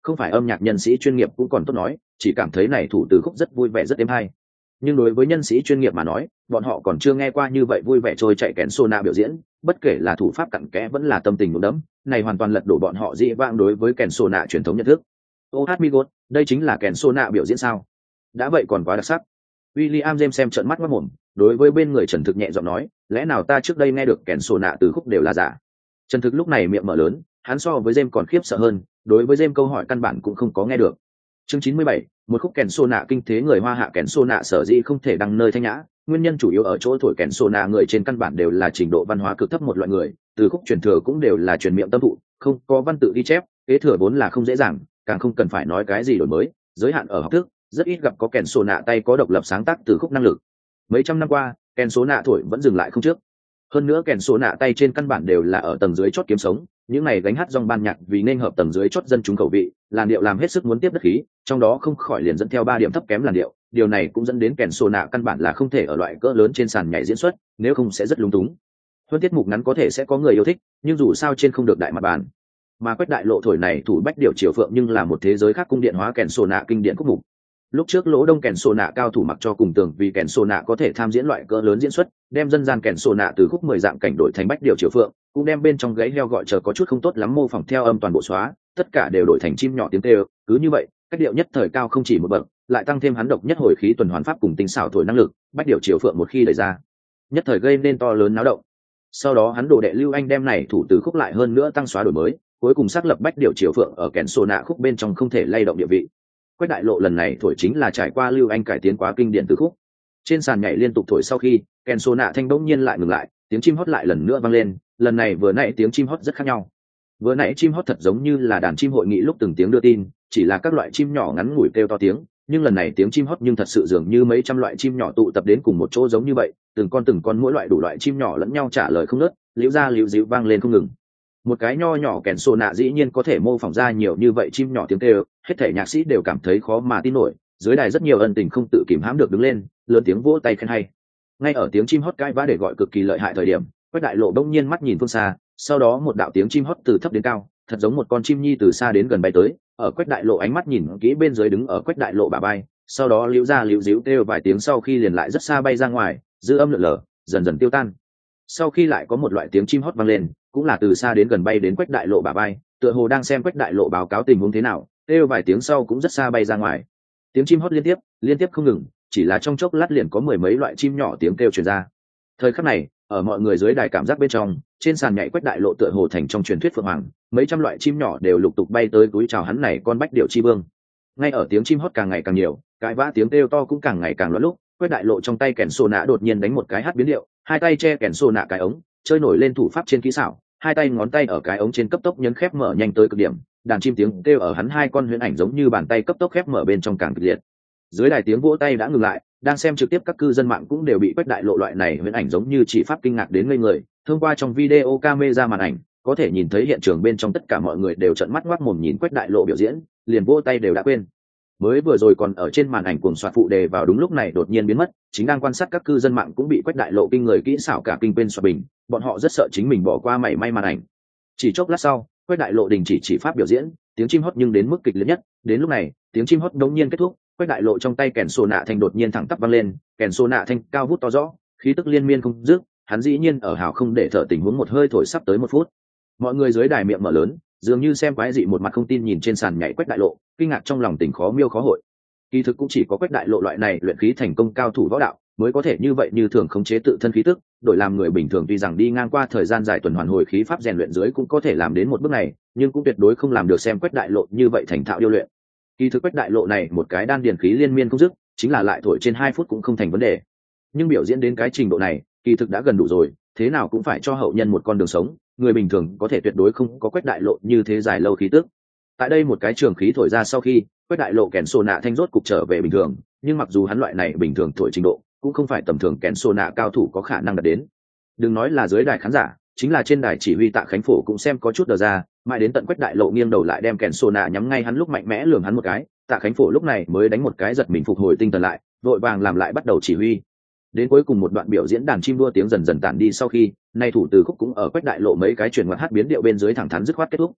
không phải âm nhạc nhân sĩ chuyên nghiệp cũng còn tốt nói, chỉ cảm thấy này thủ từ khúc rất vui vẻ rất êm hay. Nhưng đối với nhân sĩ chuyên nghiệp mà nói, bọn họ còn chưa nghe qua như vậy vui vẻ trôi chạy kèn sona biểu diễn, bất kể là thủ pháp cặn kẽ vẫn là tâm tình đúng đẫm, này hoàn toàn lật đổ bọn họ dị vãng đối với kèn sona truyền thống nhận thức. Oh my god, đây chính là kèn sona biểu diễn sao? Đã vậy còn quá đặc sắc. William James xem trợn mắt ngoác mồm, đối với bên người Trần Thực nhẹ giọng nói, lẽ nào ta trước đây nghe được kèn sona từ khúc đều là giả? Trần Thực lúc này miệng mở lớn, hắn so với James còn khiếp sợ hơn, đối với James câu hỏi căn bản cũng không có nghe được. Chương 97, một khúc kèn sona kinh thế người Hoa hạ kèn sona sở dĩ không thể đăng nơi thanh nhã, nguyên nhân chủ yếu ở chỗ thổi kèn sona người trên căn bản đều là trình độ văn hóa cực thấp một loại người, từ khúc truyền thừa cũng đều là truyền miệng tâm thụ, không có văn tự ghi chép, kế thừa vốn là không dễ dàng, càng không cần phải nói cái gì đổi mới, giới hạn ở học thức, rất ít gặp có kèn sona tay có độc lập sáng tác từ khúc năng lực. Mấy trăm năm qua, kèn sona thổi vẫn dừng lại không trước. Hơn nữa kèn sona tay trên căn bản đều là ở tầng dưới chót kiếm sống, những này gánh hát dòng ban nhạc vì nên hợp tầng dưới chót dân chúng khẩu vị, làn điệu làm hết sức muốn tiếp đất khí, trong đó không khỏi liền dẫn theo 3 điểm thấp kém làn điệu, điều này cũng dẫn đến kèn sona căn bản là không thể ở loại cỡ lớn trên sàn nhảy diễn xuất, nếu không sẽ rất lúng túng. Hơn tiết mục ngắn có thể sẽ có người yêu thích, nhưng dù sao trên không được đại mặt bàn. Mà Quách Đại Lộ thổi này thủ bách điệu Triều Phượng nhưng là một thế giới khác cung điện hóa kèn sona kinh điển khúc mục. Lúc trước Lỗ Đông kèn sona cao thủ mặc cho cùng tưởng vì kèn sona có thể tham diễn loại cỡ lớn diễn xuất, đem dân gian kèn sona từ khúc 10 dạng cảnh đổi thành bách điệu Triều Phượng, cũng đem bên trong gãy heo gọi chờ có chút không tốt lắm mô phỏng theo âm toàn bộ xóa, tất cả đều đổi thành chim nhỏ tiếng kêu, cứ như vậy, cách điệu nhất thời cao không chỉ một bậc, lại tăng thêm hắn độc nhất hồi khí tuần hoàn pháp cùng tinh xảo thổi năng lực, bách điệu Triều Phượng một khi đẩy ra, nhất thời gây nên to lớn náo động. Sau đó hắn đồ đệ Lưu Anh đem này thủ từ khúc lại hơn nữa tăng xóa đổi mới, cuối cùng xác lập bách điệu Triều Phượng ở kèn sona khúc bên trong không thể lay động địa vị. Quách Đại Lộ lần này thổi chính là trải qua Lưu Anh cải tiến quá kinh điển từ khúc. Trên sàn nhảy liên tục thổi sau khi, kèn sona thanh bỗng nhiên lại ngừng lại, tiếng chim hót lại lần nữa vang lên, lần này vừa nãy tiếng chim hót rất khác nhau. Vừa nãy chim hót thật giống như là đàn chim hội nghị lúc từng tiếng đưa tin, chỉ là các loại chim nhỏ ngắn ngủi kêu to tiếng, nhưng lần này tiếng chim hót nhưng thật sự dường như mấy trăm loại chim nhỏ tụ tập đến cùng một chỗ giống như vậy, từng con mỗi loại đủ loại chim nhỏ lẫn nhau trả lời không ngớt, liễu ra liễu díu vang lên không ngừng. Một cái nho nhỏ kèn sona dĩ nhiên có thể mô phỏng ra nhiều như vậy chim nhỏ tiếng kêu, hết thảy nhạc sĩ đều cảm thấy khó mà tin nổi, dưới đài rất nhiều ân tình không tự kìm hãm được đứng lên, lớn tiếng vỗ tay khen hay. Ngay ở tiếng chim hót cãi vã để gọi cực kỳ lợi hại thời điểm, Quách Đại Lộ bỗng nhiên mắt nhìn phương xa, sau đó một đạo tiếng chim hót từ thấp đến cao, thật giống một con chim nhi từ xa đến gần bay tới, ở Quách Đại Lộ ánh mắt nhìn kỹ bên dưới đứng ở Quách Đại Lộ bả vai, sau đó liễu ra liễu díu kêu vài tiếng sau khi liền lại rất xa bay ra ngoài, dư âm lượn lờ, dần dần tiêu tan. Sau khi lại có một loại tiếng chim hót vang lên, cũng là từ xa đến gần bay đến Quách Đại Lộ bả vai, tựa hồ đang xem Quách Đại Lộ báo cáo tình huống thế nào, kêu vài tiếng sau cũng rất xa bay ra ngoài. Tiếng chim hót liên tiếp không ngừng, chỉ là trong chốc lát liền có mười mấy loại chim nhỏ tiếng kêu truyền ra. Thời khắc này, ở mọi người dưới đài cảm giác bên trong, trên sàn nhảy Quách Đại Lộ tựa hồ thành trong truyền thuyết phượng hoàng, mấy trăm loại chim nhỏ đều lục tục bay tới cúi chào hắn này con bách điệu chi vương. Ngay ở tiếng chim hót càng ngày càng nhiều, cãi vã tiếng kêu to cũng càng ngày càng loạn lúc, Quách Đại Lộ trong tay kèn sona đột nhiên đánh một cái hát biến điệu, hai tay che kèn sona cái ống, chơi nổi lên thủ pháp trên kỹ xảo, hai tay ngón tay ở cái ống trên cấp tốc nhấn khép mở nhanh tới cực điểm, đàn chim tiếng kêu ở hắn hai con huyễn ảnh giống như bàn tay cấp tốc khép mở bên trong càng kịch liệt. Dưới đài tiếng vỗ tay đã ngừng lại, đang xem trực tiếp các cư dân mạng cũng đều bị Quách Đại Lộ loại này huyễn ảnh giống như chỉ pháp kinh ngạc đến ngây người, thông qua trong video camera màn ảnh, có thể nhìn thấy hiện trường bên trong tất cả mọi người đều trợn mắt ngoác mồm nhìn Quách Đại Lộ biểu diễn, liền vỗ tay đều đã quên. Mới vừa rồi còn ở trên màn ảnh cuồng soạt phụ đề vào đúng lúc này đột nhiên biến mất, chính đang quan sát các cư dân mạng cũng bị Quách Đại Lộ kinh người kỹ xảo cả kinh quên soạt bình, bọn họ rất sợ chính mình bỏ qua mảy may màn ảnh. Chỉ chốc lát sau, Quách Đại Lộ đình chỉ pháp biểu diễn, tiếng chim hót nhưng đến mức kịch liệt nhất, đến lúc này, tiếng chim hót đống nhiên kết thúc, Quách Đại Lộ trong tay kèn sona thanh đột nhiên thẳng tắp vang lên, kèn sona thanh cao vút to rõ, khí tức liên miên không dứt, hắn dĩ nhiên ở hào không để thở tình huống một hơi thổi sắp tới 1 phút. Mọi người dưới đài miệng mở lớn, dường như xem quái dị một mặt không tin nhìn trên sàn nhảy Quách Đại Lộ, kinh ngạc trong lòng tình khó miêu khó hội. Kỳ thực cũng chỉ có Quách Đại Lộ loại này luyện khí thành công cao thủ võ đạo mới có thể như vậy như thường khống chế tự thân khí tức, đổi làm người bình thường tuy rằng đi ngang qua thời gian dài tuần hoàn hồi khí pháp rèn luyện dưới cũng có thể làm đến một bước này, nhưng cũng tuyệt đối không làm được xem Quách Đại Lộ như vậy thành thạo điêu luyện. Kỳ thực Quách Đại Lộ này một cái đan điền khí liên miên không dứt, chính là lại thổi trên 2 phút cũng không thành vấn đề. Nhưng biểu diễn đến cái trình độ này, kỳ thực đã gần đủ rồi, thế nào cũng phải cho hậu nhân một con đường sống, người bình thường có thể tuyệt đối không có Quách Đại Lộ như thế dài lâu khí tức. Tại đây một cái trường khí thổi ra sau khi, Quách Đại Lộ kèn sona thanh rốt cục trở về bình thường, nhưng mặc dù hắn loại này bình thường thổi trình độ, cũng không phải tầm thường kèn sona cao thủ có khả năng đạt đến. Đừng nói là dưới đài khán giả, chính là trên đài chỉ huy Tạ Khánh Phổ cũng xem có chút đờ ra, mãi đến tận Quách Đại Lộ nghiêng đầu lại đem kèn sona nhắm ngay hắn lúc mạnh mẽ lườm hắn một cái, Tạ Khánh Phổ lúc này mới đánh một cái giật mình phục hồi tinh thần lại, vội vàng làm lại bắt đầu chỉ huy. Đến cuối cùng một đoạn biểu diễn đàn chim đua tiếng dần dần tản đi sau khi, nay thủ từ khúc cũng ở Quách Đại Lộ mấy cái chuyển ngoặt hát biến điệu bên dưới thẳng thắn dứt khoát kết thúc.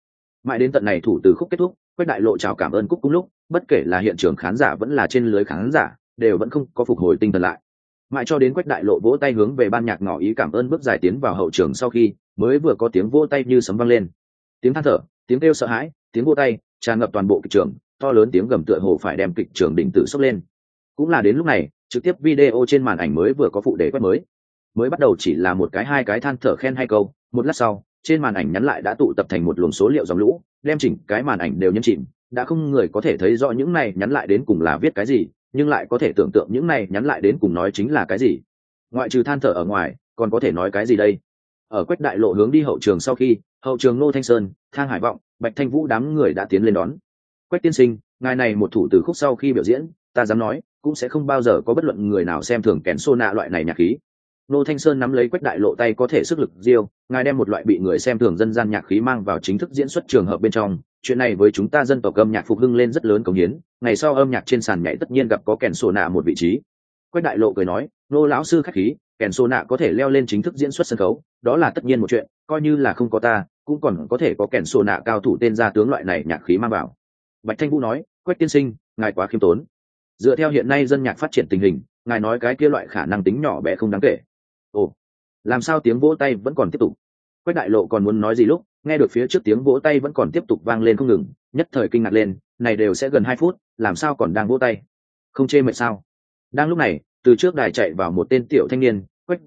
Mãi đến tận này thủ từ khúc kết thúc, Quách Đại Lộ chào cảm ơn cúc cung lúc, bất kể là hiện trường khán giả vẫn là trên lưới khán giả, đều vẫn không có phục hồi tinh thần lại. Mãi cho đến Quách Đại Lộ vỗ tay hướng về ban nhạc ngỏ ý cảm ơn bước dài tiến vào hậu trường sau khi, mới vừa có tiếng vỗ tay như sấm vang lên. Tiếng than thở, tiếng kêu sợ hãi, tiếng vỗ tay tràn ngập toàn bộ kịch trường, to lớn tiếng gầm tựa hồ phải đem kịch trường đỉnh tử sốc lên. Cũng là đến lúc này, trực tiếp video trên màn ảnh mới vừa có phụ đề quét mới bắt đầu chỉ là một cái hai cái than thở khen hai câu, một lát sau, trên màn ảnh nhắn lại đã tụ tập thành một luồng số liệu dòng lũ, đem chỉnh cái màn ảnh đều nhấn chìm, đã không người có thể thấy rõ những này nhắn lại đến cùng là viết cái gì, nhưng lại có thể tưởng tượng những này nhắn lại đến cùng nói chính là cái gì. Ngoại trừ than thở ở ngoài, còn có thể nói cái gì đây? Ở Quách Đại Lộ hướng đi hậu trường sau khi, hậu trường Ngô Thanh Sơn, Thang Hải Vọng, Bạch Thanh Vũ đám người đã tiến lên đón. Quách tiên sinh, ngài này một thủ từ khúc sau khi biểu diễn, ta dám nói, cũng sẽ không bao giờ có bất luận người nào xem thường kèn sô nạ loại này nhạc khí. Ngô Thanh Sơn nắm lấy Quách Đại Lộ tay có thể sức lực diêu, ngài đem một loại bị người xem thường dân gian nhạc khí mang vào chính thức diễn xuất trường hợp bên trong, chuyện này với chúng ta dân tộc âm nhạc phục hưng lên rất lớn cống hiến, ngày sau âm nhạc trên sàn nhảy tất nhiên gặp có kèn sô nạ một vị trí. Quách Đại Lộ cười nói, Ngô lão sư khách khí, kèn sô nạ có thể leo lên chính thức diễn xuất sân khấu, đó là tất nhiên một chuyện, coi như là không có ta, cũng còn có thể có kèn sô nạ cao thủ tên gia tướng loại này nhạc khí mang vào. Bạch Thanh Vũ nói, Quách tiên sinh, ngài quá khiêm tốn. Dựa theo hiện nay dân nhạc phát triển tình hình, ngài nói cái kia loại khả năng tính nhỏ bé không đáng kể. Ồ, làm sao tiếng vỗ tay vẫn còn tiếp tục? Quách Đại Lộ còn muốn nói gì lúc nghe được phía trước tiếng vỗ tay vẫn còn tiếp tục vang lên không ngừng, nhất thời kinh ngạc lên, này đều sẽ gần 2 phút, làm sao còn đang vỗ tay? Không chê mệt sao? Đang lúc này, từ trước đài chạy vào một tên tiểu thanh niên, Quách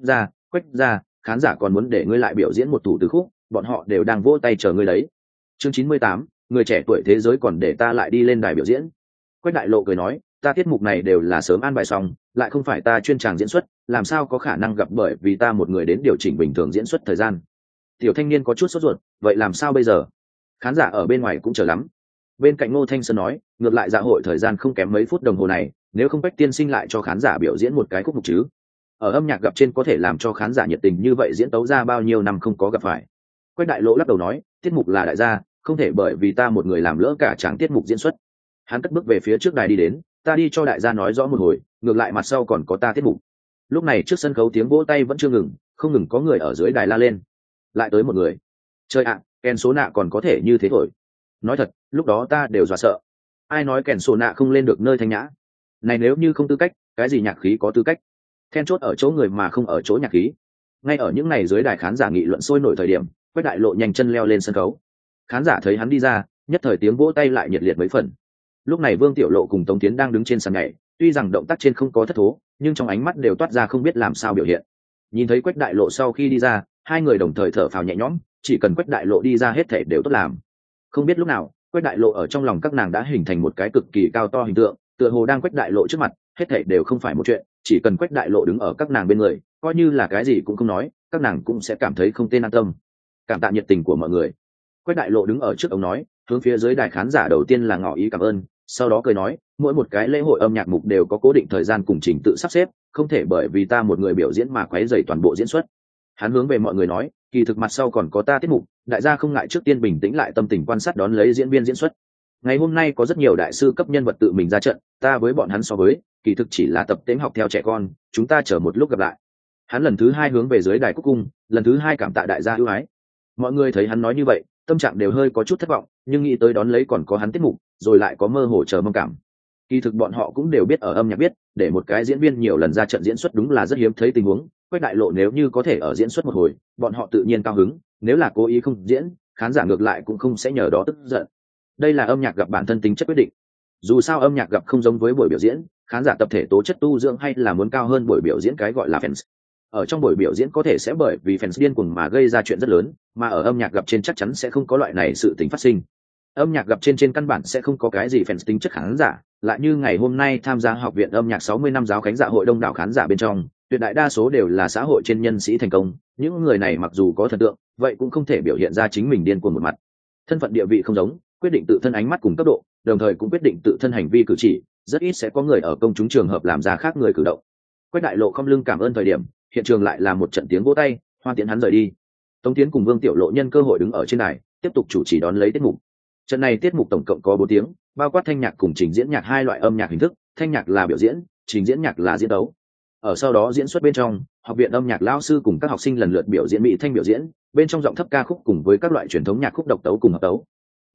ra, khán giả còn muốn để ngươi lại biểu diễn một thủ từ khúc, bọn họ đều đang vỗ tay chờ ngươi đấy. Chương 98, người trẻ tuổi thế giới còn để ta lại đi lên đài biểu diễn. Quách Đại Lộ cười nói, ta tiết mục này đều là sớm an bài xong, lại không phải ta chuyên tràng diễn xuất, làm sao có khả năng gặp bởi vì ta một người đến điều chỉnh bình thường diễn xuất thời gian. Tiểu thanh niên có chút sốt ruột, vậy làm sao bây giờ? Khán giả ở bên ngoài cũng chờ lắm. Bên cạnh Ngô Thanh Sơn nói, ngược lại dạ hội thời gian không kém mấy phút đồng hồ này, nếu không Quách tiên sinh lại cho khán giả biểu diễn một cái khúc mục chứ. Ở âm nhạc gặp trên có thể làm cho khán giả nhiệt tình như vậy diễn tấu ra bao nhiêu năm không có gặp phải. Quách Đại Lộ lắc đầu nói, tiết mục là đại gia, không thể bởi vì ta một người làm lỡ cả chàng tiết mục diễn xuất. Hắn cất bước về phía trước đài đi đến, ta đi cho đại gia nói rõ một hồi, ngược lại mặt sau còn có ta tiết mục. Lúc này trước sân khấu tiếng vỗ tay vẫn chưa ngừng, không ngừng có người ở dưới đài la lên. Lại tới một người. Trời ạ, kèn số nạ còn có thể như thế thổi. Nói thật, lúc đó ta đều dọa sợ. Ai nói kèn số nạ không lên được nơi thanh nhã? Này nếu như không tư cách, cái gì nhạc khí có tư cách? Then chốt ở chỗ người mà không ở chỗ nhạc khí. Ngay ở những ngày dưới đài khán giả nghị luận sôi nổi thời điểm, Quách Đại Lộ nhanh chân leo lên sân khấu. Khán giả thấy hắn đi ra, nhất thời tiếng vỗ tay lại nhiệt liệt mấy phần. Lúc này Vương Tiểu Lộ cùng Tống Tiến đang đứng trên sàn nhảy, tuy rằng động tác trên không có thất thố, nhưng trong ánh mắt đều toát ra không biết làm sao biểu hiện. Nhìn thấy Quách Đại Lộ sau khi đi ra, hai người đồng thời thở phào nhẹ nhõm, chỉ cần Quách Đại Lộ đi ra hết thảy đều tốt làm. Không biết lúc nào, Quách Đại Lộ ở trong lòng các nàng đã hình thành một cái cực kỳ cao to hình tượng, tựa hồ đang Quách Đại Lộ trước mặt, hết thảy đều không phải một chuyện, chỉ cần Quách Đại Lộ đứng ở các nàng bên người, coi như là cái gì cũng không nói, các nàng cũng sẽ cảm thấy không tên an tâm. Cảm tạ nhiệt tình của mọi người. Quách Đại Lộ đứng ở trước ống nói, hướng phía dưới đài khán giả đầu tiên là ngỏ ý cảm ơn, sau đó cười nói, mỗi một cái lễ hội âm nhạc mục đều có cố định thời gian cùng trình tự sắp xếp, không thể bởi vì ta một người biểu diễn mà quấy rầy toàn bộ diễn xuất. Hắn hướng về mọi người nói, kỳ thực mặt sau còn có ta tiết mục, đại gia không ngại trước tiên bình tĩnh lại tâm tình quan sát đón lấy diễn viên diễn xuất. Ngày hôm nay có rất nhiều đại sư cấp nhân vật tự mình ra trận, ta với bọn hắn so với, kỳ thực chỉ là tập tễnh học theo trẻ con, chúng ta chờ một lúc gặp lại. Hắn lần thứ hai hướng về dưới đài cúc cung, lần thứ hai cảm tạ đại gia ưu ái. Mọi người thấy hắn nói như vậy, tâm trạng đều hơi có chút thất vọng, nhưng nghĩ tới đón lấy còn có hắn tiết mục, rồi lại có mơ hồ chờ mong cảm. Kỳ thực bọn họ cũng đều biết ở âm nhạc biết, để một cái diễn viên nhiều lần ra trận diễn xuất đúng là rất hiếm thấy tình huống. Quách Đại Lộ nếu như có thể ở diễn xuất một hồi, bọn họ tự nhiên cao hứng, nếu là cố ý không diễn, khán giả ngược lại cũng không sẽ nhờ đó tức giận. Đây là âm nhạc gặp bản thân tính chất quyết định. Dù sao âm nhạc gặp không giống với buổi biểu diễn, khán giả tập thể tố chất tu dưỡng hay là muốn cao hơn buổi biểu diễn cái gọi là fans. Ở trong buổi biểu diễn có thể sẽ bởi vì fans điên cuồng mà gây ra chuyện rất lớn, mà ở âm nhạc gặp trên chắc chắn sẽ không có loại này sự tình phát sinh. Âm nhạc gặp trên căn bản sẽ không có cái gì fans tính chất khán giả, lại như ngày hôm nay tham gia học viện âm nhạc 60 năm giáo khánh dạ hội đông đảo khán giả bên trong, tuyệt đại đa số đều là xã hội trên nhân sĩ thành công, những người này mặc dù có thần tượng, vậy cũng không thể biểu hiện ra chính mình điên cuồng một mặt. Thân phận địa vị không giống, quyết định tự thân ánh mắt cùng cấp độ, đồng thời cũng quyết định tự thân hành vi cử chỉ, rất ít sẽ có người ở công chúng trường hợp làm ra khác người cử động. Quách Đại Lộ không lưng cảm ơn thời điểm, hiện trường lại là một trận tiếng vỗ tay, hoan tiễn hắn rời đi. Tống Tiến cùng Vương Tiểu Lộ nhân cơ hội đứng ở trên đài, tiếp tục chủ trì đón lấy tiết mục. Trận này tiết mục tổng cộng có 4 tiếng, bao quát thanh nhạc cùng trình diễn nhạc hai loại âm nhạc hình thức, thanh nhạc là biểu diễn, trình diễn nhạc là diễn đấu. Ở sau đó diễn xuất bên trong, học viện âm nhạc lão sư cùng các học sinh lần lượt biểu diễn mỹ thanh biểu diễn, bên trong giọng thấp ca khúc cùng với các loại truyền thống nhạc khúc độc tấu cùng hợp tấu.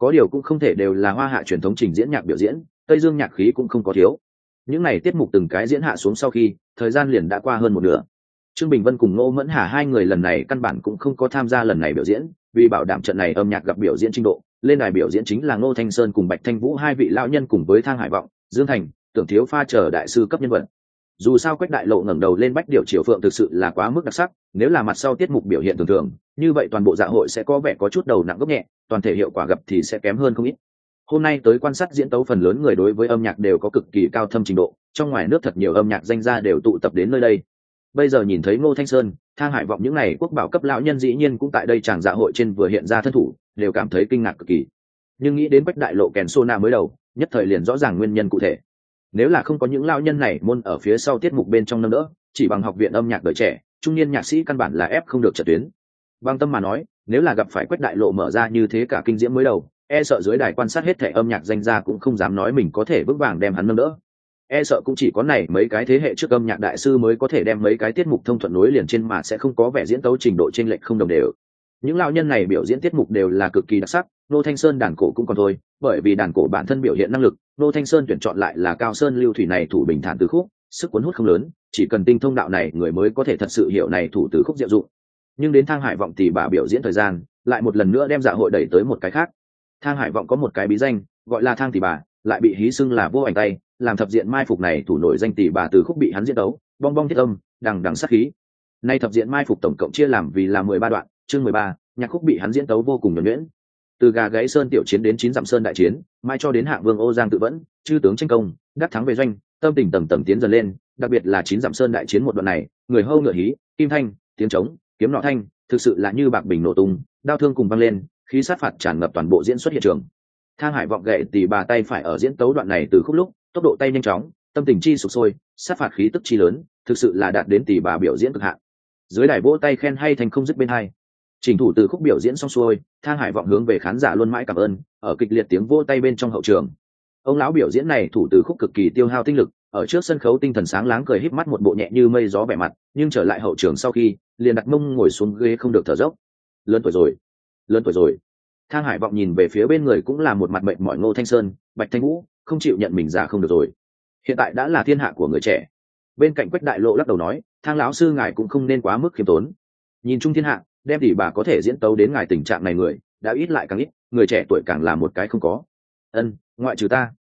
có điều cũng không thể đều là hoa hạ truyền thống trình diễn nhạc biểu diễn, tây dương nhạc khí cũng không có thiếu. Những này tiết mục từng cái diễn hạ xuống sau khi thời gian liền đã qua hơn một nửa. Trương Bình Vân cùng Ngô Mẫn Hà hai người lần này căn bản cũng không có tham gia lần này biểu diễn, vì bảo đảm trận này âm nhạc gặp biểu diễn trình độ, lên đài biểu diễn chính là Ngô Thanh Sơn cùng Bạch Thanh Vũ hai vị lão nhân cùng với Thang Hải Vọng, Dương Thành, Tưởng Thiếu Pha chờ đại sư cấp nhân vật. Dù sao Quách Đại Lộ ngẩng đầu lên Bách Điểu Triều Phượng thực sự là quá mức đặc sắc, nếu là mặt sau tiết mục biểu hiện thường thường, như vậy toàn bộ dạ hội sẽ có vẻ có chút đầu nặng gốc nhẹ, toàn thể hiệu quả gặp thì sẽ kém hơn không ít. Hôm nay tới quan sát diễn tấu phần lớn người đối với âm nhạc đều có cực kỳ cao thâm trình độ, trong ngoài nước thật nhiều âm nhạc danh gia đều tụ tập đến nơi đây. Bây giờ nhìn thấy Ngô Thanh Sơn, Thang Hải Vọng những này quốc bảo cấp lão nhân dĩ nhiên cũng tại đây chàng dạ hội trên vừa hiện ra thân thủ, đều cảm thấy kinh ngạc cực kỳ. Nhưng nghĩ đến Quách Đại Lộ kèn sona mới đầu, nhất thời liền rõ ràng nguyên nhân cụ thể. Nếu là không có những lão nhân này môn ở phía sau tiết mục bên trong nâng đỡ, chỉ bằng học viện âm nhạc đời trẻ, trung niên nhạc sĩ căn bản là ép không được trận tuyến. Băng tâm mà nói, nếu là gặp phải Quách Đại Lộ mở ra như thế cả kinh diễm mới đầu, e sợ dưới đài quan sát hết thể âm nhạc danh gia cũng không dám nói mình có thể vững vàng đem hắn nâng đỡ. E sợ cũng chỉ có này mấy cái thế hệ trước âm nhạc đại sư mới có thể đem mấy cái tiết mục thông thuận nối liền trên mà sẽ không có vẻ diễn tấu trình độ chênh lệch không đồng đều. Những lão nhân này biểu diễn tiết mục đều là cực kỳ đặc sắc, Nô Thanh Sơn đàn cổ cũng còn thôi, bởi vì đàn cổ bản thân biểu hiện năng lực, Nô Thanh Sơn tuyển chọn lại là Cao Sơn Lưu Thủy này thủ bình thản từ khúc, sức cuốn hút không lớn, chỉ cần tinh thông đạo này người mới có thể thật sự hiểu này thủ từ khúc diệu dụng. Nhưng đến Thang Hải Vọng thì bà biểu diễn thời gian, lại một lần nữa đem dạ hội đẩy tới một cái khác. Thang Hải Vọng có một cái bí danh, gọi là Thang tỷ bà, lại bị hí xưng là vô ảnh tay, làm thập diện mai phục này thủ nổi danh tỷ bà từ khúc bị hắn diễn đấu, bong bong thiết âm, đằng đằng sát khí. Nay thập diện mai phục tổng cộng chia làm vì là 13 đoạn, chương 13, nhạc khúc bị hắn diễn tấu vô cùng nhuần nhuyễn. Từ gà gáy sơn tiểu chiến đến 9 dặm sơn đại chiến, mai cho đến hạng vương Ô Giang tự vẫn, chư tướng tranh công, đắc thắng về doanh, tâm tình tầng tầng tiến dần lên, đặc biệt là 9 dặm sơn đại chiến một đoạn này, người hâu ngựa hí, kim thanh, tiếng trống, kiếm nọ thanh, thực sự là như bạc bình nổ tung, đao thương cùng vang lên, khí sát phạt tràn ngập toàn bộ diễn xuất hiện trường. Thang Hải Vọng gậy tỷ bà tay phải ở diễn tấu đoạn này từ khúc lúc, tốc độ tay nhanh chóng, tâm tình chi sục sôi, sát phạt khí tức chi lớn, thực sự là đạt đến tỷ bà biểu diễn cực hạn. Dưới đài vỗ tay khen hay thành không dứt bên hai. Trình thủ từ khúc biểu diễn xong xuôi, Thang Hải Vọng hướng về khán giả luôn mãi cảm ơn, ở kịch liệt tiếng vỗ tay bên trong hậu trường. Ông lão biểu diễn này thủ từ khúc cực kỳ tiêu hao tinh lực, ở trước sân khấu tinh thần sáng láng cười híp mắt một bộ nhẹ như mây gió vẻ mặt, nhưng trở lại hậu trường sau khi, liền đặt mông ngồi xuống ghế không được thở dốc. Lớn tuổi rồi, lớn tuổi rồi. Thang Hải Vọng nhìn về phía bên người cũng là một mặt mệnh mỏi Ngô Thanh Sơn, Bạch Thanh Vũ, không chịu nhận mình già không được rồi. Hiện tại đã là thiên hạ của người trẻ. Bên cạnh Quách Đại Lộ lắc đầu nói, Thang lão sư ngài cũng không nên quá mức khiêm tốn. Nhìn chung thiên hạ, đem tỷ bà có thể diễn tấu đến ngài tình trạng này người, đã ít lại càng ít, người trẻ tuổi càng là một cái không có. Ân, ngoại trừ ta.